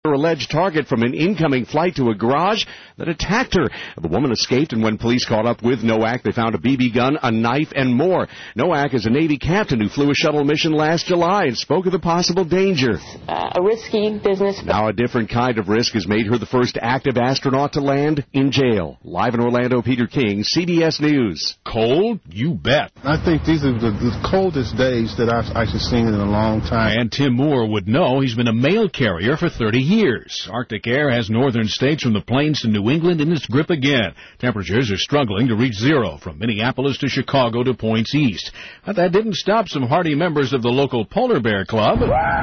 Her alleged target from an incoming flight to a garage that attacked her. The woman escaped, and when police caught up with Nowak, they found a BB gun, a knife, and more. Nowak is a Navy captain who flew a shuttle mission last July and spoke of the possible danger. A risky business. Now a different kind of risk has made her the first active astronaut to land in jail. Live in Orlando, Peter King, CBS News. Cold? You bet. I think these are the coldest days that I've actually seen in a long time. And Tim Moore would know. He's been a mail carrier for 30 years. Arctic air has northern states from the plains to New England in its grip again. Temperatures are struggling to reach zero from Minneapolis to Chicago to points east. But that didn't stop some hardy members of the local Polar Bear Club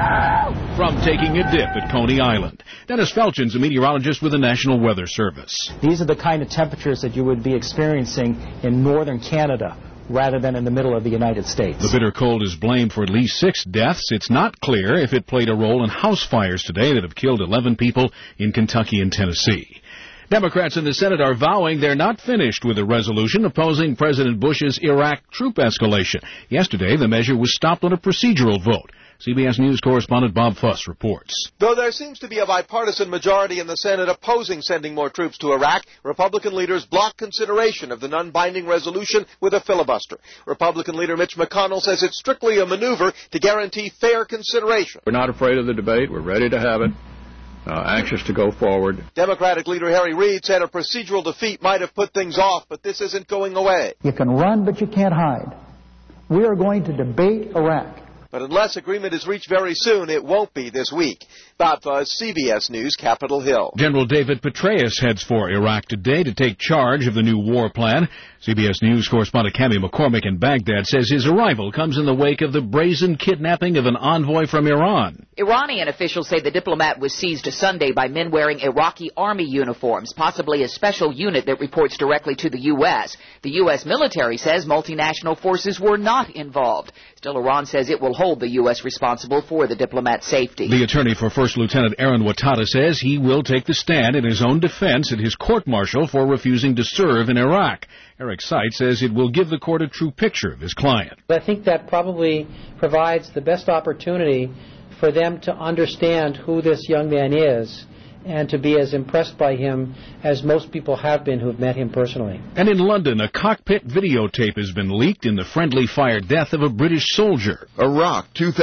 from taking a dip at Coney Island. Dennis Felchin's a meteorologist with the National Weather Service. These are the kind of temperatures that you would be experiencing in northern Canada rather than in the middle of the United States. The bitter cold is blamed for at least 6 deaths. It's not clear if it played a role in house fires today that have killed 11 people in Kentucky and Tennessee. Democrats in the Senate are vowing they're not finished with a resolution opposing President Bush's Iraq troop escalation. Yesterday, the measure was stopped on a procedural vote. CBS News correspondent Bob Fuss reports. Though there seems to be a bipartisan majority in the Senate opposing sending more troops to Iraq, Republican leaders blocked consideration of the non-binding resolution with a filibuster. Republican leader Mitch McConnell says it's strictly a maneuver to guarantee fair consideration. We're not afraid of the debate. We're ready to have it. Anxious to go forward. Democratic leader Harry Reid said a procedural defeat might have put things off, but this isn't going away. You can run, but you can't hide. We are going to debate Iraq. But unless agreement is reached very soon, it won't be this week. Bob Fuss, CBS News, Capitol Hill. General David Petraeus heads for Iraq today to take charge of the new war plan. CBS News correspondent Cami McCormick in Baghdad says his arrival comes in the wake of the brazen kidnapping of an envoy from Iran. Iranian officials say the diplomat was seized Sunday by men wearing Iraqi army uniforms, possibly a special unit that reports directly to the U.S. The U.S. military says multinational forces were not involved. Still, Iran says it will hold the U.S. responsible for the diplomat's safety. The attorney for First Lieutenant Aaron Watada says he will take the stand in his own defense at his court-martial for refusing to serve in Iraq. Eric Seitz says it will give the court a true picture of his client. I think that probably provides the best opportunity for them to understand who this young man is and to be as impressed by him as most people have been who have met him personally. And in London, a cockpit videotape has been leaked in the friendly fire death of a British soldier. Iraq,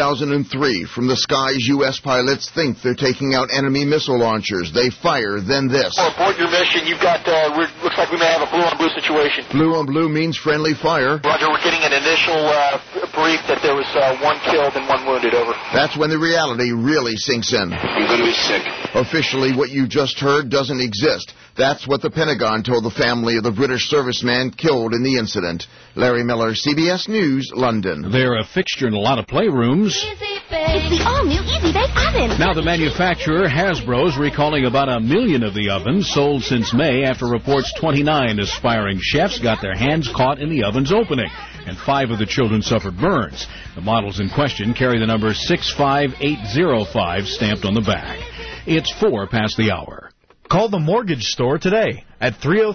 2003. From the skies, U.S. pilots think they're taking out enemy missile launchers. They fire, then this. Report your mission. You've got, looks like we may have a blue-on-blue situation. Blue-on-blue means friendly fire. Roger, we're getting an initial brief that there was 1 killed and 1 wounded, over. That's when the reality really sinks in. I'm going to be sick. Officially, what you just heard doesn't exist. That's what the Pentagon told the family of the British serviceman killed in the incident. Larry Miller, CBS News, London. They're a fixture in a lot of playrooms. It's the all-new Easy Bake Oven. Now the manufacturer, Hasbro, is recalling about 1 million of the ovens sold since May after reports 29 aspiring chefs got their hands caught in the oven's opening, and 5 of the children suffered burns. The models in question carry the number 65805 stamped on the back. It's 4 past the hour. Call the Mortgage Store today at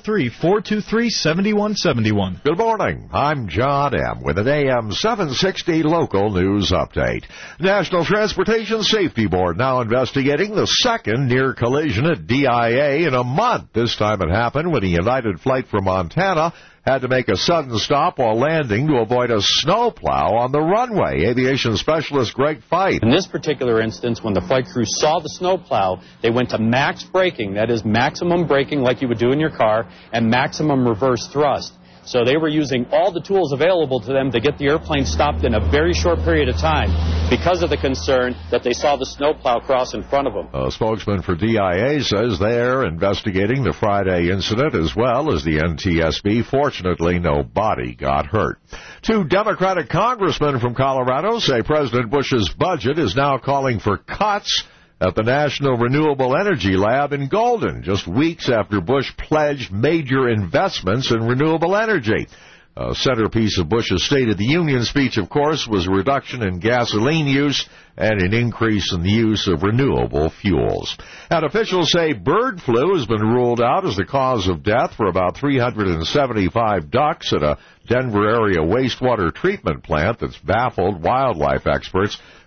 303-423-7171. Good morning. I'm John M. with an AM 760 local news update. National Transportation Safety Board now investigating the second near collision at DIA in a month. This time it happened when a United flight from Montana had to make a sudden stop while landing to avoid a snowplow on the runway. Aviation specialist Greg Fight. In this particular instance, when the flight crew saw the snowplow, they went to max braking, that is maximum braking like you would do in your car, and maximum reverse thrust. So they were using all the tools available to them to get the airplane stopped in a very short period of time because of the concern that they saw the snowplow cross in front of them. A spokesman for DIA says they're investigating the Friday incident as well as the NTSB. Fortunately, no body got hurt. 2 Democratic congressmen from Colorado say President Bush's budget is now calling for cuts at the National Renewable Energy Lab in Golden, just weeks after Bush pledged major investments in renewable energy. A centerpiece of Bush's State of the Union speech, of course, was a reduction in gasoline use and an increase in the use of renewable fuels. And officials say bird flu has been ruled out as the cause of death for about 375 ducks at a Denver area wastewater treatment plant that's baffled wildlife experts.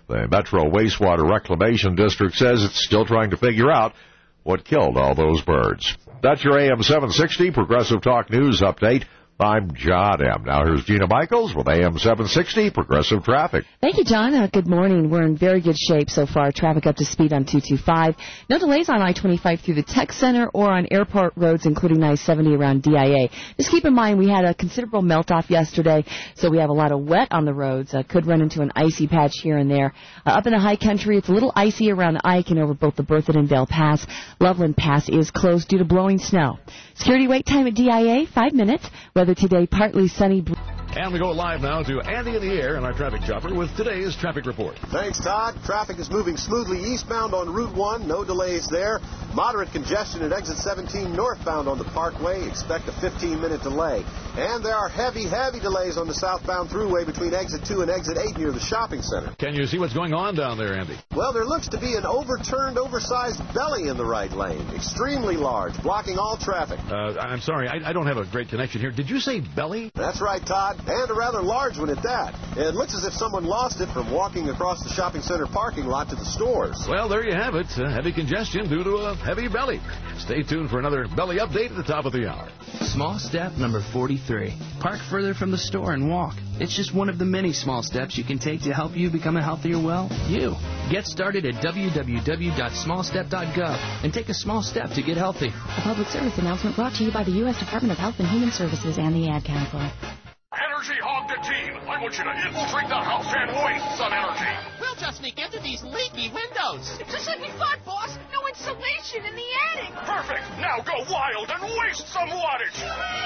The Metro Wastewater Reclamation District says it's still trying to figure out what killed all those birds. That's your AM 760 Progressive Talk News Update. I'm John M. Now here's Gina Michaels with AM 760 Progressive Traffic. Thank you, John. Good morning. We're in very good shape so far. Traffic up to speed on 225. No delays on I-25 through the Tech Center or on airport roads, including I-70 around DIA. Just keep in mind we had a considerable melt-off yesterday, so we have a lot of wet on the roads. Could run into an icy patch here and there. Up in the high country, it's a little icy around Ike and over both the Berthoud and Vail Pass. Loveland Pass is closed due to blowing snow. Security wait time at DIA, 5 minutes. Weather today, partly sunny. And we go live now to Andy in the air and our traffic chopper with today's traffic report. Thanks, Todd. Traffic is moving smoothly eastbound on Route 1. No delays there. Moderate congestion at exit 17 northbound on the Parkway. Expect a 15-minute delay. And there are heavy delays on the southbound thruway between exit 2 and exit 8 near the shopping center. Can you see what's going on down there, Andy? Well, there looks to be an overturned, oversized belly in the right lane. Extremely large, blocking all traffic. I'm sorry, I don't have a great connection here. Did you say belly? That's right, Todd. And a rather large one at that. It looks as if someone lost it from walking across the shopping center parking lot to the stores. Well, there you have it. Heavy congestion due to a heavy belly. Stay tuned for another belly update at the top of the hour. Small step number 43. Park further from the store and walk. It's just one of the many small steps you can take to help you become a healthier, you. Get started at www.smallstep.gov and take a small step to get healthy. A public service announcement brought to you by the U.S. Department of Health and Human Services and the Ad Council. Energy Hog the team. I want you to infiltrate the house and waste some energy. We'll just sneak into these leaky windows. It's just like we thought, boss. No insulation in the attic. Perfect. Now go wild and waste some wattage.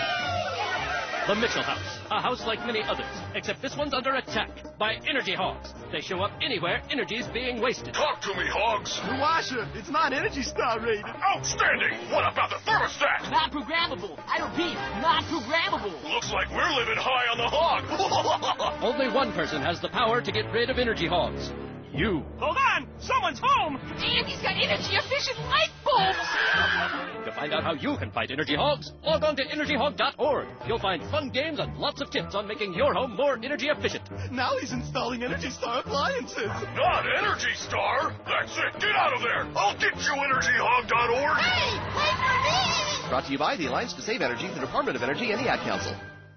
The Mitchell House. A house like many others, except this one's under attack by energy hogs. They show up anywhere energy's being wasted. Talk to me, hogs. The washer. It's not Energy Star rated. Outstanding. What about the thermostat? Not programmable. I repeat, not programmable. Looks like we're living high on the hog. Only one person has the power to get rid of energy hogs. You. Hold on! Someone's home! Andy's got energy-efficient light bulbs! To find out how you can fight energy hogs, log on to energyhog.org. You'll find fun games and lots of tips on making your home more energy efficient. Now he's installing Energy Star appliances. Not Energy Star! That's it! Get out of there! I'll get you, energyhog.org! Hey, wait for me! Brought to you by the Alliance to Save Energy, the Department of Energy, and the Ad Council.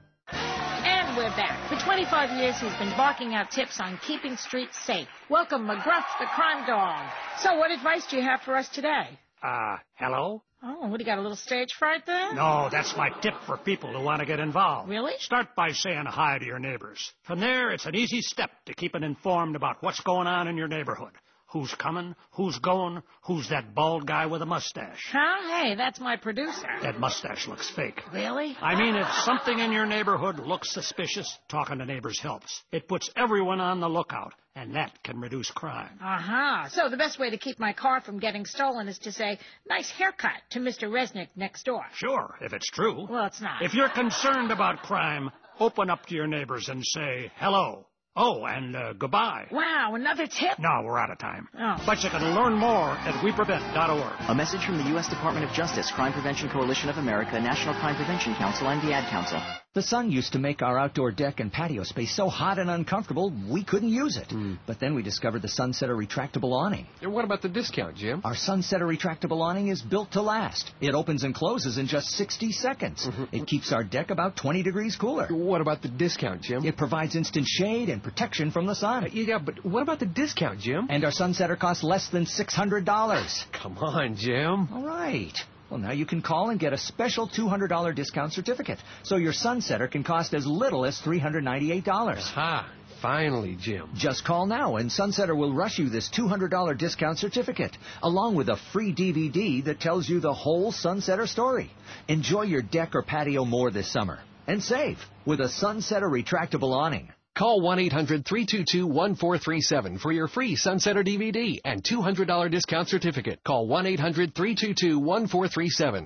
And we're back. For 25 years, he's been barking out tips on keeping streets safe. Welcome, McGruff, the crime dog. So what advice do you have for us today? Hello? Oh, what, do you got a little stage fright there? No, that's my tip for people who want to get involved. Really? Start by saying hi to your neighbors. From there, it's an easy step to keeping informed about what's going on in your neighborhood. Who's coming, who's going, who's that bald guy with a mustache. Huh? Hey, that's my producer. That mustache looks fake. Really? I mean, if something in your neighborhood looks suspicious, talking to neighbors helps. It puts everyone on the lookout, and that can reduce crime. Uh-huh. So the best way to keep my car from getting stolen is to say, nice haircut to Mr. Resnick next door. Sure, if it's true. Well, it's not. If you're concerned about crime, open up to your neighbors and say hello. Oh, and goodbye. Wow, another tip? No, we're out of time. Oh. But you can learn more at weprevent.org. A message from the U.S. Department of Justice, Crime Prevention Coalition of America, National Crime Prevention Council, and the Ad Council. The sun used to make our outdoor deck and patio space so hot and uncomfortable, we couldn't use it. But then we discovered the Sunsetter retractable awning. And what about the discount, Jim? Our Sunsetter retractable awning is built to last. It opens and closes in just 60 seconds. It keeps our deck about 20 degrees cooler. What about the discount, Jim? It provides instant shade and protection from the sun. Yeah, but what about the discount, Jim? And our Sunsetter costs less than $600. Come on, Jim. All right. Well, now you can call and get a special $200 discount certificate, so your Sunsetter can cost as little as $398. Aha. Finally, Jim. Just call now, and Sunsetter will rush you this $200 discount certificate, along with a free DVD that tells you the whole Sunsetter story. Enjoy your deck or patio more this summer, and save with a Sunsetter retractable awning. Call 1-800-322-1437 for your free Sunsetter DVD and $200 discount certificate. Call 1-800-322-1437.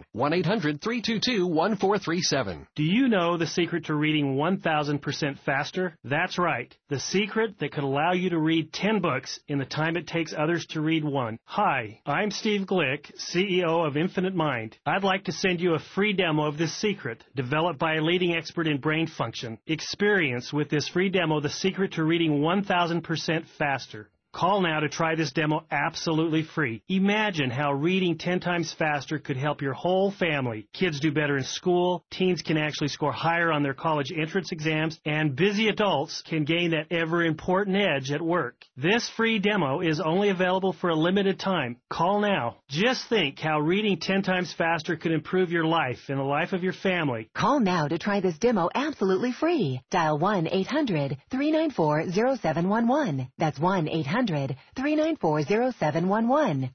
1-800-322-1437. Do you know the secret to reading 1,000% faster? That's right. The secret that could allow you to read 10 books in the time it takes others to read one. Hi, I'm Steve Glick, CEO of Infinite Mind. I'd like to send you a free demo of this secret, developed by a leading expert in brain function. Experience with this free demo the secret to reading 1,000% faster. Call now to try this demo absolutely free. Imagine how reading 10 times faster could help your whole family. Kids do better in school, teens can actually score higher on their college entrance exams, and busy adults can gain that ever-important edge at work. This free demo is only available for a limited time. Call now. Just think how reading 10 times faster could improve your life and the life of your family. Call now to try this demo absolutely free. Dial 1-800-394-0711. That's 1-800-394-0711.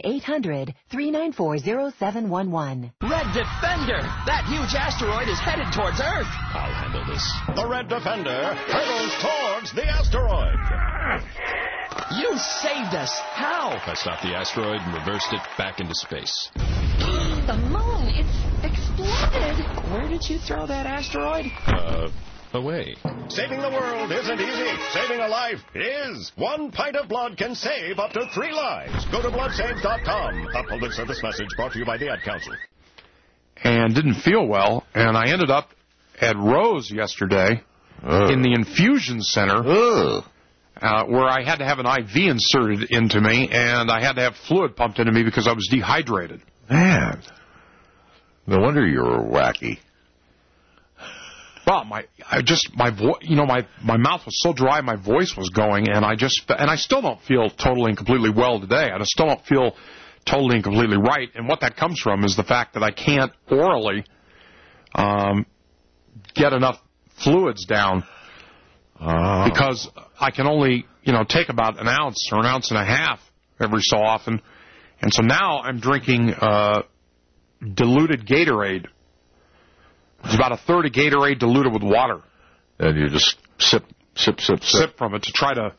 1-800-394-0711. Red Defender! That huge asteroid is headed towards Earth. I'll handle this. The Red Defender hurtles towards the asteroid. You saved us. How? I stopped the asteroid and reversed it back into space. The moon, it's exploded. Where did you throw that asteroid? Away. Saving the world isn't easy. Saving a life is. 1 pint of blood can save up to 3 lives. Go to bloodsaves.com. A public service message brought to you by the Ad Council. And didn't feel well, and I ended up at Rose yesterday in the infusion center where I had to have an IV inserted into me, and I had to have fluid pumped into me because I was dehydrated. Man, no wonder you were wacky. Well, my mouth was so dry, my voice was going, and I still don't feel totally and completely well today. I still don't feel totally and completely right, and what that comes from is the fact that I can't orally get enough fluids down because I can only, take about an ounce or an ounce and a half every so often, and so now I'm drinking diluted Gatorade. It's about a third of Gatorade diluted with water. And you just sip from it to try to,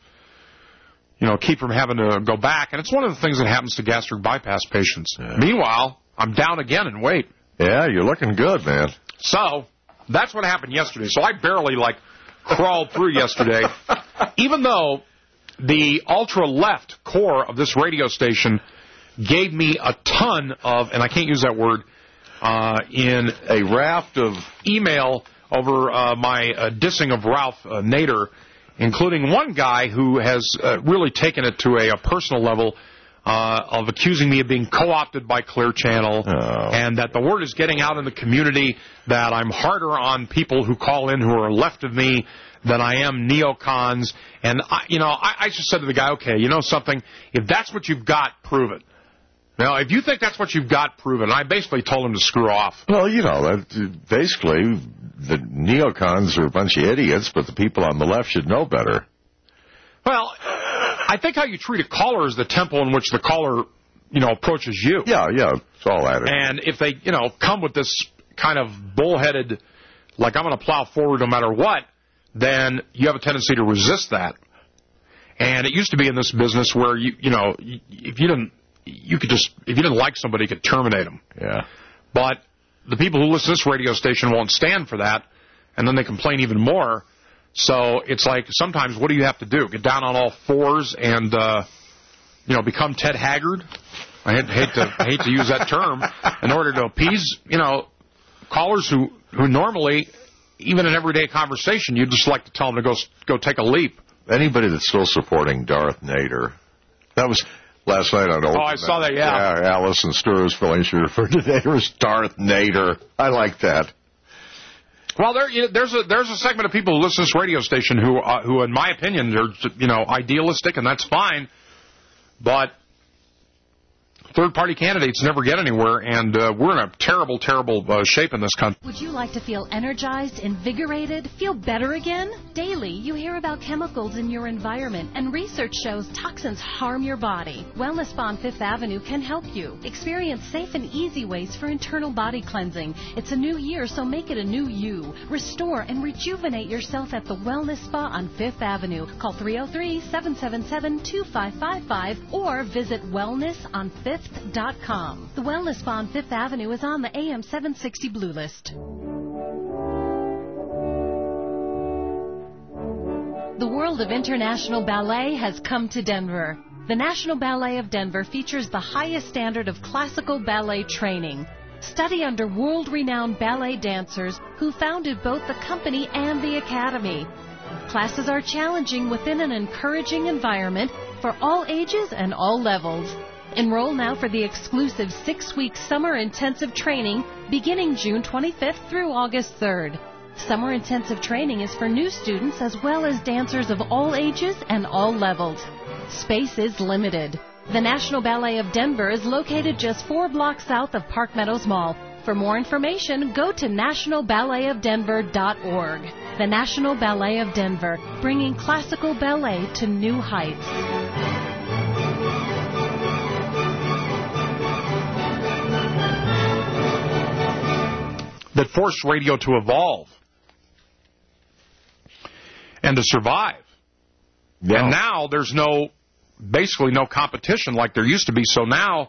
keep from having to go back. And it's one of the things that happens to gastric bypass patients. Yeah. Meanwhile, I'm down again in weight. Yeah, you're looking good, man. So, that's what happened yesterday. So I barely, crawled through yesterday. Even though the ultra-left core of this radio station gave me a ton of, and I can't use that word, in a raft of email over my dissing of Ralph Nader, including one guy who has really taken it to a personal level of accusing me of being co-opted by Clear Channel, and that the word is getting out in the community that I'm harder on people who call in who are left of me than I am neocons. And, I just said to the guy, okay, you know something? If that's what you've got, prove it. Now, if you think that's what you've got, prove it. And I basically told him to screw off. Well, basically, the neocons are a bunch of idiots, but the people on the left should know better. Well, I think how you treat a caller is the tempo in which the caller, approaches you. Yeah, it's all that. And if they, come with this kind of bullheaded, like I'm going to plow forward no matter what, then you have a tendency to resist that. And it used to be in this business where if you didn't like somebody, you could terminate them. Yeah. But the people who listen to this radio station won't stand for that, and then they complain even more. So it's like sometimes what do you have to do? Get down on all fours and become Ted Haggard? I hate to use that term in order to appease callers who normally, even in everyday conversation, you'd just like to tell them to go take a leap. Anybody that's still supporting Darth Nader, that was last night on Open. Oh, I saw that, yeah. Yeah, Allison Sturz feeling she referred to Nader as Darth Nader. I like that. Well, there's a segment of people who listen to this radio station who, in my opinion, are idealistic, and that's fine. But third-party candidates never get anywhere, and we're in a terrible, terrible shape in this country. Would you like to feel energized, invigorated, feel better again? Daily, you hear about chemicals in your environment, and research shows toxins harm your body. Wellness Spa on Fifth Avenue can help you. Experience safe and easy ways for internal body cleansing. It's a new year, so make it a new you. Restore and rejuvenate yourself at the Wellness Spa on Fifth Avenue. Call 303-777-2555 or visit wellnessonfifth.com. The Wellness Spa on Fifth Avenue is on the AM 760 Blue List. The world of international ballet has come to Denver. The National Ballet of Denver features the highest standard of classical ballet training. Study under world-renowned ballet dancers who founded both the company and the academy. Classes are challenging within an encouraging environment, for all ages and all levels. Enroll now for the exclusive 6-week summer intensive training beginning June 25th through August 3rd. Summer intensive training is for new students as well as dancers of all ages and all levels. Space is limited. The National Ballet of Denver is located just 4 blocks south of Park Meadows Mall. For more information, go to nationalballetofdenver.org. The National Ballet of Denver, bringing classical ballet to new heights. That forced radio to evolve and to survive. Yeah. And now there's basically no competition like there used to be. So now,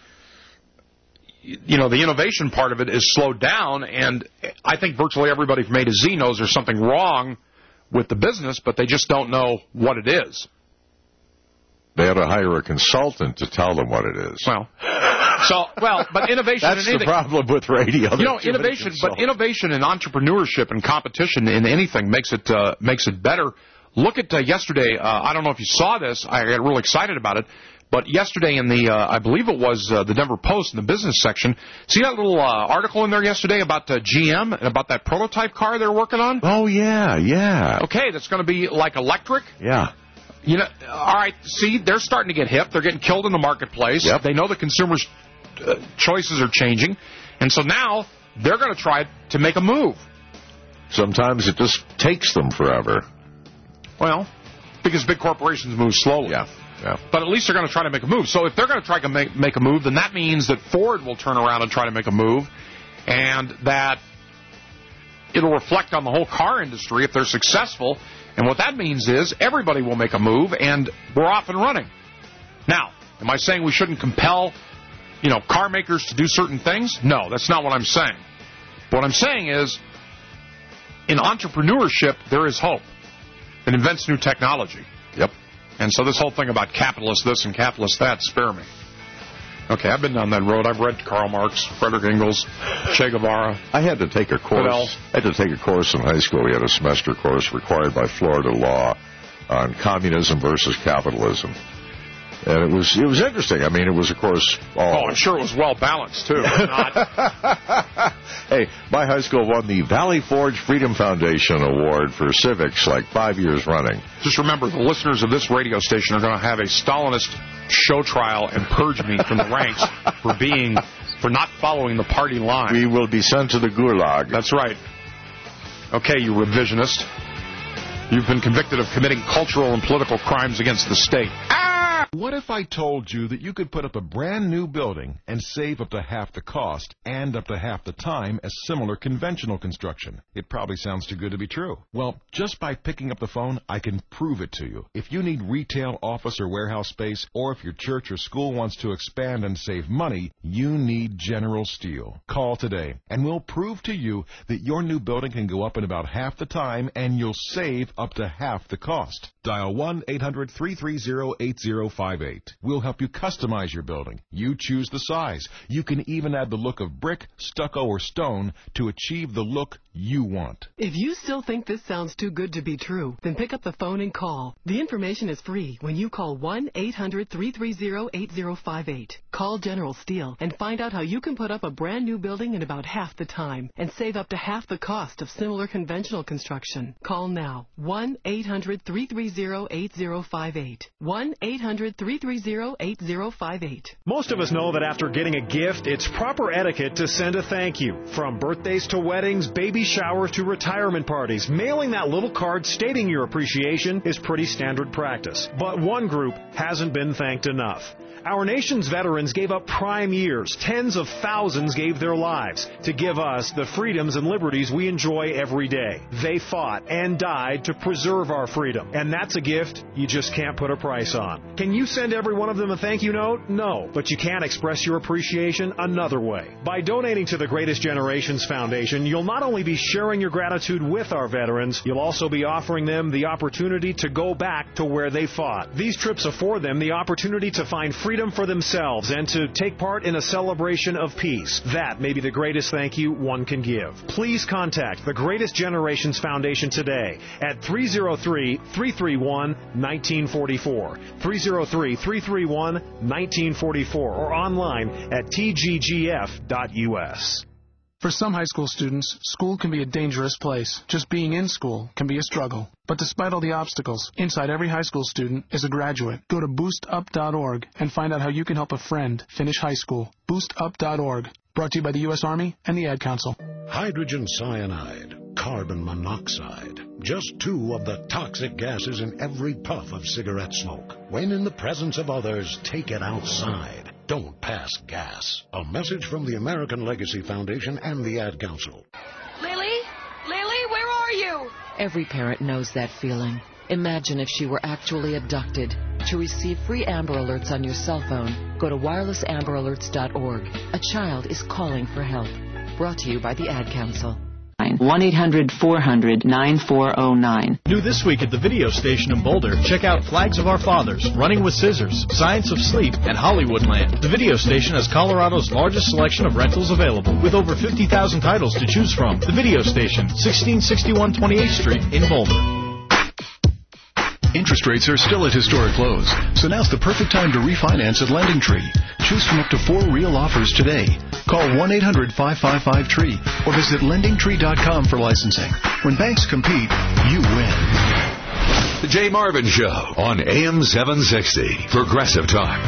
the innovation part of it is slowed down, and I think virtually everybody from A to Z knows there's something wrong with the business, but they just don't know what it is. They had to hire a consultant to tell them what it is. But innovation. That's the problem with radio. Innovation and entrepreneurship and competition in anything makes it better. Look at yesterday. I don't know if you saw this. I got really excited about it. But yesterday in the, I believe it was the Denver Post in the business section, see that little article in there yesterday about GM and about that prototype car they're working on? Oh, yeah. Okay, that's going to be like electric? Yeah. All right, see, they're starting to get hip. They're getting killed in the marketplace. Yep. They know the consumers' choices are changing. And so now they're going to try to make a move. Sometimes it just takes them forever. Well, because big corporations move slowly. Yeah. But at least they're going to try to make a move. So if they're going to try to make a move, then that means that Ford will turn around and try to make a move, and that it'll reflect on the whole car industry if they're successful. And what that means is everybody will make a move, and we're off and running. Now, am I saying we shouldn't compel, car makers to do certain things? No, that's not what I'm saying. What I'm saying is, in entrepreneurship, there is hope. It invents new technology. Yep. And so this whole thing about capitalist this and capitalist that, spare me. Okay, I've been down that road. I've read Karl Marx, Frederick Engels, Che Guevara. I had to take a course. I had to take a course in high school. We had a semester course required by Florida law on communism versus capitalism. And it was interesting. I mean, it was, of course, all... Oh, I'm sure it was well-balanced, too. Hey, my high school won the Valley Forge Freedom Foundation Award for civics, like 5 years running. Just remember, the listeners of this radio station are going to have a Stalinist show trial and purge me from the ranks for not following the party line. We will be sent to the Gulag. That's right. Okay, you revisionist. You've been convicted of committing cultural and political crimes against the state. What if I told you that you could put up a brand new building and save up to half the cost and up to half the time as similar conventional construction? It probably sounds too good to be true. Well, just by picking up the phone, I can prove it to you. If you need retail, office, or warehouse space, or if your church or school wants to expand and save money, you need General Steel. Call today, and we'll prove to you that your new building can go up in about half the time, and you'll save up to half the cost. Dial 1-800-330-8058. We'll help you customize your building. You choose the size. You can even add the look of brick, stucco, or stone to achieve the look you want. If you still think this sounds too good to be true, then pick up the phone and call. The information is free when you call 1-800-330-8058. Call General Steel and find out how you can put up a brand new building in about half the time and save up to half the cost of similar conventional construction. Call now. 1-800-330-8058. 1-800-330-8058. Most of us know that after getting a gift, it's proper etiquette to send a thank you. From birthdays to weddings, baby showers to retirement parties, mailing that little card stating your appreciation is pretty standard practice. But one group hasn't been thanked enough. Our nation's veterans gave up prime years. Tens of thousands gave their lives to give us the freedoms and liberties we enjoy every day. They fought and died to preserve our freedom. And that's a gift you just can't put a price on. Can you send every one of them a thank you note? No. But you can express your appreciation another way. By donating to the Greatest Generations Foundation, you'll not only be sharing your gratitude with our veterans, you'll also be offering them the opportunity to go back to where they fought. These trips afford them the opportunity to find freedom for themselves and to take part in a celebration of peace. That may be the greatest thank you one can give. Please contact the Greatest Generations Foundation today at 303-331-1944, 303-331-1944, or online at tggf.us. For some high school students, school can be a dangerous place. Just being in school can be a struggle. But despite all the obstacles, inside every high school student is a graduate. Go to boostup.org and find out how you can help a friend finish high school. Boostup.org. Brought to you by the U.S. Army and the Ad Council. Hydrogen cyanide, carbon monoxide. Just two of the toxic gases in every puff of cigarette smoke. When in the presence of others, take it outside. Don't pass gas. A message from the American Legacy Foundation and the Ad Council. Lily? Lily, where are you? Every parent knows that feeling. Imagine if she were actually abducted. To receive free Amber Alerts on your cell phone, go to wirelessamberalerts.org. A child is calling for help. Brought to you by the Ad Council. 1-800-400-9409. New this week at the video station in Boulder, check out Flags of Our Fathers, Running with Scissors, Science of Sleep, and Hollywoodland. The video station has Colorado's largest selection of rentals available, with over 50,000 titles to choose from. The video station, 1661 28th Street in Boulder. Interest rates are still at historic lows, so now's the perfect time to refinance at LendingTree. Choose from up to 4 real offers today. Call 1-800-555-TREE or visit LendingTree.com for licensing. When banks compete, you win. The Jay Marvin Show on AM 760. Progressive Talk.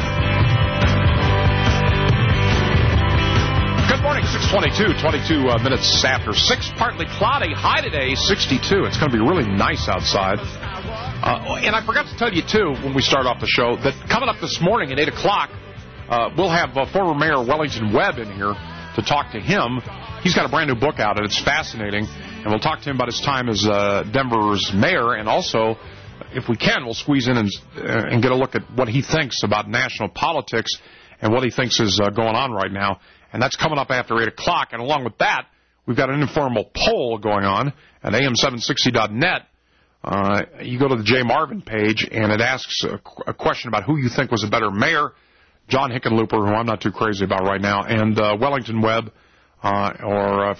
Good morning, 6:22, 22 minutes after 6. Partly cloudy, high today, 62. It's going to be really nice outside. And I forgot to tell you, too, when we start off the show, that coming up this morning at 8 o'clock, we'll have former Mayor Wellington Webb in here to talk to him. He's got a brand new book out, and it's fascinating. And we'll talk to him about his time as Denver's mayor. And also, if we can, we'll squeeze in and get a look at what he thinks about national politics and what he thinks is going on right now. And that's coming up after 8 o'clock. And along with that, we've got an informal poll going on at am760.net. You go to the Jay Marvin page, and it asks a question about who you think was a better mayor, John Hickenlooper, who I'm not too crazy about right now, and Wellington Webb, or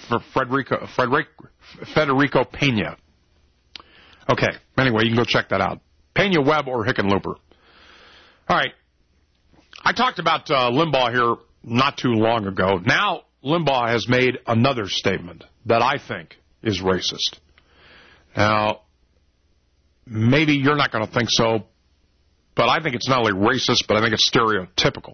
Federico Pena. Okay, anyway, you can go check that out. Pena, Webb, or Hickenlooper. All right, I talked about Limbaugh here not too long ago. Now, Limbaugh has made another statement that I think is racist. Now, maybe you're not going to think so, but I think it's not only racist, but I think it's stereotypical.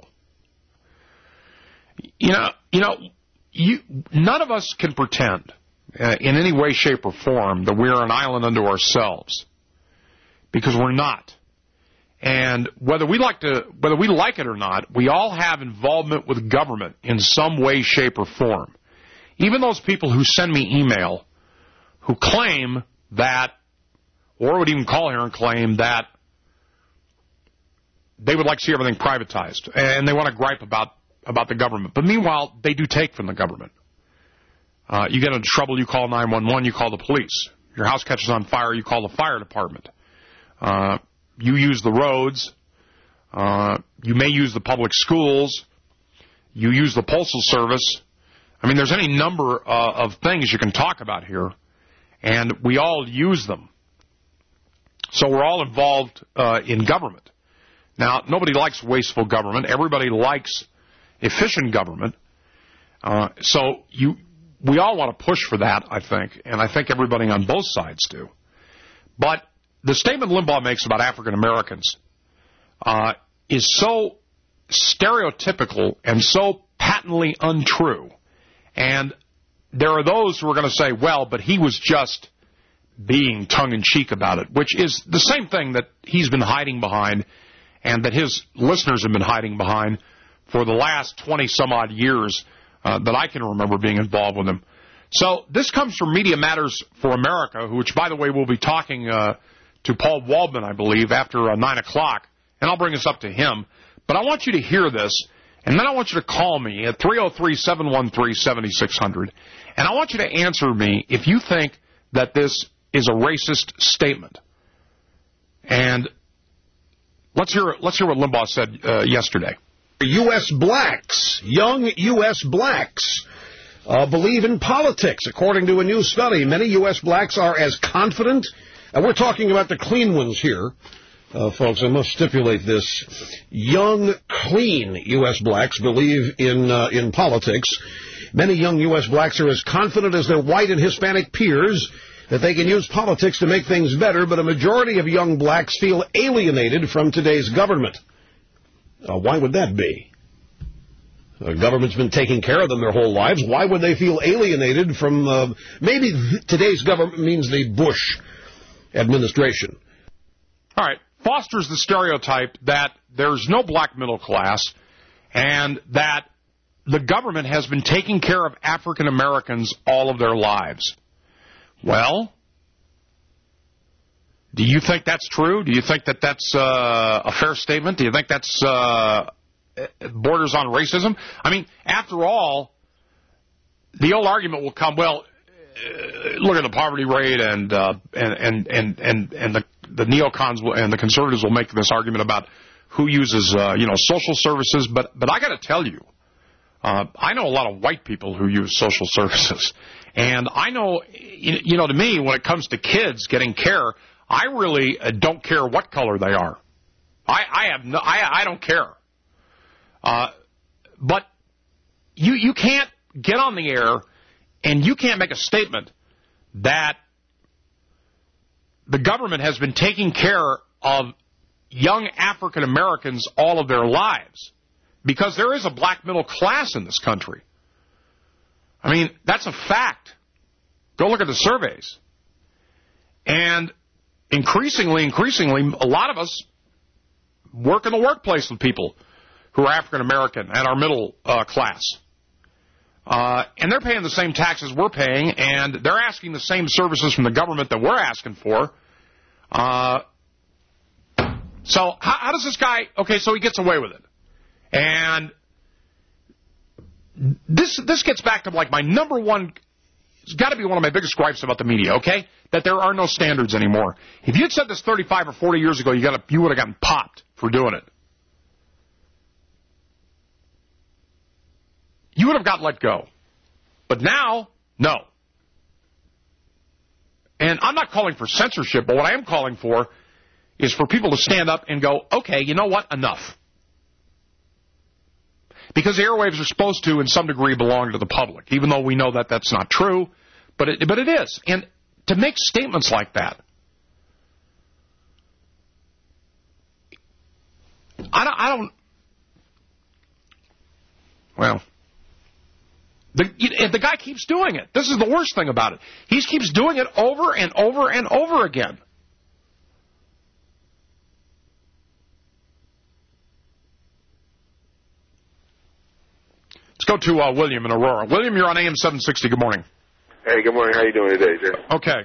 None of us can pretend in any way, shape, or form that we're an island unto ourselves, because we're not. And whether we like it or not, we all have involvement with government in some way, shape, or form. Even those people who send me email who claim that, or would even call here and claim that they would like to see everything privatized, and they want to gripe about the government. But meanwhile, they do take from the government. You get into trouble, you call 911, you call the police. Your house catches on fire, you call the fire department. You use the roads. You may use the public schools. You use the Postal Service. I mean, there's any number of things you can talk about here, and we all use them. So we're all involved in government. Now, nobody likes wasteful government. Everybody likes efficient government. So we all want to push for that, I think, and I think everybody on both sides do. But the statement Limbaugh makes about African Americans is so stereotypical and so patently untrue. And there are those who are going to say, well, but he was just being tongue-in-cheek about it, which is the same thing that he's been hiding behind and that his listeners have been hiding behind for the last 20-some-odd years that I can remember being involved with him. So this comes from Media Matters for America, which, by the way, we'll be talking to Paul Waldman, I believe, after 9 o'clock, and I'll bring this up to him. But I want you to hear this, and then I want you to call me at 303-713-7600, and I want you to answer me if you think that this is a racist statement. And let's hear what Limbaugh said yesterday. U.S. blacks, young U.S. blacks, believe in politics. According to a new study, many U.S. blacks are as confident, and we're talking about the clean ones here, folks, I must stipulate this. Young, clean U.S. blacks believe in politics. Many young U.S. blacks are as confident as their white and Hispanic peers that they can use politics to make things better, but a majority of young blacks feel alienated from today's government. Why would that be? The government's been taking care of them their whole lives. Why would they feel alienated from, maybe today's government means the Bush administration. All right. Fosters the stereotype that there's no black middle class and that the government has been taking care of African Americans all of their lives. Well, do you think that's true? Do you think that that's a fair statement? Do you think that's borders on racism? I mean, after all, the old argument will come, well, look at the poverty rate and the neocons and the conservatives will make this argument about who uses social services, but I got to tell you, I know a lot of white people who use social services, and I know, to me, when it comes to kids getting care, I really don't care what color they are. I don't care. But you can't get on the air and you can't make a statement that the government has been taking care of young African Americans all of their lives, because there is a black middle class in this country. I mean, that's a fact. Go look at the surveys. And increasingly, a lot of us work in the workplace with people who are African American and are middle class. And they're paying the same taxes we're paying, and they're asking the same services from the government that we're asking for. So how does this guy, okay, so he gets away with it. And this gets back to like my number one, it's got to be one of my biggest gripes about the media, okay? That there are no standards anymore. If you'd said this 35 or 40 years ago, you would have gotten popped for doing it. You would have got let go. But now, no. And I'm not calling for censorship, but what I am calling for is for people to stand up and go, okay, you know what, enough. Because the airwaves are supposed to, in some degree, belong to the public, even though we know that that's not true, but it is. And to make statements like that, I don't well, the guy keeps doing it. This is the worst thing about it. He keeps doing it over and over and over again. Let's go to William in Aurora. William, you're on AM 760. Good morning. Hey, good morning. How you doing today, sir? Okay.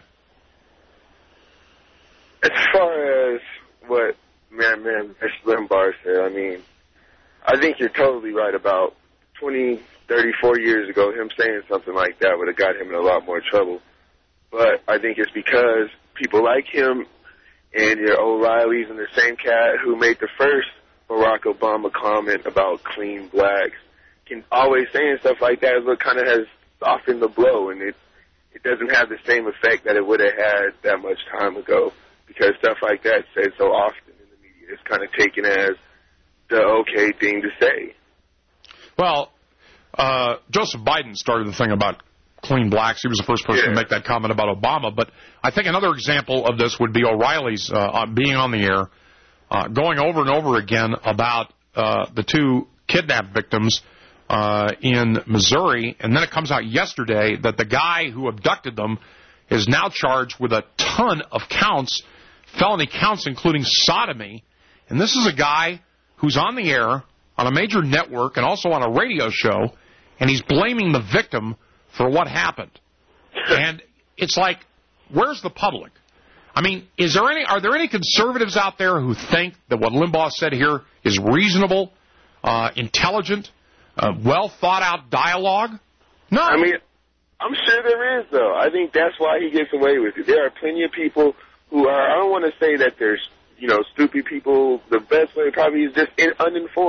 As far as what Mr. Limbaugh said, I mean, I think you're totally right about 20, 30, 40 years ago, him saying something like that would have got him in a lot more trouble. But I think it's because people like him and your O'Reillys and the same cat who made the first Barack Obama comment about clean blacks can always saying stuff like that look kind of has softened the blow, and it doesn't have the same effect that it would have had that much time ago, because stuff like that said so often in the media. It's kind of taken as the okay thing to say. Well, Joseph Biden started the thing about clean blacks. He was the first person to make that comment about Obama. But I think another example of this would be O'Reilly's being on the air, going over and over again about the two kidnap victims in Missouri, and then it comes out yesterday that the guy who abducted them is now charged with a ton of counts, felony counts, including sodomy. And this is a guy who's on the air on a major network and also on a radio show, and he's blaming the victim for what happened. And it's like, where's the public? I mean, are there any conservatives out there who think that what Limbaugh said here is reasonable, intelligent, well thought out dialogue? No. I mean, I'm sure there is, though. I think that's why he gets away with it. There are plenty of people who are, I don't want to say that there's, stupid people. The best way probably is just uninformed.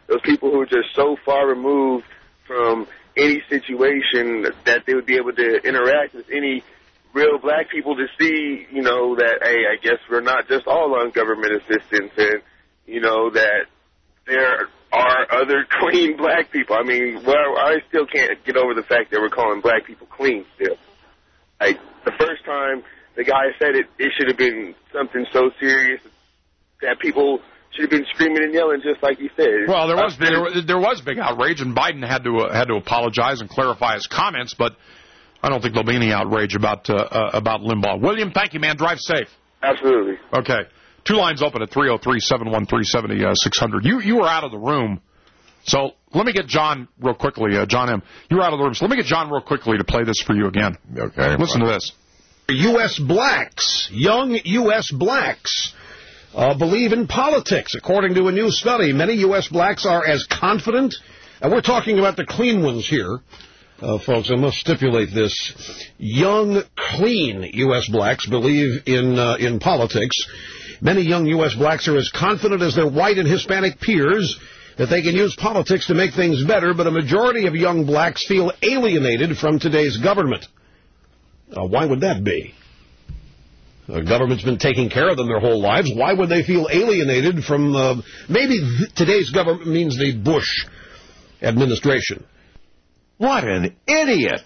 those people who are just so far removed from any situation that they would be able to interact with any real black people to see, you know, that, hey, I guess we're not just all on government assistance, and, you know, that there are other clean black people. I mean, well, I still can't get over the fact that we're calling black people clean still. Like, the first time the guy said it, it should have been something so serious that people should have been screaming and yelling, just like you said. Well, there was big outrage, and Biden had to apologize and clarify his comments, but I don't think there'll be any outrage about Limbaugh. William, thank you, man. Drive safe. Absolutely. Okay. 2 lines open at 303-713-7600. You were out of the room, so let me get John real quickly. John M., you were out of the room, so let me get John real quickly to play this for you again. Okay. Listen to this. U.S. blacks, young U.S. blacks, believe in politics. According to a new study, many U.S. blacks are as confident, and we're talking about the clean ones here. Folks, I must stipulate this. Young, clean U.S. blacks believe in politics. Many young U.S. blacks are as confident as their white and Hispanic peers that they can use politics to make things better, but a majority of young blacks feel alienated from today's government. Why would that be? The government's been taking care of them their whole lives. Why would they feel alienated from, maybe today's government means the Bush administration. What an idiot!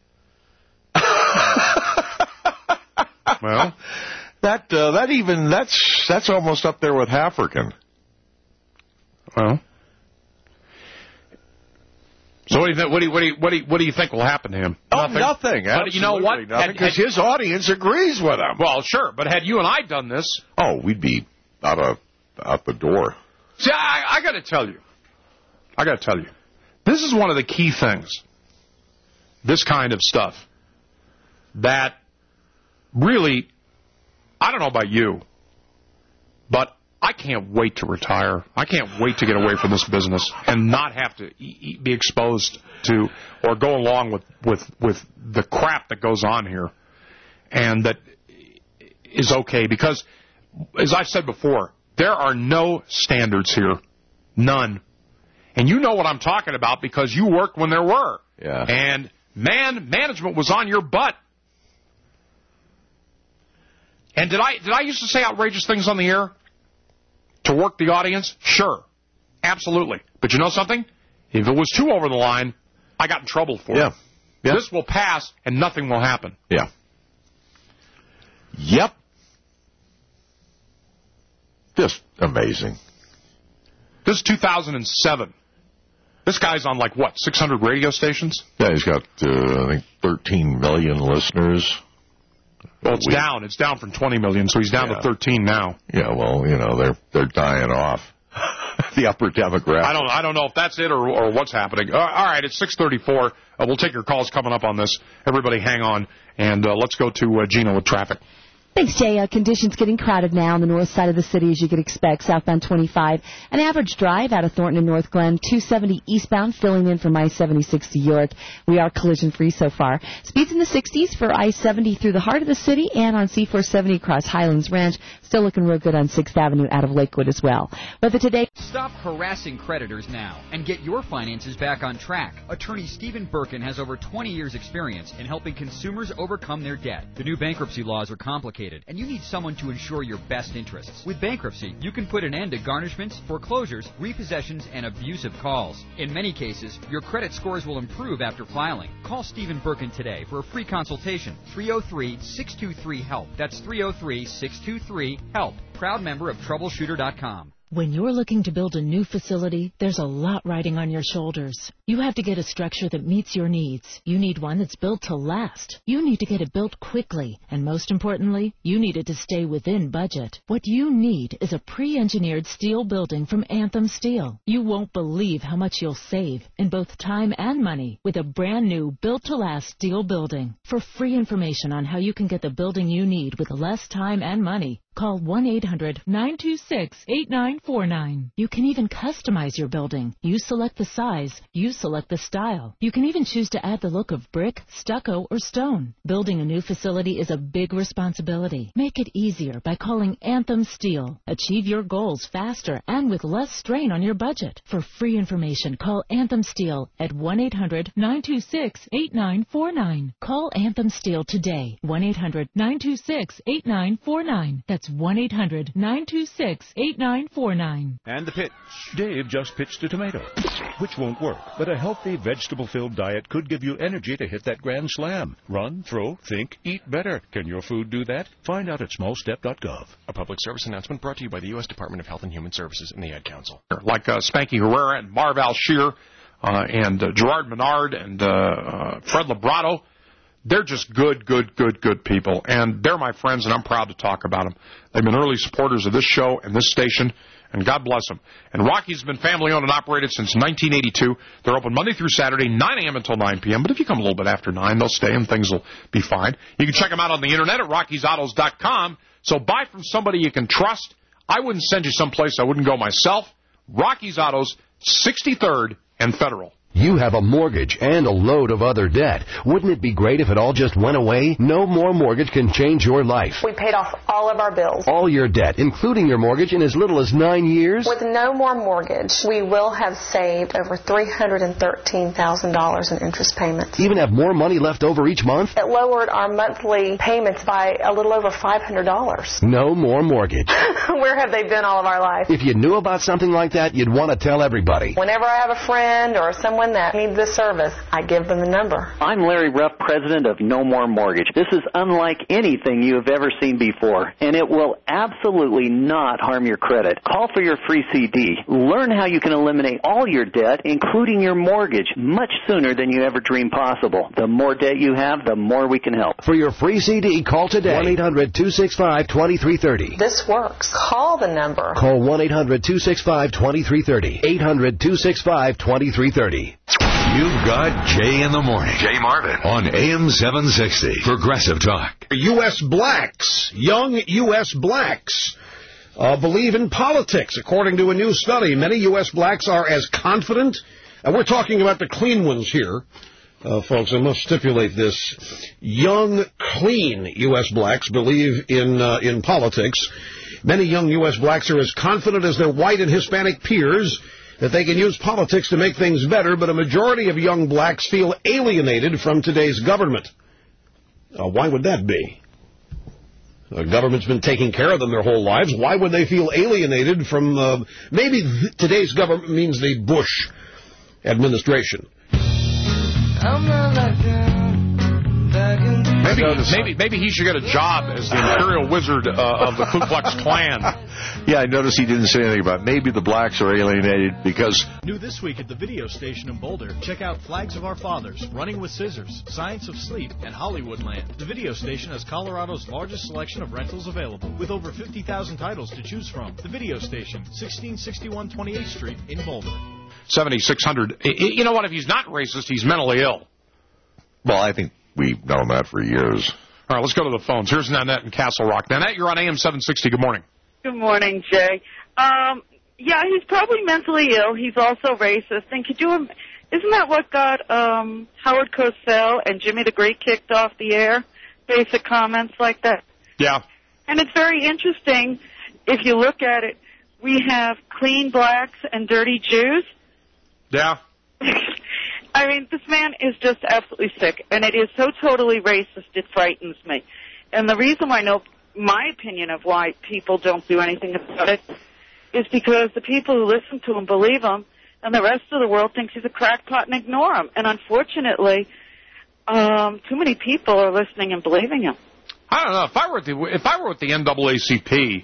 Well, that's almost up there with African. Well, so what do you think will happen to him? Nothing. But you know what? Because his audience agrees with him. Well, sure, but had you and I done this, we'd be out the door. See, I got to tell you, this is one of the key things. This kind of stuff that really, I don't know about you, but I can't wait to retire. I can't wait to get away from this business and not have to be exposed to or go along with the crap that goes on here, and that is okay because, as I've said before, there are no standards here, none. And you know what I'm talking about because you worked when there were. Yeah. And management was on your butt. And did I used to say outrageous things on the air to work the audience? Sure. Absolutely. But you know something? If it was too over the line, I got in trouble for it. Yeah. This will pass and nothing will happen. Yeah. Yep. Just amazing. This is 2007. This guy's on, 600 radio stations? Yeah, he's got, I think, 13 million listeners. Well, it's down. It's down from 20 million, so he's down to 13 now. Yeah, well, they're dying off. The upper demographic. I don't know if that's it or what's happening. All right, it's 6:34. We'll take your calls coming up on this. Everybody hang on, and let's go to Gina with traffic. Thanks, Jay. Conditions getting crowded now on the north side of the city, as you could expect. Southbound 25, an average drive out of Thornton and North Glen. 270 eastbound, filling in from I-76 to York. We are collision-free so far. Speeds in the 60s for I-70 through the heart of the city and on C-470 across Highlands Ranch. Still looking real good on 6th Avenue out of Lakewood as well. Weather today. Stop harassing creditors now and get your finances back on track. Attorney Stephen Birkin has over 20 years' experience in helping consumers overcome their debt. The new bankruptcy laws are complicated, and you need someone to ensure your best interests. With bankruptcy, you can put an end to garnishments, foreclosures, repossessions, and abusive calls. In many cases, your credit scores will improve after filing. Call Stephen Birkin today for a free consultation. 303-623-HELP. That's 303-623-HELP. Proud member of Troubleshooter.com. When you're looking to build a new facility, there's a lot riding on your shoulders. You have to get a structure that meets your needs. You need one that's built to last. You need to get it built quickly. And most importantly, you need it to stay within budget. What you need is a pre-engineered steel building from Anthem Steel. You won't believe how much you'll save in both time and money with a brand new built-to-last steel building. For free information on how you can get the building you need with less time and money, Call 1-800-926-8949. You can even customize your building. You select the size. You select the style. You can even choose to add the look of brick, stucco, or stone. Building a new facility is a big responsibility. Make it easier by calling Anthem Steel. Achieve your goals faster and with less strain on your budget. For free information, call Anthem Steel at 1-800-926-8949. Call Anthem Steel today. 1-800-926-8949. That's 1-800-926-8949. And the pitch. Dave just pitched a tomato, which won't work. But a healthy, vegetable-filled diet could give you energy to hit that grand slam. Run, throw, think, eat better. Can your food do that? Find out at smallstep.gov. A public service announcement brought to you by the U.S. Department of Health and Human Services and the Ad Council. Like Spanky Herrera and Marv Alshear and Gerard Menard and Fred Labrato. They're just good people, and they're my friends, and I'm proud to talk about them. They've been early supporters of this show and this station, and God bless them. And Rocky's been family-owned and operated since 1982. They're open Monday through Saturday, 9 a.m. until 9 p.m., but if you come a little bit after 9, they'll stay and things will be fine. You can check them out on the internet at rockysautos.com, so buy from somebody you can trust. I wouldn't send you someplace I wouldn't go myself. Rocky's Autos, 63rd and Federal. You have a mortgage and a load of other debt. Wouldn't it be great if it all just went away? No More Mortgage can change your life. We paid off all of our bills. All your debt, including your mortgage, in as little as 9 years? With No More Mortgage, we will have saved over $313,000 in interest payments. Even have more money left over each month? It lowered our monthly payments by a little over $500. No More Mortgage. Where have they been all of our life? If you knew about something like that, you'd want to tell everybody. Whenever I have a friend or someone that needs this service, I give them the number. I'm Larry Ruff, president of No More Mortgage. This is unlike anything you have ever seen before, and it will absolutely not harm your credit. Call for your free CD. Learn how you can eliminate all your debt, including your mortgage, much sooner than you ever dreamed possible. The more debt you have, the more we can help. For your free CD, call today. 1-800-265-2330. This works. Call the number. Call 1-800-265-2330. 800-265-2330. You've got Jay in the Morning. Jay Marvin on AM 760. Progressive Talk. U.S. blacks, young U.S. blacks, believe in politics. According to a new study, many U.S. blacks are as confident, and we're talking about the clean ones here. Folks, I must stipulate this. Young, clean U.S. blacks believe in politics. Many young U.S. blacks are as confident as their white and Hispanic peers that they can use politics to make things better, but a majority of young blacks feel alienated from today's government. Why would that be? The government's been taking care of them their whole lives. Why would they feel alienated from, maybe today's government means the Bush administration. I'm not like Maybe he should get a job as the Imperial Wizard of the Ku Klux Klan. Yeah, I noticed he didn't say anything about maybe the blacks are alienated because... New this week at the video station in Boulder, check out Flags of Our Fathers, Running with Scissors, Science of Sleep, and Hollywoodland. The video station has Colorado's largest selection of rentals available, with over 50,000 titles to choose from. The video station, 1661 28th Street in Boulder. 7600. You know what? If he's not racist, he's mentally ill. Well, I think we've known that for years. All right, let's go to the phones. Here's Nanette in Castle Rock. Nanette, you're on AM 760. Good morning. Good morning, Jay. Yeah, he's probably mentally ill. He's also racist. And isn't that what got Howard Cosell and Jimmy the Greek kicked off the air? Basic comments like that. Yeah. And it's very interesting. If you look at it, we have clean blacks and dirty Jews. Yeah. I mean, this man is just absolutely sick, and it is so totally racist, it frightens me. And the reason why my opinion of why people don't do anything about it is because the people who listen to him believe him, and the rest of the world thinks he's a crackpot and ignore him. And unfortunately, too many people are listening and believing him. I don't know. If I were with the NAACP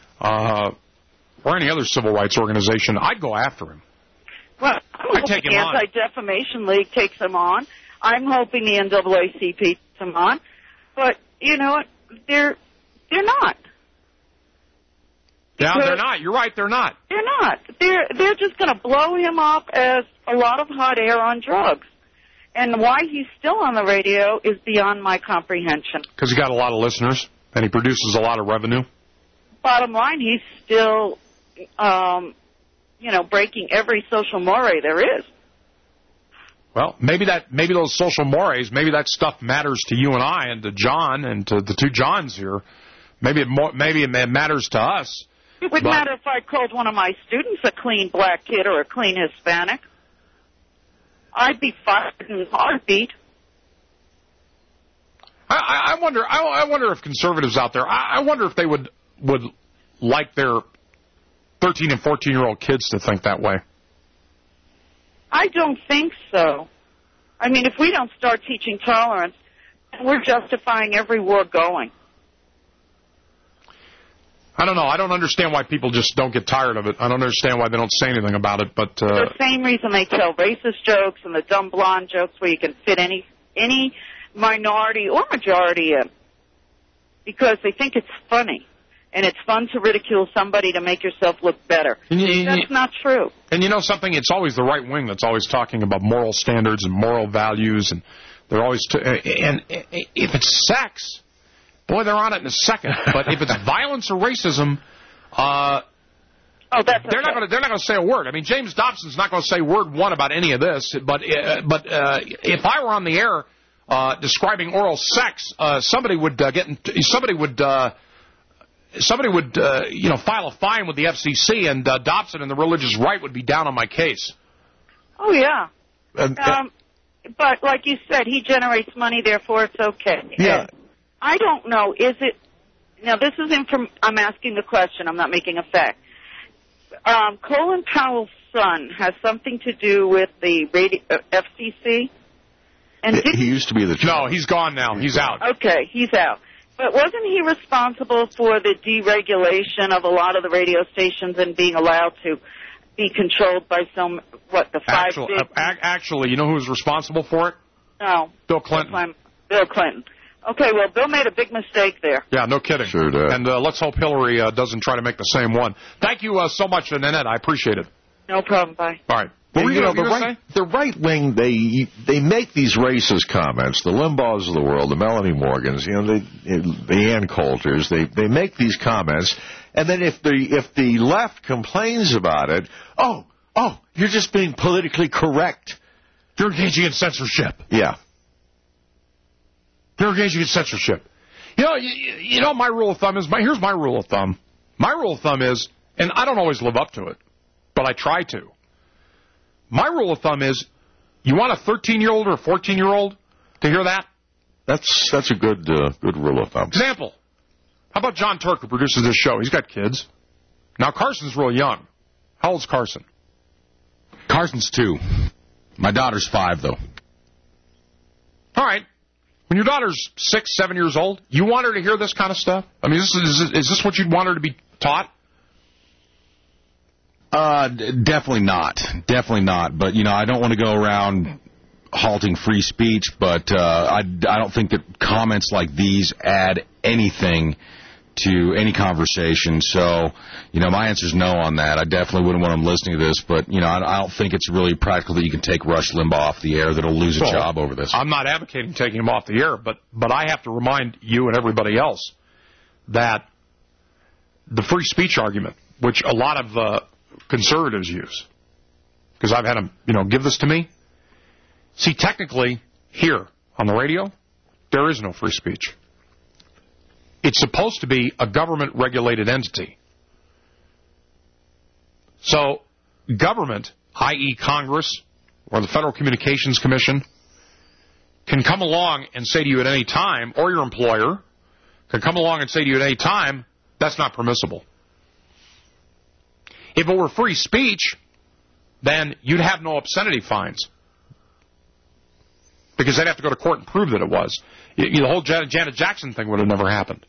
or any other civil rights organization, I'd go after him. Well, I'm hoping the Anti-Defamation League takes him on. I'm hoping the NAACP takes him on. But, you know what? They're not. Yeah, they're not. You're right, they're not. They're not. They're just going to blow him up as a lot of hot air on drugs. And why he's still on the radio is beyond my comprehension. Because he got a lot of listeners, and he produces a lot of revenue. bottom line, he's still, breaking every social moray there is. Well, maybe those social mores, maybe that stuff matters to you and I, and to John, and to the two Johns here. Maybe it matters to us. It wouldn't matter if I called one of my students a clean black kid or a clean Hispanic. I'd be fired in a heartbeat. I wonder if conservatives out there, I wonder if they would like their 13 and 14-year-old kids to think that way. I don't think so. I mean, if we don't start teaching tolerance, we're justifying every war going. I don't know. I don't understand why people just don't get tired of it. I don't understand why they don't say anything about it. But the same reason they tell racist jokes and the dumb blonde jokes where you can fit any minority or majority in, because they think it's funny. And it's fun to ridicule somebody to make yourself look better. That's not true. And you know something? It's always the right wing that's always talking about moral standards and moral values, and they're always and if it's sex, boy, they're on it in a second. But if it's violence or racism, they're not going to say a word. I mean, James Dobson's not going to say word one about any of this. But if I were on the air describing oral sex, somebody would file a fine with the FCC, and Dobson and the religious right would be down on my case. Oh, yeah. But like you said, he generates money, therefore it's okay. Yeah. And I don't know, is it... Now, this is I'm asking the question. I'm not making a fact. Colin Powell's son has something to do with the FCC? And he used to be the... No, he's gone now. He's out. Okay, he's out. But wasn't he responsible for the deregulation of a lot of the radio stations and being allowed to be controlled by the five big... Actually, you know who was responsible for it? No. Bill Clinton. Bill Clinton. Okay, well, Bill made a big mistake there. Yeah, no kidding. Sure did. And let's hope Hillary doesn't try to make the same one. Thank you so much, Nanette. I appreciate it. No problem. Bye. All right. The right wing, they make these racist comments. The Limbaughs of the world, the Melanie Morgans, the Ann Coulters, they make these comments, and then if the left complains about it, oh, you're just being politically correct. You're engaging in censorship. Yeah. You're engaging in censorship. You know, my rule of thumb is here's my rule of thumb. My rule of thumb is, and I don't always live up to it, but I try to. My rule of thumb is, you want a 13-year-old or a 14-year-old to hear that? That's a good rule of thumb. Example. How about John Turk, who produces this show? He's got kids. Now, Carson's real young. How old's Carson? Carson's 2. My daughter's 5, though. All right. When your daughter's 6, 7 years old, you want her to hear this kind of stuff? I mean, is this what you'd want her to be taught? Definitely not. Definitely not. But, I don't want to go around halting free speech, but I don't think that comments like these add anything to any conversation. So, my answer is no on that. I definitely wouldn't want them listening to this, but, I don't think it's really practical that you can take Rush Limbaugh off the air that'll lose a job over this. I'm not advocating taking him off the air, but I have to remind you and everybody else that the free speech argument, which a lot of conservatives use, because I've had them, give this to me. See, technically, here on the radio, there is no free speech. It's supposed to be a government-regulated entity. So, government, i.e. Congress or the Federal Communications Commission, can come along and say to you at any time, or your employer can come along and say to you at any time, that's not permissible. If it were free speech, then you'd have no obscenity fines, because they'd have to go to court and prove that it was. The whole Janet Jackson thing would have never happened.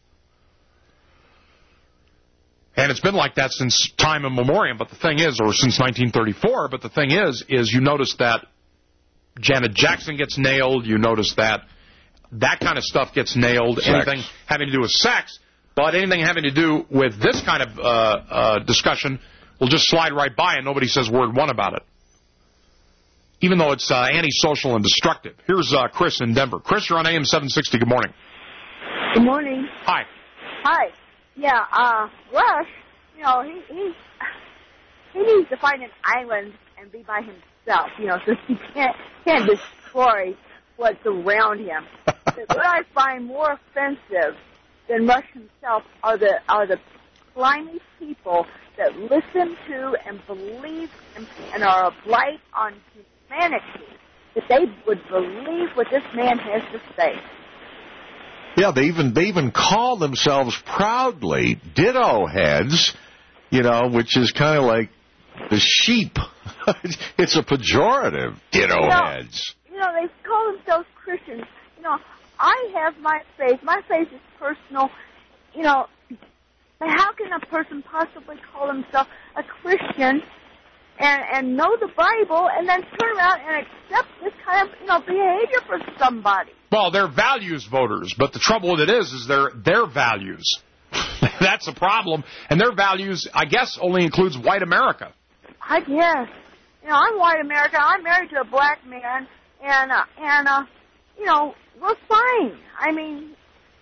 And it's been like that since time immemorial, but the thing is, or since 1934, but the thing is you notice that Janet Jackson gets nailed, you notice that kind of stuff gets nailed, anything having to do with sex, but anything having to do with this kind of discussion will just slide right by and nobody says word one about it, even though it's antisocial and destructive. Here's Chris in Denver. Chris, you're on AM 760. Good morning. Good morning. Hi. Hi. Rush, you know, he needs to find an island and be by himself, you know, so he can't destroy what's around him. What I find more offensive than Rush himself are the slimy people that listen to and believe and are a blight on humanity, that they would believe what this man has to say. Yeah, they even call themselves proudly ditto heads, you know, which is kind of like the sheep. It's a pejorative, ditto heads. You know, they call themselves Christians. You know, I have my faith. My faith is personal. You know, but how can a person possibly call himself a Christian and know the Bible and then turn around and accept this kind of, you know, behavior for somebody? Well, they're values voters, but the trouble with it is their values. That's a problem. And their values, I guess, only includes white America. I guess. You know, I'm white America. I'm married to a black man, and you know, we're fine. I mean,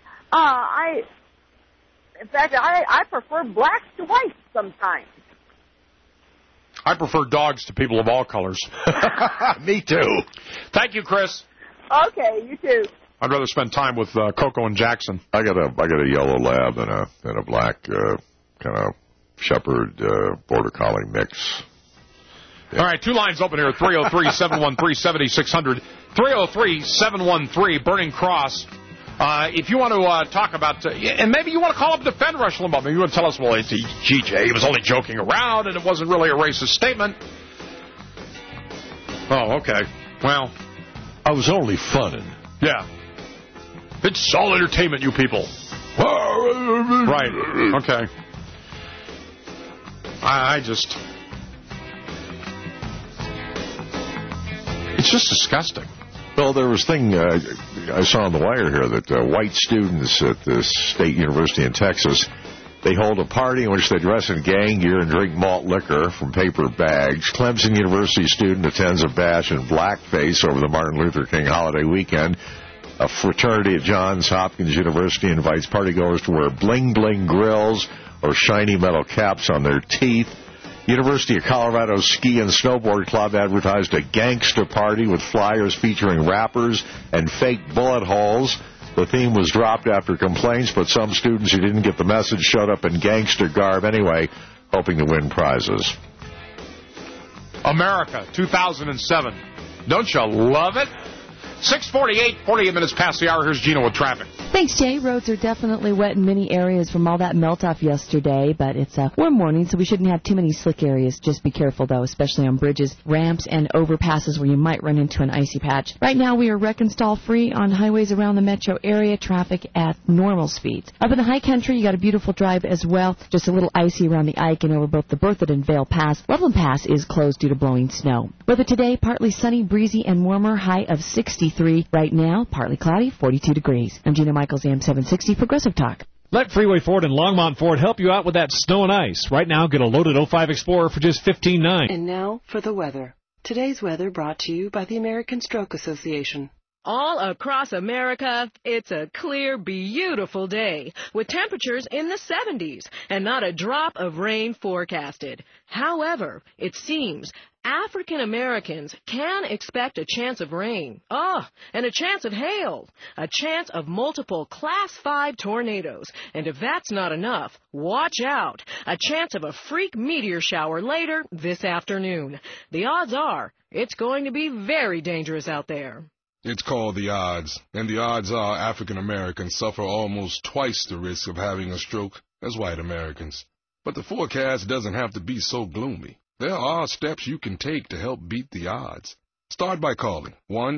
in fact, I prefer blacks to whites sometimes. I prefer dogs to people of all colors. Me too. Thank you, Chris. Okay, you too. I'd rather spend time with Coco and Jackson. I got a yellow lab and a black kind of shepherd border collie mix. Yeah. All right, two lines open here, 303-713-7600, 303-713, Burning Cross. If you want to talk about, and maybe you want to call up and defend Rush Limbaugh. Maybe you want to tell us, well, GJ, he was only joking around and it wasn't really a racist statement. Oh, okay. Well, I was only funning. Yeah. It's all entertainment, you people. Right. Okay. I just... It's just disgusting. Well, there was a thing I saw on the wire here that white students at the State University in Texas, they hold a party in which they dress in gang gear and drink malt liquor from paper bags. Clemson University student attends a bash in blackface over the Martin Luther King holiday weekend. A fraternity at Johns Hopkins University invites partygoers to wear bling-bling grills or shiny metal caps on their teeth. University of Colorado Ski and Snowboard Club advertised a gangsta party with flyers featuring rappers and fake bullet holes. The theme was dropped after complaints, but some students who didn't get the message showed up in gangster garb anyway, hoping to win prizes. America, 2007. Don't you love it? 6:48, 48 minutes past the hour. Here's Gino with traffic. Thanks, Jay. Roads are definitely wet in many areas from all that melt-off yesterday, but it's a warm morning, so we shouldn't have too many slick areas. Just be careful, though, especially on bridges, ramps, and overpasses where you might run into an icy patch. Right now, we are wreck and stall-free on highways around the metro area, traffic at normal speeds. Up in the high country, you got a beautiful drive as well. Just a little icy around the Ike and over both the Berthoud and Vail Pass. Loveland Pass is closed due to blowing snow. Weather today, partly sunny, breezy, and warmer, high of 63. Right now, partly cloudy, 42 degrees. I'm Gina Michaels, AM 760 Progressive Talk. Let Freeway Ford and Longmont Ford help you out with that snow and ice. Right now, get a loaded 05 Explorer for just $15,900. And now for the weather. Today's weather brought to you by the American Stroke Association. All across America, it's a clear, beautiful day with temperatures in the 70s and not a drop of rain forecasted. However, it seems African Americans can expect a chance of rain. And a chance of hail. A chance of multiple Class 5 tornadoes. And if that's not enough, watch out. A chance of a freak meteor shower later this afternoon. The odds are it's going to be very dangerous out there. It's called the odds, and the odds are African Americans suffer almost twice the risk of having a stroke as white Americans. But the forecast doesn't have to be so gloomy. There are steps you can take to help beat the odds. Start by calling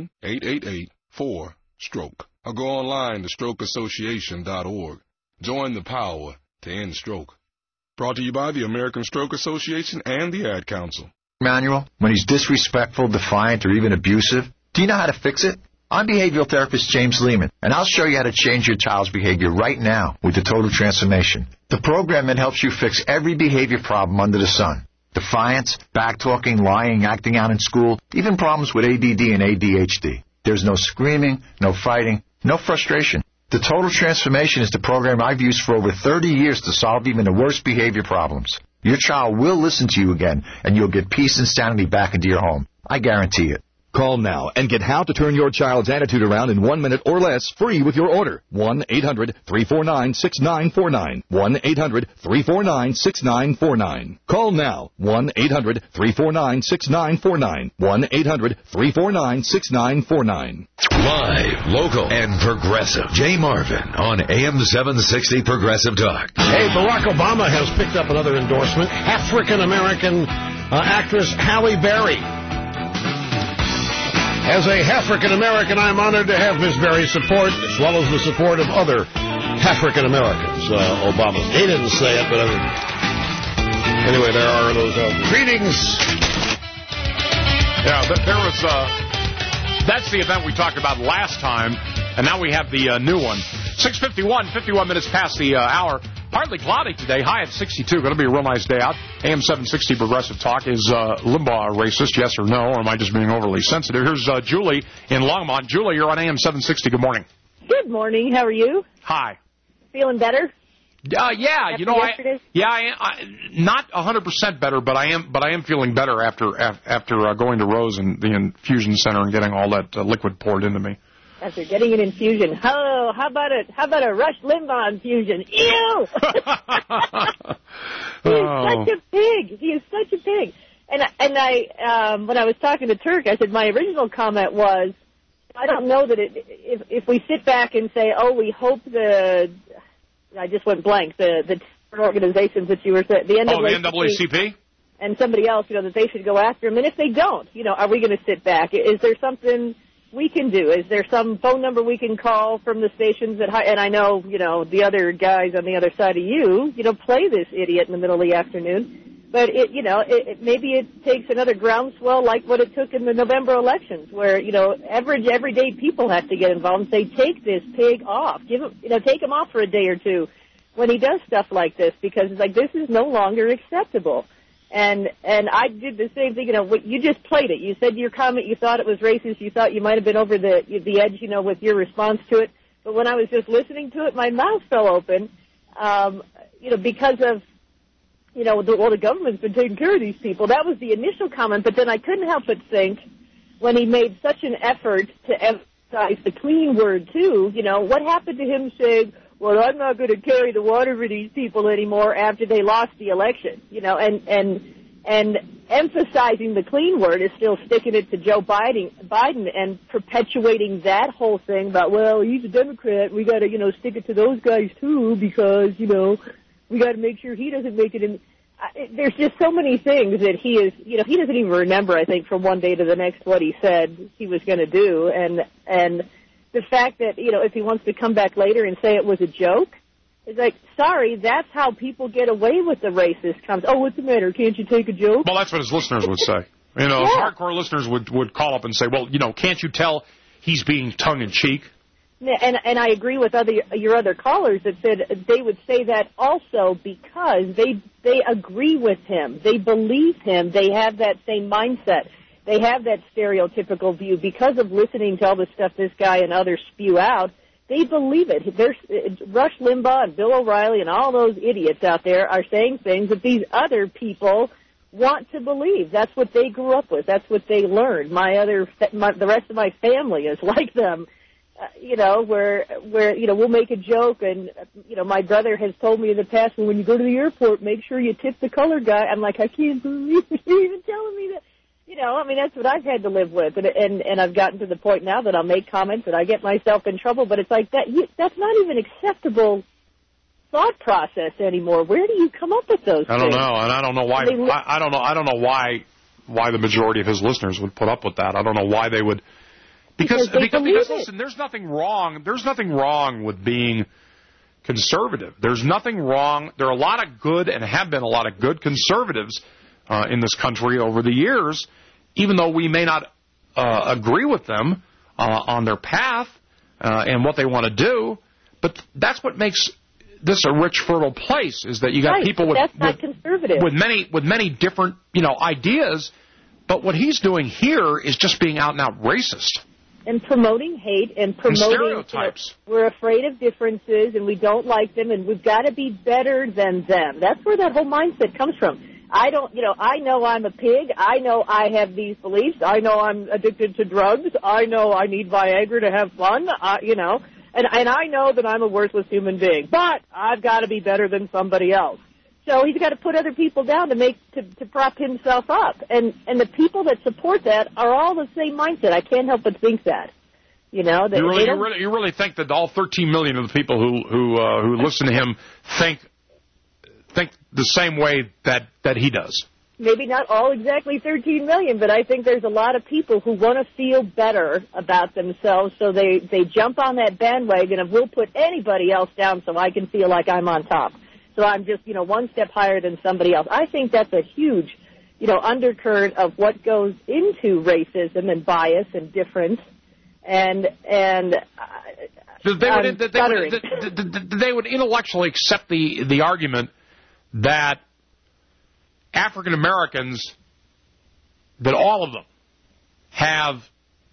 1-888-4-STROKE or go online to strokeassociation.org. Join the power to end stroke. Brought to you by the American Stroke Association and the Ad Council. Manual, when he's disrespectful, defiant, or even abusive, do you know how to fix it? I'm behavioral therapist James Lehman, and I'll show you how to change your child's behavior right now with the Total Transformation. The program that helps you fix every behavior problem under the sun. Defiance, backtalking, lying, acting out in school, even problems with ADD and ADHD. There's no screaming, no fighting, no frustration. The Total Transformation is the program I've used for over 30 years to solve even the worst behavior problems. Your child will listen to you again, and you'll get peace and sanity back into your home. I guarantee it. Call now and get How to Turn Your Child's Attitude Around in 1 minute or less free with your order. 1-800-349-6949. 1-800-349-6949. Call now. 1-800-349-6949. 1-800-349-6949. Live, local, and progressive. Jay Marvin on AM 760 Progressive Talk. Hey, Barack Obama has picked up another endorsement. African-American actress Halle Berry. As a African-American, I'm honored to have Miss Berry's support, as well as the support of other African-Americans. Obama, he didn't say it, but anyway, there are those greetings. Yeah, there was, that's the event we talked about last time, and now we have the new one. 6:51, 51 minutes past the hour. Partly cloudy today, high at 62. Going to be a real nice day out. AM 760 Progressive Talk. Is Limbaugh a racist, yes or no, or am I just being overly sensitive? Here's Julie in Longmont. Julie, you're on AM 760. Good morning. Good morning. How are you? Hi. Feeling better? Yeah, you know, I am not 100% better, but I am feeling better after going to Rose and the infusion center and getting all that liquid poured into me. After getting an infusion. Oh, how about a Rush Limbaugh infusion? Ew! Such a pig. He is such a pig. And I when I was talking to Turk, I said my original comment was, I don't know that if we sit back and say, oh, we hope I just went blank, the organizations that you were saying, the NAACP and somebody else, that they should go after him. And if they don't, are we going to sit back? Is there something we can do? Is there some phone number we can call from the stations and I know, the other guys on the other side of you, play this idiot in the middle of the afternoon. But maybe it takes another groundswell like what it took in the November elections where, average everyday people have to get involved and say, take this pig off. Take him off for a day or two when he does stuff like this because it's like, this is no longer acceptable. And I did the same thing. You just played it. You said your comment. You thought it was racist. You thought you might have been over the edge, with your response to it. But when I was just listening to it, my mouth fell open, because of, the government's been taking care of these people. That was the initial comment. But then I couldn't help but think when he made such an effort to emphasize the clean word too. What happened to him saying, well, I'm not going to carry the water for these people anymore after they lost the election, and emphasizing the clean word is still sticking it to Joe Biden and perpetuating that whole thing about, well, he's a Democrat, we got to, stick it to those guys too because, we got to make sure he doesn't make it in. There's just so many things that he is, he doesn't even remember, I think, from one day to the next what he said he was going to do, and the fact that, if he wants to come back later and say it was a joke, it's like, sorry, that's how people get away with the racist comments. Oh, what's the matter? Can't you take a joke? Well, that's what his listeners would say. Hardcore listeners would call up and say, well, can't you tell he's being tongue-in-cheek? And I agree with your other callers that said they would say that also because they agree with him. They believe him. They have that same mindset. They have that stereotypical view because of listening to all the stuff this guy and others spew out. They believe it. Rush Limbaugh and Bill O'Reilly and all those idiots out there are saying things that these other people want to believe. That's what they grew up with. That's what they learned. The rest of my family is like them. Where we'll make a joke and, my brother has told me in the past, when you go to the airport, make sure you tip the colored guy. I'm like, I can't believe you're even telling me that. That's what I've had to live with. And I've gotten to the point now that I'll make comments and I get myself in trouble, but it's like that's not even acceptable thought process anymore. Where do you come up with those things? I don't know, and I don't know why. I don't know why the majority of his listeners would put up with that. I don't know why they would. Because listen, there's nothing wrong. There's nothing wrong with being conservative. There's nothing wrong. There are a lot of good and have been a lot of good conservatives in this country over the years, even though we may not agree with them on their path and what they want to do. But that's what makes this a rich, fertile place, is that you got people with many different ideas. But what he's doing here is just being out and out racist. and promoting hate and promoting stereotypes. We're afraid of differences and we don't like them and we've got to be better than them. That's where that whole mindset comes from. I know I'm a pig. I know I have these beliefs. I know I'm addicted to drugs. I know I need Viagra to have fun. And I know that I'm a worthless human being. But I've got to be better than somebody else. So he's got to put other people down to prop himself up. And the people that support that are all the same mindset. I can't help but think that. You really think that all 13 million of the people who listen to him think the same way that he does? Maybe not all exactly 13 million, but I think there's a lot of people who want to feel better about themselves, so they jump on that bandwagon of we'll put anybody else down so I can feel like I'm on top. So I'm just, one step higher than somebody else. I think that's a huge, undercurrent of what goes into racism and bias and difference and they would intellectually accept the argument that African Americans, that all of them have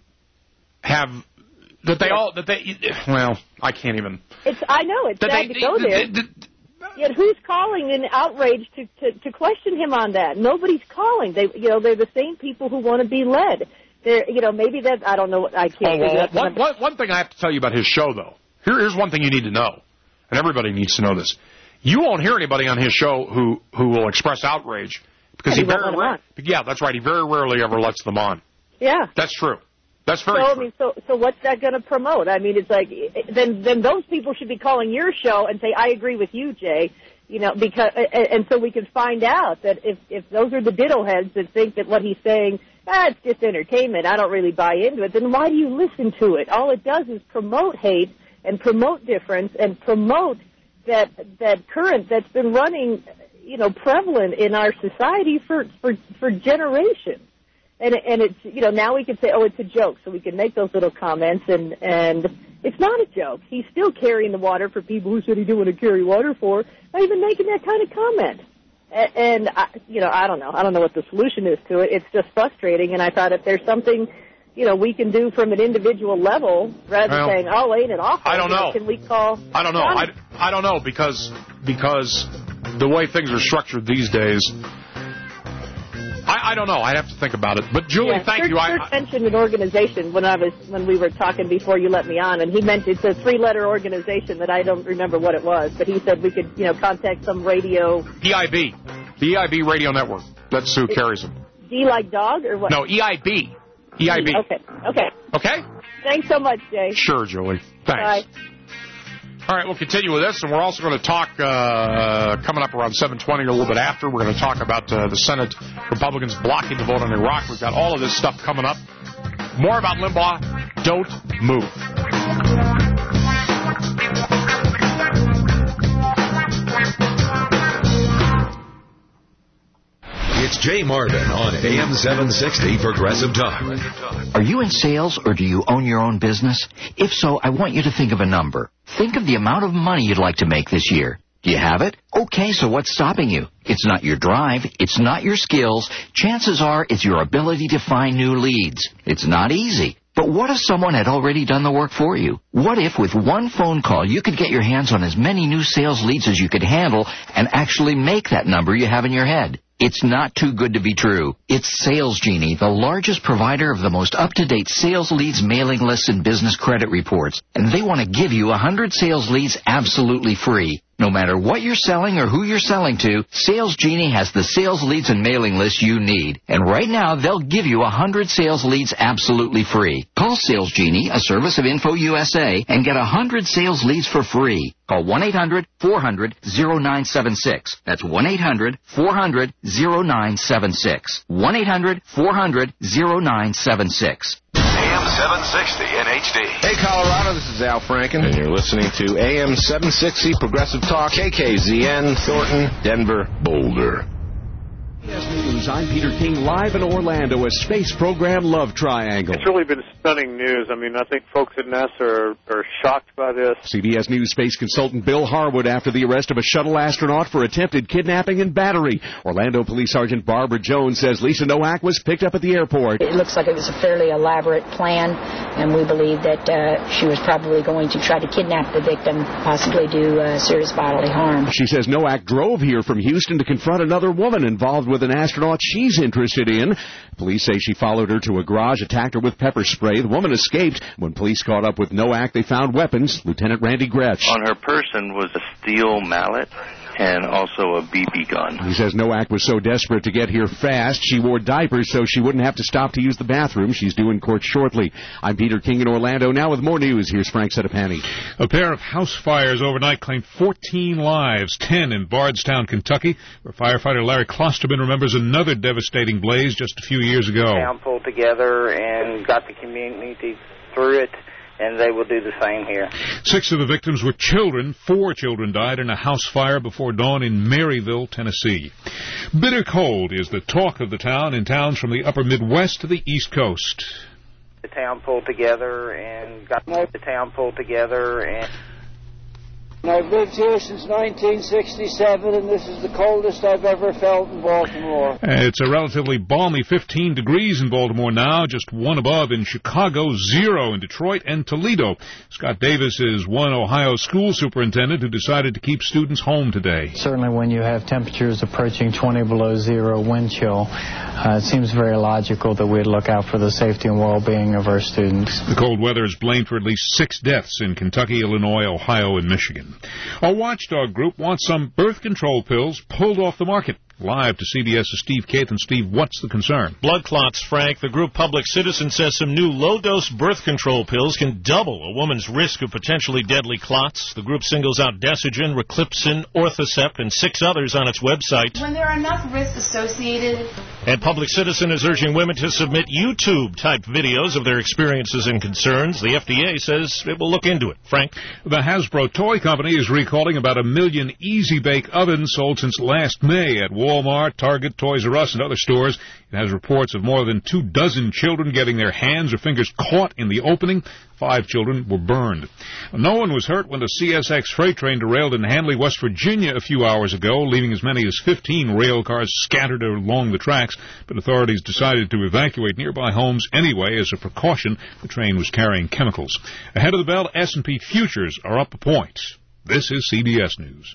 I can't even. I know it's sad to go there. Yet who's calling in outrage to question him on that? Nobody's calling. They're the same people who want to be led. Maybe that I don't know. I can't. One thing I have to tell you about his show, though. Here's one thing you need to know, and everybody needs to know this. You won't hear anybody on his show who will express outrage because he very rarely. Yeah, that's right. He very rarely ever lets them on. Yeah, that's true. That's very true. So what's that going to promote? I mean, it's like then those people should be calling your show and say, I agree with you, Jay. Because and so we can find out that if those are the ditto heads that think that what he's saying, it's just entertainment, I don't really buy into it, then why do you listen to it? All it does is promote hate and promote difference and promote that current that's been running, prevalent in our society for generations. And it's, now we can say, oh, it's a joke, so we can make those little comments, and it's not a joke. He's still carrying the water for people who said he didn't want to carry water for, not even making that kind of comment. And I don't know. I don't know what the solution is to it. It's just frustrating, and I thought if there's something, we can do from an individual level, rather than saying, oh, ain't it awful? I don't know. Can we call? I don't know. I don't know, because the way things are structured these days, I don't know. I'd have to think about it. But Julie, thank you. Kurt mentioned an organization when we were talking before you let me on, and he mentioned it's a 3-letter organization that I don't remember what it was, but he said we could, contact some radio. EIB, the EIB Radio Network. That's who carries them. D like dog or what? No, EIB. EIB. Okay. Thanks so much, Jay. Sure, Julie. Thanks. Bye. All right, we'll continue with this, and we're also going to talk, coming up around 7:20 or a little bit after, we're going to talk about the Senate Republicans blocking the vote on Iraq. We've got all of this stuff coming up. More about Limbaugh. Don't move. It's Jay Marvin on AM 760 Progressive Talk. Are you in sales or do you own your own business? If so, I want you to think of a number. Think of the amount of money you'd like to make this year. Do you have it? Okay, so what's stopping you? It's not your drive. It's not your skills. Chances are it's your ability to find new leads. It's not easy. But what if someone had already done the work for you? What if with one phone call you could get your hands on as many new sales leads as you could handle and actually make that number you have in your head? It's not too good to be true. It's Sales Genie, the largest provider of the most up-to-date sales leads, mailing lists, and business credit reports. And they want to give you 100 sales leads absolutely free. No matter what you're selling or who you're selling to, Sales Genie has the sales leads and mailing lists you need. And right now, they'll give you 100 sales leads absolutely free. Call Sales Genie, a service of Info USA, and get 100 sales leads for free. Call 1-800-400-0976. That's 1-800-400-0976. 1-800-400-0976. AM 760 in HD. Hey, Colorado, this is Al Franken, and you're listening to AM 760 Progressive Talk, KKZN, Thornton, Denver, Boulder. News. I'm Peter King, live in Orlando, a space program love triangle. It's really been stunning news. I mean, I think folks at NASA are shocked by this. CBS News space consultant Bill Harwood after the arrest of a shuttle astronaut for attempted kidnapping and battery. Orlando Police Sergeant Barbara Jones says Lisa Nowak was picked up at the airport. It looks like it was a fairly elaborate plan, and we believe that she was probably going to try to kidnap the victim, possibly do serious bodily harm. She says Nowak drove here from Houston to confront another woman involved with an astronaut she's interested in. Police say she followed her to a garage, attacked her with pepper spray. The woman escaped. When police caught up with Nowak, they found weapons. Lieutenant Randy Gretsch. On her person was a steel mallet and also a BB gun. He says Nowak was so desperate to get here fast, she wore diapers so she wouldn't have to stop to use the bathroom. She's due in court shortly. I'm Peter King in Orlando. Now with more news, here's Frank Sedapani. A pair of house fires overnight claimed 14 lives, 10 in Bardstown, Kentucky, where firefighter Larry Klosterman remembers another devastating blaze just a few years ago. The town pulled together and got the community through it, and they will do the same here. 6 of the victims were children. 4 children died in a house fire before dawn in Maryville, Tennessee. Bitter cold is the talk of the town in towns from the upper Midwest to the East Coast. The town pulled together and got the town pulled together and... I've lived here since 1967, and this is the coldest I've ever felt in Baltimore. It's a relatively balmy 15 degrees in Baltimore now, just 1 above in Chicago, 0 in Detroit and Toledo. Scott Davis is one Ohio school superintendent who decided to keep students home today. Certainly when you have temperatures approaching 20 below 0 wind chill, it seems very logical that we'd look out for the safety and well-being of our students. The cold weather is blamed for at least 6 deaths in Kentucky, Illinois, Ohio, and Michigan. A watchdog group wants some birth control pills pulled off the market. Live to CBS's Steve Caith. And Steve, what's the concern? Blood clots, Frank. The group Public Citizen says some new low-dose birth control pills can double a woman's risk of potentially deadly clots. The group singles out Desigen, Riclipsin, Orthocept, and 6 others on its website. When there are enough risks associated... And Public Citizen is urging women to submit YouTube-type videos of their experiences and concerns. The FDA says it will look into it. Frank? The Hasbro toy company is recalling about 1 million Easy Bake ovens sold since last May at Walmart, Target, Toys R Us, and other stores. It has reports of more than 24 children getting their hands or fingers caught in the opening. 5 children were burned. No one was hurt when the CSX freight train derailed in Handley, West Virginia a few hours ago, leaving as many as 15 rail cars scattered along the tracks. But authorities decided to evacuate nearby homes anyway as a precaution. The train was carrying chemicals. Ahead of the bell, S&P futures are up a point. This is CBS News.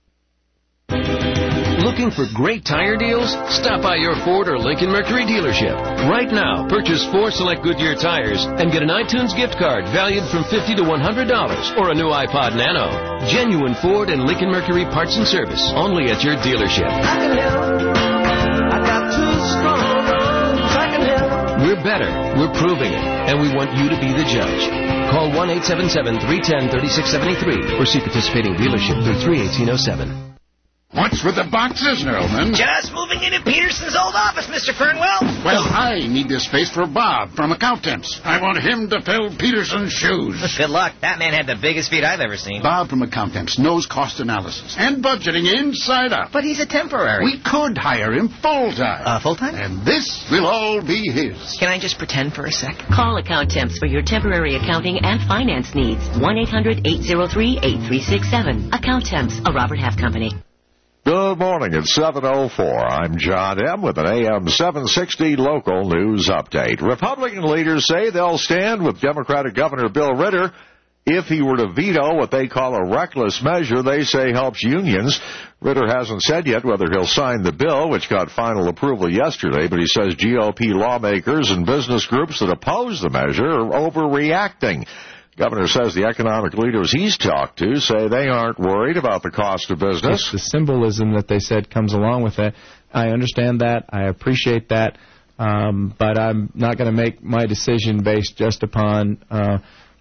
Looking for great tire deals? Stop by your Ford or Lincoln Mercury dealership. Right now, purchase 4 select Goodyear tires and get an iTunes gift card valued from $50 to $100 or a new iPod Nano. Genuine Ford and Lincoln Mercury parts and service only at your dealership. I can help. I got 2 strong arms. I can help. We're better. We're proving it. And we want you to be the judge. Call 1-877-310-3673 or see participating dealership through 3/1807. What's with the boxes, Earlman? Just moving into Peterson's old office, Mr. Fernwell. Well, I need this space for Bob from Accountants. I want him to fill Peterson's shoes. Good luck. That man had the biggest feet I've ever seen. Bob from Accountants knows cost analysis and budgeting inside out. But he's a temporary. We could hire him full-time. Full-time? And this will all be his. Can I just pretend for a sec? Call Accountemps for your temporary accounting and finance needs. 1-800-803-8367. Accountemps, a Robert Half company. Good morning. It's 7:04. I'm John M. with an AM 760 local news update. Republican leaders say they'll stand with Democratic Governor Bill Ritter if he were to veto what they call a reckless measure they say helps unions. Ritter hasn't said yet whether he'll sign the bill, which got final approval yesterday, but he says GOP lawmakers and business groups that oppose the measure are overreacting. Governor says the economic leaders he's talked to say they aren't worried about the cost of business. It's the symbolism that they said comes along with it. I understand that. I appreciate that. But I'm not going to make my decision based just upon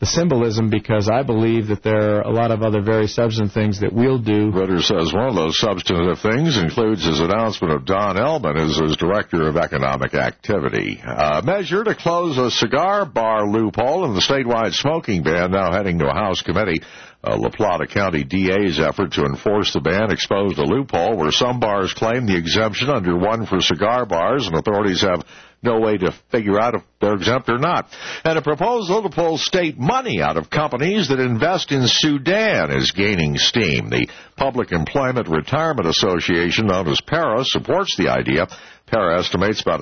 the symbolism, because I believe that there are a lot of other very substantive things that we'll do. Ritter says one of those substantive things includes his announcement of Don Ellman as his Director of Economic Activity. A measure to close a cigar bar loophole in the statewide smoking ban now heading to a House committee. La Plata County DA's effort to enforce the ban exposed a loophole where some bars claim the exemption under one for cigar bars, and authorities have no way to figure out if they're exempt or not. And a proposal to pull state money out of companies that invest in Sudan is gaining steam. The Public Employment Retirement Association, known as PARA, supports the idea. PARA estimates about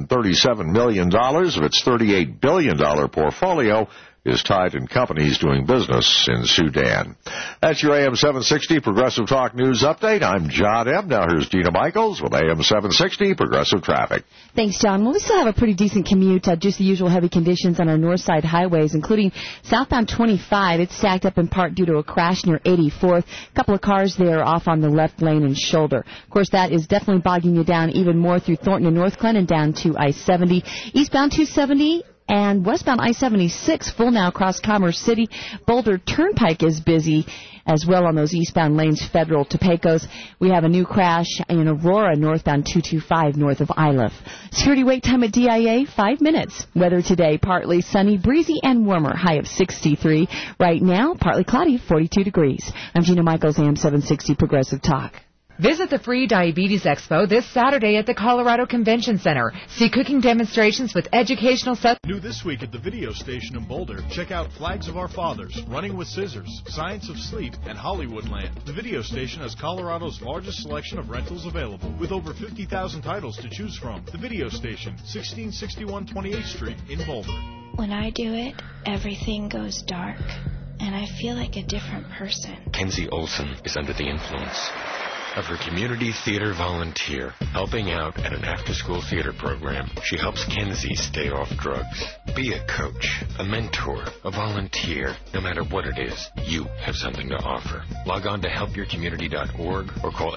$137 million of its $38 billion portfolio is tied in companies doing business in Sudan. That's your AM 760 Progressive Talk News Update. I'm John M. Now here's Gina Michaels with AM 760 Progressive Traffic. Thanks, John. Well, we still have a pretty decent commute, just the usual heavy conditions on our north side highways, including southbound 25. It's stacked up in part due to a crash near 84th. A couple of cars there off on the left lane and shoulder. Of course, that is definitely bogging you down even more through Thornton and North Glen and down to I-70. Eastbound 270 and westbound I-76 full now across Commerce City. Boulder Turnpike is busy as well on those eastbound lanes, Federal to Pecos. We have a new crash in Aurora, northbound 225 north of Iliff. Security wait time at DIA, 5 minutes. Weather today, partly sunny, breezy, and warmer, high of 63. Right now, partly cloudy, 42 degrees. I'm Gina Michaels, AM 760 Progressive Talk. Visit the Free Diabetes Expo this Saturday at the Colorado Convention Center. See cooking demonstrations with educational New this week at the video station in Boulder, check out Flags of Our Fathers, Running with Scissors, Science of Sleep, and Hollywoodland. The video station has Colorado's largest selection of rentals available, with over 50,000 titles to choose from. The video station, 1661 28th Street in Boulder. When I do it, everything goes dark, and I feel like a different person. Kenzie Olson is under the influence of her community theater volunteer, helping out at an after-school theater program. She helps Kenzie stay off drugs. Be a coach, a mentor, a volunteer. No matter what it is, you have something to offer. Log on to helpyourcommunity.org or call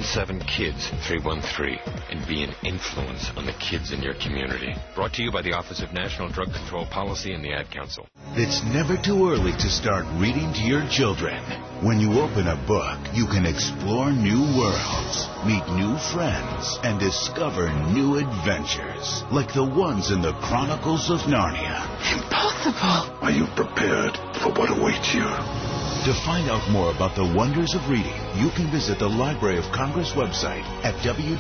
877-KIDS-313 and be an influence on the kids in your community. Brought to you by the Office of National Drug Control Policy and the Ad Council. It's never too early to start reading to your children. When you open a book, you can explore new worlds, meet new friends, and discover new adventures, like the ones in the Chronicles of Narnia. Impossible! Are you prepared for what awaits you? To find out more about the wonders of reading, you can visit the Library of Congress website at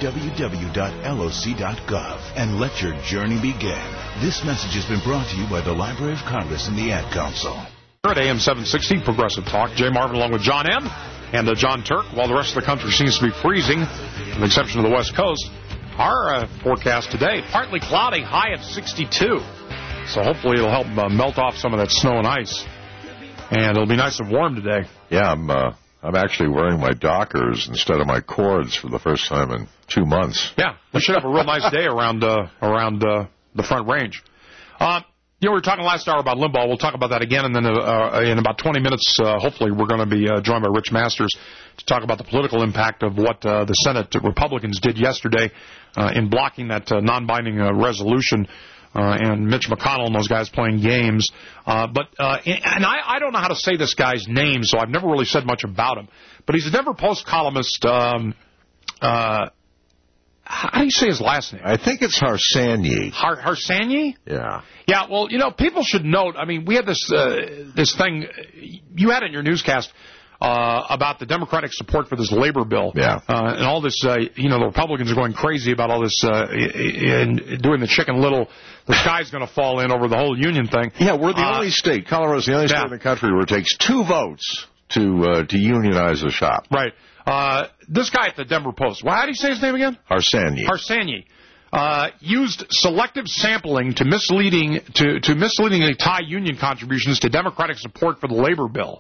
www.loc.gov and let your journey begin. This message has been brought to you by the Library of Congress and the Ad Council. At AM 760 Progressive Talk, Jay Marvin along with John M. and John Turk, while the rest of the country seems to be freezing, with the exception of the West Coast. Our forecast today, partly cloudy, high of 62. So hopefully it'll help melt off some of that snow and ice. And it'll be nice and warm today. Yeah, I'm actually wearing my Dockers instead of my cords for the first time in 2 months. Yeah, we should have a real nice day around the Front Range. We were talking last hour about Limbaugh. We'll talk about that again, and then in about 20 minutes, hopefully, we're going to be joined by Rich Masters to talk about the political impact of what the Senate Republicans did yesterday in blocking that non-binding resolution, and Mitch McConnell and those guys playing games. But I don't know how to say this guy's name, so I've never really said much about him. But he's a Denver Post columnist. How do you say his last name? I think it's Harsanyi. Harsanyi? Yeah. Yeah, well, people should note, we had this thing, you had it in your newscast, about the Democratic support for this labor bill. Yeah. And all this, the Republicans are going crazy about all this, and doing the Chicken Little, the sky's going to fall in over the whole union thing. Yeah, we're the only state, Colorado's the only state in the country where it takes 2 votes to unionize a shop. Right. This guy at the Denver Post, how do you say his name again? Harsanyi. Used selective sampling to misleadingly tie union contributions to Democratic support for the labor bill.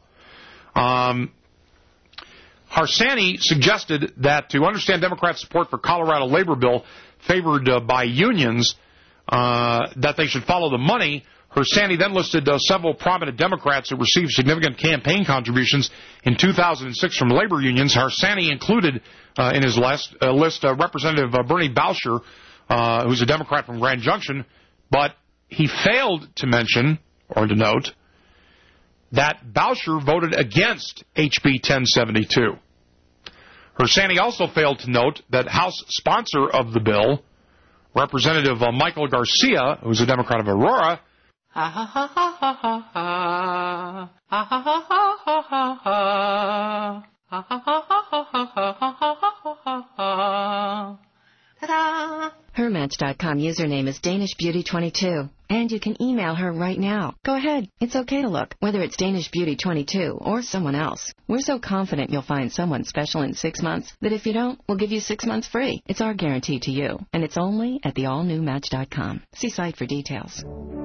Harsanyi suggested that to understand Democrat support for Colorado labor bill favored by unions, that they should follow the money. Harsanyi then listed several prominent Democrats who received significant campaign contributions in 2006 from labor unions. Harsanyi included in his list Representative Bernie Boucher, who's a Democrat from Grand Junction, but he failed to mention or to note that Boucher voted against HB 1072. Hersani also failed to note that House sponsor of the bill, Representative Michael Garcia, who's a Democrat of Aurora, Hermatch.com username is DanishBeauty22. And you can email her right now. Go ahead. It's okay to look, whether it's DanishBeauty22 or someone else. We're so confident you'll find someone special in 6 months that if you don't, we'll give you 6 months free. It's our guarantee to you. And it's only at the allnewmatch.com. See site for details.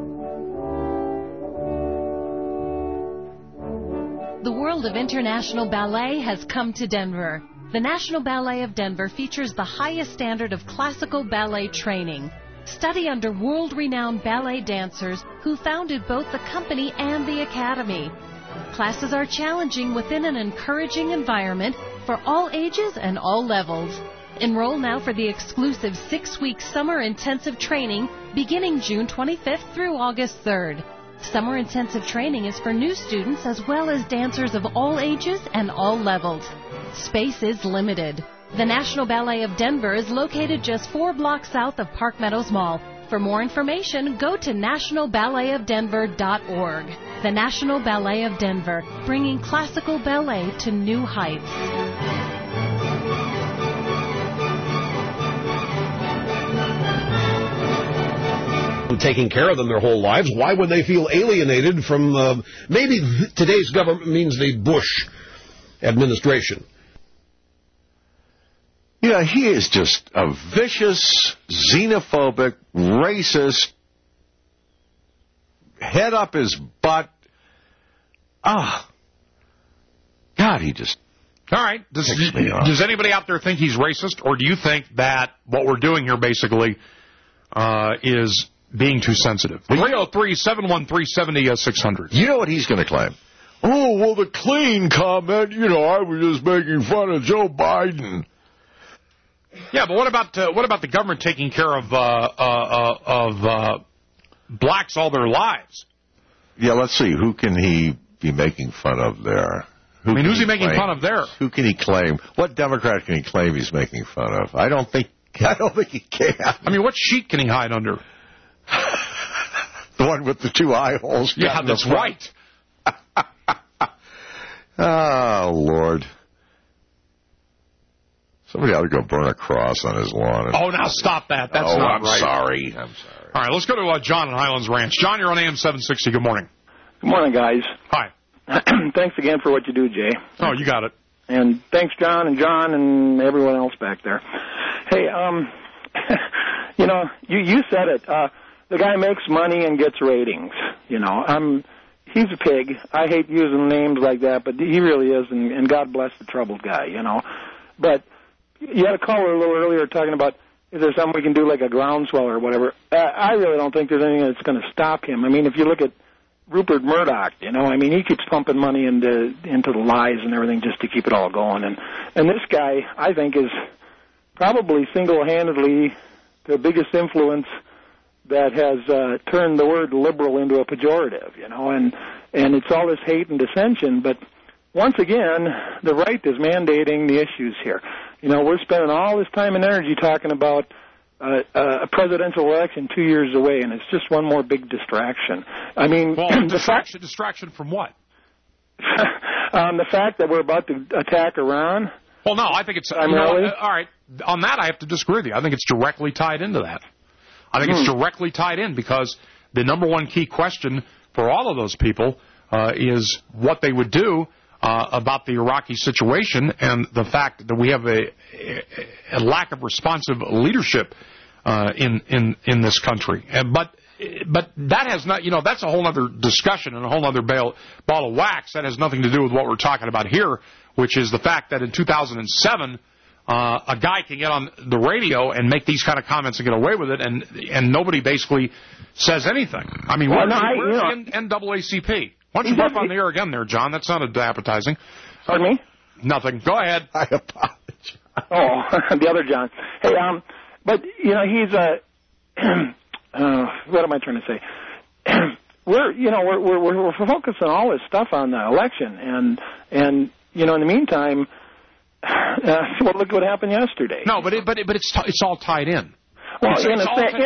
The world of international ballet has come to Denver. The National Ballet of Denver features the highest standard of classical ballet training. Study under world-renowned ballet dancers who founded both the company and the academy. Classes are challenging within an encouraging environment for all ages and all levels. Enroll now for the exclusive 6-week summer intensive training beginning June 25th through August 3rd. Summer intensive training is for new students as well as dancers of all ages and all levels. Space is limited. The National Ballet of Denver is located just 4 blocks south of Park Meadows Mall. For more information, go to nationalballetofdenver.org. The National Ballet of Denver, bringing classical ballet to new heights. Taking care of them their whole lives, why would they feel alienated from, maybe today's government means the Bush administration. Yeah, he is just a vicious, xenophobic, racist, head up his butt. God, he just... All right. Does anybody out there think he's racist, or do you think that what we're doing here basically is being too sensitive? 303-713-70-600. You know what he's going to claim? Oh, well, the clean comment, I was just making fun of Joe Biden. Yeah, but what about the government taking care of blacks all their lives? Yeah, let's see. Who can he be making fun of there? Who's he making fun of there? Who can he claim? What Democrat can he claim he's making fun of? I don't think he can. I mean, what sheet can he hide under? The one with the 2 eye holes. Yeah, that's right. Oh, Lord. Somebody ought to go burn a cross on his lawn. Oh, now stop that. That's not I'm right. Sorry. All right, let's go to John in Highlands Ranch. John, you're on AM 760. Good morning. Good morning, guys. Hi. Thanks again for what you do, Jay. Oh, you got it. And thanks, John and everyone else back there. Hey, you said it. The guy makes money and gets ratings. He's a pig. I hate using names like that, but he really is, and God bless the troubled guy, But you had a caller a little earlier talking about, is there something we can do like a groundswell or whatever? I really don't think there's anything that's going to stop him. I mean, if you look at Rupert Murdoch, he keeps pumping money into the lies and everything just to keep it all going. And this guy, I think, is probably single-handedly the biggest influence that has turned the word liberal into a pejorative, and it's all this hate and dissension. But once again, the right is mandating the issues here. We're spending all this time and energy talking about a presidential election 2 years away, and it's just one more big distraction. I mean, distraction from what? The fact that we're about to attack Iran. Well, no, I think it's... all right, on that I have to disagree with you. I think it's directly tied into that. I think it's directly tied in because the number one key question for all of those people is what they would do about the Iraqi situation and the fact that we have a lack of responsive leadership in this country. But that has not, that's a whole other discussion and a whole other ball of wax. That has nothing to do with what we're talking about here, which is the fact that in 2007, a guy can get on the radio and make these kind of comments and get away with it, and nobody basically says anything. I mean, where's the NAACP? Why don't you jump on the air again there, John? That sounded appetizing. Pardon me? Nothing. Go ahead. I apologize. Oh, the other John. Hey, but, he's a... what am I trying to say? we're focusing all this stuff on the election, and in the meantime, well, look what happened yesterday. No, but it's all tied in. Well, in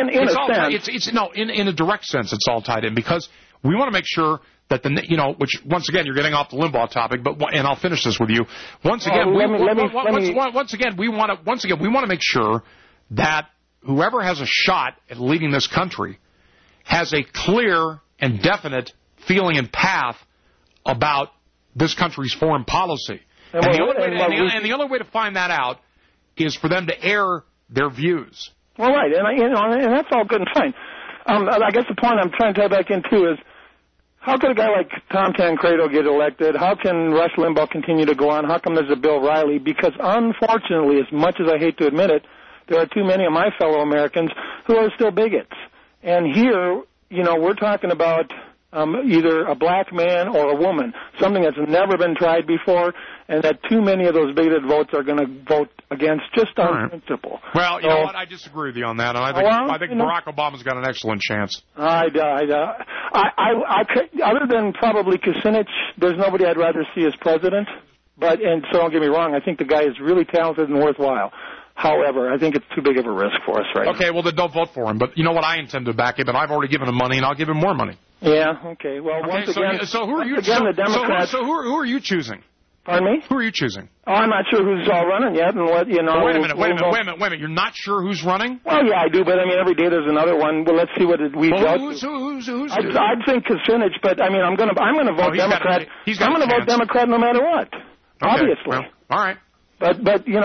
a direct sense, it's all tied in because we want to make sure that which once again you're getting off the Limbaugh topic, and I'll finish this with you. Once again, we want to make sure that whoever has a shot at leading this country has a clear and definite feeling and path about this country's foreign policy. And the only way to find that out is for them to air their views. Well, right, and that's all good and fine. I guess the point I'm trying to tie back into is, how could a guy like Tom Tancredo get elected? How can Rush Limbaugh continue to go on? How come there's a Bill Riley? Because unfortunately, as much as I hate to admit it, there are too many of my fellow Americans who are still bigots. And here, we're talking about either a black man or a woman, something that's never been tried before, and that too many of those bigoted votes are going to vote against just on principle. Well, you know what? I disagree with you on that, and I think Barack Obama's got an excellent chance. I could, other than probably Kucinich, there's nobody I'd rather see as president. And so don't get me wrong, I think the guy is really talented and worthwhile. However, I think it's too big of a risk for us right now. Okay, well, then don't vote for him. But you know what? I intend to back him, and I've already given him money, and I'll give him more money. Yeah, okay. Well, once again, the Democrats... So who are you choosing? Pardon me? Who are you choosing? Oh, I'm not sure who's all running yet, and what, Wait a minute. You're not sure who's running? Well, yeah, I do, but every day there's another one. Well, let's see what we got. Who's? I'd think Kucinich, but I'm going to vote Democrat. I'm going to vote Democrat no matter what. Okay. Obviously. Well, all right. But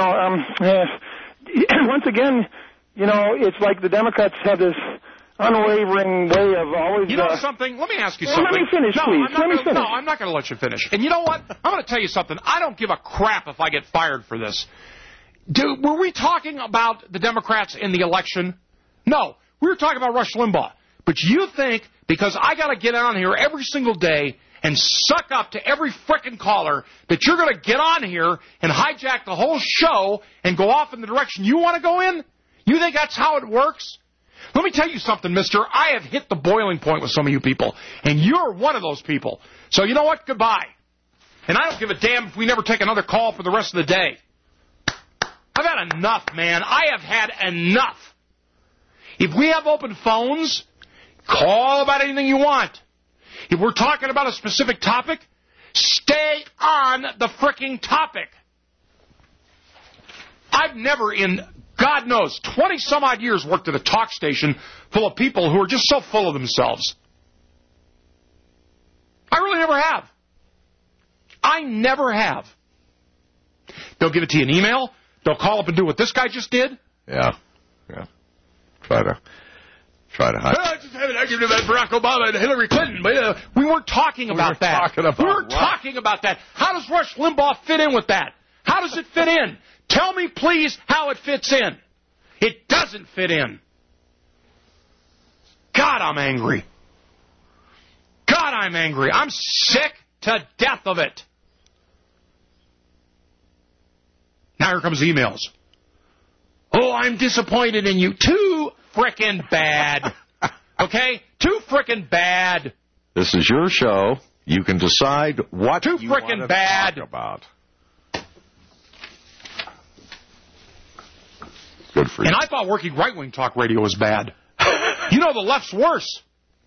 once again, it's like the Democrats have this unwavering way of always... something? Let me ask you something. Let me finish, please. No, I'm not going to let you finish. And you know what? I'm going to tell you something. I don't give a crap if I get fired for this. Were we talking about the Democrats in the election? No. We were talking about Rush Limbaugh. But you think, because I got to get on here every single day and suck up to every frickin' caller, that you're going to get on here and hijack the whole show and go off in the direction you want to go in? You think that's how it works? Let me tell you something, mister. I have hit the boiling point with some of you people, and you're one of those people. So you know what? Goodbye. And I don't give a damn if we never take another call for the rest of the day. I've had enough, man. I have had enough. If we have open phones, call about anything you want. If we're talking about a specific topic, stay on the fricking topic. I've never in, God knows, 20-some-odd years worked at a talk station full of people who are just so full of themselves. I really never have. I never have. They'll give it to you in email. They'll call up and do what this guy just did. Yeah. Try to hide. I just had an argument about Barack Obama and Hillary Clinton. But, we weren't talking about that. We were talking about that. How does Rush Limbaugh fit in with that? How does it fit in? Tell me, please, how it fits in. It doesn't fit in. God, I'm angry. I'm sick to death of it. Now here comes emails. Oh, I'm disappointed in you. Too frickin' bad. Okay? Too frickin' bad. This is your show. You can decide what you want to talk about. Good for you. And I thought working right-wing talk radio was bad. You know the left's worse.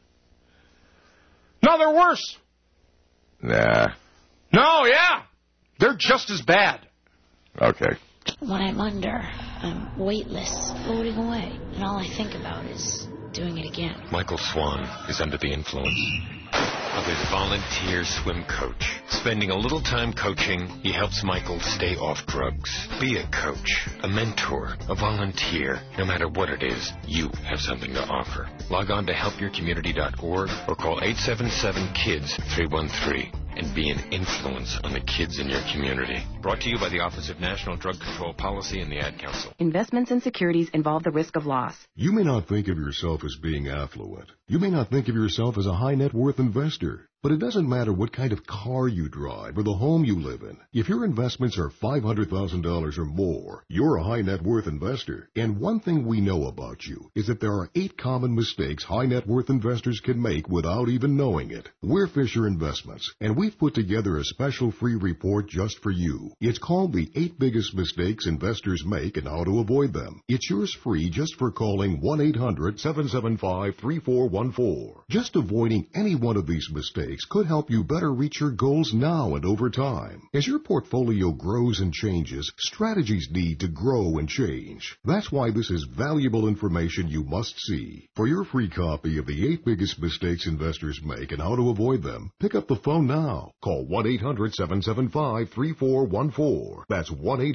No, they're worse. Nah. No, yeah. They're just as bad. Okay. When I'm under, I'm weightless, floating away, and all I think about is doing it again. Michael Swan is under the influence of his volunteer swim coach. Spending a little time coaching, he helps Michael stay off drugs. Be a coach, a mentor, a volunteer. No matter what it is, you have something to offer. Log on to helpyourcommunity.org or call 877-KIDS-313 and be an influence on the kids in your community. Brought to you by the Office of National Drug Control Policy and the Ad Council. Investments and securities involve the risk of loss. You may not think of yourself as being affluent. You may not think of yourself as a high net worth investor. But it doesn't matter what kind of car you drive or the home you live in. If your investments are $500,000 or more, you're a high net worth investor. And one thing we know about you is that there are 8 common mistakes high net worth investors can make without even knowing it. We're Fisher Investments, and we've put together a special free report just for you. It's called The 8 Biggest Mistakes Investors Make and How to Avoid Them. It's yours free just for calling 1-800-775-3414. Just avoiding any one of these mistakes could help you better reach your goals now and over time. As your portfolio grows and changes, strategies need to grow and change. That's why this is valuable information you must see. For your free copy of The 8 Biggest Mistakes Investors Make and How to Avoid Them, pick up the phone now. Call 1-800-775-3414. That's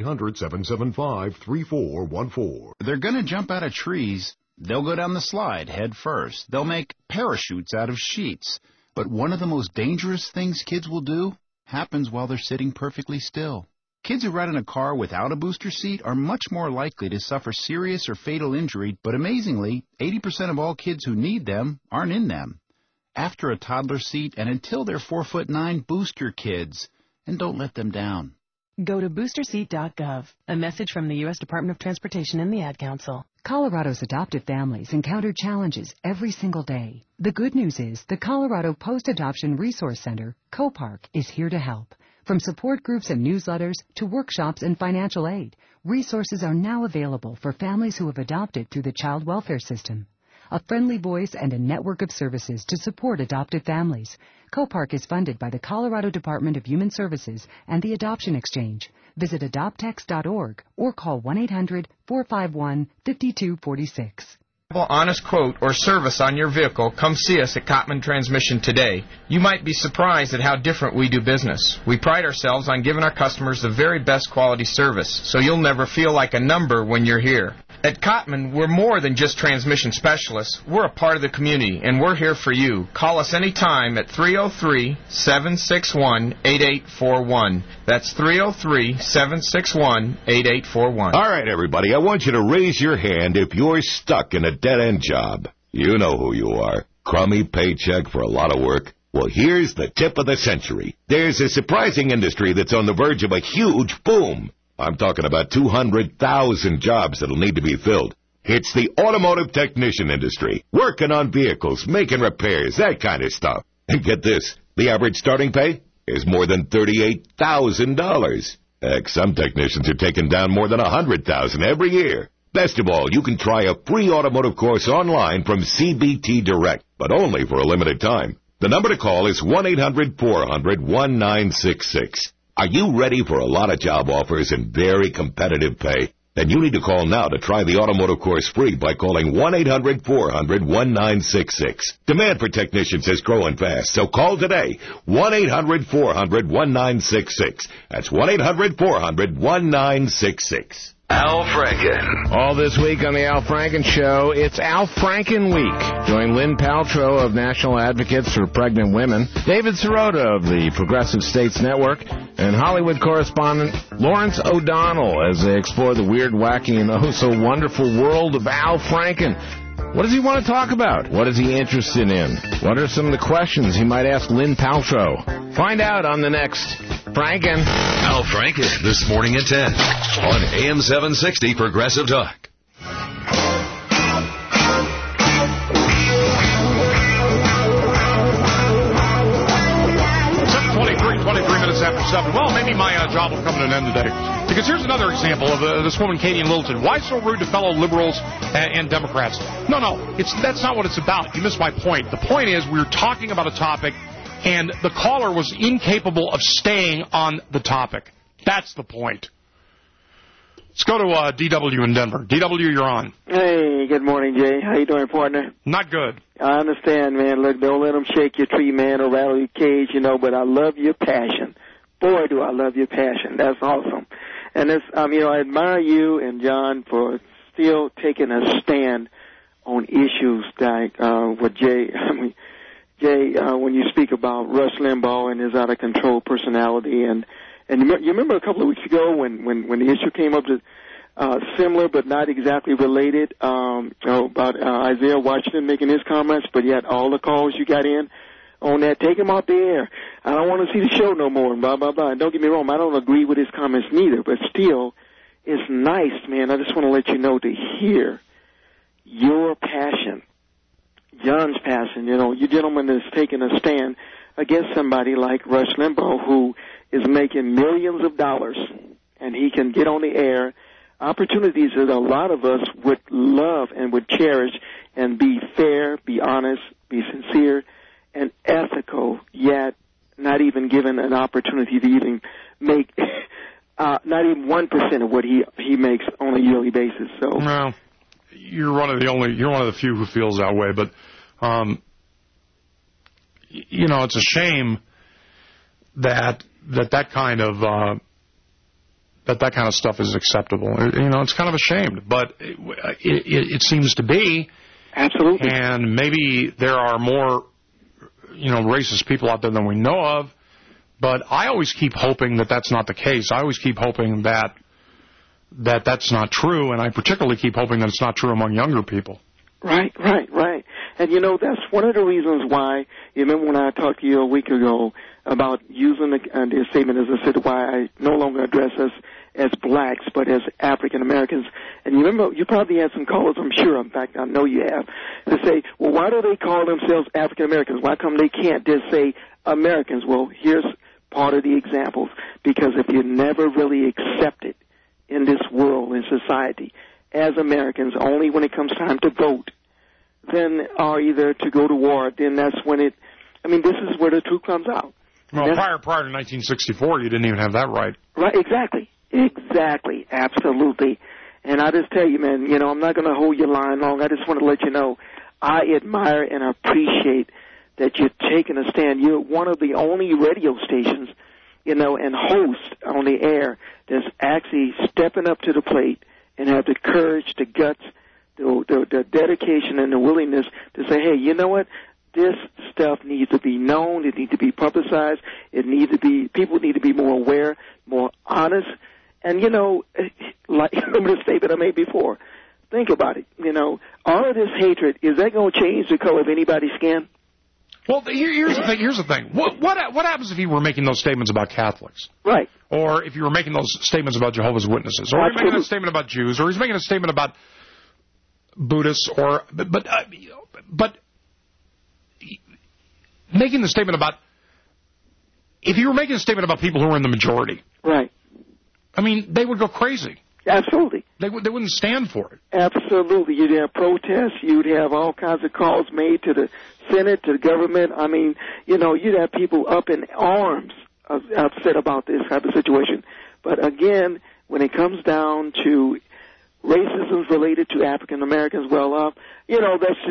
1-800-775-3414. They're going to jump out of trees. They'll go down the slide head first. They'll make parachutes out of sheets. But one of the most dangerous things kids will do happens while they're sitting perfectly still. Kids who ride in a car without a booster seat are much more likely to suffer serious or fatal injury, but amazingly, 80% of all kids who need them aren't in them. After a toddler seat and until they're 4'9", boost your kids, and don't let them down. Go to boosterseat.gov. A message from the U.S. Department of Transportation and the Ad Council. Colorado's adoptive families encounter challenges every single day. The good news is the Colorado Post-Adoption Resource Center, COPARC, is here to help. From support groups and newsletters to workshops and financial aid, resources are now available for families who have adopted through the child welfare system. A friendly voice and a network of services to support adoptive families. COPARC is funded by the Colorado Department of Human Services and the Adoption Exchange. Visit adoptex.org or call 1-800-451-5246. Honest quote or service on your vehicle, come see us at Cottman Transmission today. You might be surprised at how different we do business. We pride ourselves on giving our customers the very best quality service, so you'll never feel like a number when you're here. At Cottman, we're more than just transmission specialists. We're a part of the community, and we're here for you. Call us anytime at 303-761-8841. That's 303-761-8841. All right, everybody, I want you to raise your hand if you're stuck in a dead-end job. You know who you are. Crummy paycheck for a lot of work. Well, here's the tip of the century. There's a surprising industry that's on the verge of a huge boom. I'm talking about 200,000 jobs that'll need to be filled. It's the automotive technician industry, working on vehicles, making repairs, that kind of stuff. And get this, the average starting pay is more than $38,000. Heck, some technicians are taking down more than $100,000 every year. Best of all, you can try a free automotive course online from CBT Direct, but only for a limited time. The number to call is 1-800-400-1966. Are you ready for a lot of job offers and very competitive pay? Then you need to call now to try the automotive course free by calling 1-800-400-1966. Demand for technicians is growing fast, so call today. 1-800-400-1966. That's 1-800-400-1966. Al Franken. All this week on the Al Franken Show, it's Al Franken Week. Join Lynn Paltrow of National Advocates for Pregnant Women, David Sirota of the Progressive States Network, and Hollywood correspondent Lawrence O'Donnell as they explore the weird, wacky, and oh-so-wonderful world of Al Franken. What does he want to talk about? What is he interested in? What are some of the questions he might ask Lynn Paltrow? Find out on the next Franken. Al Franken, this morning at 10 on AM 760 Progressive Talk. 23 minutes after 7. Well, maybe my job will come to an end today. Because here's another example of this woman, Katie in Littleton. Why so rude to fellow liberals and Democrats? No, that's not what it's about. You missed my point. The point is we were talking about a topic, and the caller was incapable of staying on the topic. That's the point. Let's go to DW in Denver. DW, you're on. Hey, good morning, Jay. How you doing, partner? Not good. I understand, man. Look, don't let them shake your tree, man, or rattle your cage, but I love your passion. Boy, do I love your passion. That's awesome. And it's, I admire you and John for still taking a stand on issues like what Jay, when you speak about Rush Limbaugh and his out-of-control personality, and you remember a couple of weeks ago when the issue came up to similar but not exactly related about Isaiah Washington making his comments, but yet all the calls you got in on that. Take him off the air. I don't want to see the show no more, and blah, blah, blah. And don't get me wrong, I don't agree with his comments neither, but still, it's nice, man. I just want to let you know to hear your passion, John's passion. You know, you gentleman is taking a stand against somebody like Rush Limbaugh, who is making millions of dollars, and he can get on the air, opportunities that a lot of us would love and would cherish, and be fair, be honest, be sincere, and ethical, yet not even given an opportunity to even make not even 1% of what he makes on a yearly basis. So, well, you're one of the few who feels that way. But you know, it's a shame that kind of stuff is acceptable. You know, it's kind of a shame, but it seems to be. Absolutely. And maybe there are more, you know, racist people out there than we know of. But I always keep hoping that that's not the case. I always keep hoping that that's not true, and I particularly keep hoping that it's not true among younger people. Right. And, you know, that's one of the reasons why, you remember when I talked to you a week ago about using the statement, as I said, why I no longer address us as blacks, but as African Americans. And you remember, you probably had some callers, I'm sure, in fact, I know you have, to say, well, why do they call themselves African Americans? Why come they can't just say Americans? Well, here's part of the examples, because if you're never really accepted in this world, in society, as Americans, only when it comes time to vote, then or either to go to war, then that's when this is where the truth comes out. Well, prior to 1964, you didn't even have that right. Right, exactly, absolutely. And I just tell you, man, you know, I'm not going to hold your line long. I just want to let you know I admire and appreciate that you're taking a stand. You're one of the only radio stations, you know, and hosts on the air that's actually stepping up to the plate and have the courage, the guts, the dedication, and the willingness to say, hey, you know what? This stuff needs to be known. It needs to be publicized. People need to be more aware, more honest. And, you know, like remember the statement I made before. Think about it. You know, all of this hatred, is that going to change the color of anybody's skin? Well, here's the thing. What happens if you were making those statements about Catholics? Right. Or if you were making those statements about Jehovah's Witnesses? Or you're making a statement about Jews? Or he's making a statement about Buddhists? Or but making the statement about, if you were making a statement about people who are in the majority, right? I mean, they would go crazy. Absolutely. They wouldn't stand for it. Absolutely. You'd have protests. You'd have all kinds of calls made to the Senate, to the government. I mean, you know, you'd have people up in arms upset about this type of situation. But again, when it comes down to racism related to African Americans, well, you know, this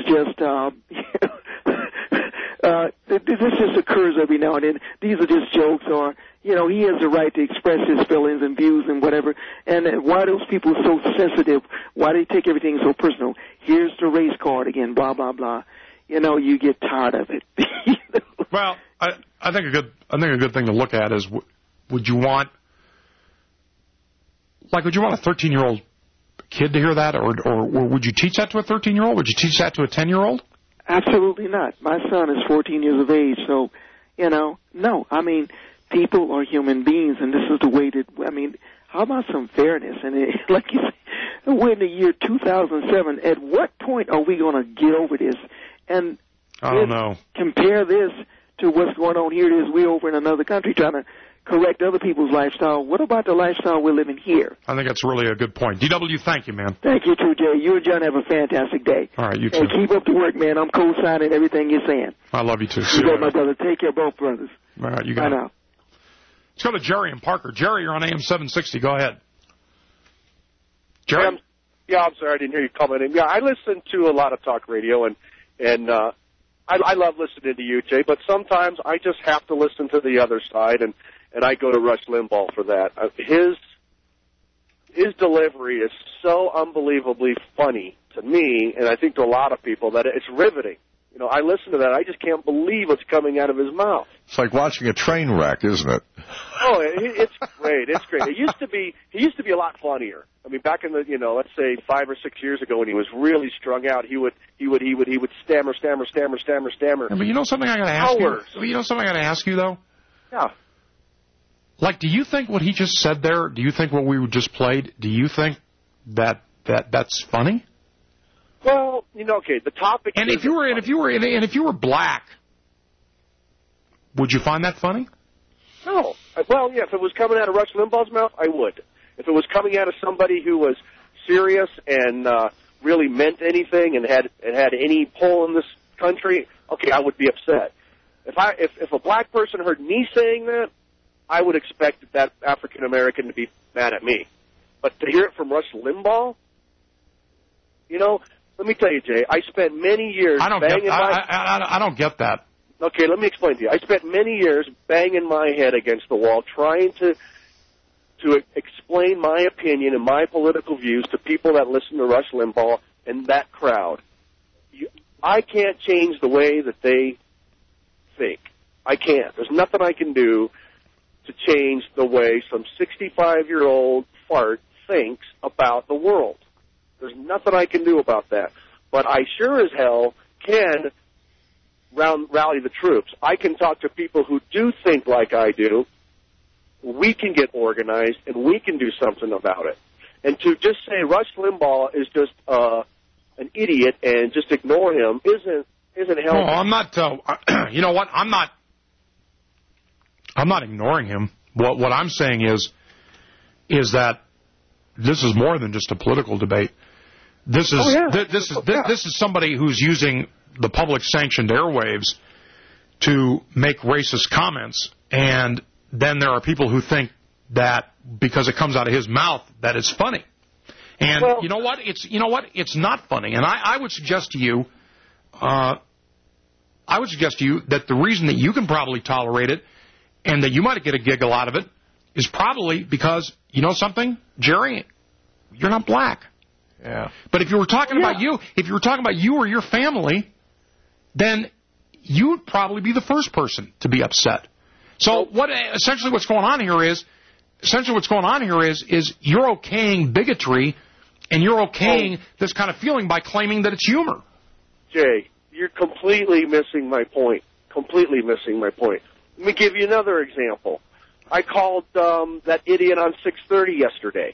just occurs every now and then. These are just jokes, or, you know, he has the right to express his feelings and views and whatever. And why are those people so sensitive? Why do they take everything so personal? Here's the race card again, blah, blah, blah. You know, you get tired of it. You know? Well, I think a good thing to look at is, would you want a 13-year-old kid to hear that, or would you teach that to a 13-year-old? Would you teach that to a 10-year-old? Absolutely not. My son is 14 years of age, so, you know, no. I mean, people are human beings, and this is the way that, I mean, how about some fairness? And like you say, we're in the year 2007. At what point are we going to get over this? And I don't know. Compare this to what's going on here. It is we're over in another country trying to correct other people's lifestyle. What about the lifestyle we're living here? I think that's really a good point. DW, thank you, man. Thank you, too, Jay. You and John have a fantastic day. All right, you too. And keep up the work, man. I'm co-signing everything you're saying. I love you, too. See you later, my brother. Take care, both brothers. All right, you got it. Bye now. Let's go to Jerry and Parker. Jerry, you're on AM 760. Go ahead. Jerry? I'm sorry, I didn't hear you commenting. Yeah, I listen to a lot of talk radio, and I love listening to you, Jay, but sometimes I just have to listen to the other side, and I go to Rush Limbaugh for that. His delivery is so unbelievably funny to me, and I think to a lot of people, that it's riveting. You know, I listen to that. I just can't believe what's coming out of his mouth. It's like watching a train wreck, isn't it? Oh, it's great. It's great. He used to be a lot funnier. I mean, back in the, you know, let's say 5 or 6 years ago when he was really strung out, he would stammer. Yeah, but you know something I got to ask you? You know something I got to ask you, though? Yeah. Like, do you think what he just said there, do you think what we just played, do you think that's funny? Well, you know, okay, the topic. And if you were black, would you find that funny? No. Well, yeah, if it was coming out of Rush Limbaugh's mouth, I would. If it was coming out of somebody who was serious and really meant anything and had any pull in this country, okay, I would be upset. If a black person heard me saying that, I would expect that African American to be mad at me. But to hear it from Rush Limbaugh, you know, let me tell you, Jay, I spent many years I don't get that. Okay, let me explain to you. I spent many years banging my head against the wall trying to explain my opinion and my political views to people that listen to Rush Limbaugh and that crowd. I can't change the way that they think. I can't. There's nothing I can do to change the way some 65-year-old fart thinks about the world. There's nothing I can do about that. But I sure as hell can rally the troops. I can talk to people who do think like I do. We can get organized, and we can do something about it. And to just say Rush Limbaugh is just an idiot and just ignore him isn't helping. No, I'm not. You know what? I'm not ignoring him. What I'm saying is that this is more than just a political debate. This is this is somebody who's using the public sanctioned airwaves to make racist comments, and then there are people who think that because it comes out of his mouth that it's funny. And you know what? It's not funny. And I would suggest to you that the reason that you can probably tolerate it and that you might get a giggle out of it is probably because, you know something, Jerry, you're not black. Yeah. But if you were talking about you or your family, then you would probably be the first person to be upset. So essentially what's going on here is you're okaying bigotry and you're okaying this kind of feeling by claiming that it's humor. Jay, you're completely missing my point. Completely missing my point. Let me give you another example. I called that idiot on 630 yesterday.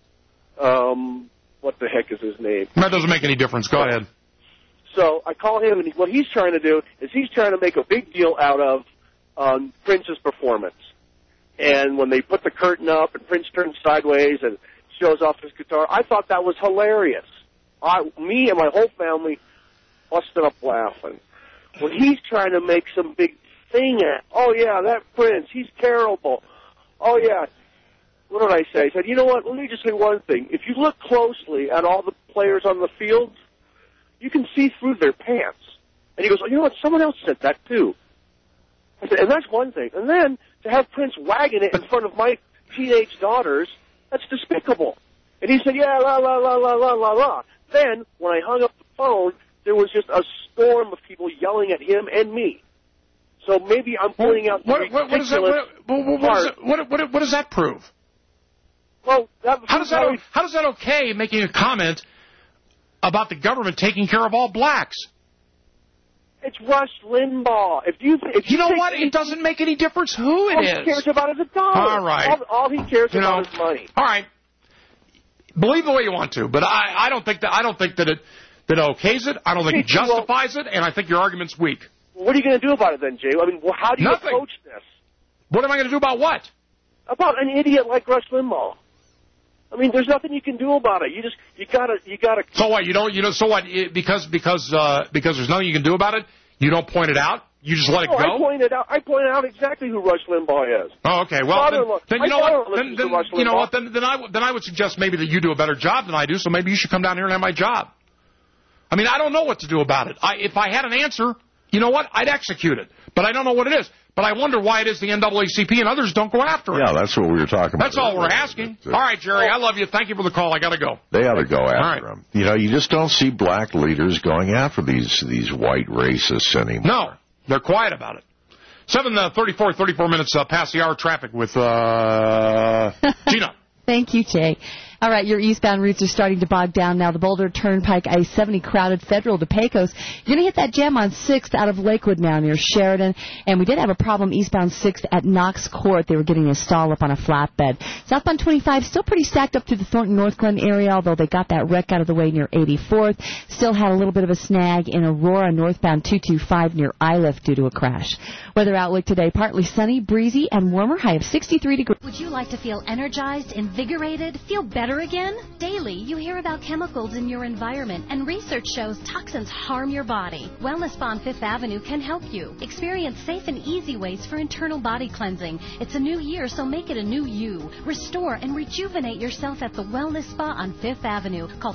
What the heck is his name? That doesn't make any difference. Go ahead. So I call him, and what he's trying to do is he's trying to make a big deal out of Prince's performance. And when they put the curtain up and Prince turns sideways and shows off his guitar, I thought that was hilarious. Me and my whole family busted up laughing. When he's trying to make some big thing at, oh, yeah, that Prince, he's terrible. Oh, yeah. What did I say? I said, you know what, let me just say one thing. If you look closely at all the players on the field, you can see through their pants. And he goes, oh, you know what, someone else said that too. I said, and that's one thing. And then to have Prince wagging it in front of my teenage daughters, that's despicable. And he said, yeah, la, la, la, la, la, la, la. Then, when I hung up the phone, there was just a storm of people yelling at him and me. So maybe I'm pointing out the ridiculous part. What does that prove? Well, how does that okay making a comment about the government taking care of all blacks? It's Rush Limbaugh. If you know what? It doesn't make any difference who it is. All he cares about is a dollar. All right. All he cares about is money. All right. Believe the way you want to, but I don't think that it okays it. I don't think it justifies it, and I think your argument's weak. What are you going to do about it then, Jay? I mean, how do you approach this? What am I going to do about what? About an idiot like Rush Limbaugh. I mean, there's nothing you can do about it. You gotta. So what? So what? Because there's nothing you can do about it. You don't point it out. You just let it go. I pointed out exactly who Rush Limbaugh is. Oh, okay. Well, then you know what? You know what? Then I would suggest maybe that you do a better job than I do. So maybe you should come down here and have my job. I mean, I don't know what to do about it. If I had an answer, you know what? I'd execute it. But I don't know what it is. But I wonder why it is the NAACP and others don't go after it. Yeah, that's what we were talking about. That's all we're asking. All right, Jerry, I love you. Thank you for the call. I got to go. They ought to go after them. You know, you just don't see black leaders going after these white racists anymore. No, they're quiet about it. 34 minutes past the hour traffic with Gina. Thank you, Jay. All right, your eastbound routes are starting to bog down now. The Boulder Turnpike, I-70 crowded, Federal to Pecos. You're going to hit that jam on 6th out of Lakewood now near Sheridan. And we did have a problem eastbound 6th at Knox Court. They were getting a stall up on a flatbed. Southbound 25, still pretty stacked up through the Thornton North Glen area, although they got that wreck out of the way near 84th. Still had a little bit of a snag in Aurora, northbound 225 near Iliff due to a crash. Weather outlook today, partly sunny, breezy, and warmer, high of 63 degrees. Would you like to feel energized, invigorated, feel better again? Daily, you hear about chemicals in your environment, and research shows toxins harm your body. Wellness Spa on Fifth Avenue can help you. Experience safe and easy ways for internal body cleansing. It's a new year, so make it a new you. Restore and rejuvenate yourself at the Wellness Spa on Fifth Avenue. Call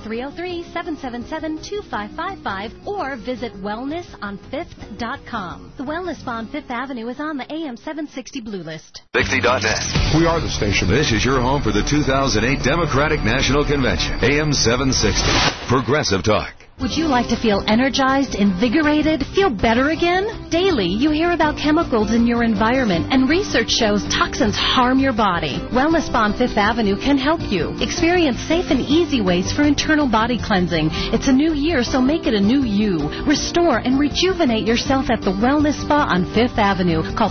303-777-2555 or visit wellnessonfifth.com. The Wellness Spa on Fifth Avenue is on the AM 760 Blue List. 60.net. We are the station. This is your home for the 2008 Democratic National Convention. AM 760. Progressive Talk. Would you like to feel energized, invigorated, feel better again? Daily, you hear about chemicals in your environment, and research shows toxins harm your body. Wellness Spa on Fifth Avenue can help you. Experience safe and easy ways for internal body cleansing. It's a new year, so make it a new you. Restore and rejuvenate yourself at the Wellness Spa on Fifth Avenue. Call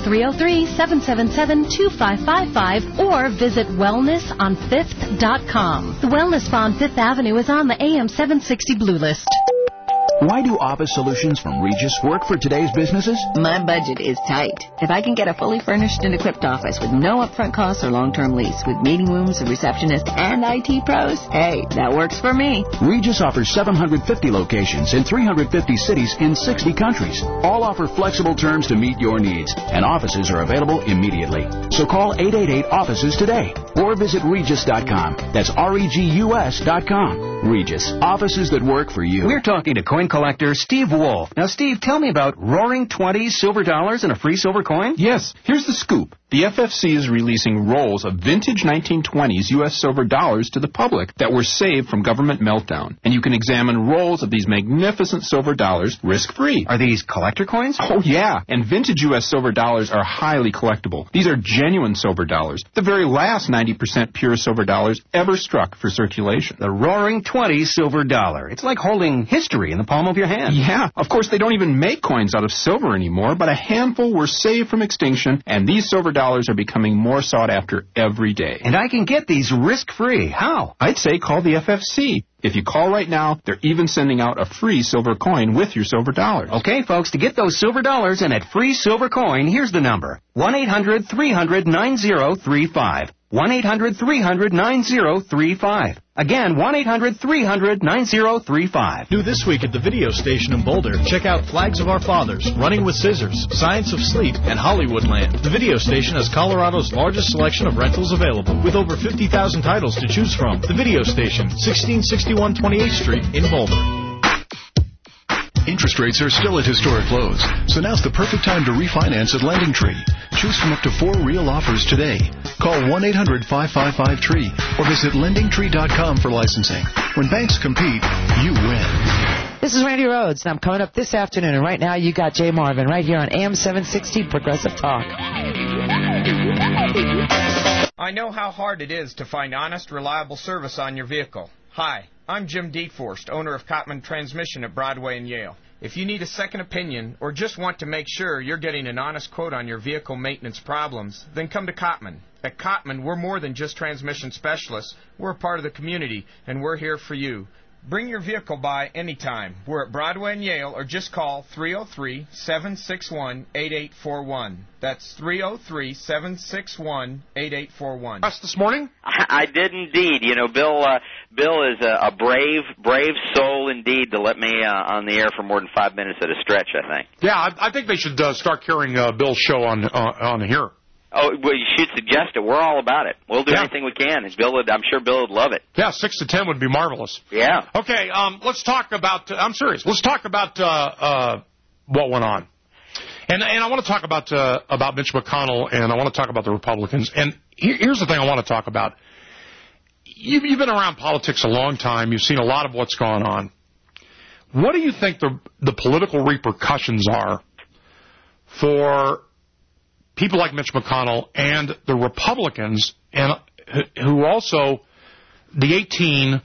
303-777-2555 or visit wellnessonfifth.com. The Wellness Spa on Fifth Avenue is on the AM 760 Blue List. Why do office solutions from Regis work for today's businesses? My budget is tight. If I can get a fully furnished and equipped office with no upfront costs or long-term lease, with meeting rooms, a receptionist, and IT pros, hey, that works for me. Regis offers 750 locations in 350 cities in 60 countries. All offer flexible terms to meet your needs, and offices are available immediately. So call 888-OFFICES today or visit Regis.com. That's REGUS.com. Regis, offices that work for you. We're talking to coin collector Steve Wolf. Now, Steve, tell me about Roaring 20s, silver dollars, and a free silver coin. Yes, here's the scoop. The FFC is releasing rolls of vintage 1920s U.S. silver dollars to the public that were saved from government meltdown. And you can examine rolls of these magnificent silver dollars risk-free. Are these collector coins? Oh, yeah. And vintage U.S. silver dollars are highly collectible. These are genuine silver dollars, the very last 90% pure silver dollars ever struck for circulation. The Roaring 20s silver dollar. It's like holding history in the palm of your hand. Yeah. Of course, they don't even make coins out of silver anymore, but a handful were saved from extinction, and these silver dollars are becoming more sought after every day. And I can get these risk-free. How? I'd say call the FFC. If you call right now, they're even sending out a free silver coin with your silver dollars. Okay, folks, to get those silver dollars and that free silver coin, here's the number. 1-800-300-9035. 1-800-300-9035. Again, 1-800-300-9035. New this week at the video station in Boulder, check out Flags of Our Fathers, Running with Scissors, Science of Sleep, and Hollywoodland. The video station has Colorado's largest selection of rentals available, with over 50,000 titles to choose from. The video station, 1661 28th Street in Boulder. Interest rates are still at historic lows, so now's the perfect time to refinance at LendingTree. Choose from up to 4 real offers today. Call 1-800-555-TREE or visit LendingTree.com for licensing. When banks compete, you win. This is Randy Rhodes, and I'm coming up this afternoon, and right now you got Jay Marvin right here on AM 760 Progressive Talk. I know how hard it is to find honest, reliable service on your vehicle. Hi, I'm Jim Deforst, owner of Cotman Transmission at Broadway and Yale. If you need a second opinion or just want to make sure you're getting an honest quote on your vehicle maintenance problems, then come to Cotman. At Cotman, we're more than just transmission specialists. We're a part of the community, and we're here for you. Bring your vehicle by anytime. We're at Broadway and Yale, or just call 303-761-8841. That's 303-761-8841. Us this morning? I did indeed. You know, Bill is a brave soul indeed to let me on the air for more than 5 minutes at a stretch, I think. Yeah, I think they should start carrying Bill's show on here. Oh, well, you should suggest it. We're all about it. We'll do anything we can. And I'm sure Bill would love it. Yeah, 6 to 10 would be marvelous. Yeah. Okay, let's talk about, I'm serious, let's talk about what went on. And I want to talk about Mitch McConnell, and I want to talk about the Republicans. And here's the thing I want to talk about. You've been around politics a long time. You've seen a lot of what's gone on. What do you think the political repercussions are for people like Mitch McConnell and the Republicans, and who also, the 18,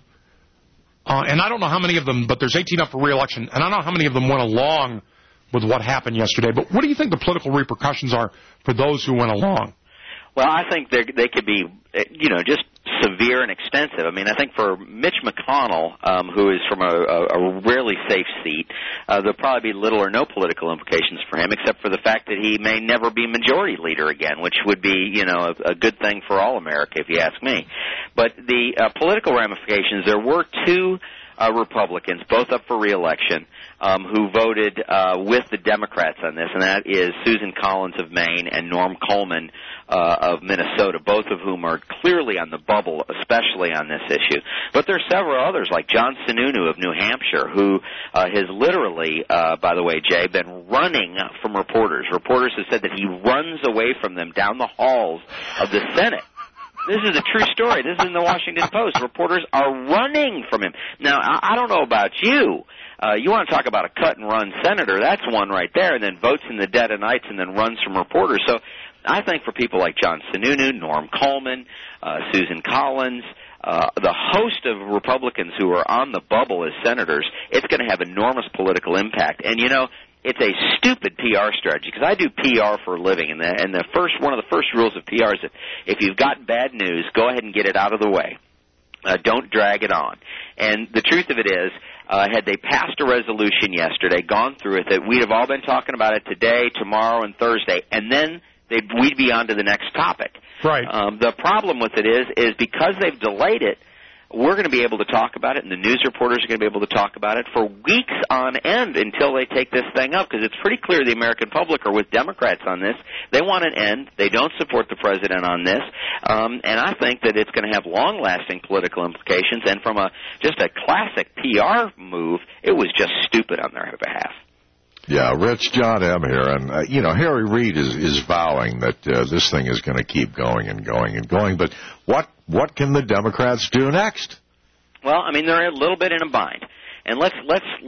and I don't know how many of them, but there's 18 up for re-election, and I don't know how many of them went along with what happened yesterday. But what do you think the political repercussions are for those who went along? Well, I think they could be, just severe and extensive. I mean, I think for Mitch McConnell, who is from a rarely safe seat, there'll probably be little or no political implications for him, except for the fact that he may never be majority leader again, which would be, a good thing for all America, if you ask me. But the political ramifications, there were two Republicans, both up for re-election, who voted with the Democrats on this, and that is Susan Collins of Maine and Norm Coleman of Minnesota, both of whom are clearly on the bubble, especially on this issue. But there are several others, like John Sununu of New Hampshire, who has literally, by the way, Jay, been running from reporters. Reporters have said that he runs away from them down the halls of the Senate. This is a true story. This is in the Washington Post. Reporters are running from him. Now, I don't know about you. You want to talk about a cut-and-run senator, that's one right there, and then votes in the dead of night and then runs from reporters. So I think for people like John Sununu, Norm Coleman, Susan Collins, the host of Republicans who are on the bubble as senators, it's going to have enormous political impact. And, it's a stupid PR strategy, because I do PR for a living, and one of the first rules of PR is that if you've got bad news, go ahead and get it out of the way. Don't drag it on. And the truth of it is, had they passed a resolution yesterday, gone through it, that we'd have all been talking about it today, tomorrow, and Thursday, and then we'd be on to the next topic. Right. The problem with it is because they've delayed it, we're going to be able to talk about it, and the news reporters are going to be able to talk about it for weeks on end until they take this thing up, because it's pretty clear the American public are with Democrats on this. They want an end. They don't support the president on this. And I think that it's going to have long-lasting political implications, and from just a classic PR move, it was just stupid on their behalf. Yeah, Rich, John M. here, and, Harry Reid is vowing that this thing is going to keep going and going and going, but what can the Democrats do next? Well, I mean, they're a little bit in a bind. And let's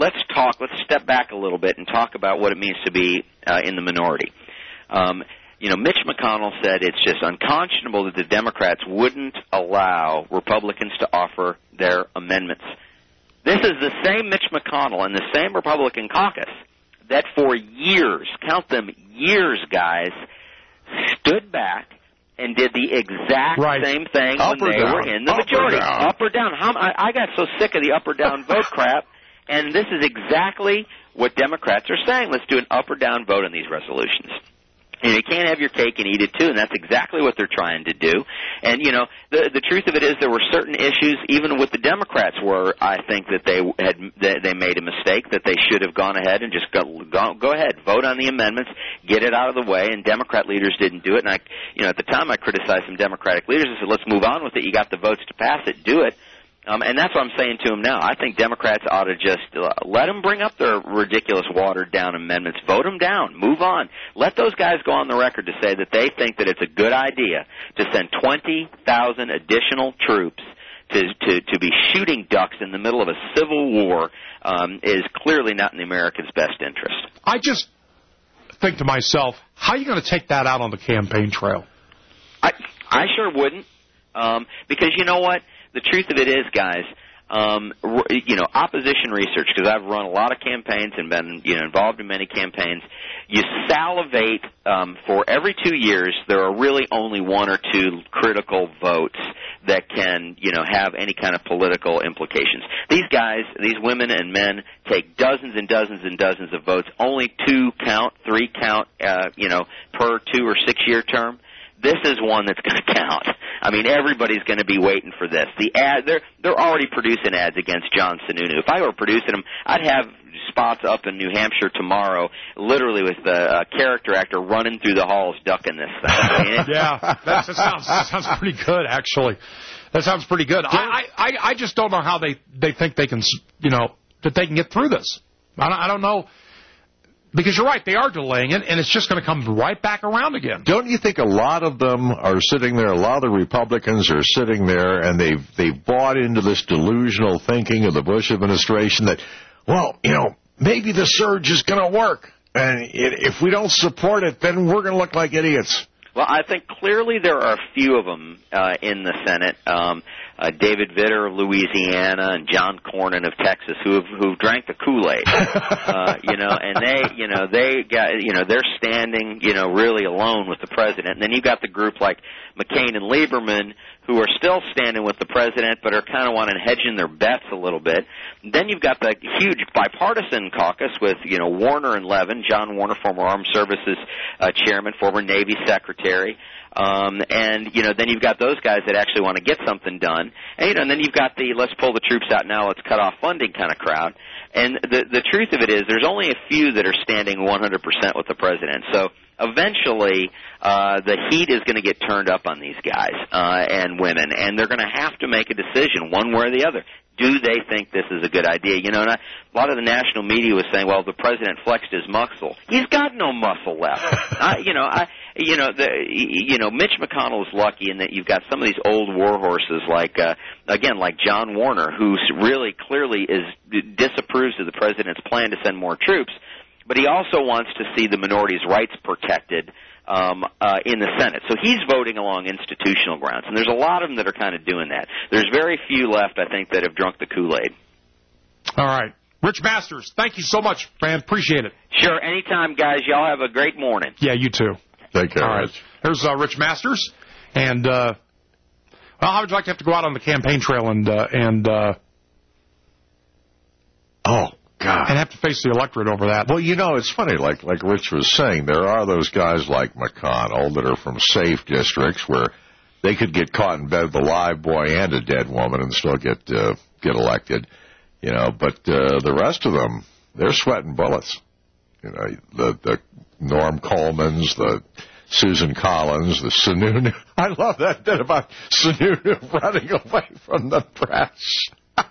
step back a little bit and talk about what it means to be in the minority. Mitch McConnell said it's just unconscionable that the Democrats wouldn't allow Republicans to offer their amendments. This is the same Mitch McConnell and the same Republican caucus that for years, count them years, guys, stood back and did the exact same thing when they were in the majority. Up or down. I got so sick of the up or down vote crap, and this is exactly what Democrats are saying. Let's do an up or down vote on these resolutions. And you can't have your cake and eat it too, and that's exactly what they're trying to do. And, the truth of it is there were certain issues, even with the Democrats, where I think that they made a mistake, that they should have gone ahead and just go ahead, vote on the amendments, get it out of the way, and Democrat leaders didn't do it. And at the time I criticized some Democratic leaders. I said, let's move on with it. You got the votes to pass it, do it. And that's what I'm saying to them now. I think Democrats ought to just let them bring up their ridiculous watered-down amendments. Vote them down. Move on. Let those guys go on the record to say that they think that it's a good idea to send 20,000 additional troops to be shooting ducks in the middle of a civil war is clearly not in the Americans' best interest. I just think to myself, how are you going to take that out on the campaign trail? I sure wouldn't, because you know what? The truth of it is, guys, opposition research, because I've run a lot of campaigns and been involved in many campaigns, you salivate for every 2 years. There are really only one or two critical votes that can have any kind of political implications. These guys, these women and men, take dozens and dozens and dozens of votes. Only 2 count, 3 count, per 2 or 6 year term. This is one that's going to count. I mean, everybody's going to be waiting for this. The ad, they're already producing ads against John Sununu. If I were producing them, I'd have spots up in New Hampshire tomorrow, literally with the character actor running through the halls ducking this thing. I mean, yeah, that sounds pretty good, actually. That sounds pretty good. I just don't know how they think they can, that they can get through this. I don't know. Because you're right, they are delaying it, and it's just going to come right back around again. Don't you think a lot of them are sitting there, a lot of the Republicans are sitting there, and they've bought into this delusional thinking of the Bush administration that, well, maybe the surge is going to work, and if we don't support it, then we're going to look like idiots. Well, I think clearly there are a few of them in the Senate. David Vitter of Louisiana and John Cornyn of Texas who've drank the Kool-Aid. And they're standing, really alone with the president. And then you've got the group like McCain and Lieberman who are still standing with the president but are kind of wanting to hedge in their bets a little bit. Then you've got the huge bipartisan caucus with, Warner and Levin, John Warner, former Armed Services chairman, former Navy secretary. Then you've got those guys that actually want to get something done. And then you've got the let's pull the troops out now, let's cut off funding kind of crowd. And the truth of it is there's only a few that are standing 100% with the president. So eventually the heat is going to get turned up on these guys and women, and they're going to have to make a decision one way or the other. Do they think this is a good idea? And a lot of the national media was saying, well, the president flexed his muscle. He's got no muscle left. Mitch McConnell is lucky in that you've got some of these old war horses like John Warner, who really clearly disapproves of the president's plan to send more troops, but he also wants to see the minorities' rights protected in the Senate. So he's voting along institutional grounds, and there's a lot of them that are kind of doing that. There's very few left, I think, that have drunk the Kool-Aid. All right. Rich Masters, thank you so much, man. Appreciate it. Sure. Anytime, guys. Y'all have a great morning. Yeah, you too. Take care, All right. Rich. Here's Rich Masters. And, how would you like to have to go out on the campaign trail and oh, God. And have to face the electorate over that? Well, it's funny, like Rich was saying, there are those guys like McConnell that are from safe districts where they could get caught in bed with a live boy and a dead woman and still get elected, but the rest of them, they're sweating bullets. The Norm Colemans, the Susan Collins, the Sununu. I love that bit about Sununu running away from the press.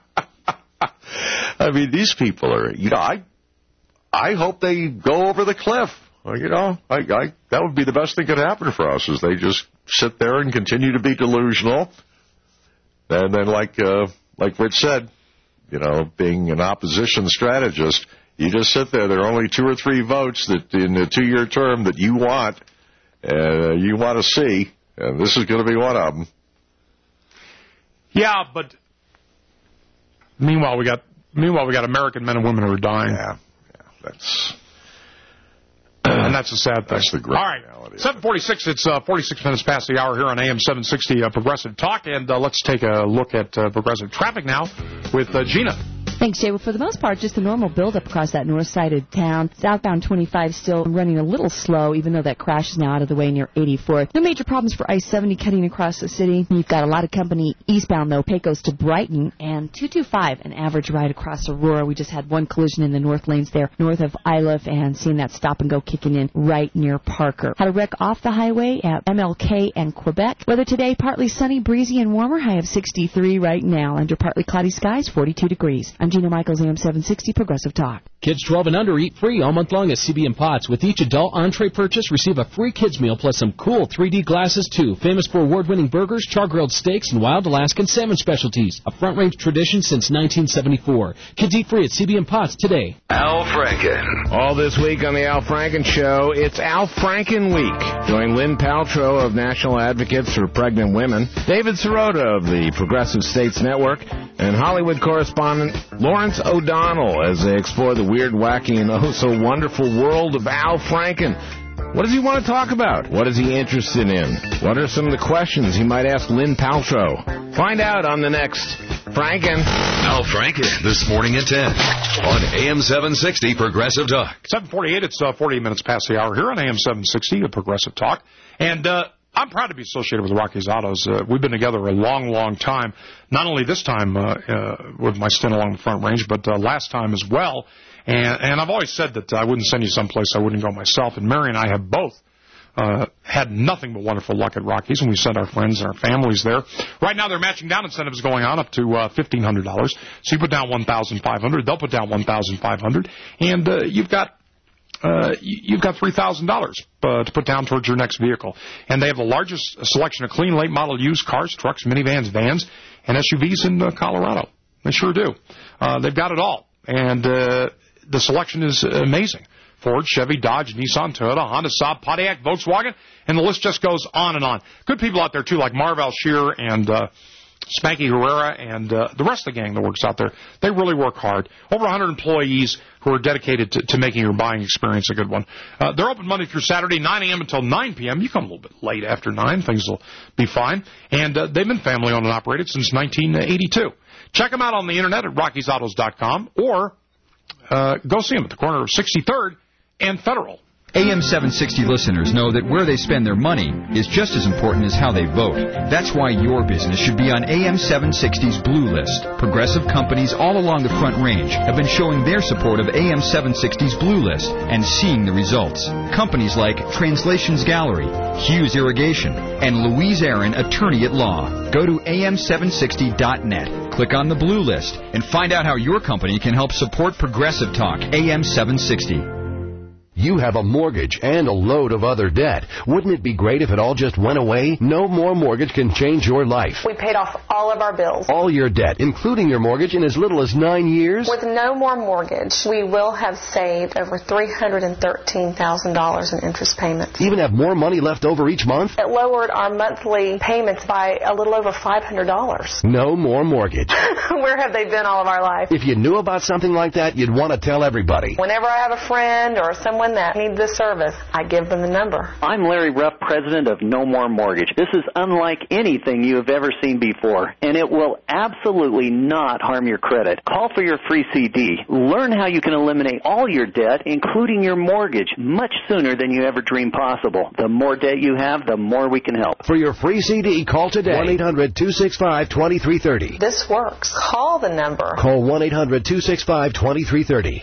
I mean, these people are, I hope they go over the cliff. That would be the best thing that could happen for us, is they just sit there and continue to be delusional. And then, like Rich said, being an opposition strategist, you just sit there. There are only 2 or 3 votes that in a 2-year term that you want to see, and this is going to be one of them. Yeah, but meanwhile we got American men and women who are dying. Yeah, that's a sad thing. That's the great reality. 7:46. It's 46 minutes past the hour here on AM 760 Progressive Talk, and let's take a look at progressive traffic now with Gina. Thanks, Jay. Well, for the most part, just the normal buildup across that north side of town. Southbound 25 still running a little slow, even though that crash is now out of the way near 84th. No major problems for I-70 cutting across the city. You've got a lot of company eastbound, though. Pecos to Brighton, and 225, an average ride across Aurora. We just had one collision in the north lanes there, north of Iliff, and seeing that stop-and-go kicking in right near Parker. Had a wreck off the highway at MLK and Quebec. Weather today, partly sunny, breezy, and warmer. High of 63 right now. Under partly cloudy skies, 42 degrees. I'm Gina Michaels, AM 760 Progressive Talk. Kids 12 and under eat free all month long at CB and Potts. With each adult entree purchase, receive a free kids meal plus some cool 3D glasses, too. Famous for award-winning burgers, char-grilled steaks, and wild Alaskan salmon specialties. A front-range tradition since 1974. Kids eat free at CB and Potts today. Al Franken. All this week on the Al Franken Show, it's Al Franken Week. Join Lynn Paltrow of National Advocates for Pregnant Women, David Sirota of the Progressive States Network, and Hollywood correspondent Lawrence O'Donnell as they explore the weird, wacky, and oh-so-wonderful world of Al Franken. What does he want to talk about? What is he interested in? What are some of the questions he might ask Lynn Paltrow? Find out on the next Franken. Al Franken, this morning at 10 on AM 760 Progressive Talk. 7:48, it's 40 minutes past the hour here on AM 760 Progressive Talk. And I'm proud to be associated with Rocky's Autos. We've been together a long, long time. Not only this time with my stint along the Front Range, but last time as well. And I've always said that I wouldn't send you someplace I wouldn't go myself. And Mary and I have both had nothing but wonderful luck at Rocky's, and we sent our friends and our families there. Right now, their matching down incentives going on up to $1,500. So you put down $1,500, they'll put down $1,500, and you've got you've got $3,000 to put down towards your next vehicle. And they have the largest selection of clean late model used cars, trucks, minivans, vans, and SUVs in Colorado. They sure do. They've got it all. And the selection is amazing. Ford, Chevy, Dodge, Nissan, Toyota, Honda, Saab, Pontiac, Volkswagen, and the list just goes on and on. Good people out there, too, like Marv Shearer and Spanky Herrera and the rest of the gang that works out there. They really work hard. Over 100 employees who are dedicated to making your buying experience a good one. They're open Monday through Saturday, 9 a.m. until 9 p.m. You come a little bit late after 9. Things will be fine. And they've been family-owned and operated since 1982. Check them out on the Internet at RockiesAutos.com or go see them at the corner of 63rd and Federal. AM 760 listeners know that where they spend their money is just as important as how they vote. That's why your business should be on AM 760's Blue List. Progressive companies all along the Front Range have been showing their support of AM 760's Blue List and seeing the results. Companies like Translations Gallery, Hughes Irrigation, and Louise Aaron, attorney at law. Go to am760.net, click on the Blue List, and find out how your company can help support Progressive Talk, AM 760. You have a mortgage and a load of other debt. Wouldn't it be great if it all just went away? No More Mortgage can change your life. We paid off all of our bills. All your debt, including your mortgage, in as little as 9 years? With No More Mortgage, we will have saved over $313,000 in interest payments. Even have more money left over each month? It lowered our monthly payments by a little over $500. No More Mortgage. Where have they been all of our life? If you knew about something like that, you'd want to tell everybody. Whenever I have a friend or someone that needs this service, I give them the number. I'm Larry Ruff, president of No More Mortgage. This is unlike anything you have ever seen before, and it will absolutely not harm your credit. Call for your free CD. Learn how you can eliminate all your debt, including your mortgage, much sooner than you ever dreamed possible. The more debt you have, the more we can help. For your free CD, call today. 1-800-265-2330. This works. Call the number. Call 1-800-265-2330.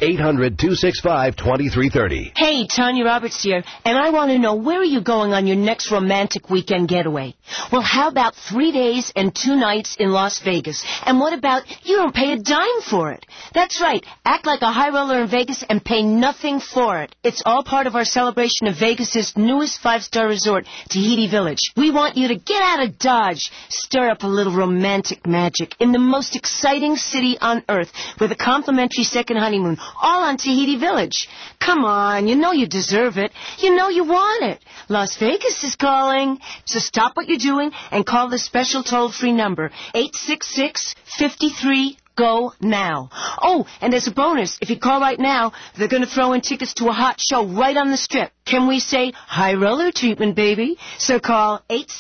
800-265-2330. Hey, Tanya Roberts here, and I want to know, where are you going on your next romantic weekend getaway? Well, how about 3 days and 2 nights in Las Vegas? And what about you don't pay a dime for it? That's right. Act like a high roller in Vegas and pay nothing for it. It's all part of our celebration of Vegas's newest 5-star resort, Tahiti Village. We want you to get out of Dodge, stir up a little romantic magic in the most exciting city on earth with a complimentary second honeymoon, all on Tahiti Village. Come on, you know you deserve it. You know you want it. Las Vegas is calling. So stop what you're doing and call the special toll-free number, 866-53-GO now. Oh, and as a bonus, if you call right now, they're going to throw in tickets to a hot show right on the Strip. Can we say high roller treatment, baby? So call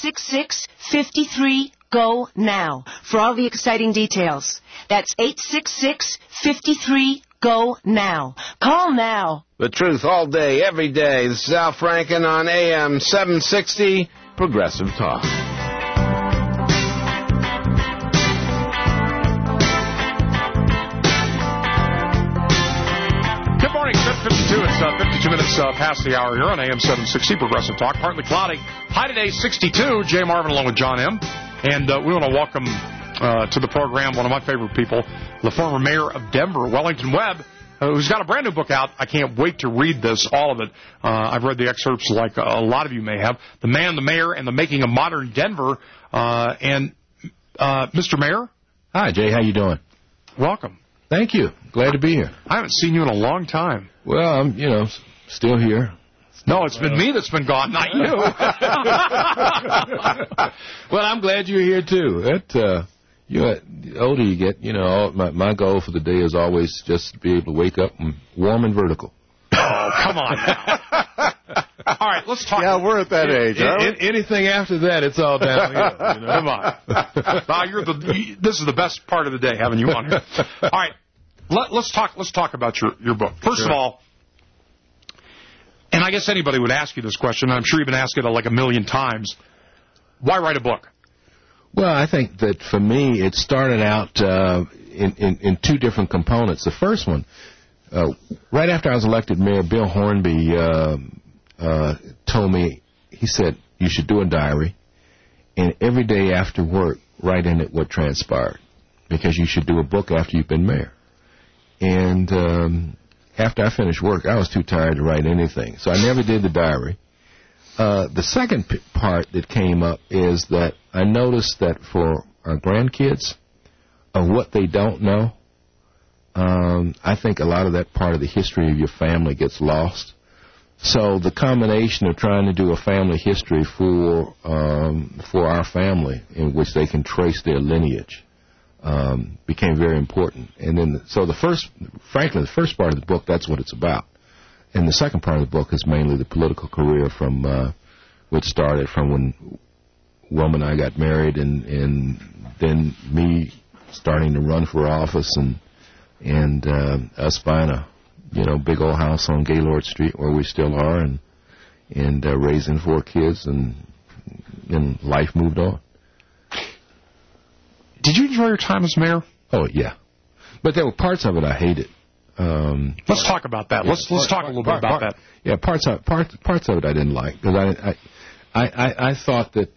866-53-GO now for all the exciting details. That's 866-53-GO now. Call now. The truth all day, every day. This is Al Franken on AM 760, Progressive Talk. Good morning, 7:52. It's 52 minutes past the hour here on AM 760, Progressive Talk. Partly cloudy. High today, 62. Jay Marvin along with John M. And we want to welcome to the program one of my favorite people, the former mayor of Denver, Wellington Webb, who's got a brand new book out. I can't wait to read this, all of it. I've read the excerpts like a lot of you may have. The Man, the Mayor, and the Making of Modern Denver. Mr. Mayor? Hi, Jay. How you doing? Welcome. Thank you. Glad to be here. I haven't seen you in a long time. Well, I'm, still here. No, it's been me that's been gone, not you. Well, I'm glad you're here, too. The older you get, my goal for the day is always just to be able to wake up and warm and vertical. Oh, come on. All right, let's talk. Yeah, we're at that age. Anything after that, it's all downhill. Come on. This is the best part of the day, having you on here. All right, let's talk about your book. First of all, and I guess anybody would ask you this question, I'm sure you've been asked it like a million times, why write a book? Well, I think that for me, it started out in 2 different components. The first one, right after I was elected mayor, Bill Hornby told me, he said, you should do a diary, and every day after work, write in it what transpired, because you should do a book after you've been mayor. And after I finished work, I was too tired to write anything. So I never did the diary. The second part that came up is that I noticed that for our grandkids, of what they don't know, I think a lot of that part of the history of your family gets lost. So the combination of trying to do a family history for our family in which they can trace their lineage became very important. And then, so the first part of the book, that's what it's about. And the second part of the book is mainly the political career from which started from when Wilma and I got married, and then me starting to run for office, and us buying a big old house on Gaylord Street where we still are, and raising 4 kids, and life moved on. Did you enjoy your time as mayor? Oh yeah, but there were parts of it I hated. Let's talk about that. Let's talk a little bit about that. Yeah, parts of it I didn't like, because I thought that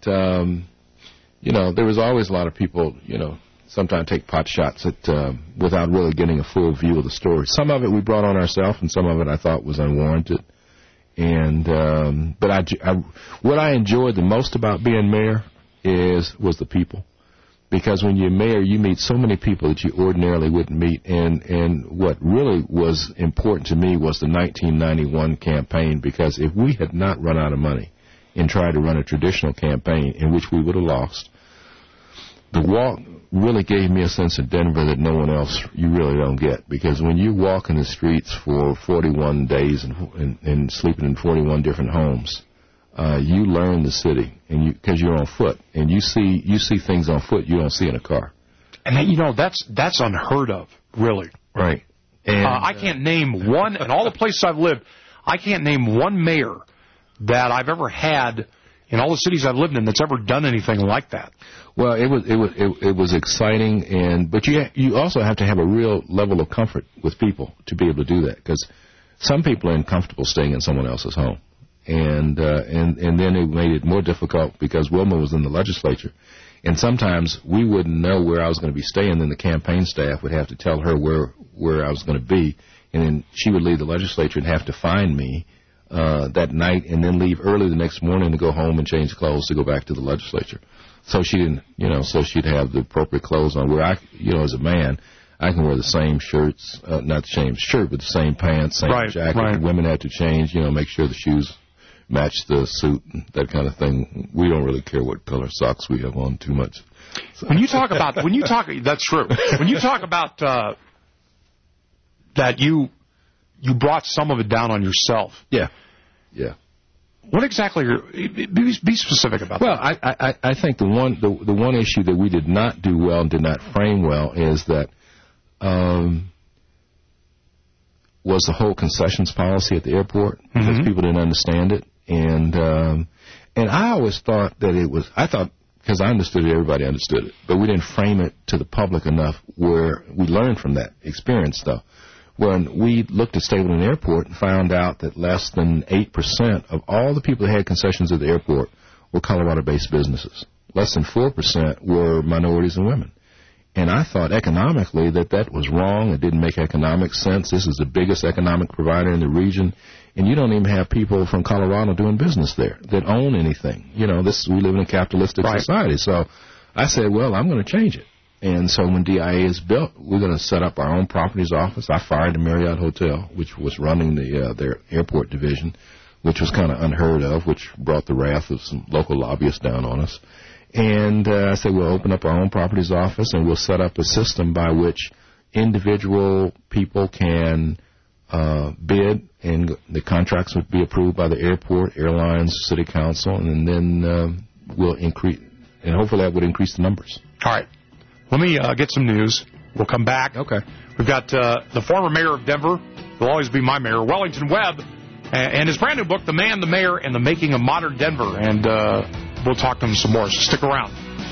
there was always a lot of people sometimes take pot shots at without really getting a full view of the story. Some of it we brought on ourselves, and some of it I thought was unwarranted. And but what I enjoyed the most about being mayor was the people. Because when you're mayor, you meet so many people that you ordinarily wouldn't meet. And what really was important to me was the 1991 campaign, because if we had not run out of money and tried to run a traditional campaign in which we would have lost, the walk really gave me a sense of Denver that no one else you really don't get. Because when you walk in the streets for 41 days and sleeping in 41 different homes, you learn the city, and because you're on foot, and you see things on foot you don't see in a car. And that's unheard of, really. Right. And I can't name one, in all the places I've lived, I can't name one mayor that I've ever had in all the cities I've lived in that's ever done anything like that. Well, it was exciting, but you also have to have a real level of comfort with people to be able to do that, because some people are uncomfortable staying in someone else's home. And then it made it more difficult because Wilma was in the legislature, and sometimes we wouldn't know where I was going to be staying. Then the campaign staff would have to tell her where I was going to be, and then she would leave the legislature and have to find me that night, and then leave early the next morning to go home and change clothes to go back to the legislature. So she didn't, so she'd have the appropriate clothes on. Where I, as a man, I can wear the same shirts, not the same shirt, but the same pants, same jacket. Right. Women had to change, make sure the shoes match the suit, that kind of thing. We don't really care what color socks we have on too much. So. That's true. When you talk about that you brought some of it down on yourself. Yeah. What exactly be specific about that? Well, I think the one issue that we did not do well and did not frame well is that was the whole concessions policy at the airport, because people didn't understand it. And I always thought that because I understood it, everybody understood it, but we didn't frame it to the public enough where we learned from that experience, though. When we looked at Stapleton Airport and found out that less than 8% of all the people that had concessions at the airport were Colorado-based businesses. Less than 4% were minorities and women. And I thought economically that was wrong. It didn't make economic sense. This is the biggest economic provider in the region, and you don't even have people from Colorado doing business there that own anything. We live in a capitalistic society. So I said, well, I'm going to change it. And so when DIA is built, we're going to set up our own properties office. I fired the Marriott Hotel, which was running their airport division, which was kind of unheard of, which brought the wrath of some local lobbyists down on us. And I said, we'll open up our own properties office, and we'll set up a system by which individual people can bid, and the contracts would be approved by the airport, airlines, city council, and then we'll increase, and hopefully that would increase the numbers. All right. Let me get some news. We'll come back. Okay. We've got the former mayor of Denver, will always be my mayor, Wellington Webb, and his brand new book, The Man, the Mayor, and the Making of Modern Denver. And we'll talk to him some more, so stick around.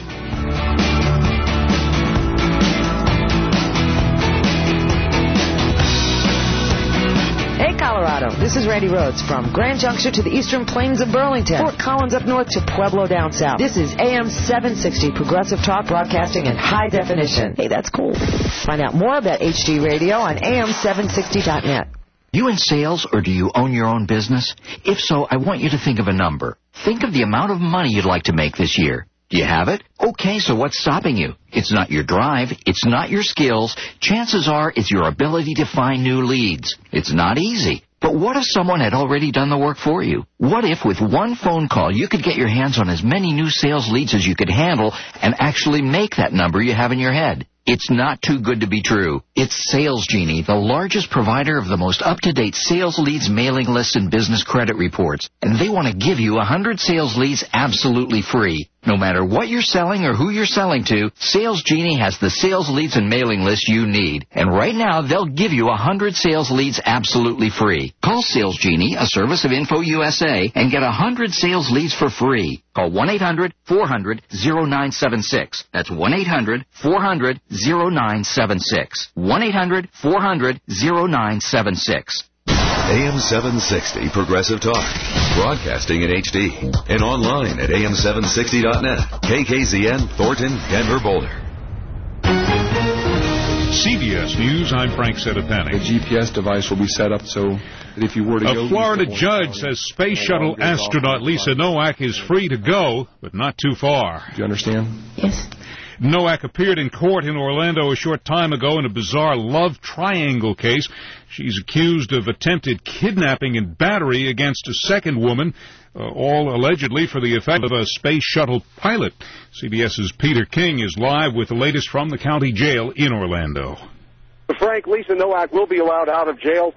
Hey, Colorado, this is Randy Rhodes from Grand Junction to the Eastern Plains of Burlington, Fort Collins up north to Pueblo down south. This is AM 760 Progressive Talk broadcasting in high definition. Hey, that's cool. Find out more about HD Radio on AM760.net. You in sales, or do you own your own business? If so, I want you to think of a number. Think of the amount of money you'd like to make this year. Do you have it? Okay, so what's stopping you? It's not your drive. It's not your skills. Chances are it's your ability to find new leads. It's not easy. But what if someone had already done the work for you? What if with one phone call you could get your hands on as many new sales leads as you could handle and actually make that number you have in your head? It's not too good to be true. It's Sales Genie, the largest provider of the most up-to-date sales leads, mailing lists, and business credit reports. And they want to give you 100 sales leads absolutely free. No matter what you're selling or who you're selling to, Sales Genie has the sales leads and mailing list you need. And right now, they'll give you 100 sales leads absolutely free. Call Sales Genie, a service of Info USA, and get 100 sales leads for free. Call 1-800-400-0976. That's 1-800-400-0976. 1-800-400-0976. AM 760 Progressive Talk. Broadcasting in HD. And online at am760.net. KKZN, Thornton, Denver, Boulder. CBS News, I'm Frank Sedapani. The GPS device will be set up so that if you were to go... A Florida judge says space shuttle astronaut Lisa Nowak is free to go, but not too far. Do you understand? Yes. Nowak appeared in court in Orlando a short time ago in a bizarre love triangle case. She's accused of attempted kidnapping and battery against a second woman, all allegedly for the effect of a space shuttle pilot. CBS's Peter King is live with the latest from the county jail in Orlando. Frank, Lisa Nowak will be allowed out of jail,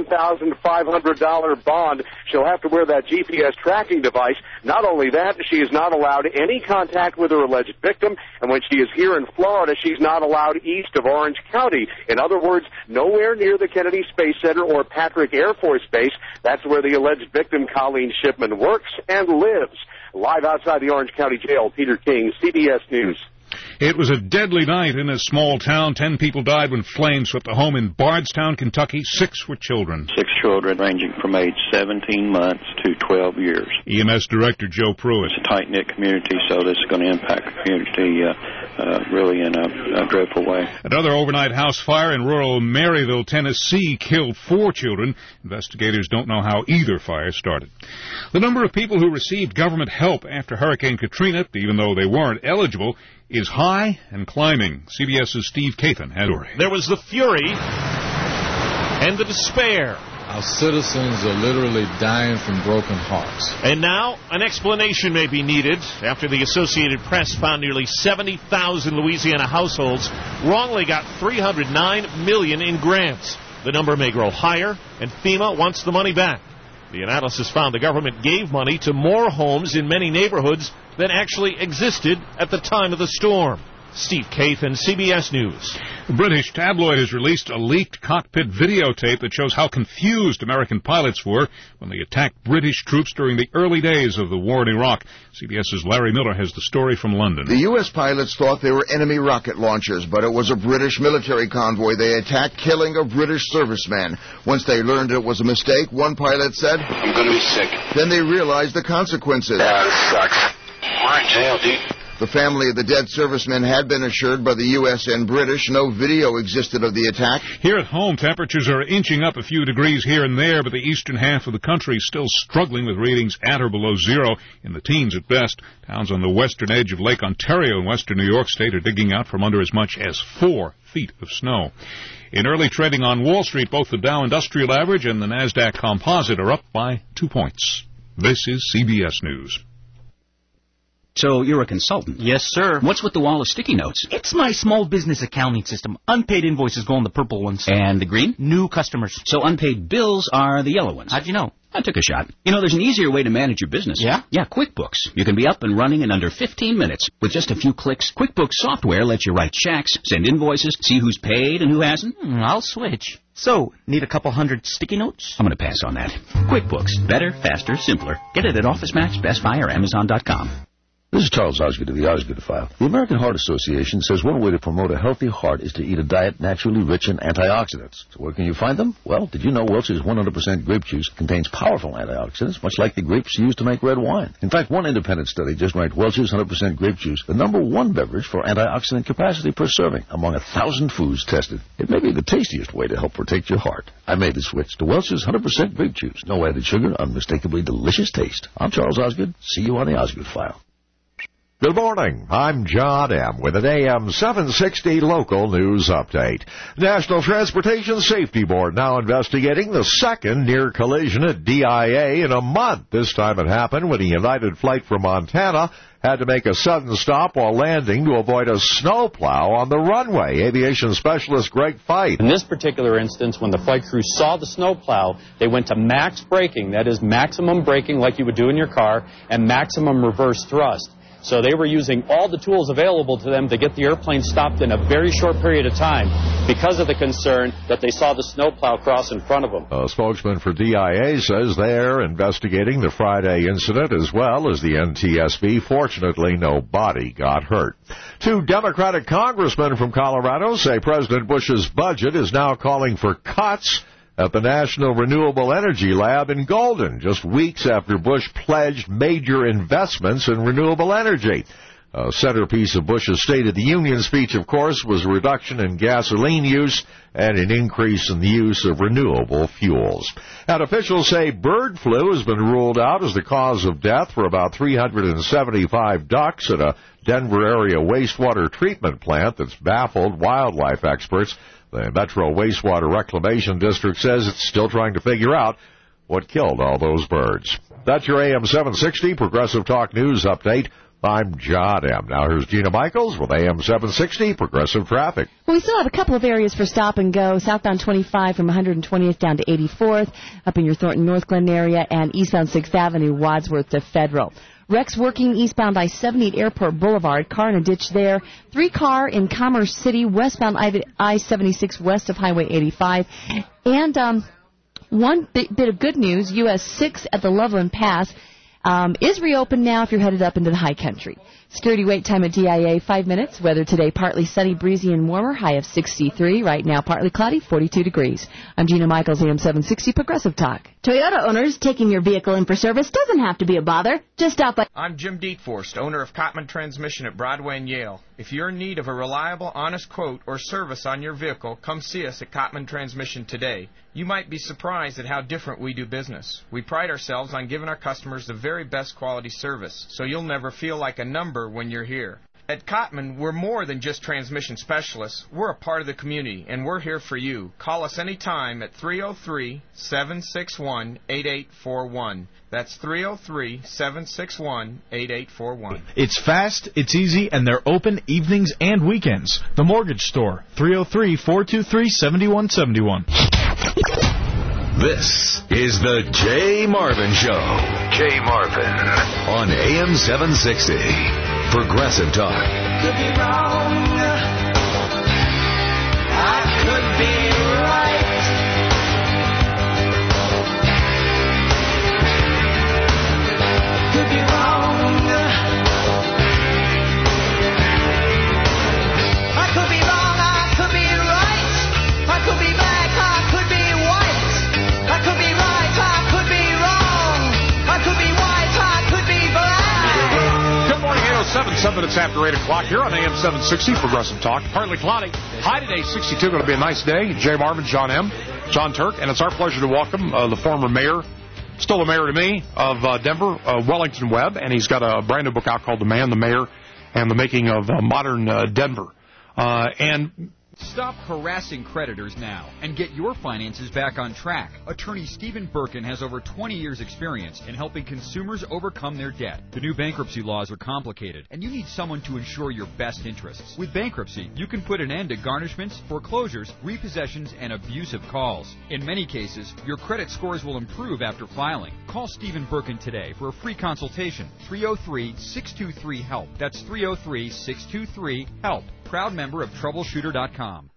$15,500 bond. She'll have to wear that GPS tracking device. Not only that, she is not allowed any contact with her alleged victim, and when she is here in Florida, she's not allowed east of Orange County. In other words, nowhere near the Kennedy Space Center or Patrick Air Force Base. That's where the alleged victim, Colleen Shipman, works and lives. Live outside the Orange County Jail, Peter King, CBS News. It was a deadly night in a small town. 10 people died when flames swept a home in Bardstown, Kentucky. 6 were children. 6 children ranging from age 17 months to 12 years. EMS Director Joe Pruitt. It's a tight-knit community, so this is going to impact the community really in a dreadful way. Another overnight house fire in rural Maryville, Tennessee, killed 4 children. Investigators don't know how either fire started. The number of people who received government help after Hurricane Katrina, even though they weren't eligible, is high and climbing. CBS's Steve Kathan had story. There was the fury and the despair. Our citizens are literally dying from broken hearts. And now an explanation may be needed after the Associated Press found nearly 70,000 Louisiana households wrongly got $309 million in grants. The number may grow higher, and FEMA wants the money back. The analysis found the government gave money to more homes in many neighborhoods than actually existed at the time of the storm. Steve Kathan, CBS News. A British tabloid has released a leaked cockpit videotape that shows how confused American pilots were when they attacked British troops during the early days of the war in Iraq. CBS's Larry Miller has the story from London. The U.S. pilots thought they were enemy rocket launchers, but it was a British military convoy they attacked, killing a British serviceman. Once they learned it was a mistake, one pilot said, "I'm going to be sick." Then they realized the consequences. Yeah, this sucks. We're in jail, dude. The family of the dead servicemen had been assured by the U.S. and British no video existed of the attack. Here at home, temperatures are inching up a few degrees here and there, but the eastern half of the country is still struggling with readings at or below zero, in the teens at best. Towns on the western edge of Lake Ontario in western New York State are digging out from under as much as 4 feet of snow. In early trading on Wall Street, both the Dow Industrial Average and the NASDAQ Composite are up by 2 points. This is CBS News. So you're a consultant? Yes, sir. What's with the wall of sticky notes? It's my small business accounting system. Unpaid invoices go on the purple ones. And the green? New customers. So unpaid bills are the yellow ones. How'd you know? I took a shot. You know, there's an easier way to manage your business. Yeah? Yeah, QuickBooks. You can be up and running in under 15 minutes. With just a few clicks, QuickBooks software lets you write checks, send invoices, see who's paid and who hasn't. I'll switch. So, need a couple hundred sticky notes? I'm going to pass on that. QuickBooks. Better, faster, simpler. Get it at OfficeMax, Best Buy, or Amazon.com. This is Charles Osgood of the Osgood File. The American Heart Association says one way to promote a healthy heart is to eat a diet naturally rich in antioxidants. So where can you find them? Well, did you know Welch's 100% grape juice contains powerful antioxidants, much like the grapes used to make red wine? In fact, one independent study just ranked Welch's 100% grape juice the #1 beverage for antioxidant capacity per serving among 1,000 foods tested. It may be the tastiest way to help protect your heart. I made the switch to Welch's 100% grape juice. No added sugar, unmistakably delicious taste. I'm Charles Osgood. See you on the Osgood File. Good morning. I'm John M. with an AM 760 local news update. National Transportation Safety Board now investigating the second near collision at DIA in a month. This time it happened when a United flight from Montana had to make a sudden stop while landing to avoid a snowplow on the runway. Aviation specialist Greg Fight. In this particular instance, when the flight crew saw the snowplow, they went to max braking, that is maximum braking like you would do in your car, and maximum reverse thrust. So they were using all the tools available to them to get the airplane stopped in a very short period of time because of the concern that they saw the snowplow cross in front of them. A spokesman for DIA says they're investigating the Friday incident as well as the NTSB. Fortunately, no body got hurt. 2 Democratic congressmen from Colorado say President Bush's budget is now calling for cuts at the National Renewable Energy Lab in Golden, just weeks after Bush pledged major investments in renewable energy. A centerpiece of Bush's State of the Union speech, of course, was a reduction in gasoline use and an increase in the use of renewable fuels. And officials say bird flu has been ruled out as the cause of death for about 375 ducks at a Denver area wastewater treatment plant that's baffled wildlife experts. The Metro Wastewater Reclamation District says it's still trying to figure out what killed all those birds. That's your AM 760 Progressive Talk News Update. I'm John M. Now here's Gina Michaels with AM 760 Progressive Traffic. Well, we still have a couple of areas for stop and go. Southbound 25 from 120th down to 84th, up in your Thornton North Glen area, and eastbound 6th Avenue, Wadsworth to Federal. Wrecks working eastbound I-70 at Airport Boulevard. Car in a ditch there. 3-car in Commerce City, westbound I-76 west of Highway 85. And one bit of good news, US 6 at the Loveland Pass is reopened now if you're headed up into the high country. Security wait time at DIA, 5 minutes. Weather today, partly sunny, breezy, and warmer. High of 63. Right now, partly cloudy, 42 degrees. I'm Gina Michaels, AM 760 Progressive Talk. Toyota owners, taking your vehicle in for service doesn't have to be a bother. Just stop by. I'm Jim Dietforst, owner of Cotman Transmission at Broadway and Yale. If you're in need of a reliable, honest quote or service on your vehicle, come see us at Cotman Transmission today. You might be surprised at how different we do business. We pride ourselves on giving our customers the very best quality service, so you'll never feel like a number when you're here. At Cotman, we're more than just transmission specialists. We're a part of the community, and we're here for you. Call us anytime at 303-761-8841. That's 303-761-8841. It's fast, it's easy, and they're open evenings and weekends. The Mortgage Store, 303-423-7171. This is the Jay Marvin Show. Jay Marvin on AM 760. Progressive Talk. Could be wrong. I could be right. Could be wrong. I could be wrong. I could be right. I could be black. I could be white. I could be right. I could be wrong. I could be white. I could be black. Good morning, 7 minutes after 8 o'clock here on AM 760 Progressive Talk. Partly cloudy. High today, 62. Going to be a nice day. Jay Marvin, John M., John Turk, and it's our pleasure to welcome the former mayor, still a mayor to me, of Denver, Wellington Webb, and he's got a brand new book out called The Man, the Mayor, and the Making of Modern Denver. And stop harassing creditors now and get your finances back on track. Attorney Stephen Birkin has over 20 years' experience in helping consumers overcome their debt. The new bankruptcy laws are complicated, and you need someone to ensure your best interests. With bankruptcy, you can put an end to garnishments, foreclosures, repossessions, and abusive calls. In many cases, your credit scores will improve after filing. Call Stephen Birkin today for a free consultation. 303-623-HELP. That's 303-623-HELP. Proud member of Troubleshooter.com.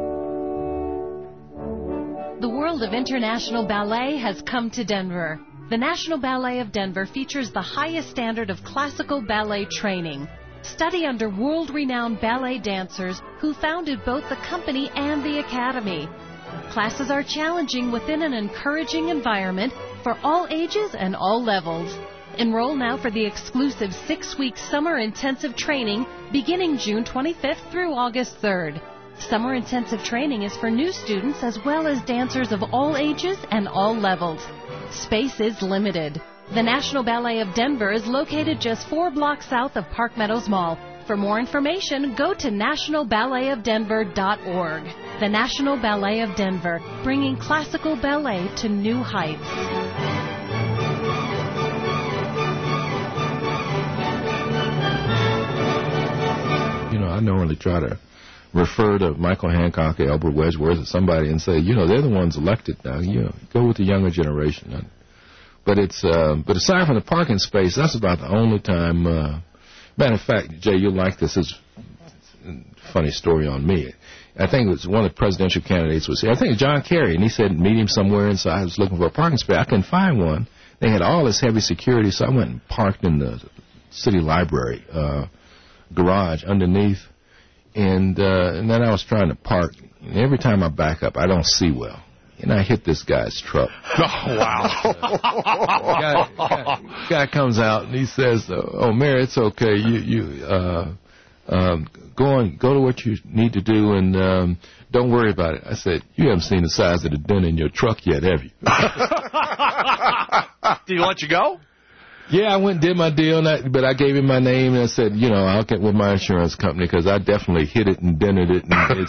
The world of international ballet has come to Denver. The National Ballet of Denver features the highest standard of classical ballet training. Study under world-renowned ballet dancers who founded both the company and the academy. Classes are challenging within an encouraging environment for all ages and all levels. Enroll now for the exclusive 6-week summer intensive training beginning June 25th through August 3rd. Summer intensive training is for new students as well as dancers of all ages and all levels. Space is limited. The National Ballet of Denver is located just 4 blocks south of Park Meadows Mall. For more information, go to nationalballetofdenver.org. The National Ballet of Denver, bringing classical ballet to new heights. I normally try to refer to Michael Hancock or Albert Wedgeworth or somebody and say, they're the ones elected now. Go with the younger generation. But but aside from the parking space, that's about the only time. Matter of fact, Jay, you'll like this. It's a funny story on me. I think it was one of the presidential candidates was here. I think it was John Kerry, and he said meet him somewhere inside. I was looking for a parking space. I couldn't find one. They had all this heavy security, so I went and parked in the city library garage underneath, and then I was trying to park. And every time I back up, I don't see well, and I hit this guy's truck. Oh, wow. Guy comes out and he says, "Oh, Mayor, it's okay. Go to what you need to do and don't worry about it." I said, "You haven't seen the size of the dent in your truck yet, have you?" Did he let you go? Yeah, I went and did my deal, but I gave him my name and I said, I'll get with my insurance company because I definitely hit it and dented it, and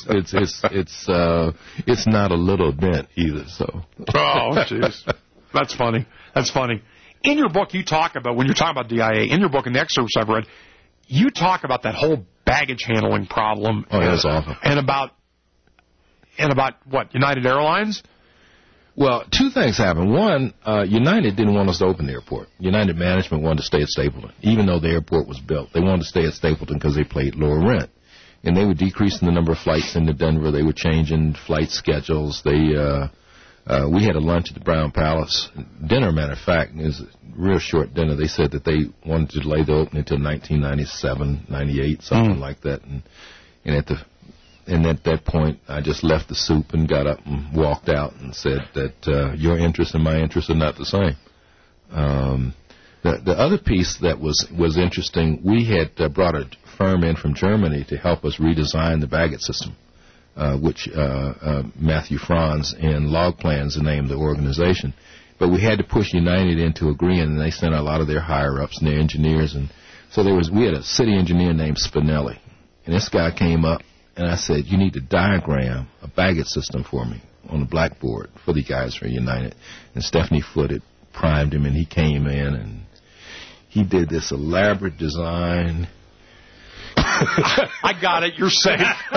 it's not a little dent either. So. Oh, jeez, that's funny. That's funny. In your book, you talk about when you're talking about DIA. In your book, in the excerpts I've read, you talk about that whole baggage handling problem. Oh, that's awful. And about what, United Airlines? Well, 2 things happened. One, United didn't want us to open the airport. United management wanted to stay at Stapleton, even though the airport was built. They wanted to stay at Stapleton because they paid lower rent. And they were decreasing the number of flights into Denver. They were changing flight schedules. We had a lunch at the Brown Palace. Dinner, matter of fact, is a real short dinner. They said that they wanted to delay the opening until 1997, 98, something like that. And at that point, I just left the soup and got up and walked out and said that your interest and my interest are not the same. The other piece that was interesting, we had brought a firm in from Germany to help us redesign the baggage system, which Matthew Franz and Log Plan's the name of the organization. But we had to push United into agreeing, and they sent a lot of their higher-ups and their engineers. And so we had a city engineer named Spinelli, and this guy came up. And I said, you need to diagram a baggage system for me on the blackboard for the guys from United. And Stephanie Foote had primed him, and he came in, and he did this elaborate design. I got it. You're safe.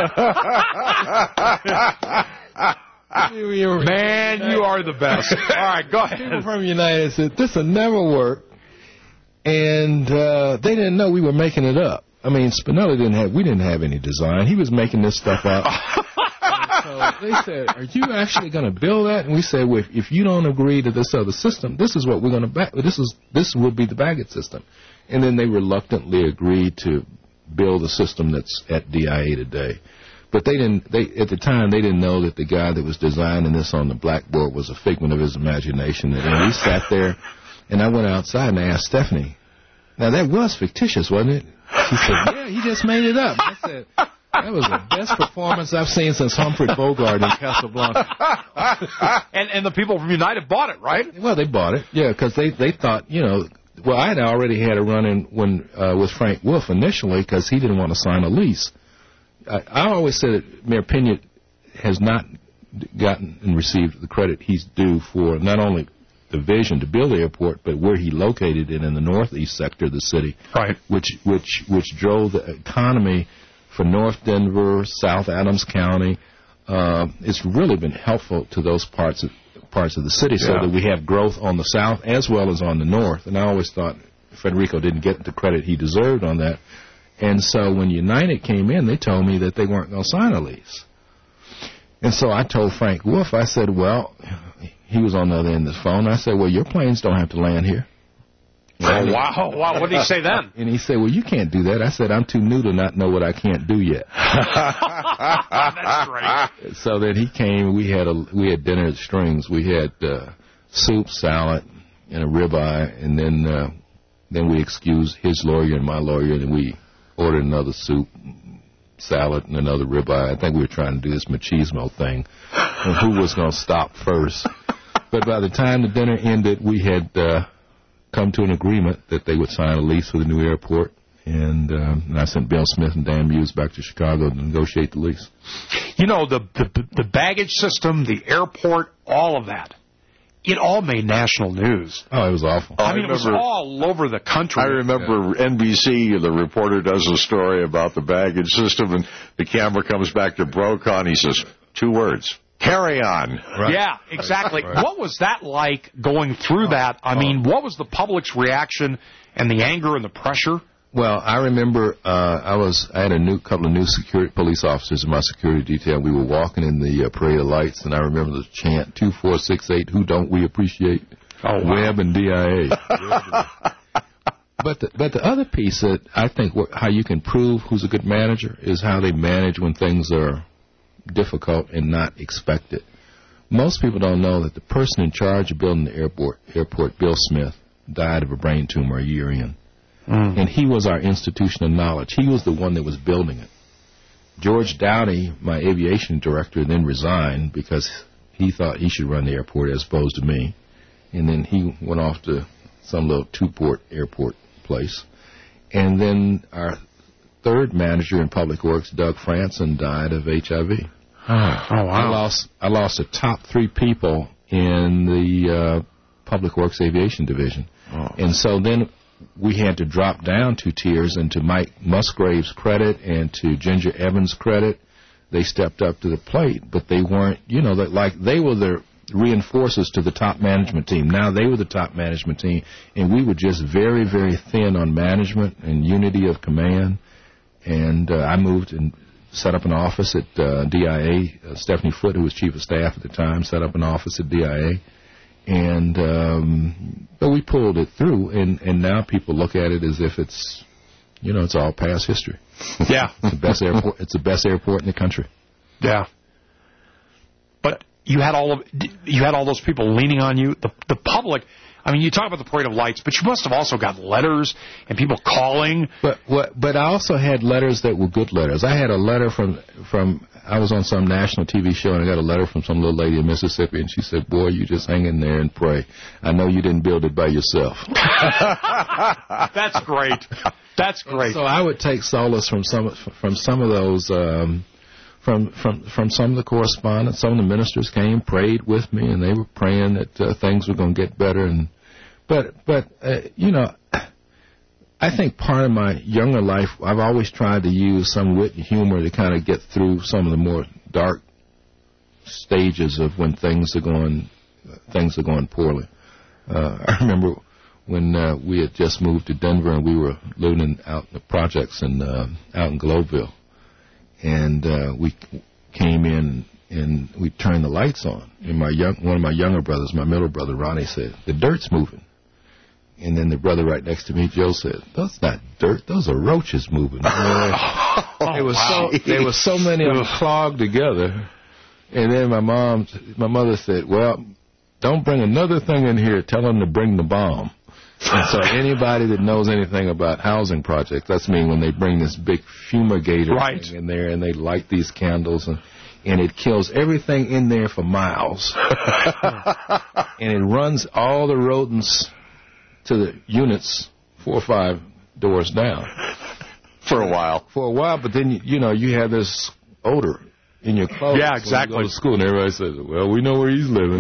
Man, you are the best. All right, go ahead. People from United said, this will never work. And they didn't know we were making it up. I mean, Spinelli we didn't have any design. He was making this stuff up. So they said, are you actually going to build that? And we said, well, if you don't agree to this other system, this is what we're going to back. This will be the baggage system. And then they reluctantly agreed to build a system that's at DIA today. But at the time, they didn't know that the guy that was designing this on the blackboard was a figment of his imagination. And we sat there, and I went outside and I asked Stephanie, now that was fictitious, wasn't it? She said, yeah, he just made it up. I said, that was the best performance I've seen since Humphrey Bogart in Casablanca. And the people from United bought it, right? Well, they bought it, yeah, because they thought, well, I had already had a run-in with Frank Wolf initially because he didn't want to sign a lease. I always said that Mayor Pena has not gotten and received the credit he's due for not only the vision to build the airport, but where he located it in the northeast sector of the city, right? Which drove the economy for North Denver, South Adams County. It's really been helpful to those parts of the city, so that we have growth on the south as well as on the north. And I always thought Federico didn't get the credit he deserved on that. And so when United came in, they told me that they weren't going to sign a lease. And so I told Frank Wolf, I said, well, he was on the other end of the phone. I said, well, your planes don't have to land here. Oh, wow. What did he say then? And he said, well, you can't do that. I said, I'm too new to not know what I can't do yet. That's great. So then he came. We had dinner at Strings. We had soup, salad, and a ribeye, and then we excused his lawyer and my lawyer, and we ordered another soup, salad, and another ribeye. I think we were trying to do this machismo thing, and who was going to stop first. But by the time the dinner ended, we had come to an agreement that they would sign a lease for the new airport, and I sent Bill Smith and Dan Muse back to Chicago to negotiate the lease. You know, the baggage system, the airport, all of that, it all made national news. Oh, it was awful. I mean, it was all over the country. I remember NBC, the reporter does a story about the baggage system, and the camera comes back to Brokaw, and he says, 2 words. Carry on. Right. Yeah, exactly. Right. What was that like going through that? I mean, what was the public's reaction and the anger and the pressure? Well, I remember I had a couple of new security police officers in my security detail. We were walking in the parade of lights, and I remember the chant 2468. Who don't we appreciate? Oh, wow. Webb and DIA. But the other piece that I think how you can prove who's a good manager is how they manage when things are difficult and not expected. Most people don't know that the person in charge of building the airport, Bill Smith, died of a brain tumor a year in. And he was our institution of knowledge. He was the one that was building it. George Dowdy, my aviation director, then resigned because he thought he should run the airport as opposed to me. And then he went off to some little 2-port airport place. And then our third manager in Public Works, Doug Franson, died of HIV. Oh, wow. I lost the top 3 people in the Public Works Aviation Division. Oh. And so then we had to drop down 2 tiers, and to Mike Musgrave's credit and to Ginger Evans' credit, they stepped up to the plate, but they weren't, they were the reinforcers to the top management team. Now they were the top management team, and we were just very, very thin on management and unity of command. And I moved and set up an office at DIA. Stephanie Foote, who was chief of staff at the time, set up an office at DIA. And but we pulled it through, and now people look at it as if it's, it's all past history. Yeah, it's the best airport. It's the best airport in the country. Yeah, but you had all those people leaning on you. The public. I mean, you talk about the Parade of Lights, but you must have also got letters and people calling. But I also had letters that were good letters. I had a letter from I was on some national TV show, and I got a letter from some little lady in Mississippi, and she said, "Boy, you just hang in there and pray. I know you didn't build it by yourself." That's great. That's great. And so I would take solace from some of those. From some of the correspondents, some of the ministers came, prayed with me, and they were praying that things were going to get better. But I think part of my younger life, I've always tried to use some wit and humor to kind of get through some of the more dark stages of when things are going poorly. I remember when we had just moved to Denver, and we were living out in the projects out in Globeville. And we came in and we turned the lights on. And one of my younger brothers, my middle brother Ronnie, said, "The dirt's moving." And then the brother right next to me, Joe, said, "That's not dirt. Those are roaches moving." There were so many of them clogged together. And then my mother said, "Well, don't bring another thing in here. Tell them to bring the bomb." And so anybody that knows anything about housing projects, that's me when they bring this big fumigator thing in there and they light these candles and it kills everything in there for miles. And it runs all the rodents to the units 4 or 5 doors down. For a while, but then, you have this odor in your clothes. Yeah, exactly. When you go to school, and everybody says, "Well, we know where he's living."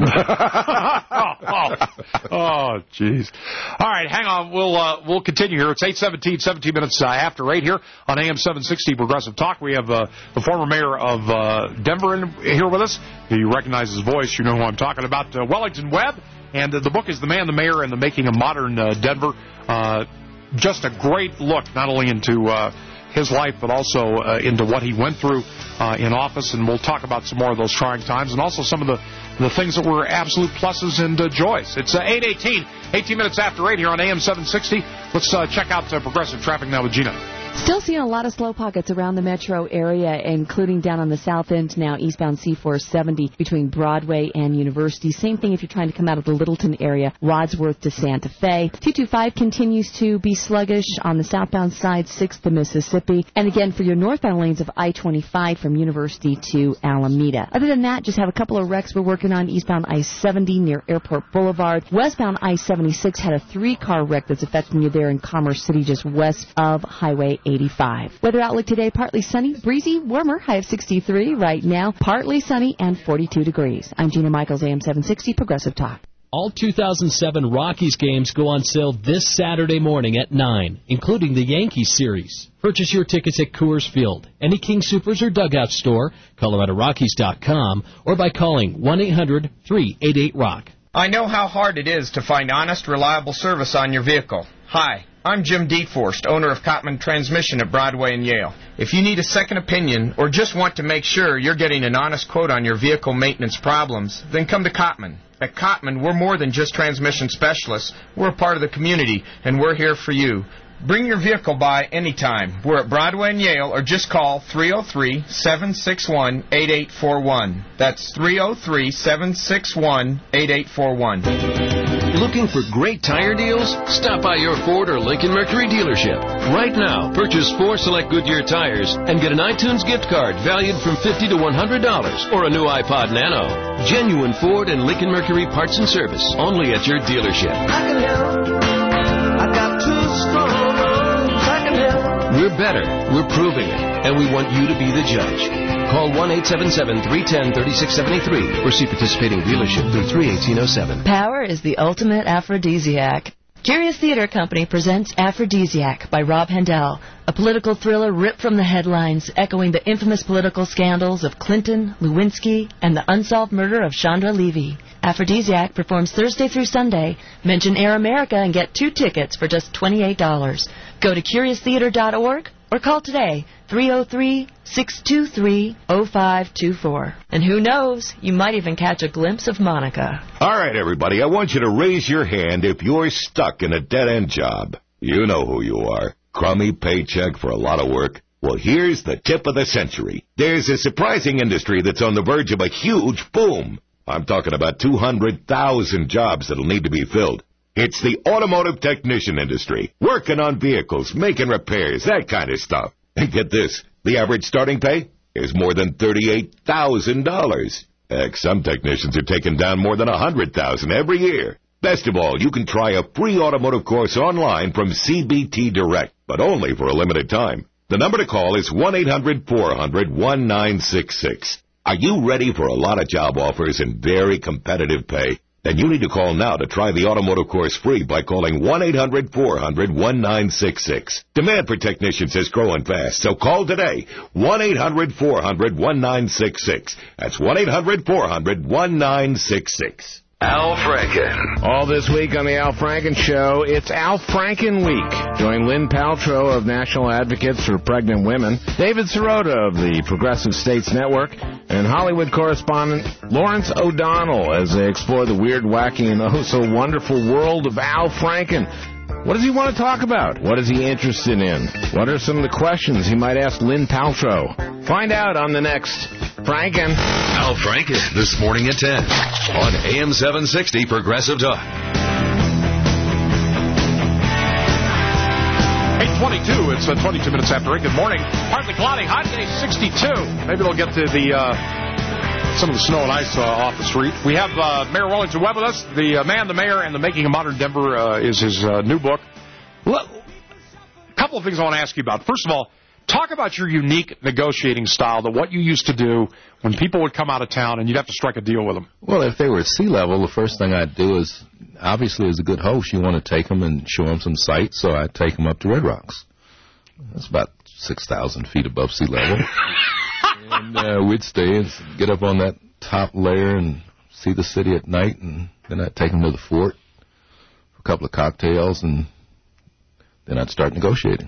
Oh, jeez. All right, hang on. We'll continue here. It's 8:17, 17 minutes after 8 here on AM 760 Progressive Talk. We have the former mayor of Denver here with us. You recognize his voice. You know who I'm talking about. Wellington Webb. And the book is The Man, the Mayor, and the Making of Modern Denver. Just a great look, not only into his life, but also into what he went through in office. And we'll talk about some more of those trying times and also some of the things that were absolute pluses and joys. It's 8:18, 18 minutes after 8 here on AM 760. Let's check out Progressive Traffic now with Gina. Still seeing a lot of slow pockets around the metro area, including down on the south end now, eastbound C470 between Broadway and University. Same thing if you're trying to come out of the Littleton area, Wadsworth to Santa Fe. 225 continues to be sluggish on the southbound side, 6th to Mississippi. And again, for your northbound lanes of I-25 from University to Alameda. Other than that, just have a couple of wrecks we're working on eastbound I-70 near Airport Boulevard. Westbound I-76 had a 3-car wreck that's affecting you there in Commerce City, just west of Highway 85. Weather outlook today, partly sunny, breezy, warmer, high of 63 right now, partly sunny and 42 degrees. I'm Gina Michaels, AM 760 Progressive Talk. All 2007 Rockies games go on sale this Saturday morning at 9, including the Yankees series. Purchase your tickets at Coors Field, any King Soopers or Dugout store, ColoradoRockies.com, or by calling 1-800-388-ROCK. I know how hard it is to find honest, reliable service on your vehicle. Hi, I'm Jim Deforst, owner of Cotman Transmission at Broadway and Yale. If you need a second opinion or just want to make sure you're getting an honest quote on your vehicle maintenance problems, then come to Cotman. At Cotman, we're more than just transmission specialists. We're a part of the community, and we're here for you. Bring your vehicle by anytime. We're at Broadway and Yale, or just call 303-761-8841. That's 303-761-8841. Looking for great tire deals? Stop by your Ford or Lincoln Mercury dealership. Right now, purchase 4 select Goodyear tires and get an iTunes gift card valued from $50 to $100 or a new iPod Nano. Genuine Ford and Lincoln Mercury parts and service only at your dealership. I can help. I got 2 strong arms. I can help. We're better. We're proving it. And we want you to be the judge. Call 1-877-310-3673 or see participating dealership through 3/1807. Power is the ultimate aphrodisiac. Curious Theater Company presents Aphrodisiac by Rob Hendel, a political thriller ripped from the headlines, echoing the infamous political scandals of Clinton, Lewinsky, and the unsolved murder of Chandra Levy. Aphrodisiac performs Thursday through Sunday. Mention Air America and get 2 tickets for just $28. Go to curioustheater.org or call today, 303-623-0524. And who knows, you might even catch a glimpse of Monica. All right, everybody, I want you to raise your hand if you're stuck in a dead-end job. You know who you are. Crummy paycheck for a lot of work. Well, here's the tip of the century. There's a surprising industry that's on the verge of a huge boom. I'm talking about 200,000 jobs that'll need to be filled. It's the automotive technician industry, working on vehicles, making repairs, that kind of stuff. And get this, the average starting pay is more than $38,000. Heck, some technicians are taking down more than $100,000 every year. Best of all, you can try a free automotive course online from CBT Direct, but only for a limited time. The number to call is 1-800-400-1966. Are you ready for a lot of job offers and very competitive pay? Then you need to call now to try the automotive course free by calling 1-800-400-1966. Demand for technicians is growing fast, so call today. 1-800-400-1966. That's 1-800-400-1966. Al Franken. All this week on the Al Franken Show, it's Al Franken Week. Join Lynn Paltrow of National Advocates for Pregnant Women, David Sirota of the Progressive States Network, and Hollywood correspondent Lawrence O'Donnell as they explore the weird, wacky, and oh-so-wonderful world of Al Franken. What does he want to talk about? What is he interested in? What are some of the questions he might ask Lynn Paltrow? Find out on the next Franken. Al Franken, this morning at 10 on AM 760 Progressive Talk. 8:22, it's 22 minutes after 8. Good morning. Partly cloudy, high today 62. Maybe they'll get to some of the snow and ice off the street. We have Mayor Wellington Webb with us. The Man, the Mayor, and the Making of Modern Denver is his new book. A couple of things I want to ask you about. First of all, talk about your unique negotiating style, what you used to do when people would come out of town and you'd have to strike a deal with them. Well, if they were at sea level, the first thing I'd do is, obviously as a good host, you want to take them and show them some sights, so I'd take them up to Red Rocks. That's about 6,000 feet above sea level. And we'd stay and get up on that top layer and see the city at night, and then I'd take them to the fort for a couple of cocktails, and then I'd start negotiating.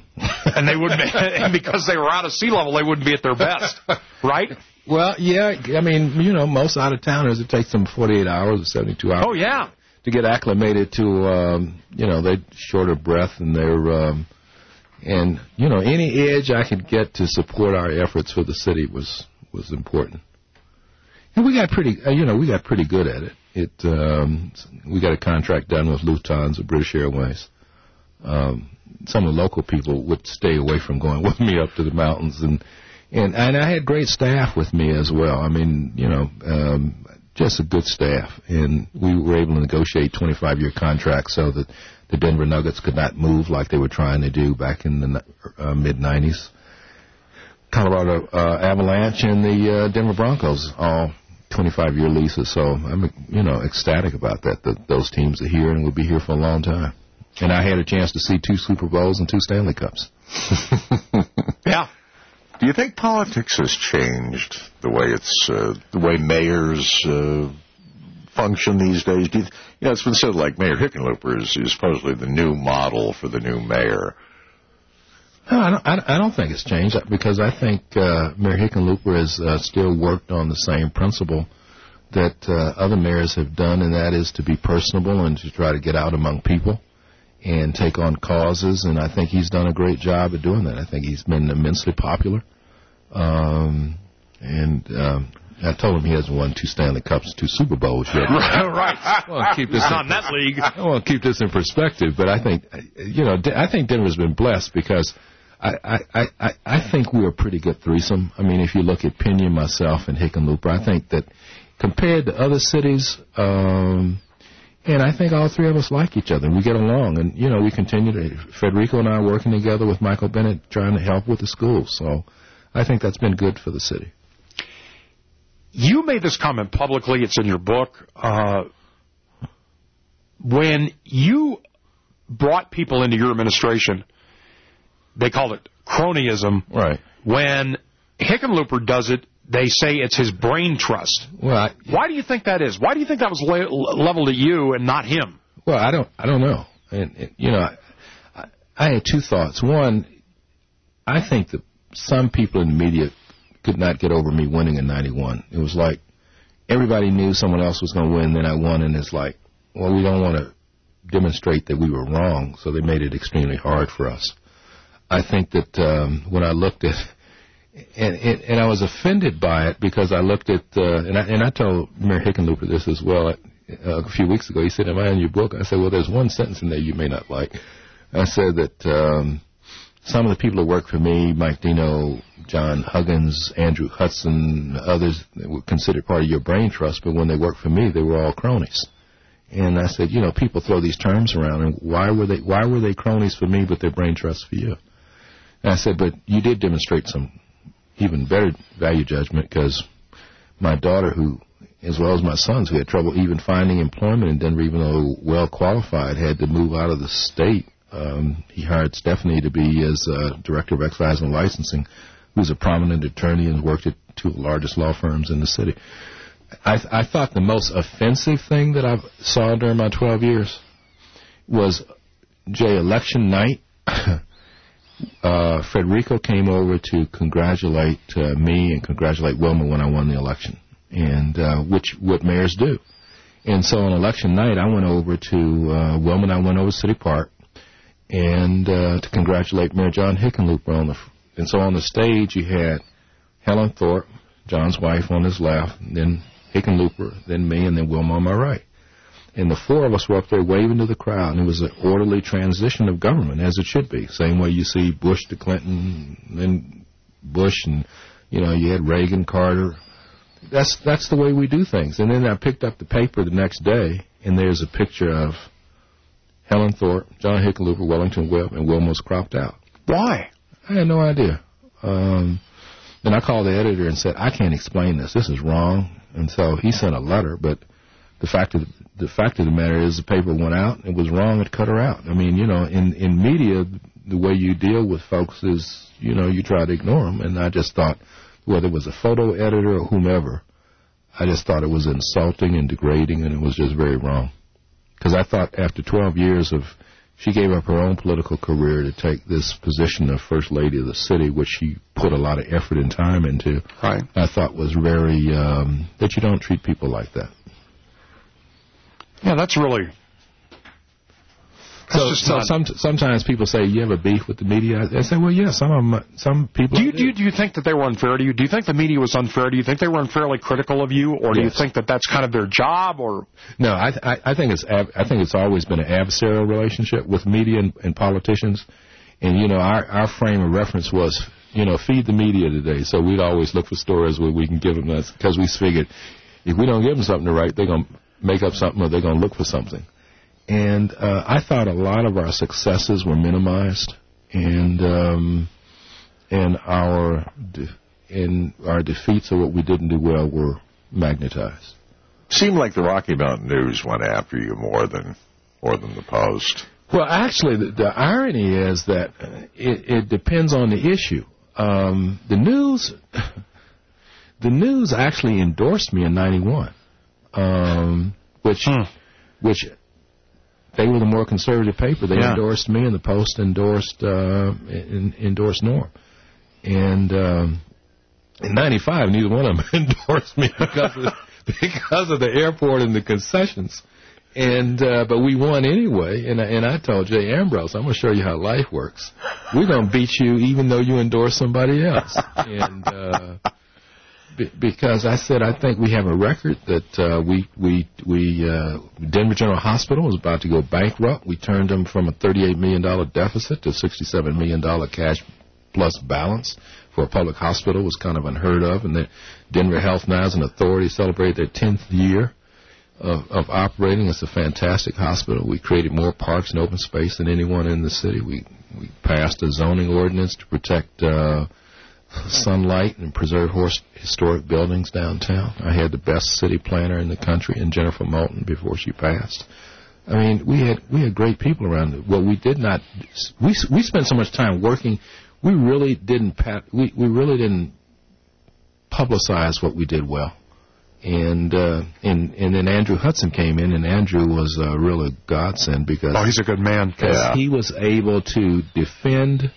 And they wouldn't be, and because they were out of sea level, they wouldn't be at their best, right? Well, yeah, I mean, you know, most out-of-towners, it takes them 48 hours or 72 hours. Oh, yeah. To get acclimated to, you know, they're short of breath, and they're, and, you know, any edge I could get to support our efforts for the city was important. And we got pretty good at it. We got a contract done with Lufthansa, British Airways. Some of the local people would stay away from going with me up to the mountains, and I had great staff with me as well. I mean, you know, just a good staff, and we were able to negotiate 25-year contracts so that the Denver Nuggets could not move like they were trying to do back in the mid-'90s. Colorado Avalanche and the Denver Broncos, all 25-year leases. So I'm, you know, ecstatic about that those teams are here and will be here for a long time. And I had a chance to see 2 Super Bowls and 2 Stanley Cups. Yeah. Do you think politics has changed the way mayors function these days? You know, it's been said like Mayor Hickenlooper is supposedly the new model for the new mayor. No, I don't think it's changed, because I think Mayor Hickenlooper has still worked on the same principle that other mayors have done, and that is to be personable and to try to get out among people and take on causes, and I think he's done a great job of doing that. I think he's been immensely popular. I told him he hasn't won 2 Stanley Cups, 2 Super Bowls yet. Right. Well, keep this not in that league. I want to keep this in perspective, but I think, you know, I think Denver's been blessed because I think we're a pretty good threesome. I mean, if you look at Pena, myself, and Hickenlooper, I think that compared to other cities, and I think all 3 of us like each other. We get along, and, you know, we continue to, Federico and I are working together with Michael Bennett trying to help with the schools. So I think that's been good for the city. You made this comment publicly. It's in your book. When you brought people into your administration, they called it cronyism. Right. When Hickenlooper does it, they say it's his brain trust. Well, why do you think that is? Why do you think that was leveled at you and not him? Well, I don't know. And you know, I had 2 thoughts. One, I think that some people in the media could not get over me winning in '91. It was like everybody knew someone else was going to win, then I won, and it's like, well, we don't want to demonstrate that we were wrong, so they made it extremely hard for us. I think that when I looked at, and I was offended by it because I looked at, and I told Mayor Hickenlooper this as well a few weeks ago. He said, "Am I in your book?" I said, "Well, there's one sentence in there you may not like." I said that some of the people who work for me, Mike Dino, John Huggins, Andrew Hudson, others, were considered part of your brain trust, but when they worked for me, they were all cronies. And I said, you know, people throw these terms around, and why were they cronies for me, but they're brain trusts for you? And I said, but you did demonstrate some even better value judgment, because my daughter, who, as well as my sons, who had trouble even finding employment in Denver, even though well qualified, had to move out of the state. He hired Stephanie to be his director of excise and licensing, who's a prominent attorney and worked at 2 of the largest law firms in the city. I thought the most offensive thing that I saw during my 12 years was, Jay, election night, Federico came over to congratulate me and congratulate Wilma when I won the election, and what mayors do. And so on election night, I went over to Wilma, and I went over to City Park, and to congratulate Mayor John Hickenlooper and so on the stage you had Helen Thorpe, John's wife, on his left, then Hickenlooper, then me, and then Wilma on my right. And the 4 of us were up there waving to the crowd, and it was an orderly transition of government, as it should be. Same way you see Bush to Clinton, then Bush, and, you know, you had Reagan, Carter. That's the way we do things. And then I picked up the paper the next day, and there's a picture of Helen Thorpe, John Hickenlooper, Wellington Webb, and Wilma's cropped out. Why? I had no idea. Then I called the editor and said, I can't explain this. This is wrong. And so he sent a letter, but the fact of the matter is the paper went out. It was wrong. It cut her out. I mean, you know, in media, the way you deal with folks is, you know, you try to ignore them. And I just thought, whether it was a photo editor or whomever, I just thought it was insulting and degrading, and it was just very wrong. Because I thought after 12 years of She gave up her own political career to take this position of First Lady of the city, which she put a lot of effort and time into. Right. I thought was very, that you don't treat people like that. Yeah, that's really... Sometimes people say, you have a beef with the media? I say, well, yeah, some people... Do you think that they were unfair to you? Do you think the media was unfair? Do you think they were unfairly critical of you? Or do you think that that's kind of their job? Or No, I think it's always been an adversarial relationship with media and politicians. And, you know, our frame of reference was, you know, feed the media today. So we'd always look for stories where we can give them that, because we figured if we don't give them something to write, they're going to make up something or they're going to look for something. And I thought a lot of our successes were minimized, and our defeats or what we didn't do well were magnetized. Seemed like the Rocky Mountain News went after you more than the Post. Well, actually, the irony is that it depends on the issue. The news actually endorsed me in '91, which they were the more conservative paper. They endorsed me, and the Post endorsed Norm. And in '95, neither one of them endorsed me because of the airport and the concessions. And but we won anyway. And I told Jay Ambrose, I'm going to show you how life works. We're going to beat you even though you endorse somebody else. And because I said I think we have a record that Denver General Hospital was about to go bankrupt. We turned them from a $38 million deficit to $67 million cash plus balance for a public hospital. Was kind of unheard of. And the Denver Health now as an authority celebrated their 10th year of operating. It's a fantastic hospital. We created more parks and open space than anyone in the city. We passed a zoning ordinance to protect sunlight and preserve historic buildings downtown. I had the best city planner in the country, in Jennifer Moulton, before she passed. I mean, we had great people around. Well, we did not. We spent so much time working. We really didn't publicize what we did well. And then Andrew Hudson came in, and Andrew was really a godsend because he's a good man. Because he was able to defend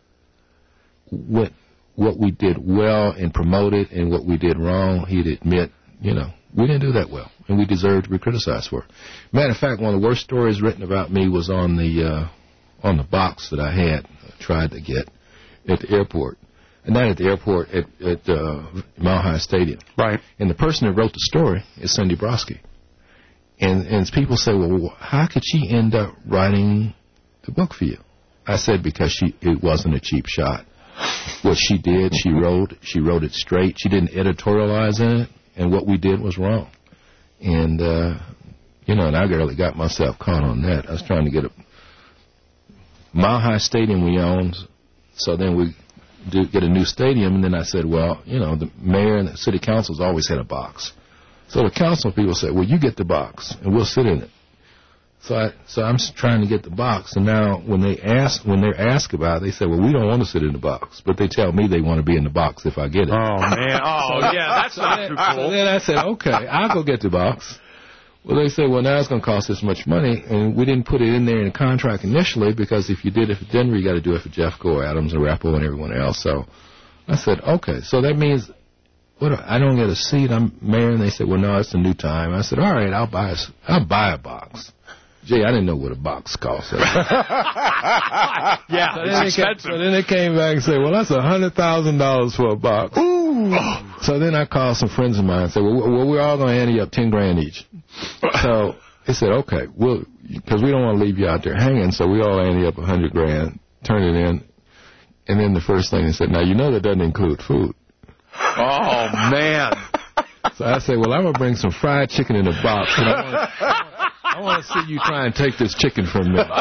what we did well and promote it, and what we did wrong, he'd admit, you know, we didn't do that well, and we deserved to be criticized for it. Matter of fact, one of the worst stories written about me was on the box that I had tried to get at the airport. And not at the airport, at Mile High Stadium. Right. And the person that wrote the story is Cindy Broski. And people say, well, how could she end up writing the book for you? I said, because it wasn't a cheap shot. What she did, she wrote it straight. She didn't editorialize in it, and what we did was wrong. And, and I barely got myself caught on that. I was trying to get a Mile High Stadium we owned, so then we get a new stadium, and then I said, well, the mayor and the city council's always had a box. So the council people said, well, you get the box, and we'll sit in it. So I'm trying to get the box, and now when they're asked about it, they say, well, we don't want to sit in the box, but they tell me they want to be in the box if I get it. Oh man, that's not too cool. So then I said, okay, I'll go get the box. Well, they say, well, now it's going to cost this much money, and we didn't put it in there in the contract initially, because if you did it for Denver, you got to do it for Jeff Gore, Adams, and Rappo, and everyone else. So I said, okay, so that means I don't get a seat. I'm mayor, and they said, well, no, it's a new time. I said, all right, I'll buy a box. Gee, I didn't know what a box cost. Yeah, it's expensive. So then they came back and said, well, that's $100,000 for a box. Ooh. So then I called some friends of mine and said, well, we're all going to ante up $10,000 each. So they said, okay, because we don't want to leave you out there hanging, so we all ante up $100,000, turn it in, and then the first thing they said, now, that doesn't include food. Oh, man. So I said, well, I'm going to bring some fried chicken in a box, and I want to see you try and take this chicken from me. We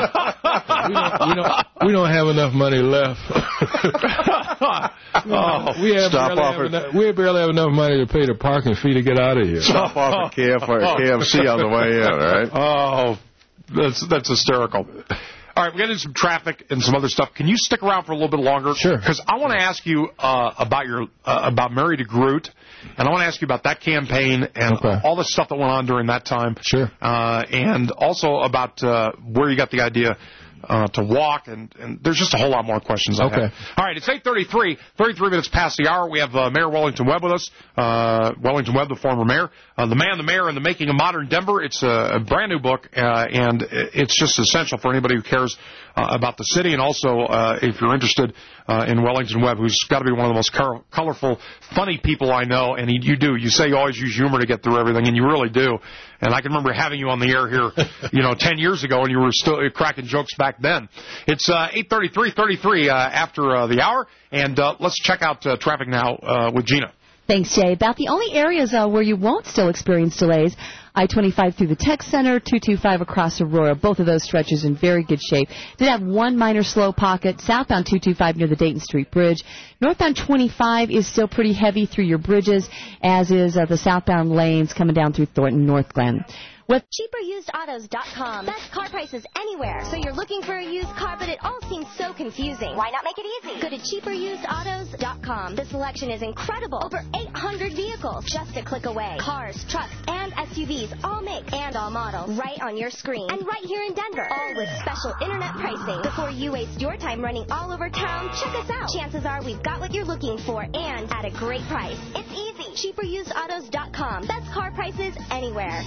don't have enough money left. We barely have enough money to pay the parking fee to get out of here. Stop off at KFC on the way in, right? Oh, that's hysterical. All right, we're getting some traffic and some other stuff. Can you stick around for a little bit longer? Sure. Because I want to ask you about Mary DeGroot, and I want to ask you about that campaign and all the stuff that went on during that time. Sure. And also about where you got the idea to walk, and there's just a whole lot more questions. I have. All right, it's 8:33, 33 minutes past the hour. We have Mayor Wellington Webb with us. Wellington Webb, the former mayor. The Man, the Mayor, and the Making of Modern Denver. It's a brand new book, and it's just essential for anybody who cares about the city, and also if you're interested in Wellington Webb, who's got to be one of the most colorful, funny people I know, and you say you always use humor to get through everything, and you really do. And I can remember having you on the air here, 10 years ago, and you were still cracking jokes back then. It's 8:33 after the hour, and let's check out traffic now with Gina. Thanks, Jay. About the only areas where you won't still experience delays, I-25 through the Tech Center, 225 across Aurora. Both of those stretches in very good shape. Did have one minor slow pocket, southbound 225 near the Dayton Street Bridge. Northbound 25 is still pretty heavy through your bridges, as is the southbound lanes coming down through Thornton, North Glen. With CheaperUsedAutos.com. Best car prices anywhere. So you're looking for a used car, but it all seems so confusing. Why not make it easy? Go to CheaperUsedAutos.com. The selection is incredible. Over 800 vehicles just a click away. Cars, trucks, and SUVs, all make and all models, right on your screen. And right here in Denver, all with special internet pricing. Before you waste your time running all over town, check us out. Chances are we've got what you're looking for and at a great price. It's easy. CheaperUsedAutos.com. Best car prices anywhere.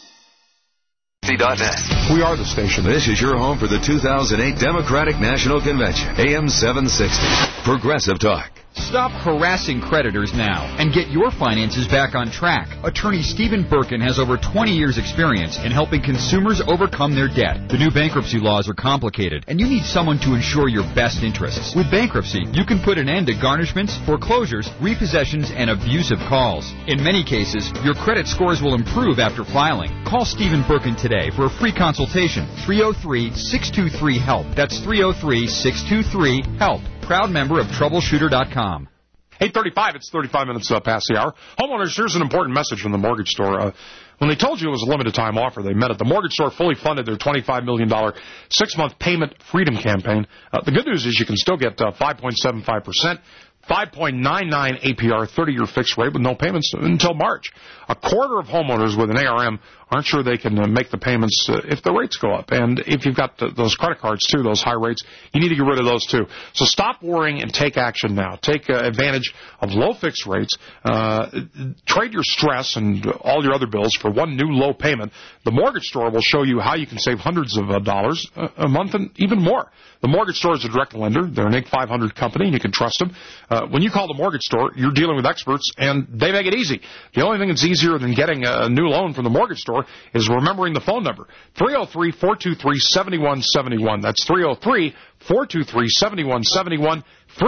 We are the station. This is your home for the 2008 Democratic National Convention. AM 760. Progressive Talk. Stop harassing creditors now and get your finances back on track. Attorney Stephen Birkin has over 20 years' experience in helping consumers overcome their debt. The new bankruptcy laws are complicated, and you need someone to ensure your best interests. With bankruptcy, you can put an end to garnishments, foreclosures, repossessions, and abusive calls. In many cases, your credit scores will improve after filing. Call Stephen Birkin today for a free consultation. 303-623-HELP. That's 303-623-HELP. Proud member of Troubleshooter.com. 8:35, it's 35 minutes past the hour. Homeowners, here's an important message from the mortgage store. When they told you it was a limited time offer, they meant it. The mortgage store fully funded their $25 million 6-month payment freedom campaign. The good news is you can still get 5.75%. 5.99 APR, 30-year fixed rate with no payments until March. A quarter of homeowners with an ARM aren't sure they can make the payments if the rates go up. And if you've got those credit cards, too, those high rates, you need to get rid of those, too. So stop worrying and take action now. Take advantage of low fixed rates. Trade your stress and all your other bills for one new low payment. The mortgage store will show you how you can save hundreds of dollars a month and even more. The mortgage store is a direct lender. They're an Inc. 500 company, and you can trust them. When you call the mortgage store, you're dealing with experts, and they make it easy. The only thing that's easier than getting a new loan from the mortgage store is remembering the phone number, 303-423-7171. That's 303-423-7171,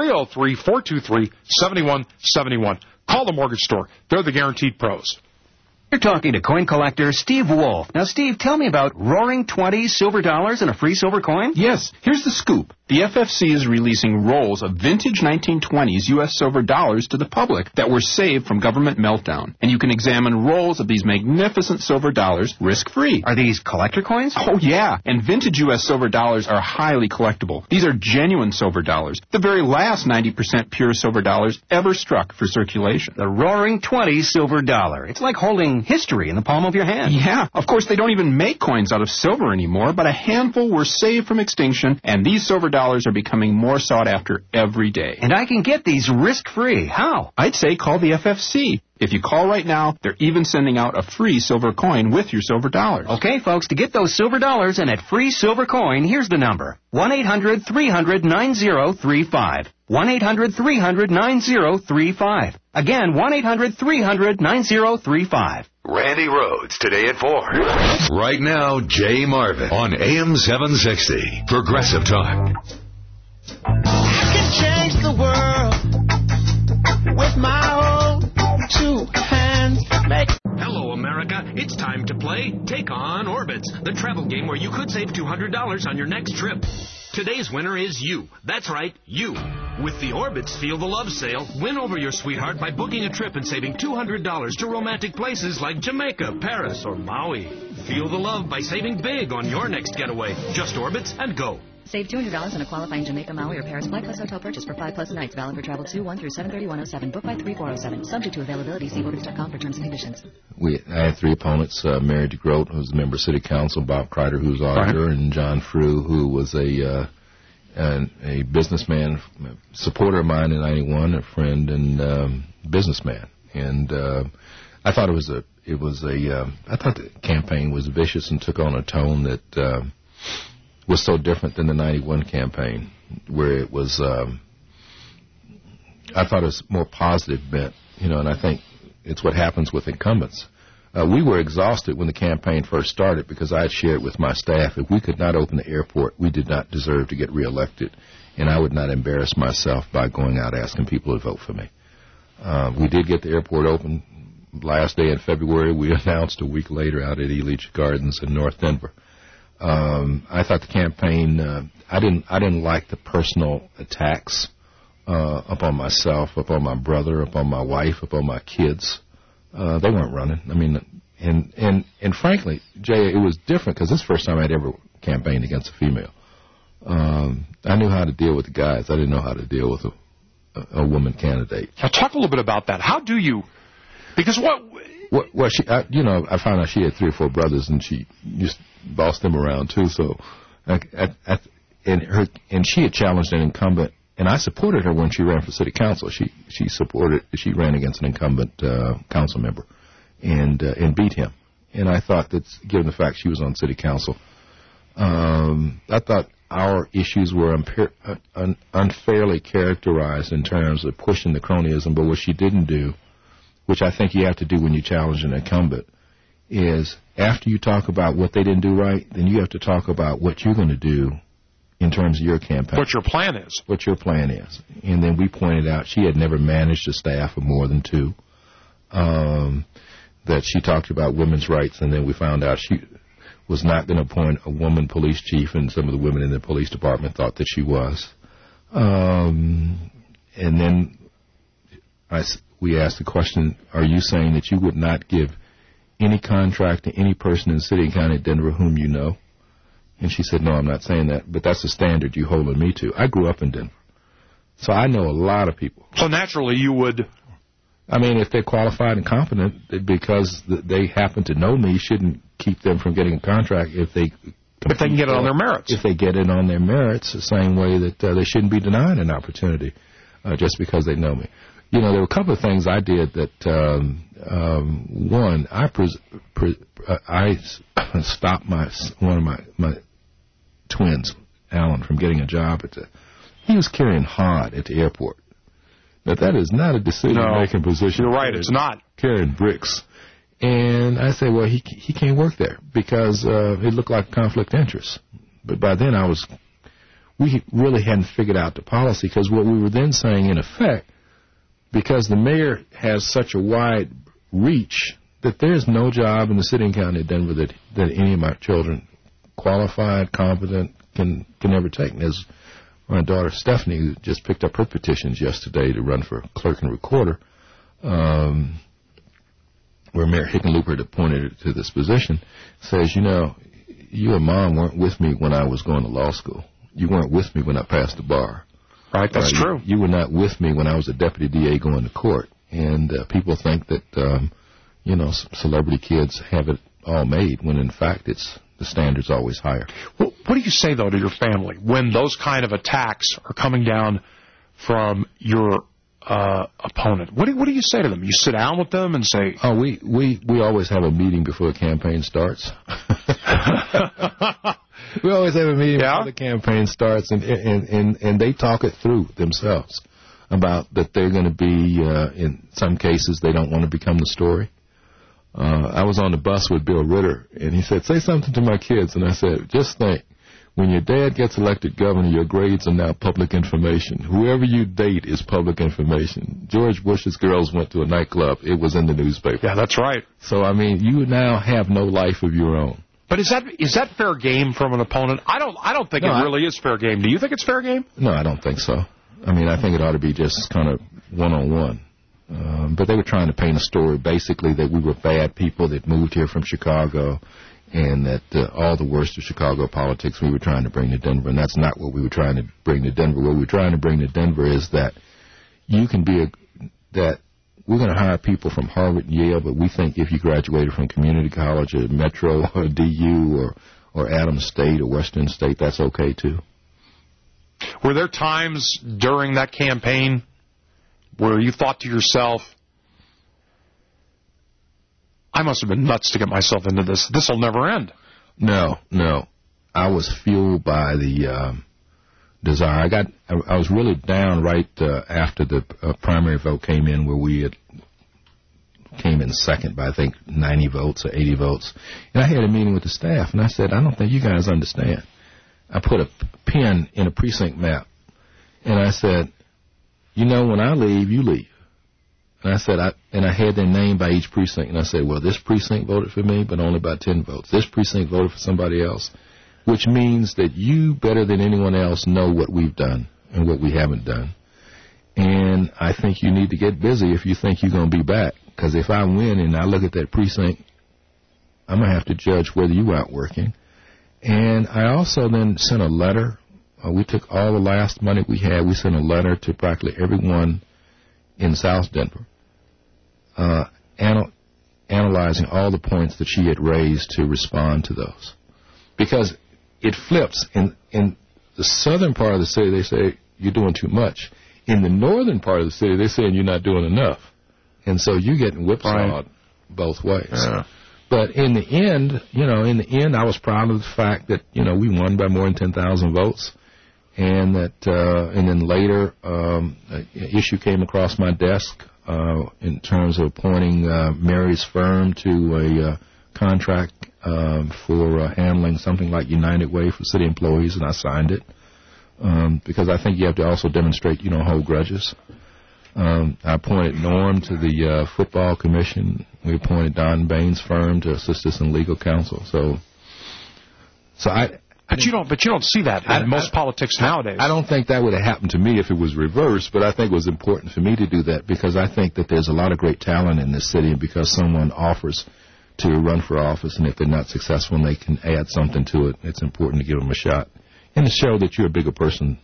303-423-7171. Call the mortgage store. They're the guaranteed pros. You're talking to coin collector Steve Wolf. Now, Steve, tell me about Roaring 20s silver dollars and a free silver coin. Yes, here's the scoop. The FFC is releasing rolls of vintage 1920s U.S. silver dollars to the public that were saved from government meltdown. And you can examine rolls of these magnificent silver dollars risk-free. Are these collector coins? Oh, yeah. And vintage U.S. silver dollars are highly collectible. These are genuine silver dollars, the very last 90% pure silver dollars ever struck for circulation. The Roaring 20s silver dollar. It's like holding history in the palm of your hand. Yeah. Of course, they don't even make coins out of silver anymore, but a handful were saved from extinction, and these silver dollars are becoming more sought after every day. And I can get these risk-free. How? I'd say call the FFC. If you call right now, they're even sending out a free silver coin with your silver dollars. Okay, folks, to get those silver dollars and that free silver coin, here's the number. 1-800-300-9035. 1-800-300-9035. Again, 1-800-300-9035. Randy Rhodes, today at 4. Right now, Jay Marvin on AM 760. Progressive Talk. I can change the world with my own 2 hands. Hello, America. It's time to play Take On Orbitz, the travel game where you could save $200 on your next trip. Today's winner is you. That's right, you. With the Orbitz Feel the Love sale, win over your sweetheart by booking a trip and saving $200 to romantic places like Jamaica, Paris, or Maui. Feel the love by saving big on your next getaway. Just Orbitz and go. Save $200 on a qualifying Jamaica, Maui, or Paris flight plus hotel purchase for 5+ nights. Valid for travel 2/1 through 7/31/07. Book by 3/4/07. Subject to availability. See Orbitz.com for terms and conditions. I had 3 opponents: Mary DeGroat, who's a member of City Council; Bob Kreider, who's auditor; and John Frew, who was a businessman, supporter of mine in '91, a friend and businessman. And I thought I thought the campaign was vicious and took on a tone that was so different than the '91 campaign, where it was. I thought it was more positive bent, and I think it's what happens with incumbents. We were exhausted when the campaign first started because I had shared with my staff, if we could not open the airport, we did not deserve to get reelected, and I would not embarrass myself by going out asking people to vote for me. We did get the airport open last day in February. We announced a week later out at Elitch Gardens in North Denver. I thought the campaign, I didn't like the personal attacks upon myself, upon my brother, upon my wife, upon my kids. They weren't running. I mean, and frankly, Jay, it was different because this is the first time I'd ever campaigned against a female. I knew how to deal with the guys. I didn't know how to deal with a woman candidate. Now, talk a little bit about that. How do you? Because Well, I found out she had 3 or 4 brothers, and she just bossed them around too. So, and she had challenged an incumbent, and I supported her when she ran for city council. She ran against an incumbent council member, and beat him. And I thought that, given the fact she was on city council, I thought our issues were unfairly characterized in terms of pushing the cronyism. But what she didn't do, which I think you have to do when you challenge an incumbent, is after you talk about what they didn't do right, then you have to talk about what you're going to do in terms of your campaign. What your plan is. What your plan is. And then we pointed out she had never managed a staff of more than 2, that she talked about women's rights, and then we found out she was not going to appoint a woman police chief, and some of the women in the police department thought that she was. And then we asked the question, are you saying that you would not give any contract to any person in the city and county of Denver whom you know? And she said, no, I'm not saying that, but that's the standard you're holding me to. I grew up in Denver, so I know a lot of people. So naturally you would... I mean, if they're qualified and competent, because they happen to know me, shouldn't keep them from getting a contract if they can get it on their merits. If they get it on their merits, the same way that they shouldn't be denied an opportunity just because they know me. There were a couple of things I did that, one, I stopped one of my twins, Alan, from getting a job he was carrying hod at the airport. Now, that is not a decision-making position. You're right, it's not. Carrying bricks. And I said, well, he can't work there because it looked like conflict of interest. But by then we really hadn't figured out the policy, because what we were then saying, in effect, because the mayor has such a wide reach, that there's no job in the city and county of Denver that any of my children, qualified, competent, can ever take. And as my daughter Stephanie, who just picked up her petitions yesterday to run for clerk and recorder, where Mayor Hickenlooper had appointed her to this position, says, you and Mom weren't with me when I was going to law school. You weren't with me when I passed the bar. Right, that's true. You were not with me when I was a deputy DA going to court. And people think that, celebrity kids have it all made, when in fact the standard's always higher. Well, what do you say, though, to your family when those kind of attacks are coming down from your opponent? What do you say to them? You sit down with them and say... Oh, we always have a meeting before the campaign starts. We always have a meeting before the campaign starts, and they talk it through themselves about that they're going to be, in some cases, they don't want to become the story. I was on the bus with Bill Ritter, and he said, say something to my kids. And I said, just think, when your dad gets elected governor, your grades are now public information. Whoever you date is public information. George Bush's girls went to a nightclub. It was in the newspaper. Yeah, that's right. So, I mean, you now have no life of your own. But is that fair game from an opponent? I don't think it really is fair game. Do you think it's fair game? No, I don't think so. I mean, I think it ought to be just kind of one-on-one. But they were trying to paint a story, basically, that we were bad people that moved here from Chicago and that all the worst of Chicago politics we were trying to bring to Denver, and that's not what we were trying to bring to Denver. What we were trying to bring to Denver is that you can be that we're going to hire people from Harvard and Yale, but we think if you graduated from community college or Metro or DU or Adams State or Western State, that's okay too. Were there times during that campaign where you thought to yourself, I must have been nuts to get myself into this. This will never end. No. I was fueled by the desire. I was really down right after the primary vote came in, where we came in second by, I think, 90 votes or 80 votes. And I had a meeting with the staff, and I said, I don't think you guys understand. I put a pin in a precinct map, and I said, you know, when I leave, you leave. And I said, I had their name by each precinct, and I said, well, this precinct voted for me, but only by 10 votes. This precinct voted for somebody else, which means that you, better than anyone else, know what we've done and what we haven't done. And I think you need to get busy if you think you're going to be back, because if I win and I look at that precinct, I'm going to have to judge whether you aren't working. And I also then sent a letter. We took all the last money we had. We sent a letter to practically everyone in South Denver, analyzing all the points that she had raised to respond to those. Because it flips. In the southern part of the city, they say, you're doing too much. In the northern part of the city, they're saying you're not doing enough. And so you're getting whipsawed both ways. Yeah. But in the end, I was proud of the fact that, we won by more than 10,000 votes. And that, and then later, an issue came across my desk, in terms of appointing, Mary's firm to a, contract, for, handling something like United Way for city employees, and I signed it. Because I think you have to also demonstrate you don't hold grudges. I appointed Norm to the, football commission. We appointed Don Bain's firm to assist us in legal counsel. But you don't see that in most politics nowadays. I don't think that would have happened to me if it was reversed, but I think it was important for me to do that because I think that there's a lot of great talent in this city, and because someone offers to run for office, and if they're not successful and they can add something to it, it's important to give them a shot and to show that you're a bigger person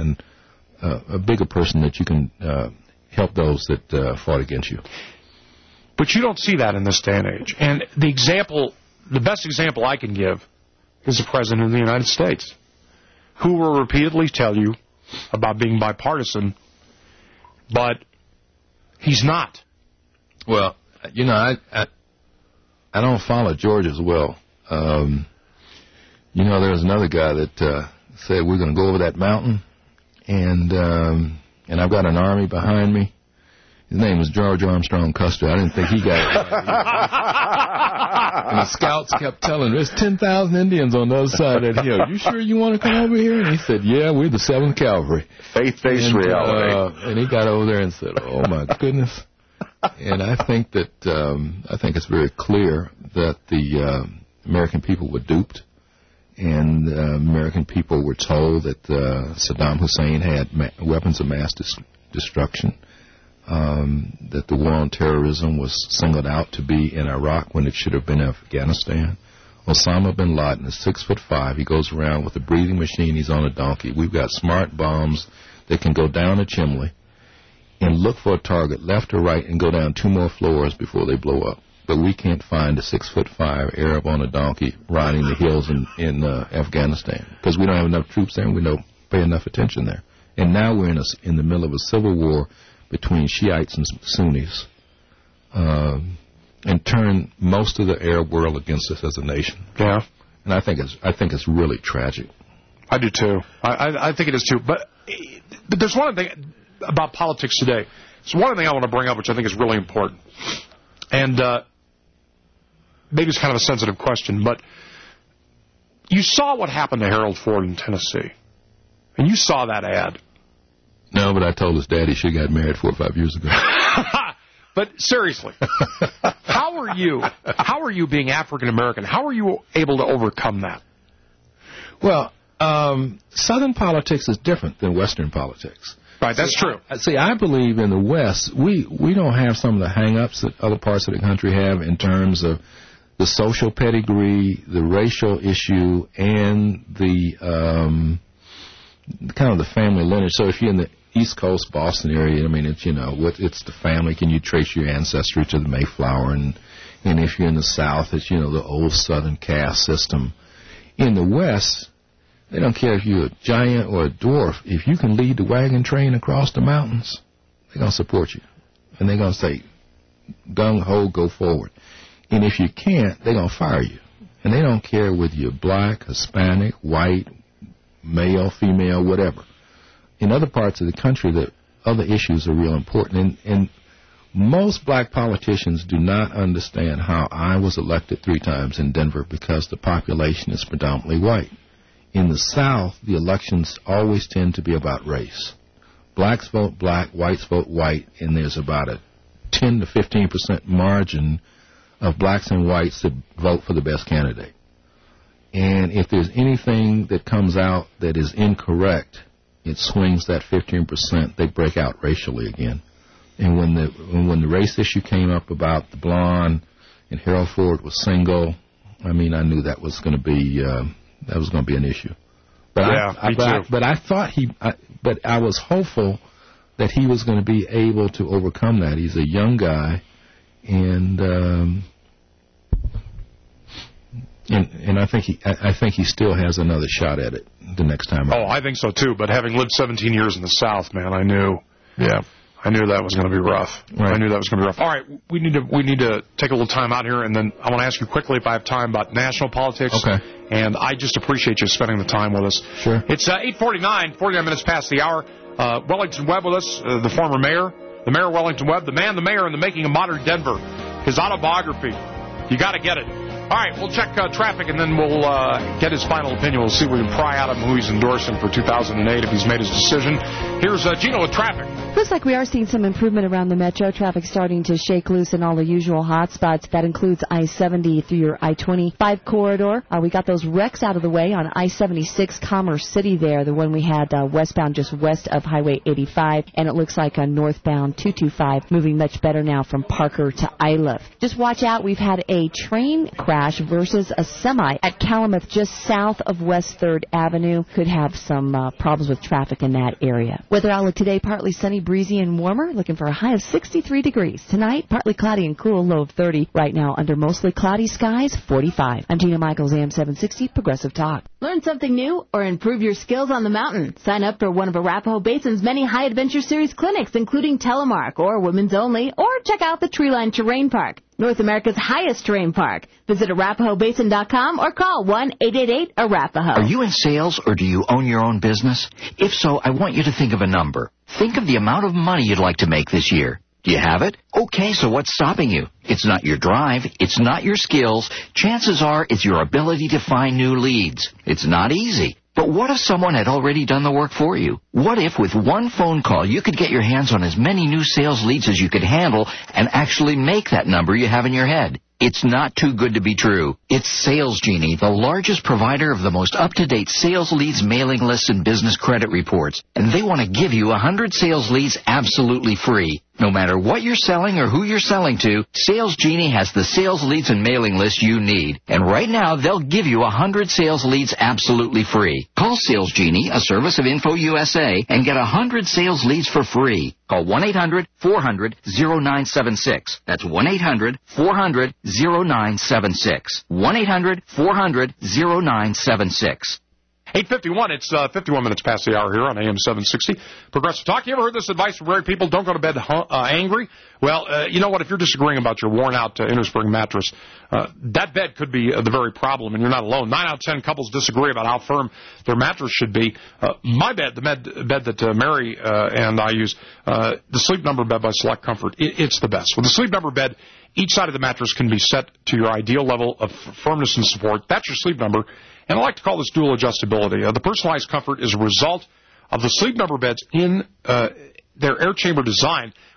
that you can help those that fought against you. But you don't see that in this day and age. And the best example I can give is the President of the United States, who will repeatedly tell you about being bipartisan, but he's not. Well, I don't follow George as well. There's another guy that said we're going to go over that mountain, and I've got an army behind me. His name was George Armstrong Custer. I didn't think he got it right. And the scouts kept telling him, there's 10,000 Indians on the other side of that hill. You sure you want to come over here? And he said, yeah, we're the 7th Cavalry. Faith-based reality. And he got over there and said, oh, my goodness. And I think it's very clear that the American people were duped. And the American people were told that Saddam Hussein had weapons of mass destruction. That the war on terrorism was singled out to be in Iraq when it should have been Afghanistan. Osama bin Laden is 6'5". He goes around with a breathing machine. He's on a donkey. We've got smart bombs that can go down a chimney and look for a target left or right and go down 2 more floors before they blow up. But we can't find a 6'5" Arab on a donkey riding the hills in Afghanistan because we don't have enough troops there and we don't pay enough attention there. And now we're in the middle of a civil war between Shiites and Sunnis, and turn most of the Arab world against us as a nation. Yeah, and I think it's really tragic. I do too. I think it is too. But there's one thing about politics today. It's one thing I want to bring up, which I think is really important, and maybe it's kind of a sensitive question, but you saw what happened to Harold Ford in Tennessee, and you saw that ad. No, but I told his daddy she got married 4 or 5 years ago. But seriously, how are you being African American? How are you able to overcome that? Well, Southern politics is different than Western politics. Right, that's true. See, I believe in the West, we don't have some of the hang-ups that other parts of the country have in terms of the social pedigree, the racial issue, and the kind of the family lineage. So if you're in the East Coast, Boston area, I mean, it's, it's the family. Can you trace your ancestry to the Mayflower? And if you're in the South, it's, the old Southern caste system. In the West, they don't care if you're a giant or a dwarf. If you can lead the wagon train across the mountains, they're going to support you. And they're going to say, gung-ho, go forward. And if you can't, they're going to fire you. And they don't care whether you're black, Hispanic, white, male, female, whatever. In other parts of the country, the other issues are real important. And most black politicians do not understand how I was elected 3 times in Denver because the population is predominantly white. In the South, the elections always tend to be about race. Blacks vote black, whites vote white, and there's about a 10 to 15% margin of blacks and whites that vote for the best candidate. And if there's anything that comes out that is incorrect, it swings that 15%. They break out racially again. And when the race issue came up about the blonde and Harold Ford was single, I mean, I knew that was going to be an issue. But But I was hopeful that he was going to be able to overcome that. He's a young guy, and I think he still has another shot at it the next time. Oh, I think so too. But having lived 17 years in the South, man, I knew that was going to be rough. Right. I knew that was going to be rough. All right, we need to take a little time out here, and then I want to ask you quickly if I have time about national politics. Okay. And I just appreciate you spending the time with us. Sure. It's 8:49, 49 minutes past the hour. Wellington Webb with us, the former mayor, the mayor of Wellington Webb, the man, the mayor, and the making of modern Denver. His autobiography. You got to get it. All right, we'll check traffic, and then we'll get his final opinion. We'll see if we can pry out of him who he's endorsing for 2008 if he's made his decision. Here's Gino with traffic. Looks like we are seeing some improvement around the metro. Traffic starting to shake loose in all the usual hot spots. That includes I-70 through your I-25 corridor. We got those wrecks out of the way on I-76 Commerce City there, the one we had westbound just west of Highway 85. And it looks like a northbound 225 moving much better now from Parker to Iliff. Just watch out. We've had a train crash versus a semi at Calumet just south of West 3rd Avenue. Could have some problems with traffic in that area. Weather outlook today, partly sunny, breezy, and warmer. Looking for a high of 63 degrees. Tonight, partly cloudy and cool, low of 30. Right now, under mostly cloudy skies, 45. I'm Gina Michaels, AM 760, Progressive Talk. Learn something new or improve your skills on the mountain. Sign up for one of Arapahoe Basin's many High Adventure Series clinics, including telemark or women's only, or check out the Treeline Terrain Park, North America's highest terrain park. Visit ArapahoeBasin.com or call 1-888-ARAPAHOE. Are you in sales or do you own your own business? If so, I want you to think of a number. Think of the amount of money you'd like to make this year. Do you have it? Okay, so what's stopping you? It's not your drive. It's not your skills. Chances are it's your ability to find new leads. It's not easy. But what if someone had already done the work for you? What if with one phone call you could get your hands on as many new sales leads as you could handle and actually make that number you have in your head? It's not too good to be true. It's Sales Genie, the largest provider of the most up-to-date sales leads, mailing lists, and business credit reports. And they want to give you 100 sales leads absolutely free. No matter what you're selling or who you're selling to, Sales Genie has the sales leads and mailing list you need. And right now, they'll give you 100 sales leads absolutely free. Call Sales Genie, a service of Info USA, and get 100 sales leads for free. Call 1-800-400-0976. That's 1-800-400-0976. 1-800-400-0976. 8:51, it's 51 minutes past the hour here on AM 760. Progressive Talk. You ever heard this advice from married people? Don't go to bed angry? Well, you know what? If you're disagreeing about your worn-out innerspring mattress, that bed could be the very problem, and you're not alone. 9 out of 10 couples disagree about how firm their mattress should be. My bed, the bed that Mary and I use, the Sleep Number bed by Select Comfort, it's the best. With the Sleep Number bed, each side of the mattress can be set to your ideal level of firmness and support. That's your Sleep Number. And I like to call this dual adjustability. The personalized comfort is a result of the Sleep Number beds in their air chamber design,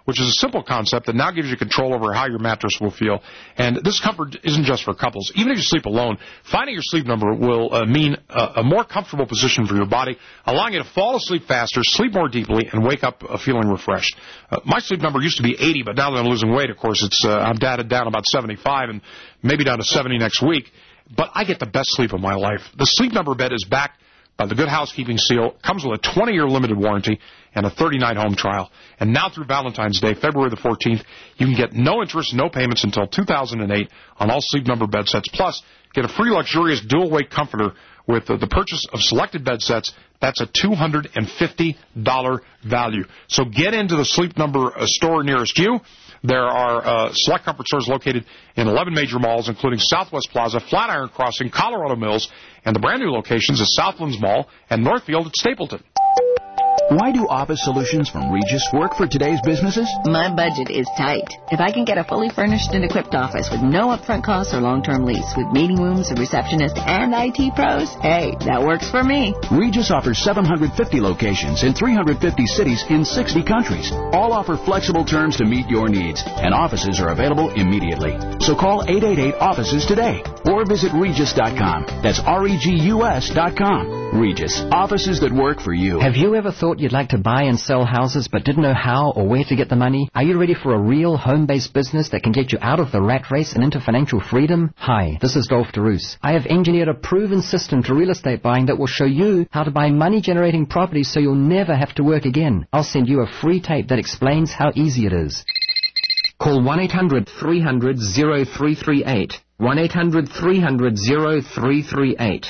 which is a simple concept that now gives you control over how your mattress will feel. And this comfort isn't just for couples. Even if you sleep alone, finding your sleep number will mean a more comfortable position for your body, allowing you to fall asleep faster, sleep more deeply, and wake up feeling refreshed. My sleep number used to be 80, but now that I'm losing weight, of course, I'm dated down about 75 and maybe down to 70 next week. But I get the best sleep of my life. The Sleep Number bed is backed by the Good Housekeeping seal, comes with a 20-year limited warranty and a 30-night home trial. And now through Valentine's Day, February the 14th, you can get no interest, no payments until 2008 on all Sleep Number bed sets. Plus, get a free luxurious dual-weight comforter with the purchase of selected bed sets. That's a $250 value. So get into the Sleep Number store nearest you. There are select comfort stores located in 11 major malls, including Southwest Plaza, Flatiron Crossing, Colorado Mills, and the brand new locations at Southlands Mall and Northfield at Stapleton. Why do office solutions from Regis work for today's businesses? My budget is tight. If I can get a fully furnished and equipped office with no upfront costs or long-term lease, with meeting rooms, a receptionist, and IT pros, hey, that works for me. Regis offers 750 locations in 350 cities in 60 countries. All offer flexible terms to meet your needs, and offices are available immediately. So call 888-OFFICES today or visit Regis.com. That's REGUS.com. Regis, offices that work for you. Have you ever thought you'd like to buy and sell houses but didn't know how or where to get the money? Are you ready for a real home-based business that can get you out of the rat race and into financial freedom? Hi, this is Dolph DeRoos. I have engineered a proven system to real estate buying that will show you how to buy money-generating properties so you'll never have to work again. I'll send you a free tape that explains how easy it is. Call 1-800-300-0338. 1-800-300-0338.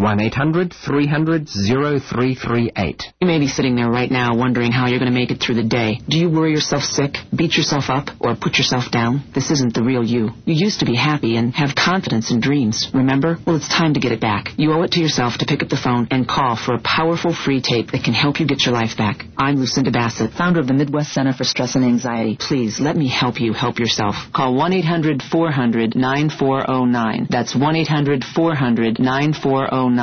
1-800-300-0338. You may be sitting there right now wondering how you're going to make it through the day. Do you worry yourself sick, beat yourself up, or put yourself down? This isn't the real you. You used to be happy and have confidence and dreams, remember? Well, it's time to get it back. You owe it to yourself to pick up the phone and call for a powerful free tape that can help you get your life back. I'm Lucinda Bassett, founder of the Midwest Center for Stress and Anxiety. Please, let me help you help yourself. Call 1-800-400-9409. That's 1-800-400-9409.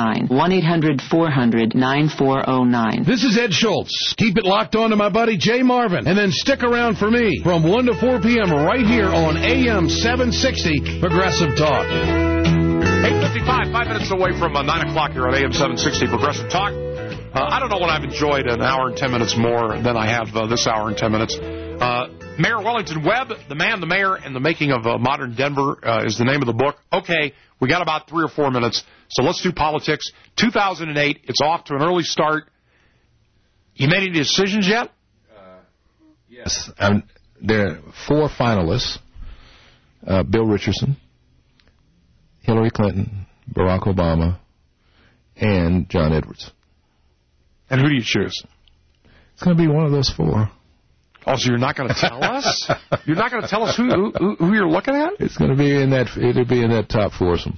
1-800-400-9409. This is Ed Schultz. Keep it locked on to my buddy Jay Marvin, and then stick around for me from 1 to 4 p.m. right here on AM 760 Progressive Talk. 8:55, 5 minutes away from 9 o'clock here on AM 760 Progressive Talk. I don't know when I've enjoyed an hour and 10 minutes more than I have this hour and 10 minutes. Mayor Wellington Webb, The Man, the Mayor, and the Making of Modern Denver is the name of the book. Okay, we got about 3 or 4 minutes, so let's do politics. 2008, it's off to an early start. You made any decisions yet? Yes. There are 4 finalists. Bill Richardson, Hillary Clinton, Barack Obama, and John Edwards. And who do you choose? It's going to be one of those 4. Oh, so you're not going to tell us? You're not going to tell us who you're looking at? It's going to be in that. It'll be in that top foursome.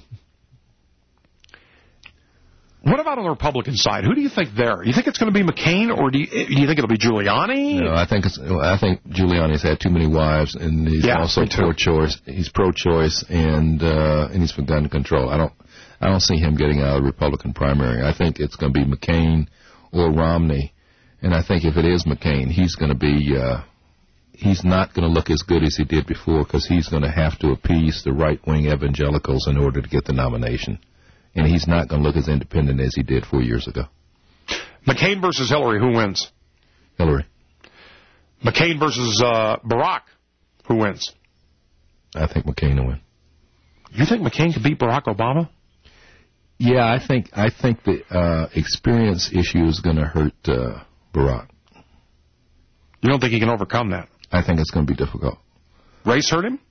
What about on the Republican side? Who do you think there? You think it's going to be McCain, or do you think it'll be Giuliani? No, I think Giuliani's had too many wives, and he's also pro-choice. He's pro-choice, and he's for gun control. I don't see him getting out of the Republican primary. I think it's going to be McCain or Romney. And I think if it is McCain, he's going to be, he's not going to look as good as he did before, because he's going to have to appease the right-wing evangelicals in order to get the nomination. And he's not going to look as independent as he did 4 years ago. McCain versus Hillary, who wins? Hillary. McCain versus Barack, who wins? I think McCain will win. You think McCain could beat Barack Obama? Yeah, I think the experience issue is going to hurt Barack. You don't think he can overcome that? I think it's going to be difficult. Race hurt him?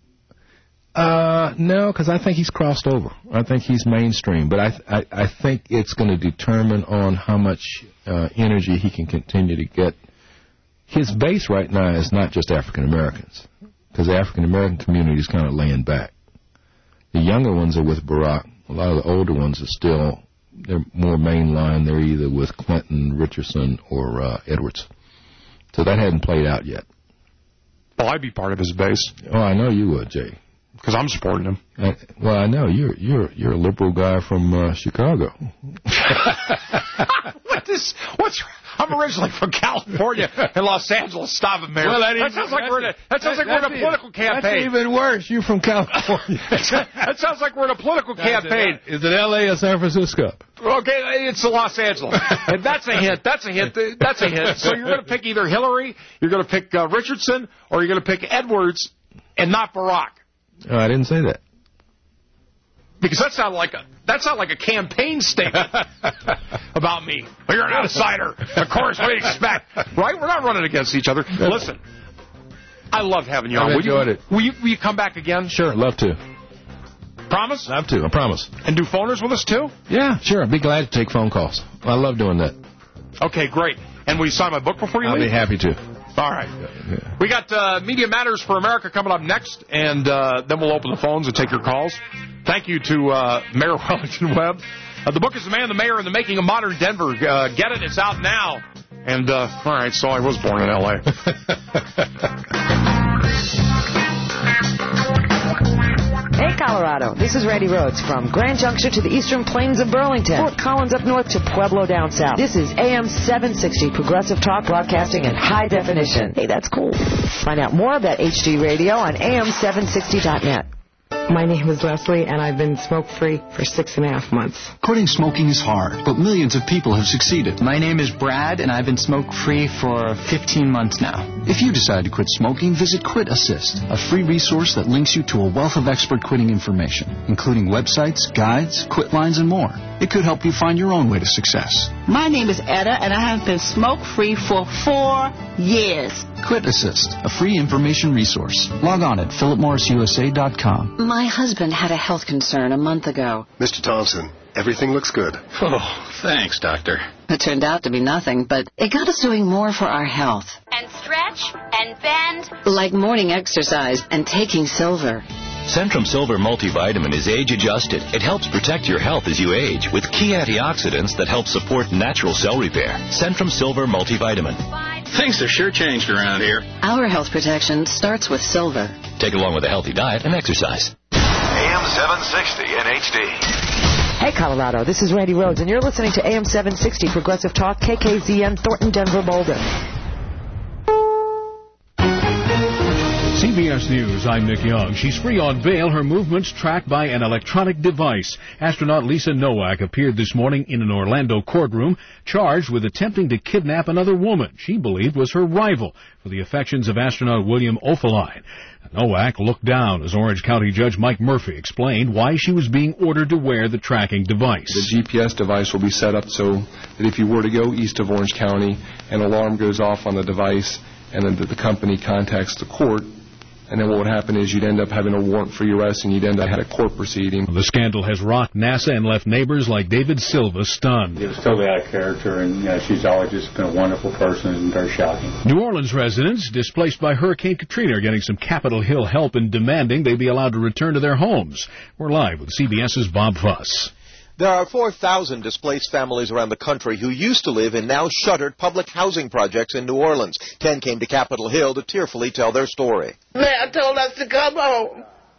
No, because I think he's crossed over. I think he's mainstream. But I think it's going to determine on how much energy he can continue to get. His base right now is not just African Americans, because the African American community is kind of laying back. The younger ones are with Barack. A lot of the older ones are still, they're more mainline. They're either with Clinton, Richardson, or Edwards. So that hadn't played out yet. Well, I'd be part of his base. Oh, I know you would, Jay. Because I'm supporting him. Well, I know. You're a liberal guy from Chicago. I'm originally from California and Los Angeles. Stop it, Mayor. Well, that sounds like we're in a political campaign. That's even worse. You're from California. That sounds like we're in a political campaign. Is it L.A. or San Francisco? Okay, it's Los Angeles. And that's a hit. That's a hit. So you're going to pick either Hillary, you're going to pick Richardson, or you're going to pick Edwards and not Barack. Oh, I didn't say that. Because that sounded like a campaign statement about me. Well, you're an outsider. Of course, what do you expect? Right? We're not running against each other. Listen, I loved having you on. I enjoyed it. Will you come back again? Sure, love to. Promise? Love to, I promise. And do phoners with us, too? Yeah, sure. I'd be glad to take phone calls. I love doing that. Okay, great. And will you sign my book before you leave? I'll be happy to. All right. Yeah. We got Media Matters for America coming up next, and then we'll open the phones and take your calls. Thank you to Mayor Wellington Webb. The book is The Man, the Mayor, and the Making of Modern Denver. Get it. It's out now. And, all right, so I was born in L.A. Hey, Colorado, this is Randy Rhodes from Grand Junction to the Eastern Plains of Burlington, Fort Collins up north to Pueblo down south. This is AM 760, Progressive Talk Broadcasting in high definition. Hey, that's cool. Find out more about HD Radio on am760.net. My name is Leslie, and I've been smoke-free for 6.5 months. Quitting smoking is hard, but millions of people have succeeded. My name is Brad, and I've been smoke-free for 15 months now. If you decide to quit smoking, visit Quit Assist, a free resource that links you to a wealth of expert quitting information, including websites, guides, quit lines, and more. It could help you find your own way to success. My name is Etta, and I have been smoke-free for 4 years. Quit Assist, a free information resource. Log on at philipmorrisusa.com. My husband had a health concern a month ago. Mr. Thompson, everything looks good. Oh, thanks, Doctor. It turned out to be nothing, but it got us doing more for our health. And stretch and bend. Like morning exercise and taking silver. Centrum Silver Multivitamin is age-adjusted. It helps protect your health as you age with key antioxidants that help support natural cell repair. Centrum Silver Multivitamin. Things have sure changed around here. Our health protection starts with silver. Take it along with a healthy diet and exercise. AM 760 in HD. Hey, Colorado, this is Randy Rhodes, and you're listening to AM 760 Progressive Talk, KKZN, Thornton, Denver, Boulder. CBS News, I'm Nick Young. She's free on bail, her movements tracked by an electronic device. Astronaut Lisa Nowak appeared this morning in an Orlando courtroom, charged with attempting to kidnap another woman she believed was her rival for the affections of astronaut William Oefelein. Nowak looked down as Orange County Judge Mike Murphy explained why she was being ordered to wear the tracking device. The GPS device will be set up so that if you were to go east of Orange County, an alarm goes off on the device, and then the company contacts the court. And then what would happen is you'd end up having a warrant for your arrest, and you'd end up having a court proceeding. The scandal has rocked NASA and left neighbors like David Silva stunned. It was totally out of character, and she's always just been a wonderful person and very shocking. New Orleans residents displaced by Hurricane Katrina are getting some Capitol Hill help and demanding they be allowed to return to their homes. We're live with CBS's Bob Fuss. There are 4,000 displaced families around the country who used to live in now shuttered public housing projects in New Orleans. 10 came to Capitol Hill to tearfully tell their story. Man told us to come home.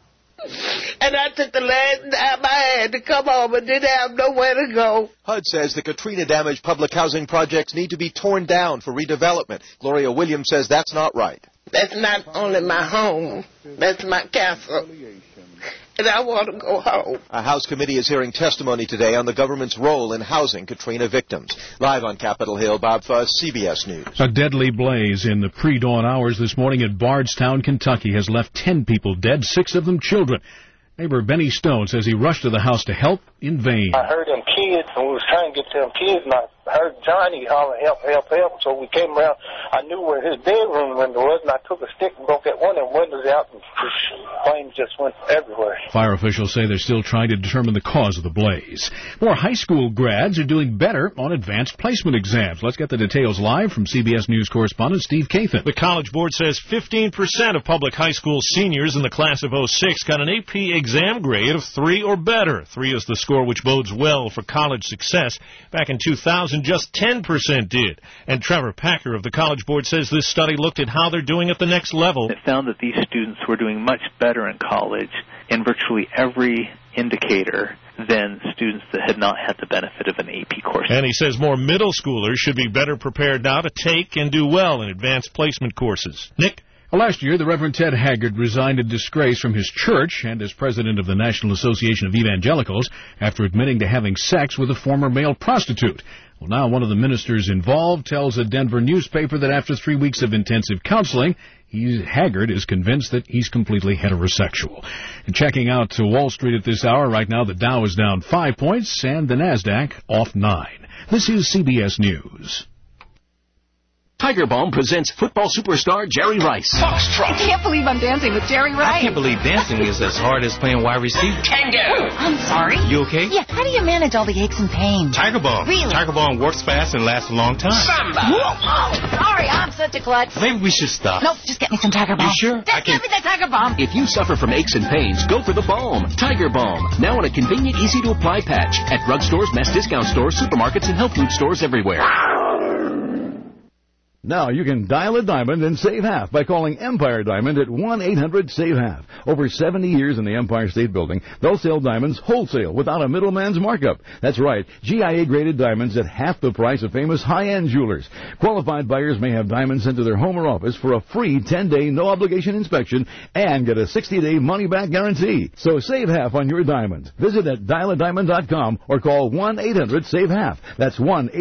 And I took the last time I had to come home and didn't have nowhere to go. HUD says the Katrina-damaged public housing projects need to be torn down for redevelopment. Gloria Williams says that's not right. That's not only my home. That's my castle. And I want to go home. A House committee is hearing testimony today on the government's role in housing Katrina victims. Live on Capitol Hill, Bob Fuss, CBS News. A deadly blaze in the pre-dawn hours this morning at Bardstown, Kentucky has left 10 people dead, 6 of them children. Neighbor Benny Stone says he rushed to the house to help in vain. I heard them kids, and we was trying to get to them kids, and I heard Johnny holler, help, help, help. So we came around. I knew where his bedroom window was, and I took a stick and broke that one of the windows out, and the flames just went everywhere. Fire officials say they're still trying to determine the cause of the blaze. More high school grads are doing better on advanced placement exams. Let's get the details live from CBS News correspondent Steve Kathan. The College Board says 15% of public high school seniors in the class of 06 got an AP exam grade of 3 or better. 3 is the score which bodes well for college success. Back in 2000, and just 10% did. And Trevor Packer of the College Board says this study looked at how they're doing at the next level. It found that these students were doing much better in college in virtually every indicator than students that had not had the benefit of an AP course. And he says more middle schoolers should be better prepared now to take and do well in advanced placement courses. Nick? Well, last year, the Reverend Ted Haggard resigned in disgrace from his church and as president of the National Association of Evangelicals after admitting to having sex with a former male prostitute. Well, now one of the ministers involved tells a Denver newspaper that after 3 weeks of intensive counseling, Haggard is convinced that he's completely heterosexual. And checking out to Wall Street at this hour, right now the Dow is down 5 points and the NASDAQ off 9. This is CBS News. Tiger Balm presents football superstar Jerry Rice. Foxtrot. I can't believe I'm dancing with Jerry Rice. I can't believe dancing is as hard as playing wide receiver. Tango. I'm sorry. You okay? Yeah, how do you manage all the aches and pains? Tiger Balm. Really? Tiger Balm works fast and lasts a long time. Samba. Oh, sorry, I'm such a klutz. Maybe we should stop. Nope, just get me some Tiger Balm. You sure? Just give me the Tiger Balm. If you suffer from aches and pains, go for the balm. Tiger Balm. Now in a convenient, easy-to-apply patch at drugstores, mass discount stores, supermarkets, and health food stores everywhere. Now you can dial a diamond and save half by calling Empire Diamond at 1-800-SAVE-HALF. Over 70 years in the Empire State Building, they'll sell diamonds wholesale without a middleman's markup. That's right, GIA-graded diamonds at half the price of famous high-end jewelers. Qualified buyers may have diamonds sent to their home or office for a free 10-day no-obligation inspection and get a 60-day money-back guarantee. So save half on your diamonds. Visit at dialadiamond.com or call 1-800-SAVE-HALF. That's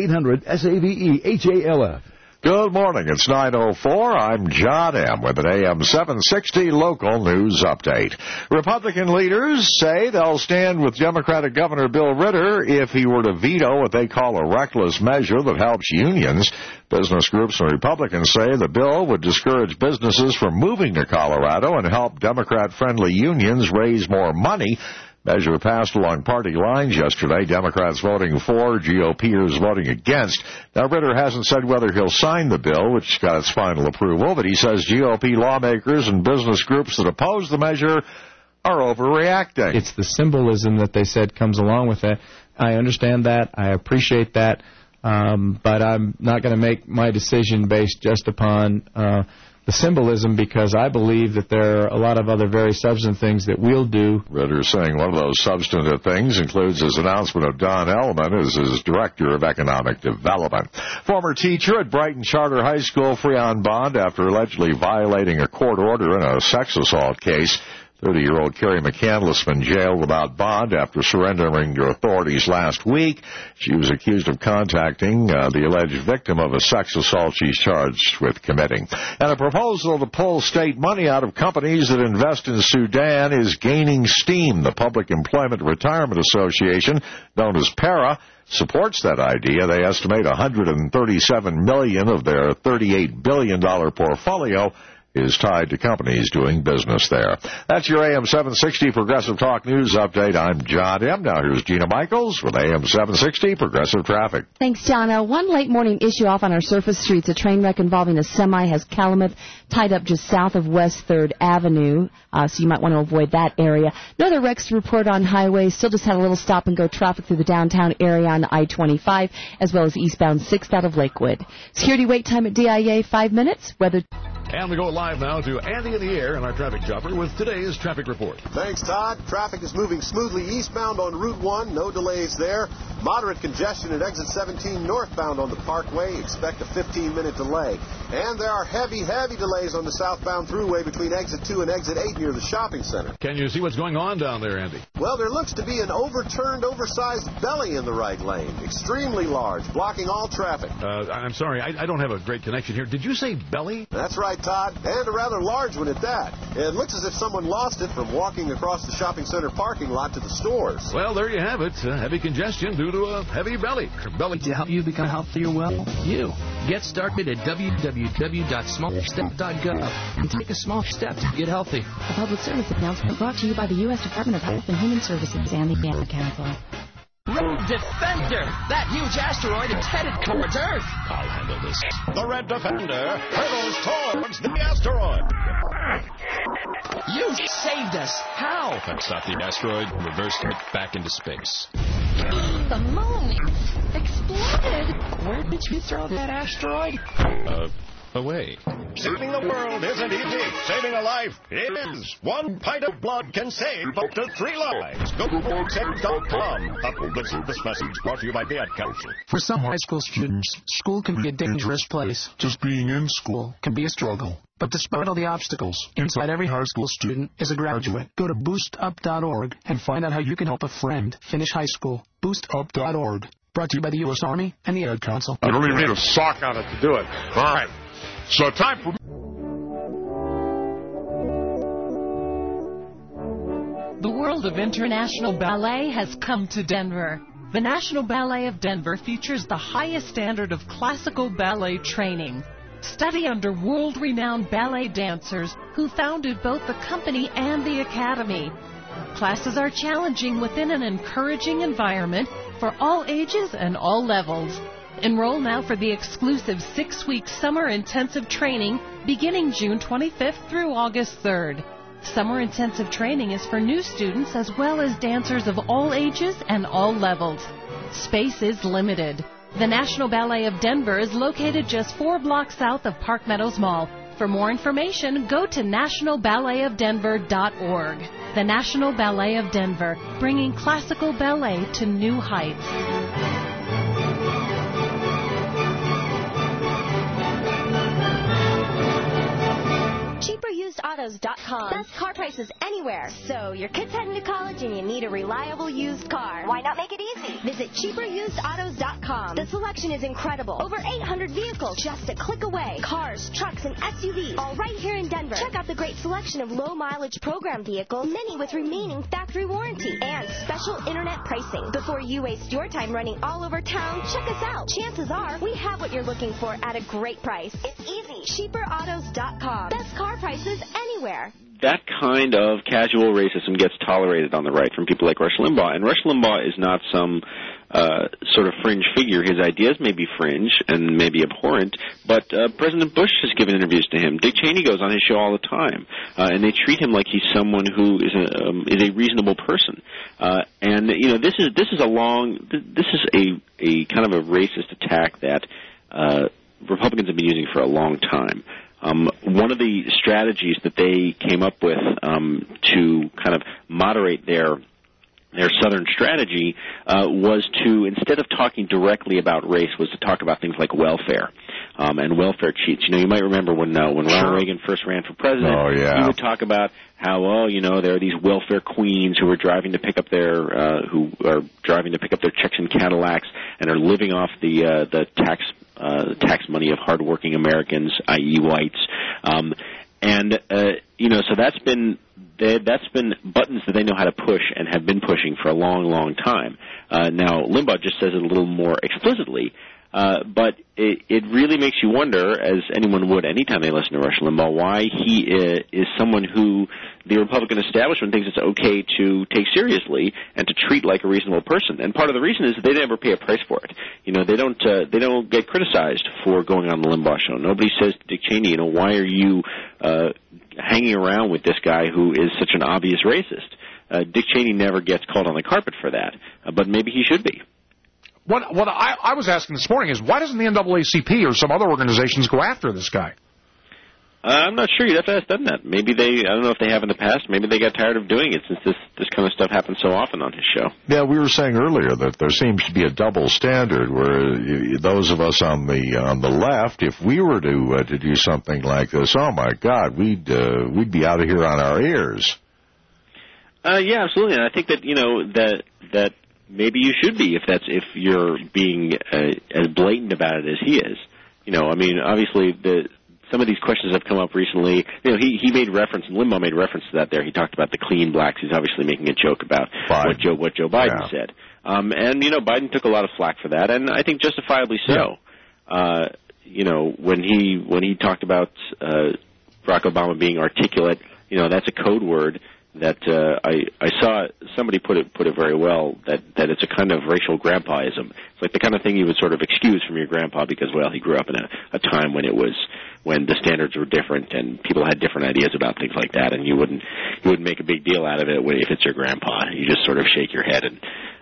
1-800-SAVE-HALF. Good morning. It's 9:04. I'm John M. with an AM 760 local news update. Republican leaders say they'll stand with Democratic Governor Bill Ritter if he were to veto what they call a reckless measure that helps unions. Business groups and Republicans say the bill would discourage businesses from moving to Colorado and help Democrat-friendly unions raise more money. Measure passed along party lines yesterday. Democrats voting for, GOPers voting against. Now, Ritter hasn't said whether he'll sign the bill, which got its final approval, but he says GOP lawmakers and business groups that oppose the measure are overreacting. It's the symbolism that they said comes along with that. I understand that. I appreciate that. But I'm not going to make my decision based just upon the symbolism, because I believe that there are a lot of other very substantive things that we'll do. Ritter saying one of those substantive things includes his announcement of Don Ellman as his Director of Economic Development. Former teacher at Brighton Charter High School free on bond after allegedly violating a court order in a sex assault case. 30-year-old Carrie McCandless been jailed without bond after surrendering to authorities last week. She was accused of contacting the alleged victim of a sex assault she's charged with committing. And a proposal to pull state money out of companies that invest in Sudan is gaining steam. The Public Employment Retirement Association, known as PARA, supports that idea. They estimate $137 million of their $38 billion portfolio is tied to companies doing business there. That's your AM 760 Progressive Talk News Update. I'm John M. Now here's Gina Michaels with AM 760 Progressive Traffic. Thanks, John. One late morning issue off on our surface streets. A train wreck involving a semi has Calumet tied up just south of West 3rd Avenue, so you might want to avoid that area. No other wrecks to report on highways. Still just had a little stop-and-go traffic through the downtown area on I-25, as well as eastbound 6th out of Lakewood. Security wait time at DIA, 5 minutes. Weather. And we go live now to Andy in the air and our traffic chopper with today's traffic report. Thanks, Todd. Traffic is moving smoothly eastbound on Route 1. No delays there. Moderate congestion at exit 17 northbound on the Parkway. Expect a 15-minute delay. And there are heavy delays on the southbound thruway between exit 2 and exit 8 near the shopping center. Can you see what's going on down there, Andy? Well, there looks to be an overturned, oversized belly in the right lane. Extremely large, blocking all traffic. I'm sorry, I don't have a great connection here. Did you say belly? That's right, Todd, and a rather large one at that. It looks as if someone lost it from walking across the shopping center parking lot to the stores. Well, there you have it. Heavy congestion due to a heavy belly. To help you become healthier, you. Get started at www.smallstep.gov and take a small step to get healthy. A public service announcement brought to you by the U.S. Department of Health and Human Services and the Ad Council. Red Defender! That huge asteroid is headed towards Earth! I'll handle this. The Red Defender hurtles towards the asteroid. You saved us! How? I stopped the asteroid and reversed it back into space. The moon exploded. Where did you throw that asteroid? Away. Saving the world isn't easy. Saving a life is. 1 pint of blood can save up to 3 lives. Go to VoteSave.com. This message brought to you by the Ad Council. For some high school students, school can be a dangerous place. Just being in school can be a struggle. But despite all the obstacles, inside every high school student is a graduate. Go to boostup.org and find out how you can help a friend finish high school. Boostup.org. Brought to you by the U.S. Army and the Ad Council. I don't even need a sock on it to do it. All right. So time for... The world of international ballet has come to Denver. The National Ballet of Denver features the highest standard of classical ballet training. Study under world-renowned ballet dancers who founded both the company and the academy. Classes are challenging within an encouraging environment for all ages and all levels. Enroll now for the exclusive 6-week summer intensive training beginning June 25th through August 3rd. Summer intensive training is for new students as well as dancers of all ages and all levels. Space is limited. The National Ballet of Denver is located just 4 blocks south of Park Meadows Mall. For more information, go to nationalballetofdenver.org. The National Ballet of Denver, bringing classical ballet to new heights. CheaperUsedAutos.com. Best car prices anywhere. So your kid's heading to college and you need a reliable used car. Why not make it easy? Visit CheaperUsedAutos.com. The selection is incredible. Over 800 vehicles just a click away. Cars, trucks, and SUVs, all right here in Denver. Check out the great selection of low-mileage program vehicles, many with remaining factory warranty, and special internet pricing. Before you waste your time running all over town, check us out. Chances are we have what you're looking for at a great price. It's easy. CheaperAutos.com. Best car prices anywhere. That kind of casual racism gets tolerated on the right from people like Rush Limbaugh. And Rush Limbaugh is not some sort of fringe figure. His ideas may be fringe and may be abhorrent, but President Bush has given interviews to him. Dick Cheney goes on his show all the time, and they treat him like he's someone who is a reasonable person. And you know, this is a kind of a racist attack that Republicans have been using for a long time. One of the strategies that they came up with to kind of moderate their Southern strategy was to, instead of talking directly about race, was to talk about things like welfare and welfare cheats. You know, you might remember when Ronald Reagan first ran for president. Oh, yeah. He would talk about how, there are these welfare queens who are driving to pick up their checks in Cadillacs and are living off the tax money of hardworking Americans, i.e. whites. So that's been buttons that they know how to push and have been pushing for a long, long time. Now, Limbaugh just says it a little more explicitly, but it really makes you wonder, as anyone would anytime they listen to Rush Limbaugh, why he is someone who the Republican establishment thinks it's okay to take seriously and to treat like a reasonable person. And part of the reason is that they never pay a price for it. You know, they don't get criticized for going on the Limbaugh show. Nobody says to Dick Cheney, why are you hanging around with this guy who is such an obvious racist? Dick Cheney never gets called on the carpet for that, but maybe he should be. What I was asking this morning is, why doesn't the NAACP or some other organizations go after this guy? I'm not sure. You'd have to ask them that. Maybe I don't know if they have in the past. Maybe they got tired of doing it since this kind of stuff happens so often on his show. Yeah, we were saying earlier that there seems to be a double standard where those of us on the left, if we were to do something like this, oh my God, we'd be out of here on our ears. Yeah, absolutely. And I think that that maybe you should be if you're being as blatant about it as he is. Obviously some of these questions have come up recently. He made reference, and Limbaugh made reference to that there. He talked about the clean blacks. He's obviously making a joke about what Joe Biden said. And Biden took a lot of flack for that, and I think justifiably so. Yeah. When he talked about Barack Obama being articulate, that's a code word that I saw somebody put it very well, that it's a kind of racial grandpaism. It's like the kind of thing you would sort of excuse from your grandpa because, well, he grew up in a time when the standards were different and people had different ideas about things like that, and you wouldn't make a big deal out of it if it's your grandpa. You just sort of shake your head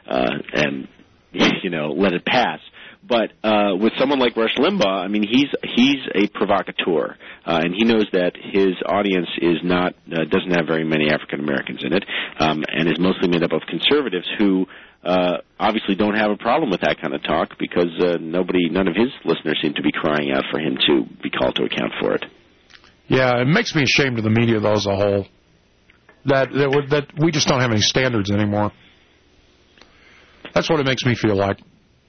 and let it pass. But with someone like Rush Limbaugh, I mean, he's a provocateur, and he knows that his audience is not doesn't have very many African Americans in it, and is mostly made up of conservatives who obviously don't have a problem with that kind of talk because none of his listeners seem to be crying out for him to be called to account for it. Yeah, it makes me ashamed of the media, though, as a whole, that we just don't have any standards anymore. That's what it makes me feel like.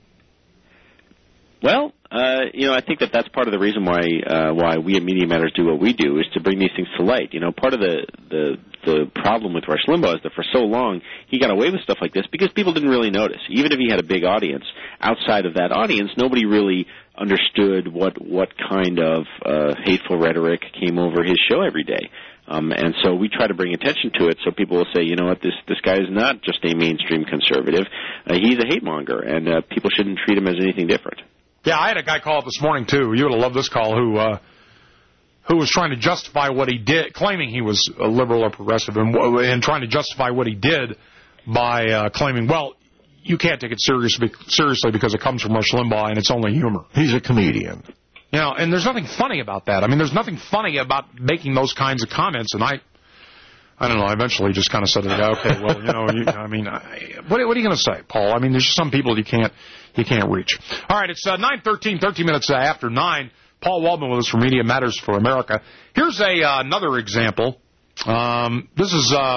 Well, I think that's part of the reason why we at Media Matters do what we do is to bring these things to light. Part of the problem with Rush Limbaugh is that for so long he got away with stuff like this because people didn't really notice. Even if he had a big audience, outside of that audience, nobody really understood what kind of hateful rhetoric came over his show every day. And so we try to bring attention to it so people will say, you know what, this guy is not just a mainstream conservative. He's a hate monger, and people shouldn't treat him as anything different. Yeah, I had a guy call up this morning, too. You would have loved this call, who was trying to justify what he did, claiming he was a liberal or progressive, and trying to justify what he did by claiming, well, you can't take it seriously because it comes from Rush Limbaugh and it's only humor. He's a comedian. And there's nothing funny about that. I mean, there's nothing funny about making those kinds of comments, and I don't know, I eventually just kind of said to the guy, okay, well, what are you going to say, Paul? I mean, there's some people you can't reach. All right, it's 9:13, 13 minutes after 9. Paul Waldman with us from Media Matters for America. Here's another example. This is, I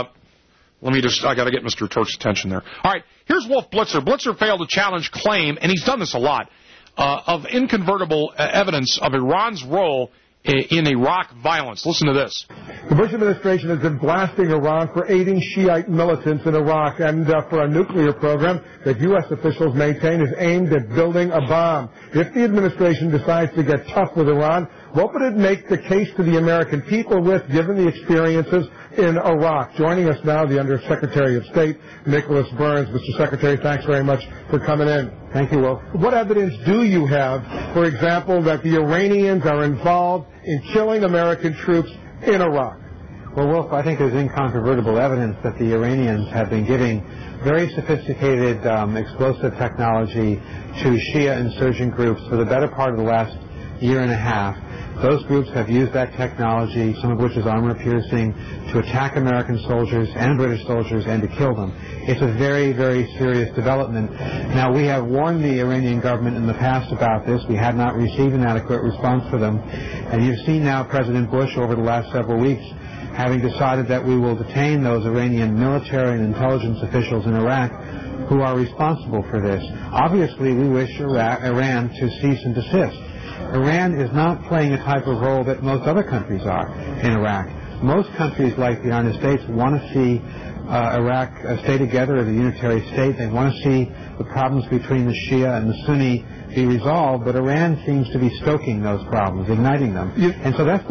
got to get Mr. Turk's attention there. All right, here's Wolf Blitzer. Blitzer failed to challenge claim, and he's done this a lot, of incontrovertible evidence of Iran's role in Iraq violence. Listen to this. The Bush administration has been blasting Iran for aiding Shiite militants in Iraq and for a nuclear program that U.S. officials maintain is aimed at building a bomb. If the administration decides to get tough with Iran, what would it make the case to the American people with, given the experiences in Iraq? Joining us now, the Undersecretary of State, Nicholas Burns. Mr. Secretary, thanks very much for coming in. Thank you, Wolf. What evidence do you have, for example, that the Iranians are involved in killing American troops in Iraq? Well, Wolf, I think there's incontrovertible evidence that the Iranians have been giving very sophisticated explosive technology to Shia insurgent groups for the better part of the last year and a half. Those groups have used that technology, some of which is armor-piercing, to attack American soldiers and British soldiers and to kill them. It's a very, very serious development. Now, we have warned the Iranian government in the past about this. We had not received an adequate response for them. And you've seen now President Bush over the last several weeks having decided that we will detain those Iranian military and intelligence officials in Iraq who are responsible for this. Obviously, we wish Iran to cease and desist. Iran is not playing a type of role that most other countries are in Iraq. Most countries, like the United States, want to see Iraq stay together as a unitary state. They want to see the problems between the Shia and the Sunni be resolved, but Iran seems to be stoking those problems, igniting them. And so that's the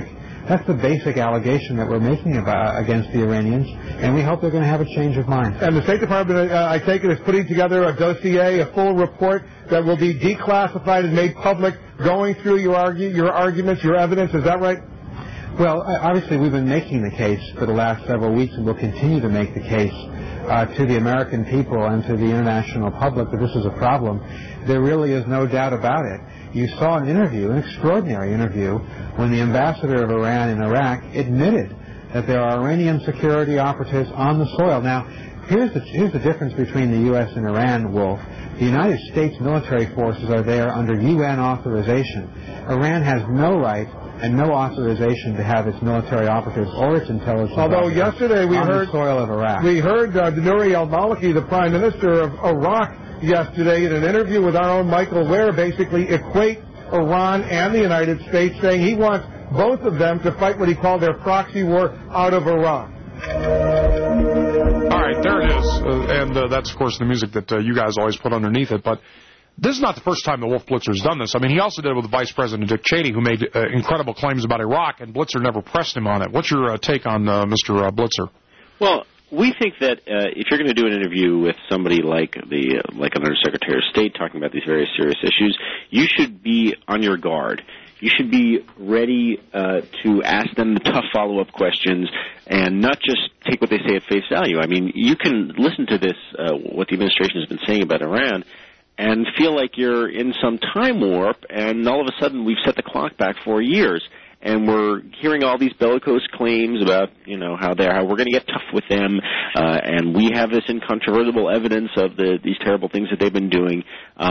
basic allegation that we're making against the Iranians, and we hope they're going to have a change of mind. And the State Department, I take it, is putting together a dossier, a full report that will be declassified and made public, going through your arguments, your evidence. Is that right? Well, obviously we've been making the case for the last several weeks, and we'll continue to make the case to the American people and to the international public that this is a problem. There really is no doubt about it. You saw an interview, an extraordinary interview, when the ambassador of Iran in Iraq admitted that there are Iranian security operatives on the soil. Now, here's the difference between the U.S. and Iran, Wolf. The United States military forces are there under UN authorization. Iran has no right and no authorization to have its military operatives or its intelligence. Although yesterday we heard the soil of Iraq. We heard Nouri al-Maliki, the Prime Minister of Iraq, yesterday in an interview with our own Michael Ware, basically equate Iran and the United States, saying he wants both of them to fight what he called their proxy war out of Iraq. All right, there it is. And that's, of course, the music that you guys always put underneath it. But this is not the first time that Wolf Blitzer's done this. I mean, he also did it with Vice President Dick Cheney, who made incredible claims about Iraq, and Blitzer never pressed him on it. What's your take on Mr. Blitzer? Well, we think that if you're going to do an interview with somebody like an Undersecretary of State talking about these very serious issues, you should be on your guard. You should be ready to ask them the tough follow-up questions and not just take what they say at face value. I mean, you can listen to this, what the administration has been saying about Iran, and feel like you're in some time warp, and all of a sudden we've set the clock back 4 years, and we're hearing all these bellicose claims about, how we're going to get tough with them, and we have this incontrovertible evidence of these terrible things that they've been doing,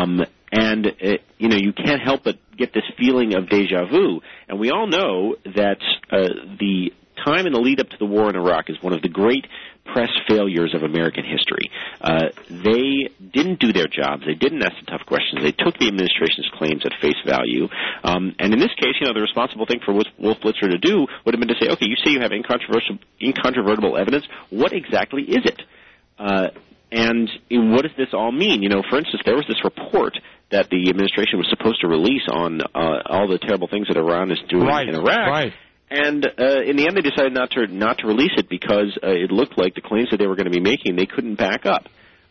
you can't help but get this feeling of deja vu. And we all know that the time in the lead up to the war in Iraq is one of the great press failures of American history. They didn't do their jobs. They didn't ask the tough questions. They took the administration's claims at face value. And in this case, the responsible thing for Wolf Blitzer to do would have been to say, okay, you say you have incontrovertible evidence. What exactly is it? And what does this all mean? For instance, there was this report that the administration was supposed to release on all the terrible things that Iran is doing in Iraq. Right. And in the end, they decided not to release it because it looked like the claims that they were going to be making, they couldn't back up.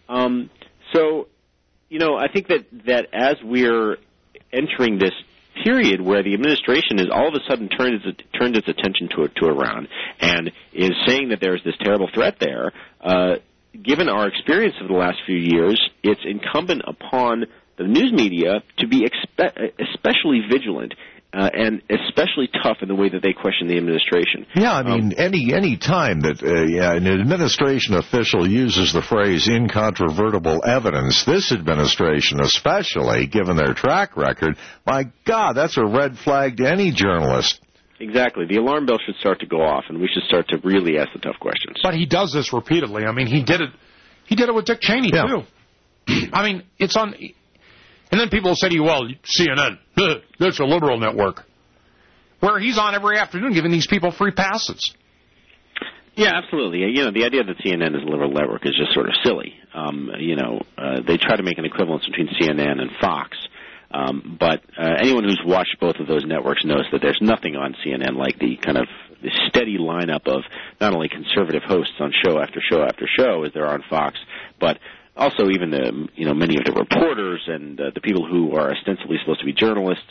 I think that as we're entering this period where the administration has all of a sudden turned its attention to Iran and is saying that there's this terrible threat there, given our experience of the last few years, it's incumbent upon the news media to be especially vigilant and especially tough in the way that they question the administration. Yeah, I mean, any time that an administration official uses the phrase incontrovertible evidence, this administration especially, given their track record, my God, that's a red flag to any journalist. Exactly. The alarm bell should start to go off, and we should start to really ask the tough questions. But he does this repeatedly. I mean, he did it with Dick Cheney, too. I mean, it's on... And then people will say to you, well, CNN, that's a liberal network. Where he's on every afternoon giving these people free passes. Yeah, absolutely. The idea that CNN is a liberal network is just sort of silly. They try to make an equivalence between CNN and Fox. But anyone who's watched both of those networks knows that there's nothing on CNN like the kind of the steady lineup of not only conservative hosts on show after show after show as there are on Fox, but also even many of the reporters and the people who are ostensibly supposed to be journalists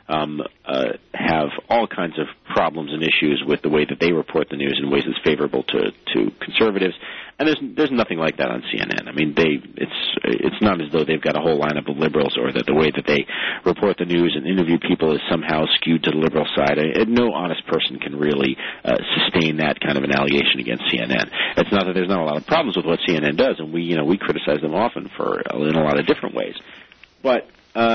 have all kinds of problems and issues with the way that they report the news in ways that's favorable to conservatives. And there's nothing like that on CNN. I mean, it's not as though they've got a whole lineup of liberals, or that the way that they report the news and interview people is somehow skewed to the liberal side. No honest person can really sustain that kind of an allegation against CNN. It's not that there's not a lot of problems with what CNN does, and we criticize them often in a lot of different ways. But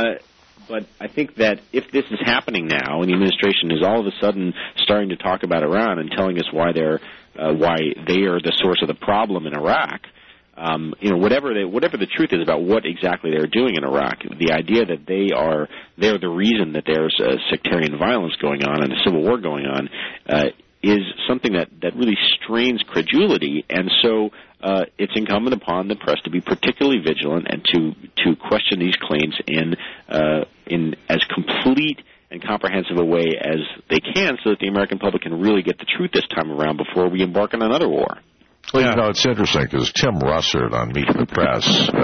I think that if this is happening now, and the administration is all of a sudden starting to talk about Iran and telling us why they are the source of the problem in Iraq, whatever the truth is about what exactly they're doing in Iraq, the idea that they're the reason that there's sectarian violence going on and a civil war going on is something that really strains credulity, and so it's incumbent upon the press to be particularly vigilant and to question these claims in as complete and comprehensive a way as they can, so that the American public can really get the truth this time around before we embark on another war. Well, it's interesting because Tim Russert on Meet the Press,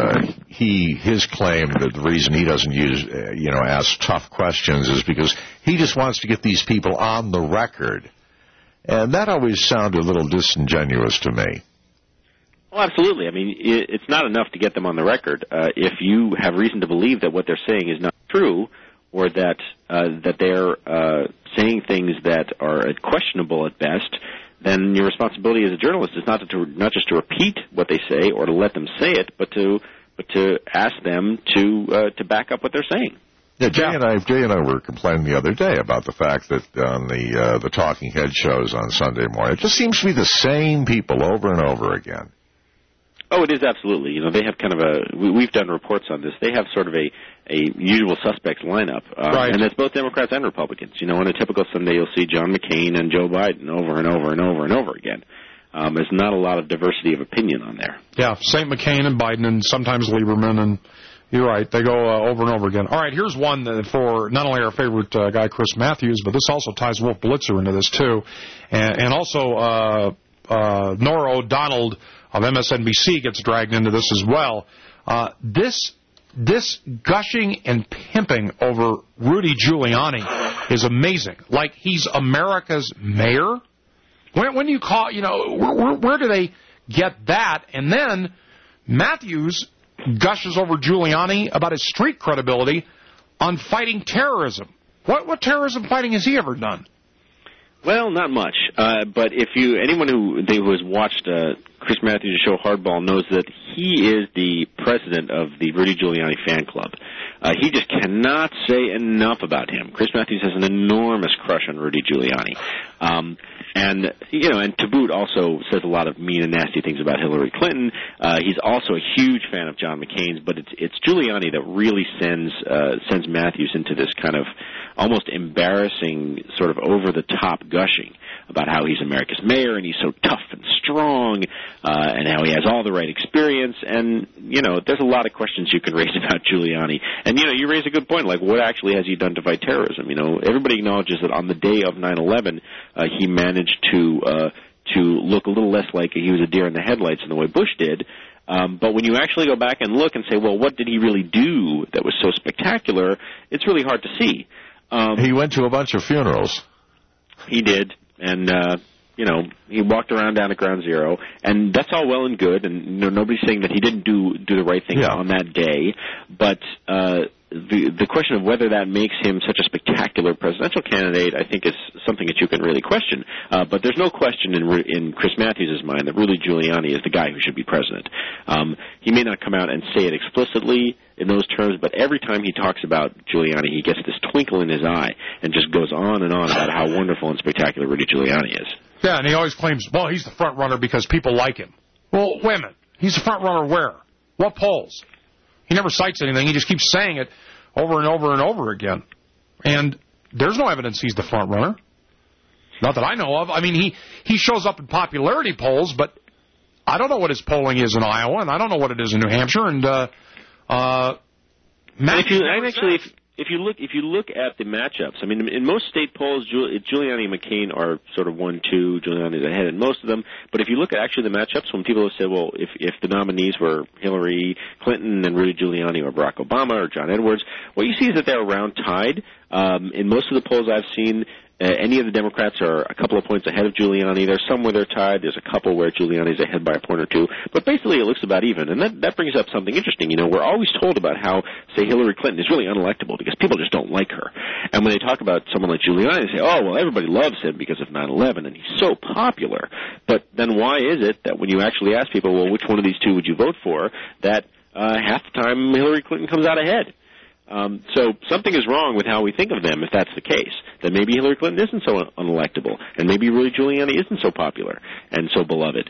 his claim that the reason he doesn't ask tough questions is because he just wants to get these people on the record. And that always sounded a little disingenuous to me. Well, absolutely. I mean, it's not enough to get them on the record. If you have reason to believe that what they're saying is not true, or that they're saying things that are questionable at best, then your responsibility as a journalist is not just to repeat what they say or to let them say it, but to ask them to back up what they're saying. Yeah, Jay and I were complaining the other day about the fact that on the Talking Head shows on Sunday morning, it just seems to be the same people over and over again. Oh, it is absolutely. They have kind of we've done reports on this. They have sort of a usual suspects lineup, right. And it's both Democrats and Republicans. On a typical Sunday, you'll see John McCain and Joe Biden over and over and over and over again. There's not a lot of diversity of opinion on there. Yeah, St. McCain and Biden and sometimes Lieberman, and you're right, they go over and over again. All right, here's one for not only our favorite guy, Chris Matthews, but this also ties Wolf Blitzer into this, too. And also Nora O'Donnell of MSNBC gets dragged into this as well. This gushing and pimping over Rudy Giuliani is amazing. Like he's America's mayor. When do you call, where do they get that? And then Matthews gushes over Giuliani about his street credibility on fighting terrorism. What terrorism fighting has he ever done? Well, not much. But anyone who has watched Chris Matthews' show Hardball knows that he is the president of the Rudy Giuliani fan club. He just cannot say enough about him. Chris Matthews has an enormous crush on Rudy Giuliani. And to boot also says a lot of mean and nasty things about Hillary Clinton. He's also a huge fan of John McCain's, but it's Giuliani that really sends Matthews into this kind of almost embarrassing, sort of over-the-top gushing about how he's America's mayor and he's so tough and strong, and how he has all the right experience. And, there's a lot of questions you can raise about Giuliani. And, you raise a good point, like what actually has he done to fight terrorism? Everybody acknowledges that on the day of 9/11, he managed to look a little less like he was a deer in the headlights in the way Bush did. But when you actually go back and look and say, well, what did he really do that was so spectacular, it's really hard to see. He went to a bunch of funerals. He did, and he walked around down at Ground Zero, and that's all well and good, and nobody's saying that he didn't do the right thing on that day, but the question of whether that makes him such a spectacular presidential candidate, I think, is something that you can really question. But there's no question in Chris Matthews' mind that Rudy Giuliani is the guy who should be president. He may not come out and say it explicitly in those terms, but every time he talks about Giuliani, he gets this twinkle in his eye and just goes on and on about how wonderful and spectacular Rudy Giuliani is. Yeah, and he always claims, well, he's the front runner because people like him. Well, wait a minute. He's the front runner where? What polls? He never cites anything. He just keeps saying it over and over and over again. And there's no evidence he's the front runner. Not that I know of. I mean, he shows up in popularity polls, but I don't know what his polling is in Iowa, and I don't know what it is in New Hampshire. And if you look at the matchups, I mean, in most state polls, Giuliani and McCain are sort of 1-2. Giuliani's ahead in most of them. But if you look at actually the matchups, when people have said, well, if the nominees were Hillary Clinton and Rudy Giuliani or Barack Obama or John Edwards, what you see is that they're around tied. In most of the polls I've seen, any of the Democrats are a couple of points ahead of Giuliani. There's some where they're tied. There's a couple where Giuliani's ahead by a point or two. But basically it looks about even. And that brings up something interesting. We're always told about how, say, Hillary Clinton is really unelectable because people just don't like her. And when they talk about someone like Giuliani, they say, oh, well, everybody loves him because of 9/11 and he's so popular. But then why is it that when you actually ask people, well, which one of these two would you vote for, that half the time Hillary Clinton comes out ahead? So something is wrong with how we think of them if that's the case, that maybe Hillary Clinton isn't so unelectable, and maybe Rudy Giuliani isn't so popular and so beloved.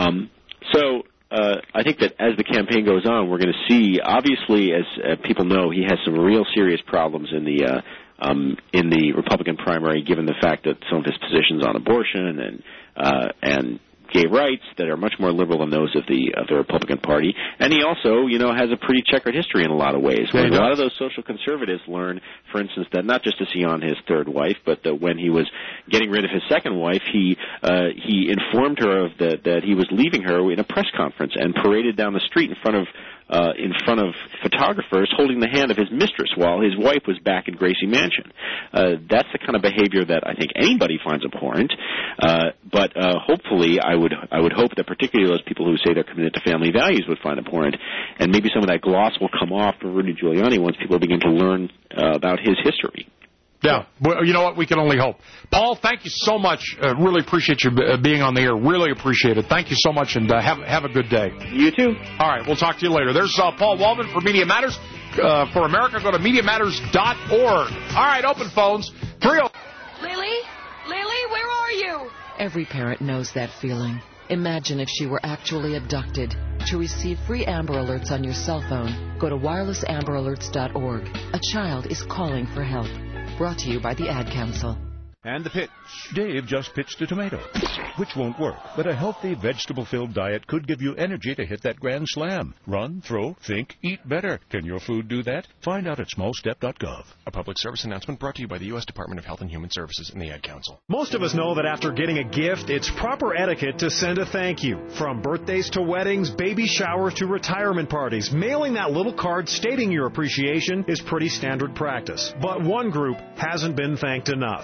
I think that as the campaign goes on, we're going to see, obviously, as people know, he has some real serious problems in the Republican primary, given the fact that some of his positions on abortion and gay rights that are much more liberal than those of the Republican Party. And he also, has a pretty checkered history in a lot of ways. When a lot of those social conservatives learn, for instance, that not just is he on his third wife, but that when he was getting rid of his second wife, he informed her of that he was leaving her in a press conference and paraded down the street in front of photographers holding the hand of his mistress while his wife was back in Gracie Mansion. That's the kind of behavior that I think anybody finds abhorrent. But hopefully, I would hope that particularly those people who say they're committed to family values would find abhorrent, and maybe some of that gloss will come off for Rudy Giuliani once people begin to learn about his history. Yeah, well, you know what? We can only hope. Paul, thank you so much. Really appreciate you being on the air. Really appreciate it. Thank you so much, and have a good day. You too. All right, we'll talk to you later. There's Paul Waldman for Media Matters. For America, go to MediaMatters.org. All right, open phones. 30. Lily, where are you? Every parent knows that feeling. Imagine if she were actually abducted. To receive free Amber Alerts on your cell phone, go to wirelessamberalerts.org. A child is calling for help. Brought to you by the Ad Council. And the pitch. Dave just pitched a tomato, which won't work. But a healthy, vegetable-filled diet could give you energy to hit that grand slam. Run, throw, think, eat better. Can your food do that? Find out at smallstep.gov. A public service announcement brought to you by the U.S. Department of Health and Human Services and the Ad Council. Most of us know that after getting a gift, it's proper etiquette to send a thank you. From birthdays to weddings, baby showers to retirement parties, mailing that little card stating your appreciation is pretty standard practice. But one group hasn't been thanked enough.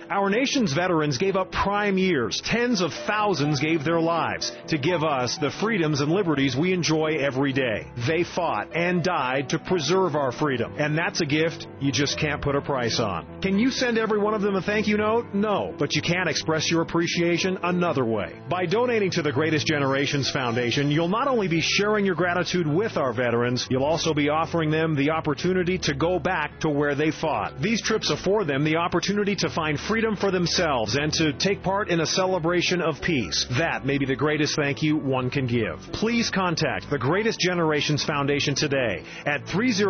Our nation's veterans gave up prime years. Tens of thousands gave their lives to give us the freedoms and liberties we enjoy every day. They fought and died to preserve our freedom. And that's a gift you just can't put a price on. Can you send every one of them a thank you note? No. But you can express your appreciation another way. By donating to the Greatest Generations Foundation, you'll not only be sharing your gratitude with our veterans, you'll also be offering them the opportunity to go back to where they fought. These trips afford them the opportunity to find freedom for themselves and to take part in a celebration of peace. That may be the greatest thank you one can give. Please contact the Greatest Generations Foundation today at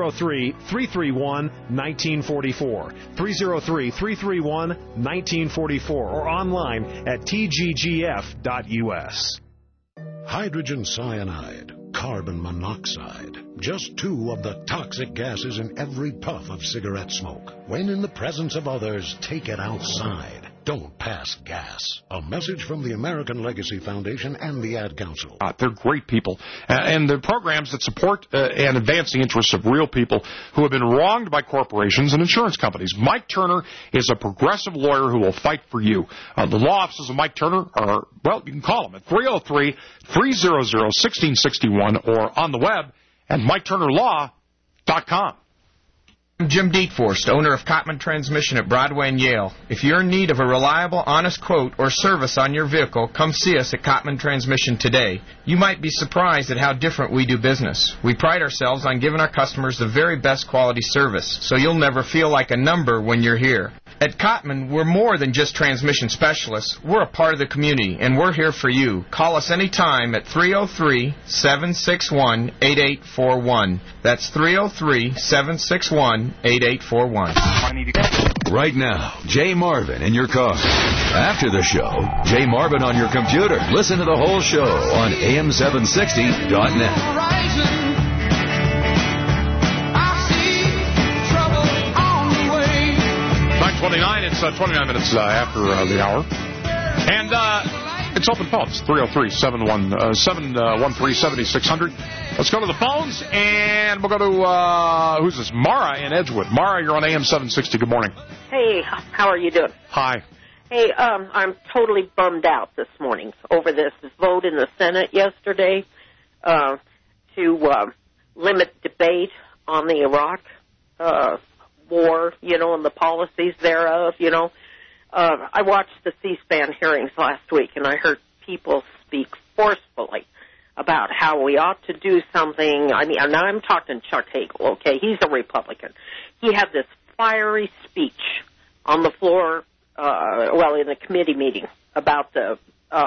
303-331-1944, 303-331-1944, or online at tggf.us. Hydrogen cyanide, carbon monoxide, just two of the toxic gases in every puff of cigarette smoke. When in the presence of others, take it outside. Don't pass gas. A message from the American Legacy Foundation and the Ad Council. They're great people. And they're programs that support and advance the interests of real people who have been wronged by corporations and insurance companies. Mike Turner is a progressive lawyer who will fight for you. The law offices of Mike Turner are, well, you can call him at 303-300-1661 or on the web at MikeTurnerLaw.com. I'm Jim Dietforst, owner of Cotman Transmission at Broadway and Yale. If you're in need of a reliable, honest quote or service on your vehicle, come see us at Cotman Transmission today. You might be surprised at how different we do business. We pride ourselves on giving our customers the very best quality service, so you'll never feel like a number when you're here. At Cotman, we're more than just transmission specialists. We're a part of the community, and we're here for you. Call us anytime at 303-761-8841. That's 303-761-8841. Right now, Jay Marvin in your car. After the show, Jay Marvin on your computer. Listen to the whole show on AM760.net. 29, it's 29 minutes after the hour. And it's open phones, 303-713-7600. Let's go to the phones, and we'll go to, who's this? Mara in Edgewood. Mara, you're on AM 760. Good morning. Hey, how are you doing? Hi. Hey, I'm totally bummed out this morning over this vote in the Senate yesterday to limit debate on the Iraq war, and the policies thereof, I watched the C-SPAN hearings last week, and I heard people speak forcefully about how we ought to do something. I mean, now I'm talking Chuck Hagel, okay? He's a Republican. He had this fiery speech on the floor, in the committee meeting about the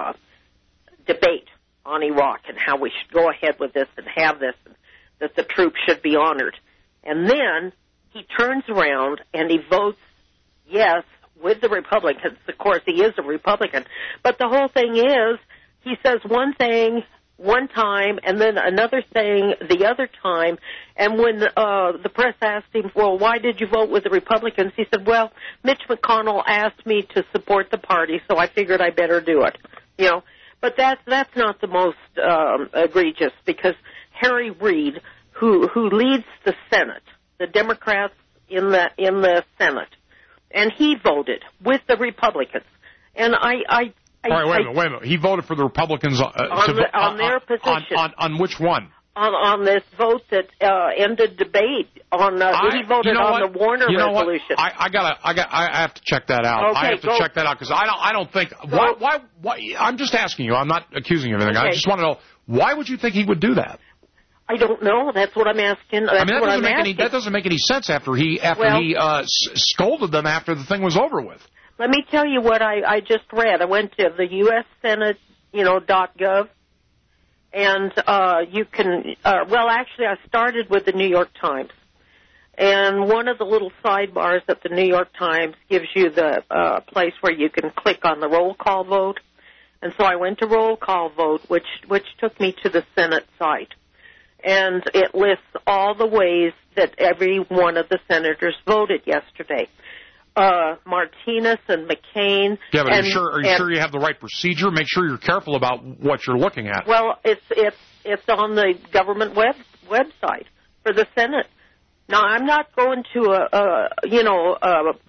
debate on Iraq and how we should go ahead with this and have this, and that the troops should be honored. And then he turns around and he votes yes with the Republicans. Of course, he is a Republican. But the whole thing is he says one thing one time and then another thing the other time. And when the press asked him, well, why did you vote with the Republicans? He said, well, Mitch McConnell asked me to support the party, so I figured I better do it. But that's not the most egregious, because Harry Reid, who leads the Senate, the Democrats in the Senate, and he voted with the Republicans. And wait a minute. He voted for the Republicans on their position. On which one? On this vote that ended debate on. He voted on the Warner resolution. I have to check that out. Okay, I have to check that out, because I don't think. Why? I'm just asking you. I'm not accusing you of anything. Okay. I just want to know, why would you think he would do that? I don't know. That's what I'm asking. That doesn't make any sense after he scolded them after the thing was over with. Let me tell you what I just read. I went to the U.S. Senate, .gov, and you can. Actually, I started with the New York Times, and one of the little sidebars at the New York Times gives you the place where you can click on the roll call vote, and so I went to roll call vote, which took me to the Senate site. And it lists all the ways that every one of the senators voted yesterday. Martinez and McCain. Yeah, but are you sure you have the right procedure? Make sure you're careful about what you're looking at. Well, it's on the government website for the Senate. Now, I'm not going to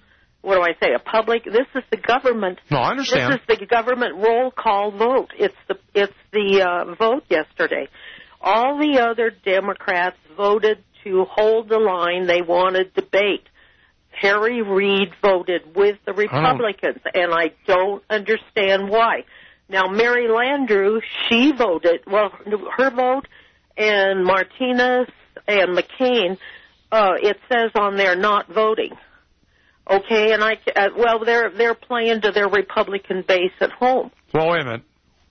what do I say? This is the government. No, I understand. This is the government roll call vote. It's the vote yesterday. All the other Democrats voted to hold the line. They wanted debate. Harry Reid voted with the Republicans, and I don't understand why. Now, Mary Landrieu, she voted, her vote, and Martinez and McCain, it says on there not voting. Okay, and they're playing to their Republican base at home. Well, wait a minute.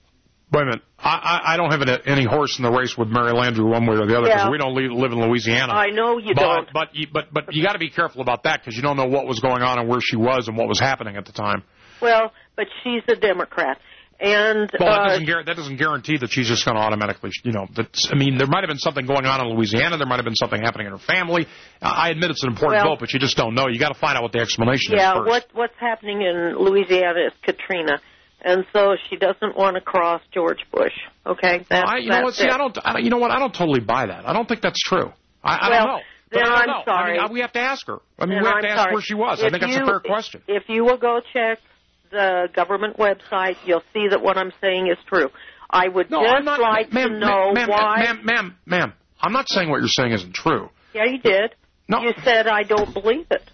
I don't have any horse in the race with Mary Landrieu one way or the other because we don't live in Louisiana. I know you don't. But you got to be careful about that because you don't know what was going on and where she was and what was happening at the time. Well, but she's a Democrat. And that doesn't guarantee that she's just going to automatically, there might have been something going on in Louisiana. There might have been something happening in her family. I admit it's an important vote, but you just don't know. You got to find out what the explanation is first. Yeah, what's happening in Louisiana is Katrina, and so she doesn't want to cross George Bush. Okay, I don't totally buy that. I don't think that's true. I don't know. Then I'm sorry. We have to ask her. We have to ask where she was. I think that's a fair question. If you will go check the government website, you'll see that what I'm saying is true. I would like to know why... Ma'am, I'm not saying what you're saying isn't true. Yeah, you did. No. You said I don't believe it.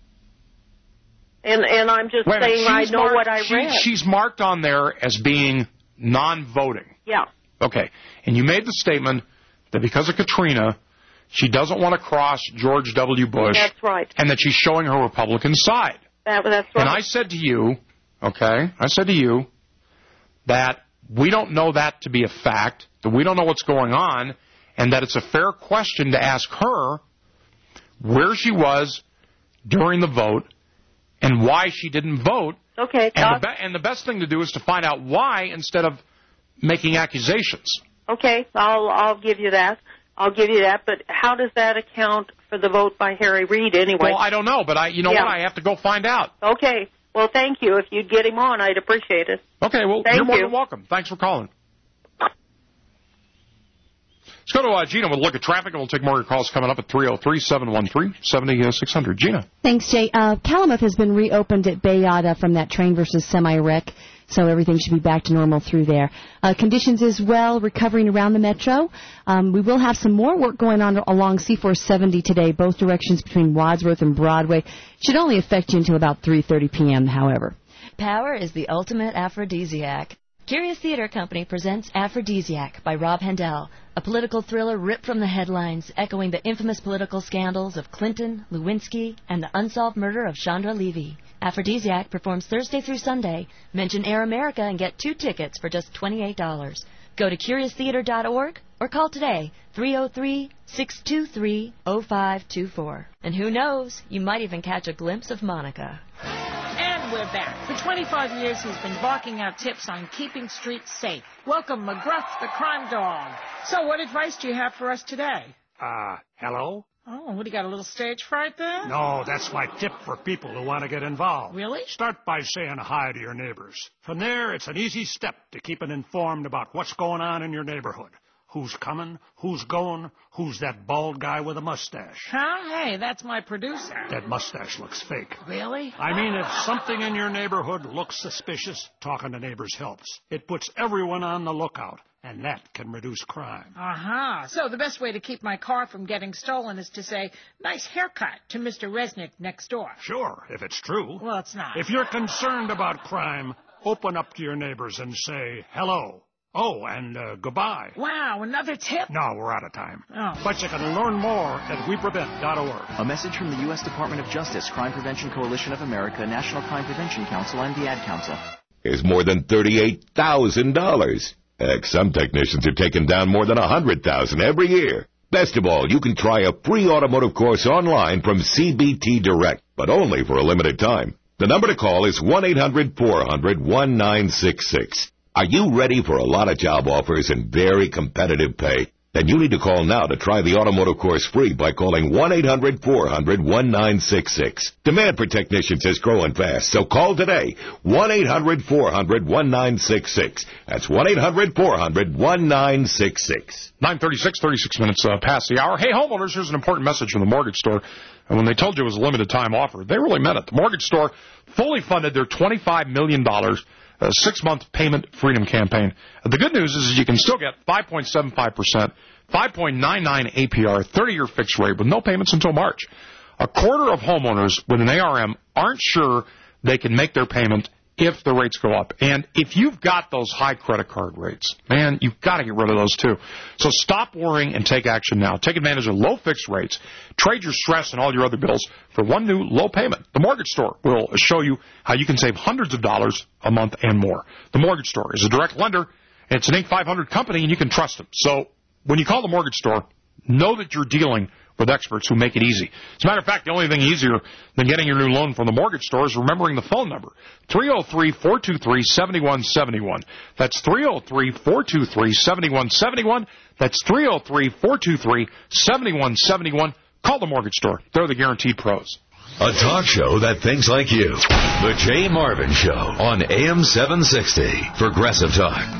And I'm just saying I know what I read. She's marked on there as being non-voting. Yeah. Okay. And you made the statement that because of Katrina, she doesn't want to cross George W. Bush. That's right. And that she's showing her Republican side. That's right. And I said to you... Okay, I said to you that we don't know that to be a fact, that we don't know what's going on, and that it's a fair question to ask her where she was during the vote and why she didn't vote. Okay. And the best thing to do is to find out why instead of making accusations. Okay, I'll give you that. But how does that account for the vote by Harry Reid anyway? Well, I don't know, but what? I have to go find out. Okay. Well, thank you. If you'd get him on, I'd appreciate it. Okay, well, you're more than welcome. Thanks for calling. Let's go to Gina with a look at traffic, and we'll take more of your calls coming up at 303-713-7600. Gina. Thanks, Jay. Calumet has been reopened at Bayada from that train versus semi-wreck, so everything should be back to normal through there. Conditions as well, recovering around the metro. We will have some more work going on along C470 today, both directions between Wadsworth and Broadway. Should only affect you until about 3:30 p.m., however. Power is the ultimate aphrodisiac. Curious Theater Company presents Aphrodisiac by Rob Hendel, a political thriller ripped from the headlines, echoing the infamous political scandals of Clinton, Lewinsky, and the unsolved murder of Chandra Levy. Aphrodisiac performs Thursday through Sunday. Mention Air America and get 2 tickets for just $28. Go to CuriousTheater.org or call today, 303-623-0524. And who knows, you might even catch a glimpse of Monica. And we're back. For 25 years, he's been barking out tips on keeping streets safe. Welcome, McGruff, the crime dog. So what advice do you have for us today? Hello? Oh, what, do you got a little stage fright there? No, that's my tip for people who want to get involved. Really? Start by saying hi to your neighbors. From there, it's an easy step to keeping informed about what's going on in your neighborhood. Who's coming, who's going, who's that bald guy with a mustache. Huh? Hey, that's my producer. That mustache looks fake. Really? I mean, if something in your neighborhood looks suspicious, talking to neighbors helps. It puts everyone on the lookout, and that can reduce crime. Uh-huh. So the best way to keep my car from getting stolen is to say, nice haircut to Mr. Resnick next door. Sure, if it's true. Well, it's not. If you're concerned about crime, open up to your neighbors and say hello. Oh, and goodbye. Wow, another tip? No, we're out of time. Oh. But you can learn more at weprevent.org. A message from the U.S. Department of Justice, Crime Prevention Coalition of America, National Crime Prevention Council, and the Ad Council. Is more than $38,000. Heck, some technicians are taking down more than $100,000 every year. Best of all, you can try a free automotive course online from CBT Direct, but only for a limited time. The number to call is 1-800-400-1966. Are you ready for a lot of job offers and very competitive pay? Then you need to call now to try the automotive course free by calling 1-800-400-1966. Demand for technicians is growing fast, so call today. 1-800-400-1966. That's 1-800-400-1966. 9:36, 36 minutes past the hour. Hey, homeowners, here's an important message from the Mortgage Store. And when they told you it was a limited time offer, they really meant it. The Mortgage Store fully funded their $25 million 6-month payment freedom campaign. The good news is you can still get 5.75%, 5.99 APR, 30-year fixed rate with no payments until March. A quarter of homeowners with an ARM aren't sure they can make their payment if the rates go up. And if you've got those high credit card rates, man, you've got to get rid of those too. So stop worrying and take action now. Take advantage of low fixed rates. Trade your stress and all your other bills for one new low payment. The Mortgage Store will show you how you can save hundreds of dollars a month and more. The Mortgage Store is a direct lender. It's an Inc. 500 company, and you can trust them. So when you call the Mortgage Store, know that you're dealing with experts who make it easy. As a matter of fact, the only thing easier than getting your new loan from the Mortgage Store is remembering the phone number, 303-423-7171. That's 303-423-7171. That's 303-423-7171. Call the Mortgage Store. They're the guaranteed pros. A talk show that thinks like you. The Jay Marvin Show on AM 760. Progressive Talk.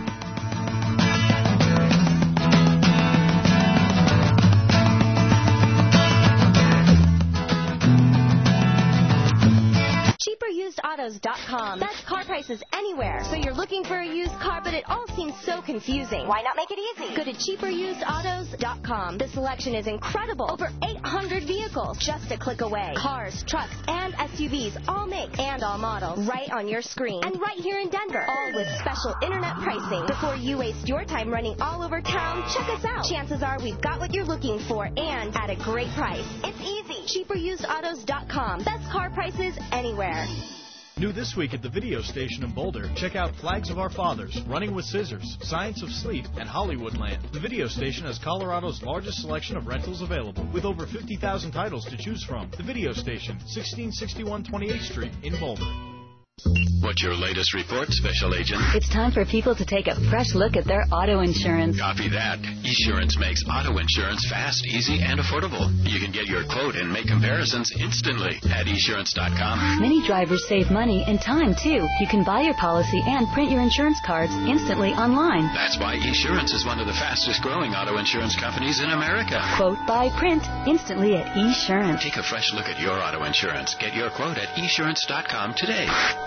CheaperUsedAutos.com. Best car prices anywhere. So you're looking for a used car, but it all seems so confusing. Why not make it easy? Go to CheaperUsedAutos.com. The selection is incredible. Over 800 vehicles just a click away. Cars, trucks, and SUVs, all make and all models, right on your screen. And right here in Denver. All with special internet pricing. Before you waste your time running all over town, check us out. Chances are we've got what you're looking for and at a great price. It's easy. CheaperUsedAutos.com. Best car prices anywhere. New this week at the video station in Boulder, check out Flags of Our Fathers, Running with Scissors, Science of Sleep, and Hollywoodland. The video station has Colorado's largest selection of rentals available, with over 50,000 titles to choose from. The video station, 1661 28th Street in Boulder. What's your latest report, Special Agent? It's time for people to take a fresh look at their auto insurance. Copy that. Esurance makes auto insurance fast, easy, and affordable. You can get your quote and make comparisons instantly at esurance.com. Many drivers save money and time, too. You can buy your policy and print your insurance cards instantly online. That's why Esurance is one of the fastest-growing auto insurance companies in America. Quote, buy, print instantly at Esurance. Take a fresh look at your auto insurance. Get your quote at esurance.com today.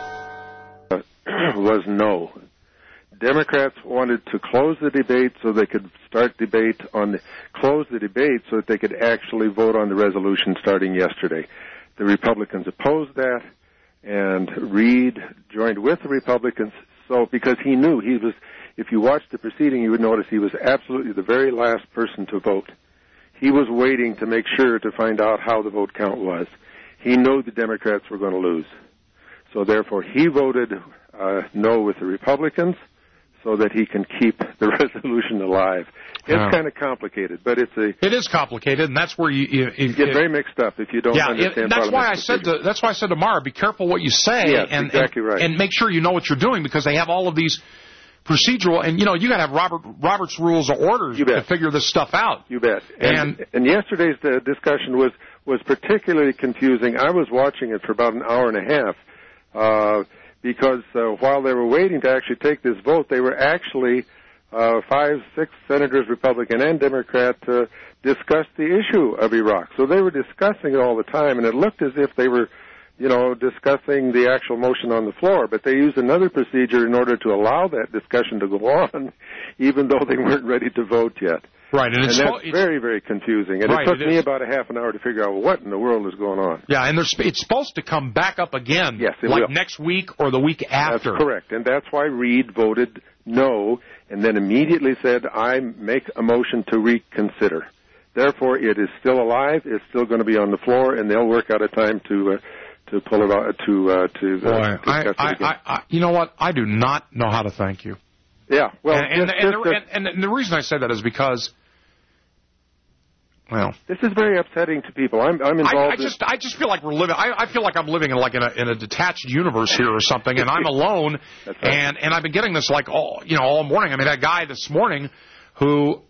Was no. Democrats wanted to close the debate so they could close the debate so that they could actually vote on the resolution starting yesterday. The Republicans opposed that, and Reid joined with the Republicans. So because he knew if you watched the proceeding, you would notice he was absolutely the very last person to vote. He was waiting to make sure to find out how the vote count was. He knew the Democrats were going to lose. So therefore, he voted no with the Republicans so that he can keep the resolution alive. It's kind of complicated, but it is complicated, and that's where you get very mixed up if you don't understand. That's why I said to Mara, be careful what you say, and exactly right, and make sure you know what you're doing, because they have all of these procedural, and you got to have Robert's Rules of Orders to figure this stuff out. You bet. And yesterday's discussion was particularly confusing. I was watching it for about an hour and a half. Because while they were waiting to actually take this vote, they were actually 5, 6 senators, Republican and Democrat, discussed the issue of Iraq. So they were discussing it all the time, and it looked as if they were, discussing the actual motion on the floor. But they used another procedure in order to allow that discussion to go on, even though they weren't ready to vote yet. Right, and that's very, very confusing. And it took me about a half an hour to figure out what in the world is going on. Yeah, and it's supposed to come back up again, next week or the week after. That's correct, and that's why Reid voted no, and then immediately said, I make a motion to reconsider. Therefore, it is still alive, it's still going to be on the floor, and they'll work out a time to pull it out, discuss it again. You know what? I do not know how to thank you. Yeah, well, and the reason I say that is because, this is very upsetting to people. I'm involved. I just feel like we're living. I feel like I'm living in a detached universe here or something, and I'm alone. That's right. And I've been getting this all morning. I mean, that guy this morning who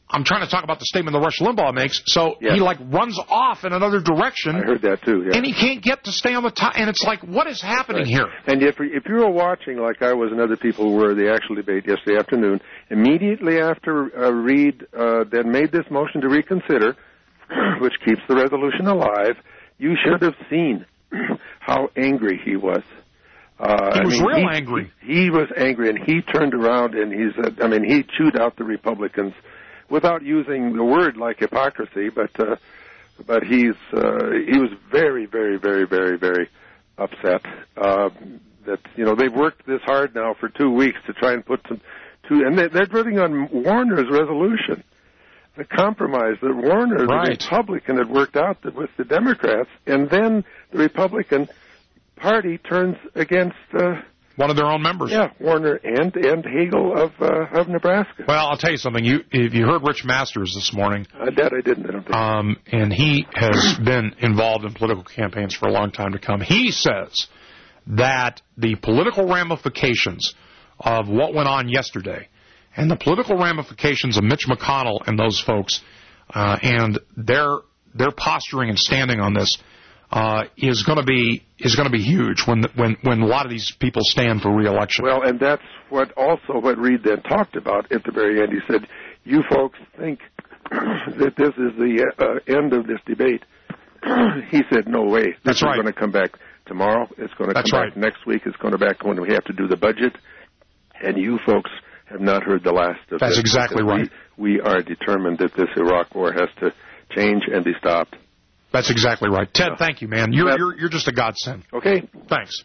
I'm trying to talk about the statement that Rush Limbaugh makes, so he, like, runs off in another direction. I heard that, too, yeah. And he can't get to stay on the top, and it's like, what is happening here? And if you were watching, like I was and other people were, the actual debate yesterday afternoon, immediately after Reid then made this motion to reconsider, which keeps the resolution alive, you should have seen how angry he was. He was real angry. He was angry, and he turned around and he said, he chewed out the Republicans without using the word like hypocrisy, but he was very, very, very, very, very upset that they've worked this hard now for 2 weeks to try and put and they're voting on Warner's resolution, the compromise that Warner, the Republican, had worked out with the Democrats, and then the Republican Party turns against one of their own members. Yeah, Warner and Hagel of Nebraska. Well, I'll tell you something. If you heard Rich Masters this morning, that I didn't. I don't think. And he has been involved in political campaigns for a long time to come. He says that the political ramifications of what went on yesterday, and the political ramifications of Mitch McConnell and those folks, and their posturing and standing on this. Is going to be huge when a lot of these people stand for re-election. Well, and that's what Reid then talked about at the very end. He said, "You folks think that this is the end of this debate." He said, "No way. This is going to come back tomorrow. It's going to come back next week. It's going to back when we have to do the budget. And you folks have not heard the last of this." That's exactly right. We are determined that this Iraq war has to change and be stopped. That's exactly right. Ted, thank you, man. You're just a godsend. Okay. Thanks.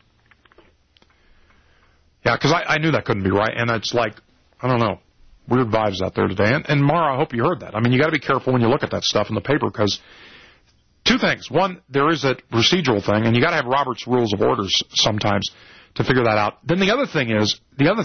Yeah, because I knew that couldn't be right, and it's like, I don't know, weird vibes out there today. And Mara, I hope you heard that. I mean, you got to be careful when you look at that stuff in the paper, because two things. One, there is a procedural thing, and you got to have Robert's Rules of Orders sometimes to figure that out. Then the other thing is,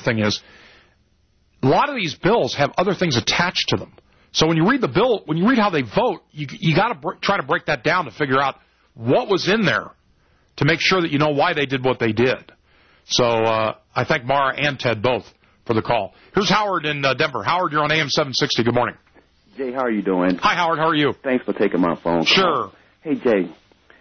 a lot of these bills have other things attached to them. So when you read the bill, when you read how they vote, you got to try to break that down to figure out what was in there to make sure that you know why they did what they did. So I thank Mara and Ted both for the call. Here's Howard in Denver. Howard, you're on AM 760. Good morning. Jay, how are you doing? Hi, Howard. How are you? Thanks for taking my phone call. Sure. Hey, Jay,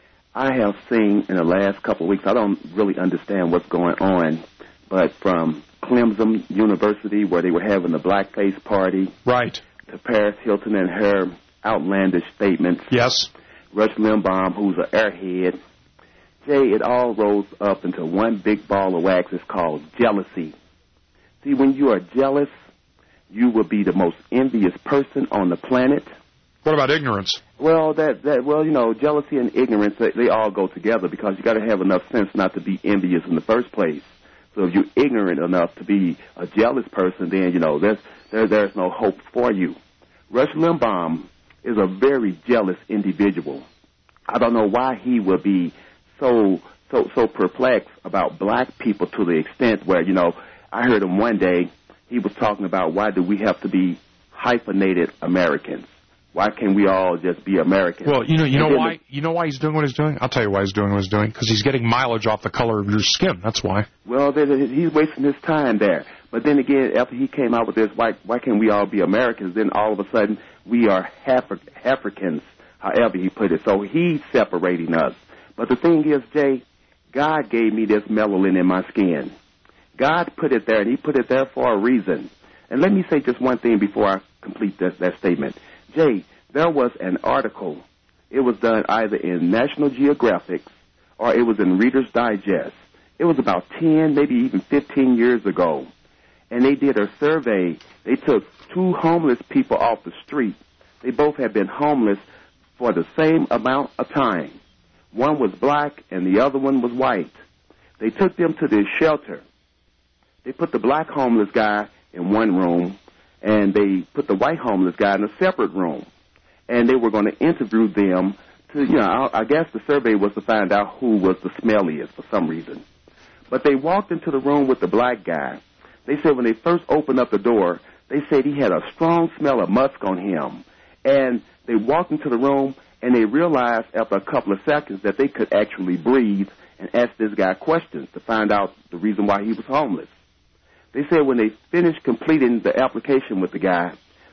I have seen in the last couple of weeks, I don't really understand what's going on, but from Clemson University, where they were having the blackface party. Right. To Paris Hilton and her outlandish statements. Yes. Rush Limbaugh, who's an airhead. Jay, it all rolls up into one big ball of wax. It's called jealousy. See, when you are jealous, you will be the most envious person on the planet. What about ignorance? Well, jealousy and ignorance, they all go together, because you got to have enough sense not to be envious in the first place. So if you're ignorant enough to be a jealous person, then, there's no hope for you. Rush Limbaugh is a very jealous individual. I don't know why he would be so perplexed about black people to the extent where, I heard him one day, he was talking about, why do we have to be hyphenated Americans? Why can't we all just be Americans? Well, you know why he's doing what he's doing? I'll tell you why he's doing what he's doing. Because he's getting mileage off the color of your skin. That's why. Well, he's wasting his time there. But then again, after he came out with this, why can't we all be Americans? Then all of a sudden, we are Africans, however he put it. So he's separating us. But the thing is, Jay, God gave me this melanin in my skin. God put it there, and he put it there for a reason. And let me say just one thing before I complete that statement. Jay, there was an article. It was done either in National Geographic or it was in Reader's Digest. It was about 10, maybe even 15 years ago. And they did a survey. They took 2 homeless people off the street. They both had been homeless for the same amount of time. One was black and the other one was white. They took them to this shelter. They put the black homeless guy in one room, and they put the white homeless guy in a separate room. And they were going to interview them to, I guess the survey was to find out who was the smelliest for some reason. But they walked into the room with the black guy. They said when they first opened up the door, they said he had a strong smell of musk on him. And they walked into the room, and they realized after a couple of seconds that they could actually breathe and ask this guy questions to find out the reason why he was homeless. They said when they finished completing the application with the guy,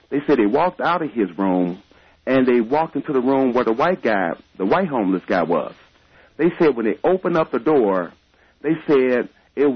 They said they walked out of his room, and they walked into the room where the white homeless guy was. They said when they opened up the door, they said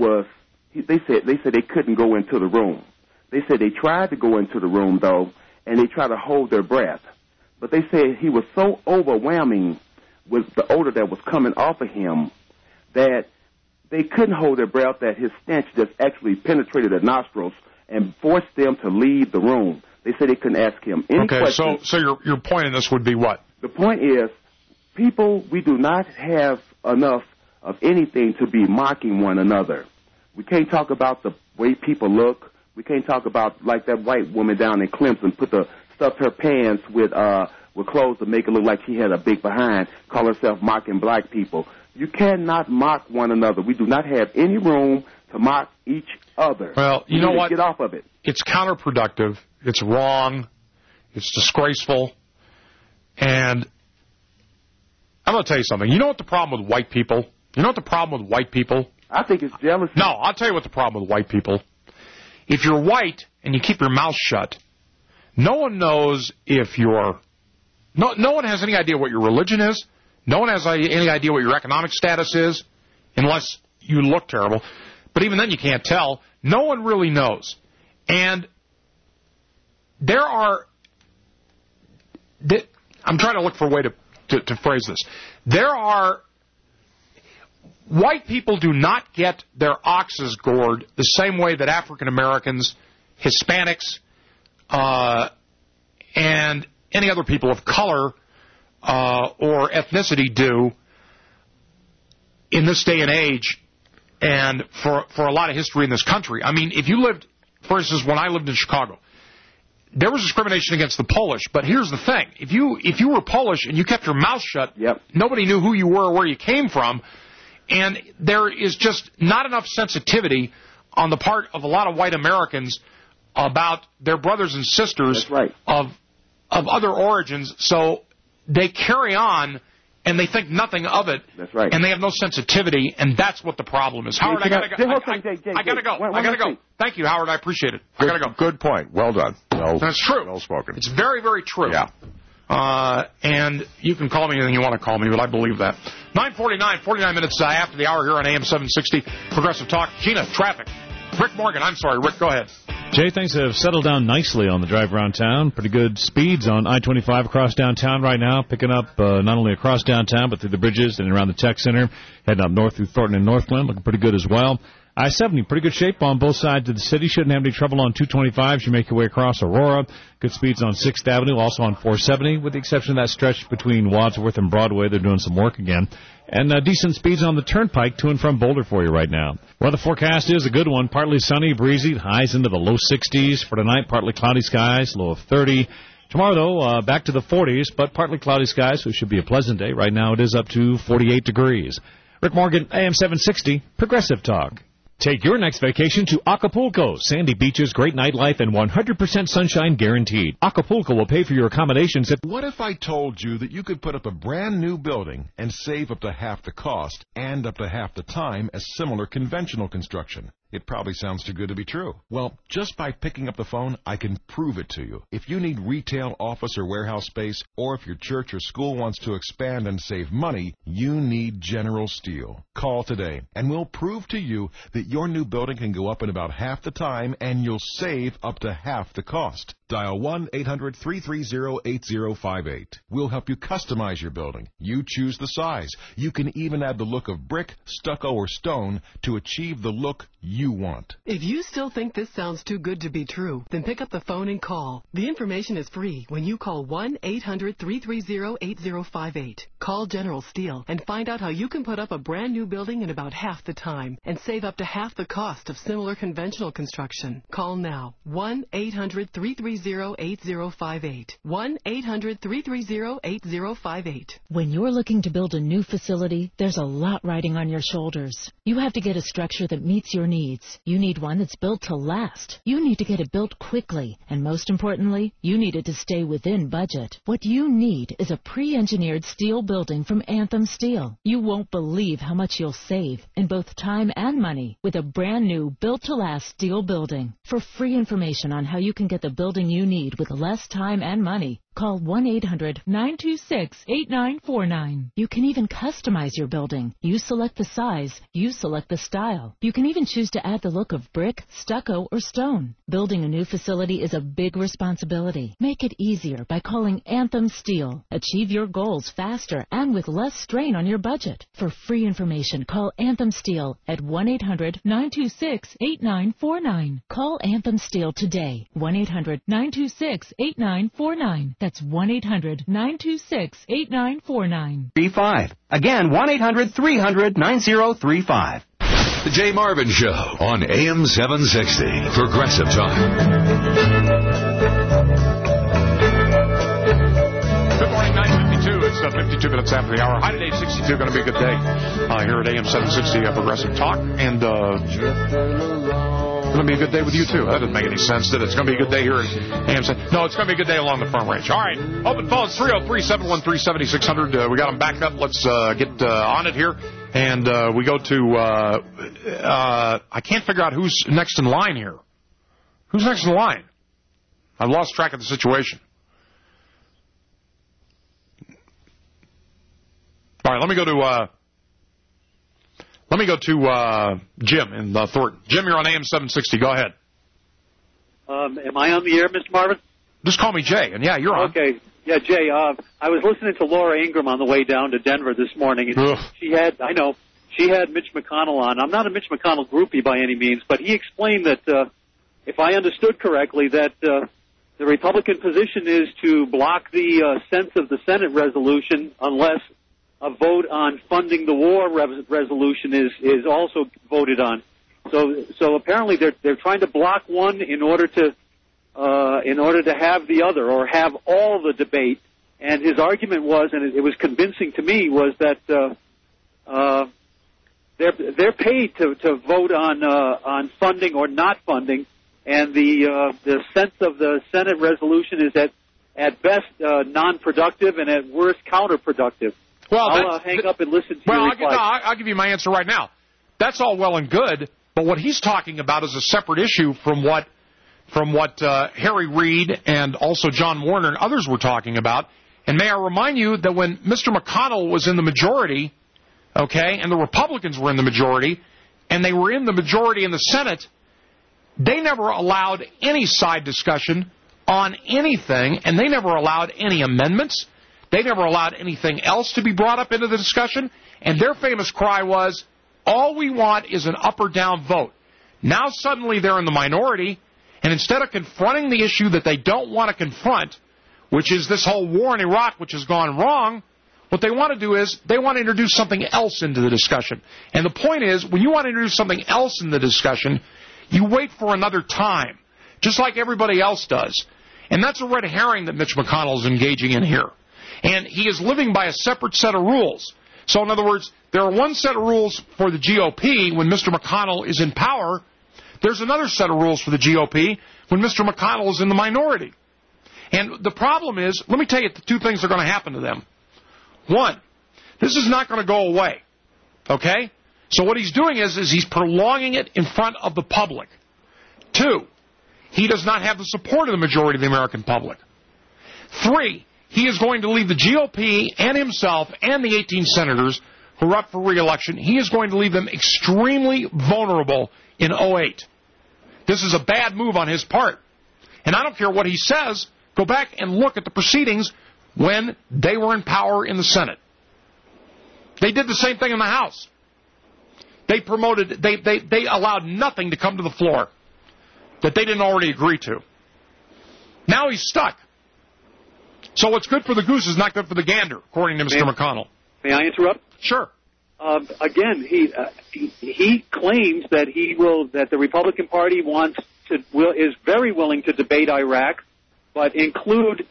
they couldn't go into the room. They said they tried to go into the room, though, and they tried to hold their breath. But they said he was so overwhelming with the odor that was coming off of him that they couldn't hold their breath, that his stench just actually penetrated their nostrils and forced them to leave the room. They said they couldn't ask him any questions. Okay, so your point in this would be what? The point is, people, we do not have enough of anything to be mocking one another. We can't talk about the way people look. We can't talk about, like that white woman down in Clemson stuffed her pants with clothes to make it look like she had a big behind, call herself mocking black people. You cannot mock one another. We do not have any room to mock each other. Well, you know what? Get off of it. It's counterproductive. It's wrong. It's disgraceful. And I'm going to tell you something. You know what the problem with white people? You know what the problem with white people? I think it's jealousy. No, I'll tell you what the problem with white people. If you're white and you keep your mouth shut, no one knows if you're... No one has any idea what your religion is. No one has any idea what your economic status is, unless you look terrible. But even then you can't tell. No one really knows. And there are... I'm trying to look for a way to phrase this. There are... White people do not get their oxes gored the same way that African Americans, Hispanics, and any other people of color or ethnicity do in this day and age, and for a lot of history in this country. I mean, if you lived, for instance, when I lived in Chicago, there was discrimination against the Polish. But here's the thing: if you were Polish and you kept your mouth shut, nobody knew who you were or where you came from. And there is just not enough sensitivity on the part of a lot of white Americans about their brothers and sisters of other origins. So they carry on, and they think nothing of it. That's right. And they have no sensitivity, and that's what the problem is. Howard, I got to go. I got to go. Thank you, Howard. I appreciate it. I got to go. Good point. Well done. That's true. Well spoken. It's very, very true. Yeah. And you can call me anything you want to call me, but I believe that. 9:49, 49 minutes after the hour here on AM 760, Progressive Talk. Gina, traffic. Rick Morgan, I'm sorry. Rick, go ahead. Jay, things have settled down nicely on the drive around town. Pretty good speeds on I-25 across downtown right now, picking up not only across downtown, but through the bridges and around the Tech Center, heading up north through Thornton and Northglenn, looking pretty good as well. I-70, pretty good shape on both sides of the city. Shouldn't have any trouble on 225 as you make your way across Aurora. Good speeds on 6th Avenue, also on 470, with the exception of that stretch between Wadsworth and Broadway. They're doing some work again. And decent speeds on the Turnpike to and from Boulder for you right now. Well, the forecast is a good one. Partly sunny, breezy, highs into the low 60s. For tonight, partly cloudy skies, low of 30. Tomorrow, though, back to the 40s, but partly cloudy skies, so it should be a pleasant day. Right now, it is up to 48 degrees. Rick Morgan, AM 760, Progressive Talk. Take your next vacation to Acapulco. Sandy beaches, great nightlife, and 100% sunshine guaranteed. Acapulco will pay for your accommodations. What if I told you that you could put up a brand new building and save up to half the cost and up to half the time as similar conventional construction? It probably sounds too good to be true. Well, just by picking up the phone, I can prove it to you. If you need retail, office, or warehouse space, or if your church or school wants to expand and save money, you need General Steel. Call today, and we'll prove to you that your new building can go up in about half the time, and you'll save up to half the cost. Dial 1-800-330-8058. We'll help you customize your building. You choose the size. You can even add the look of brick, stucco, or stone to achieve the look you want. If you still think this sounds too good to be true, then pick up the phone and call. The information is free when you call 1-800-330-8058. Call General Steel and find out how you can put up a brand new building in about half the time and save up to half the cost of similar conventional construction. Call now. 1-800-330-8058. 1-800-330-8058. When you're looking to build a new facility, there's a lot riding on your shoulders. You have to get a structure that meets your needs. You need one that's built to last. You need to get it built quickly. And most importantly, you need it to stay within budget. What you need is a pre-engineered steel building from Anthem Steel. You won't believe how much you'll save in both time and money with a brand new built-to-last steel building. For free information on how you can get the building you need with less time and money. Call 1-800-926-8949. You can even customize your building. You select the size. You select the style. You can even choose to add the look of brick, stucco, or stone. Building a new facility is a big responsibility. Make it easier by calling Anthem Steel. Achieve your goals faster and with less strain on your budget. For free information, call Anthem Steel at 1-800-926-8949. Call Anthem Steel today. 1-800-926-8949. That's 1-800-926-8949. 35. Again, 1-800-300-9035. The Jay Marvin Show on AM 760. Progressive Talk. Good morning, 9:52. It's 52 minutes after the hour. High today, 62. Going to be a good day here at AM 760 Progressive Talk. And it's going to be a good day with you, too. That doesn't make any sense, did it? It's going to be a good day here at AM 760. No, it's going to be a good day along the Farm Range. All right. Open phones, 303-713-7600. We got them back up. Let's get on it here. And we go to, I can't figure out who's next in line here. Who's next in line? I've lost track of the situation. All right, let me go to Jim in Thornton. Jim, you're on AM 760. Go ahead. Am I on the air, Mr. Marvin? Just call me Jay, and yeah, you're on. Okay. Yeah, Jay, I was listening to Laura Ingraham on the way down to Denver this morning, and she had Mitch McConnell on. I'm not a Mitch McConnell groupie by any means, but he explained that, if I understood correctly, that the Republican position is to block the sense of the Senate resolution unless a vote on funding the war resolution is also voted on. So apparently they're trying to block one in order to have the other, or have all the debate. And his argument was, and it was convincing to me, was that they're paid to vote on funding or not funding, and the sense of the Senate resolution is at best non-productive and at worst counterproductive. Well, I'll hang up and listen to your reply. I'll give you my answer right now. That's all well and good, but what he's talking about is a separate issue from what Harry Reid and also John Warner and others were talking about. And may I remind you that when Mr. McConnell was in the majority, okay, and the Republicans were in the majority, and they were in the majority in the Senate, they never allowed any side discussion on anything, and they never allowed any amendments. They never allowed anything else to be brought up into the discussion, and their famous cry was, all we want is an up or down vote. Now suddenly they're in the minority, and instead of confronting the issue that they don't want to confront, which is this whole war in Iraq, which has gone wrong, what they want to do is they want to introduce something else into the discussion. And the point is, when you want to introduce something else in the discussion, you wait for another time, just like everybody else does. And that's a red herring that Mitch McConnell is engaging in here. And he is living by a separate set of rules. So, in other words, there are one set of rules for the GOP when Mr. McConnell is in power. There's another set of rules for the GOP when Mr. McConnell is in the minority. And the problem is, let me tell you the two things that are going to happen to them. One, this is not going to go away. Okay? So what he's doing is he's prolonging it in front of the public. Two, he does not have the support of the majority of the American public. Three, he is going to leave the GOP and himself and the 18 senators who are up for re-election, he is going to leave them extremely vulnerable in 2008. This is a bad move on his part. And I don't care what he says. Go back and look at the proceedings when they were in power in the Senate. They did the same thing in the House. They allowed nothing to come to the floor that they didn't already agree to. Now he's stuck. So what's good for the goose is not good for the gander, according to Mr. McConnell. May I interrupt? Sure. Again, he claims that that the Republican Party is very willing to debate Iraq, but include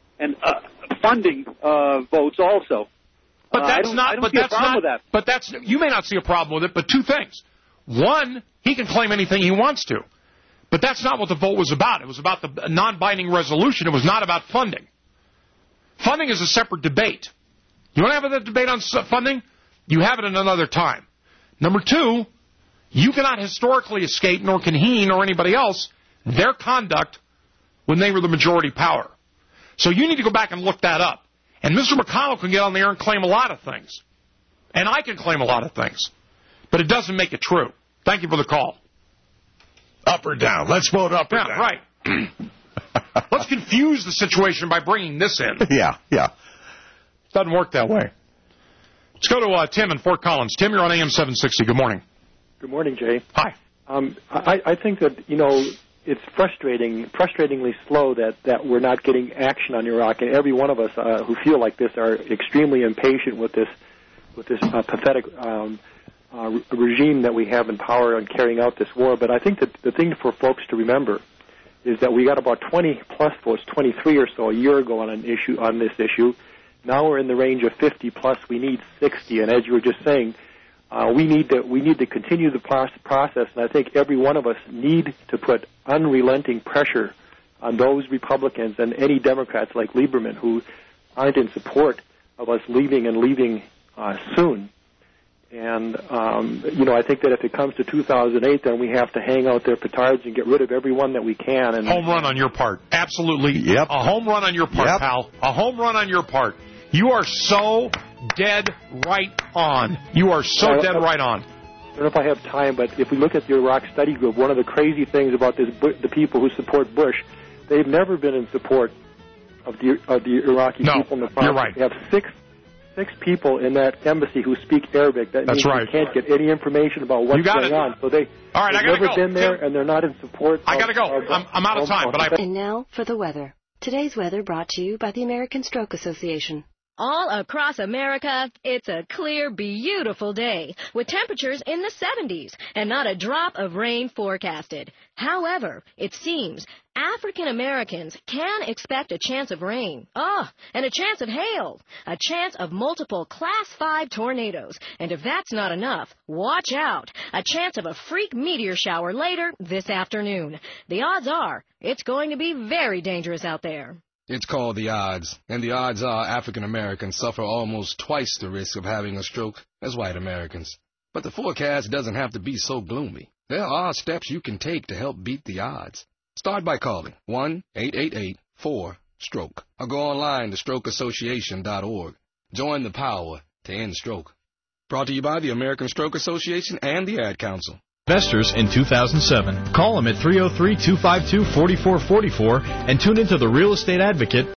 funding votes also. But that's I don't see a problem with that. But you may not see a problem with it. But two things: one, he can claim anything he wants to, but that's not what the vote was about. It was about the non-binding resolution. It was not about funding. Funding is a separate debate. You want to have a debate on funding? You have it at another time. Number two, you cannot historically escape, nor can he, nor anybody else, their conduct when they were the majority power. So you need to go back and look that up. And Mr. McConnell can get on the air and claim a lot of things. And I can claim a lot of things. But it doesn't make it true. Thank you for the call. Up or down? Let's vote up or down. Right. Let's confuse the situation by bringing this in. Yeah. Doesn't work that way. Let's go to Tim in Fort Collins. Tim, you're on AM 760. Good morning. Good morning, Jay. Hi. I think that, it's frustratingly slow that we're not getting action on Iraq, and every one of us who feel like this are extremely impatient with this pathetic regime that we have in power on carrying out this war. But I think that the thing for folks to remember is that we got about 20-plus votes, 23 or so a year ago on this issue. Now we're in the range of 50-plus. We need 60, and as you were just saying, we need to continue the process, and I think every one of us need to put unrelenting pressure on those Republicans and any Democrats like Lieberman who aren't in support of us leaving soon. And, I think that if it comes to 2008, then we have to hang out their petards and get rid of everyone that we can. And home run on your part. Absolutely. Yep. A home run on your part, pal. A home run on your part. You are so dead right on. You are so dead right on. I don't know if I have time, but if we look at the Iraq Study Group, one of the crazy things about the people who support Bush, they've never been in support of the Iraqi people in the process. You're right. We have six people in that embassy who speak Arabic. That means right. We can't get any information about what's going on. So they've never been there, and they're not in support. I got to go. I'm out of time. And now for the weather. Today's weather brought to you by the American Stroke Association. All across America, it's a clear, beautiful day with temperatures in the 70s and not a drop of rain forecasted. However, it seems African Americans can expect a chance of rain. And a chance of hail, a chance of multiple Class 5 tornadoes. And if that's not enough, watch out, a chance of a freak meteor shower later this afternoon. The odds are it's going to be very dangerous out there. It's called the odds, and the odds are African Americans suffer almost twice the risk of having a stroke as white Americans. But the forecast doesn't have to be so gloomy. There are steps you can take to help beat the odds. Start by calling 1-888-4-STROKE or go online to strokeassociation.org. Join the power to end stroke. Brought to you by the American Stroke Association and the Ad Council. Investors in 2007. Call them at 303-252-4444 and tune into The Real Estate Advocate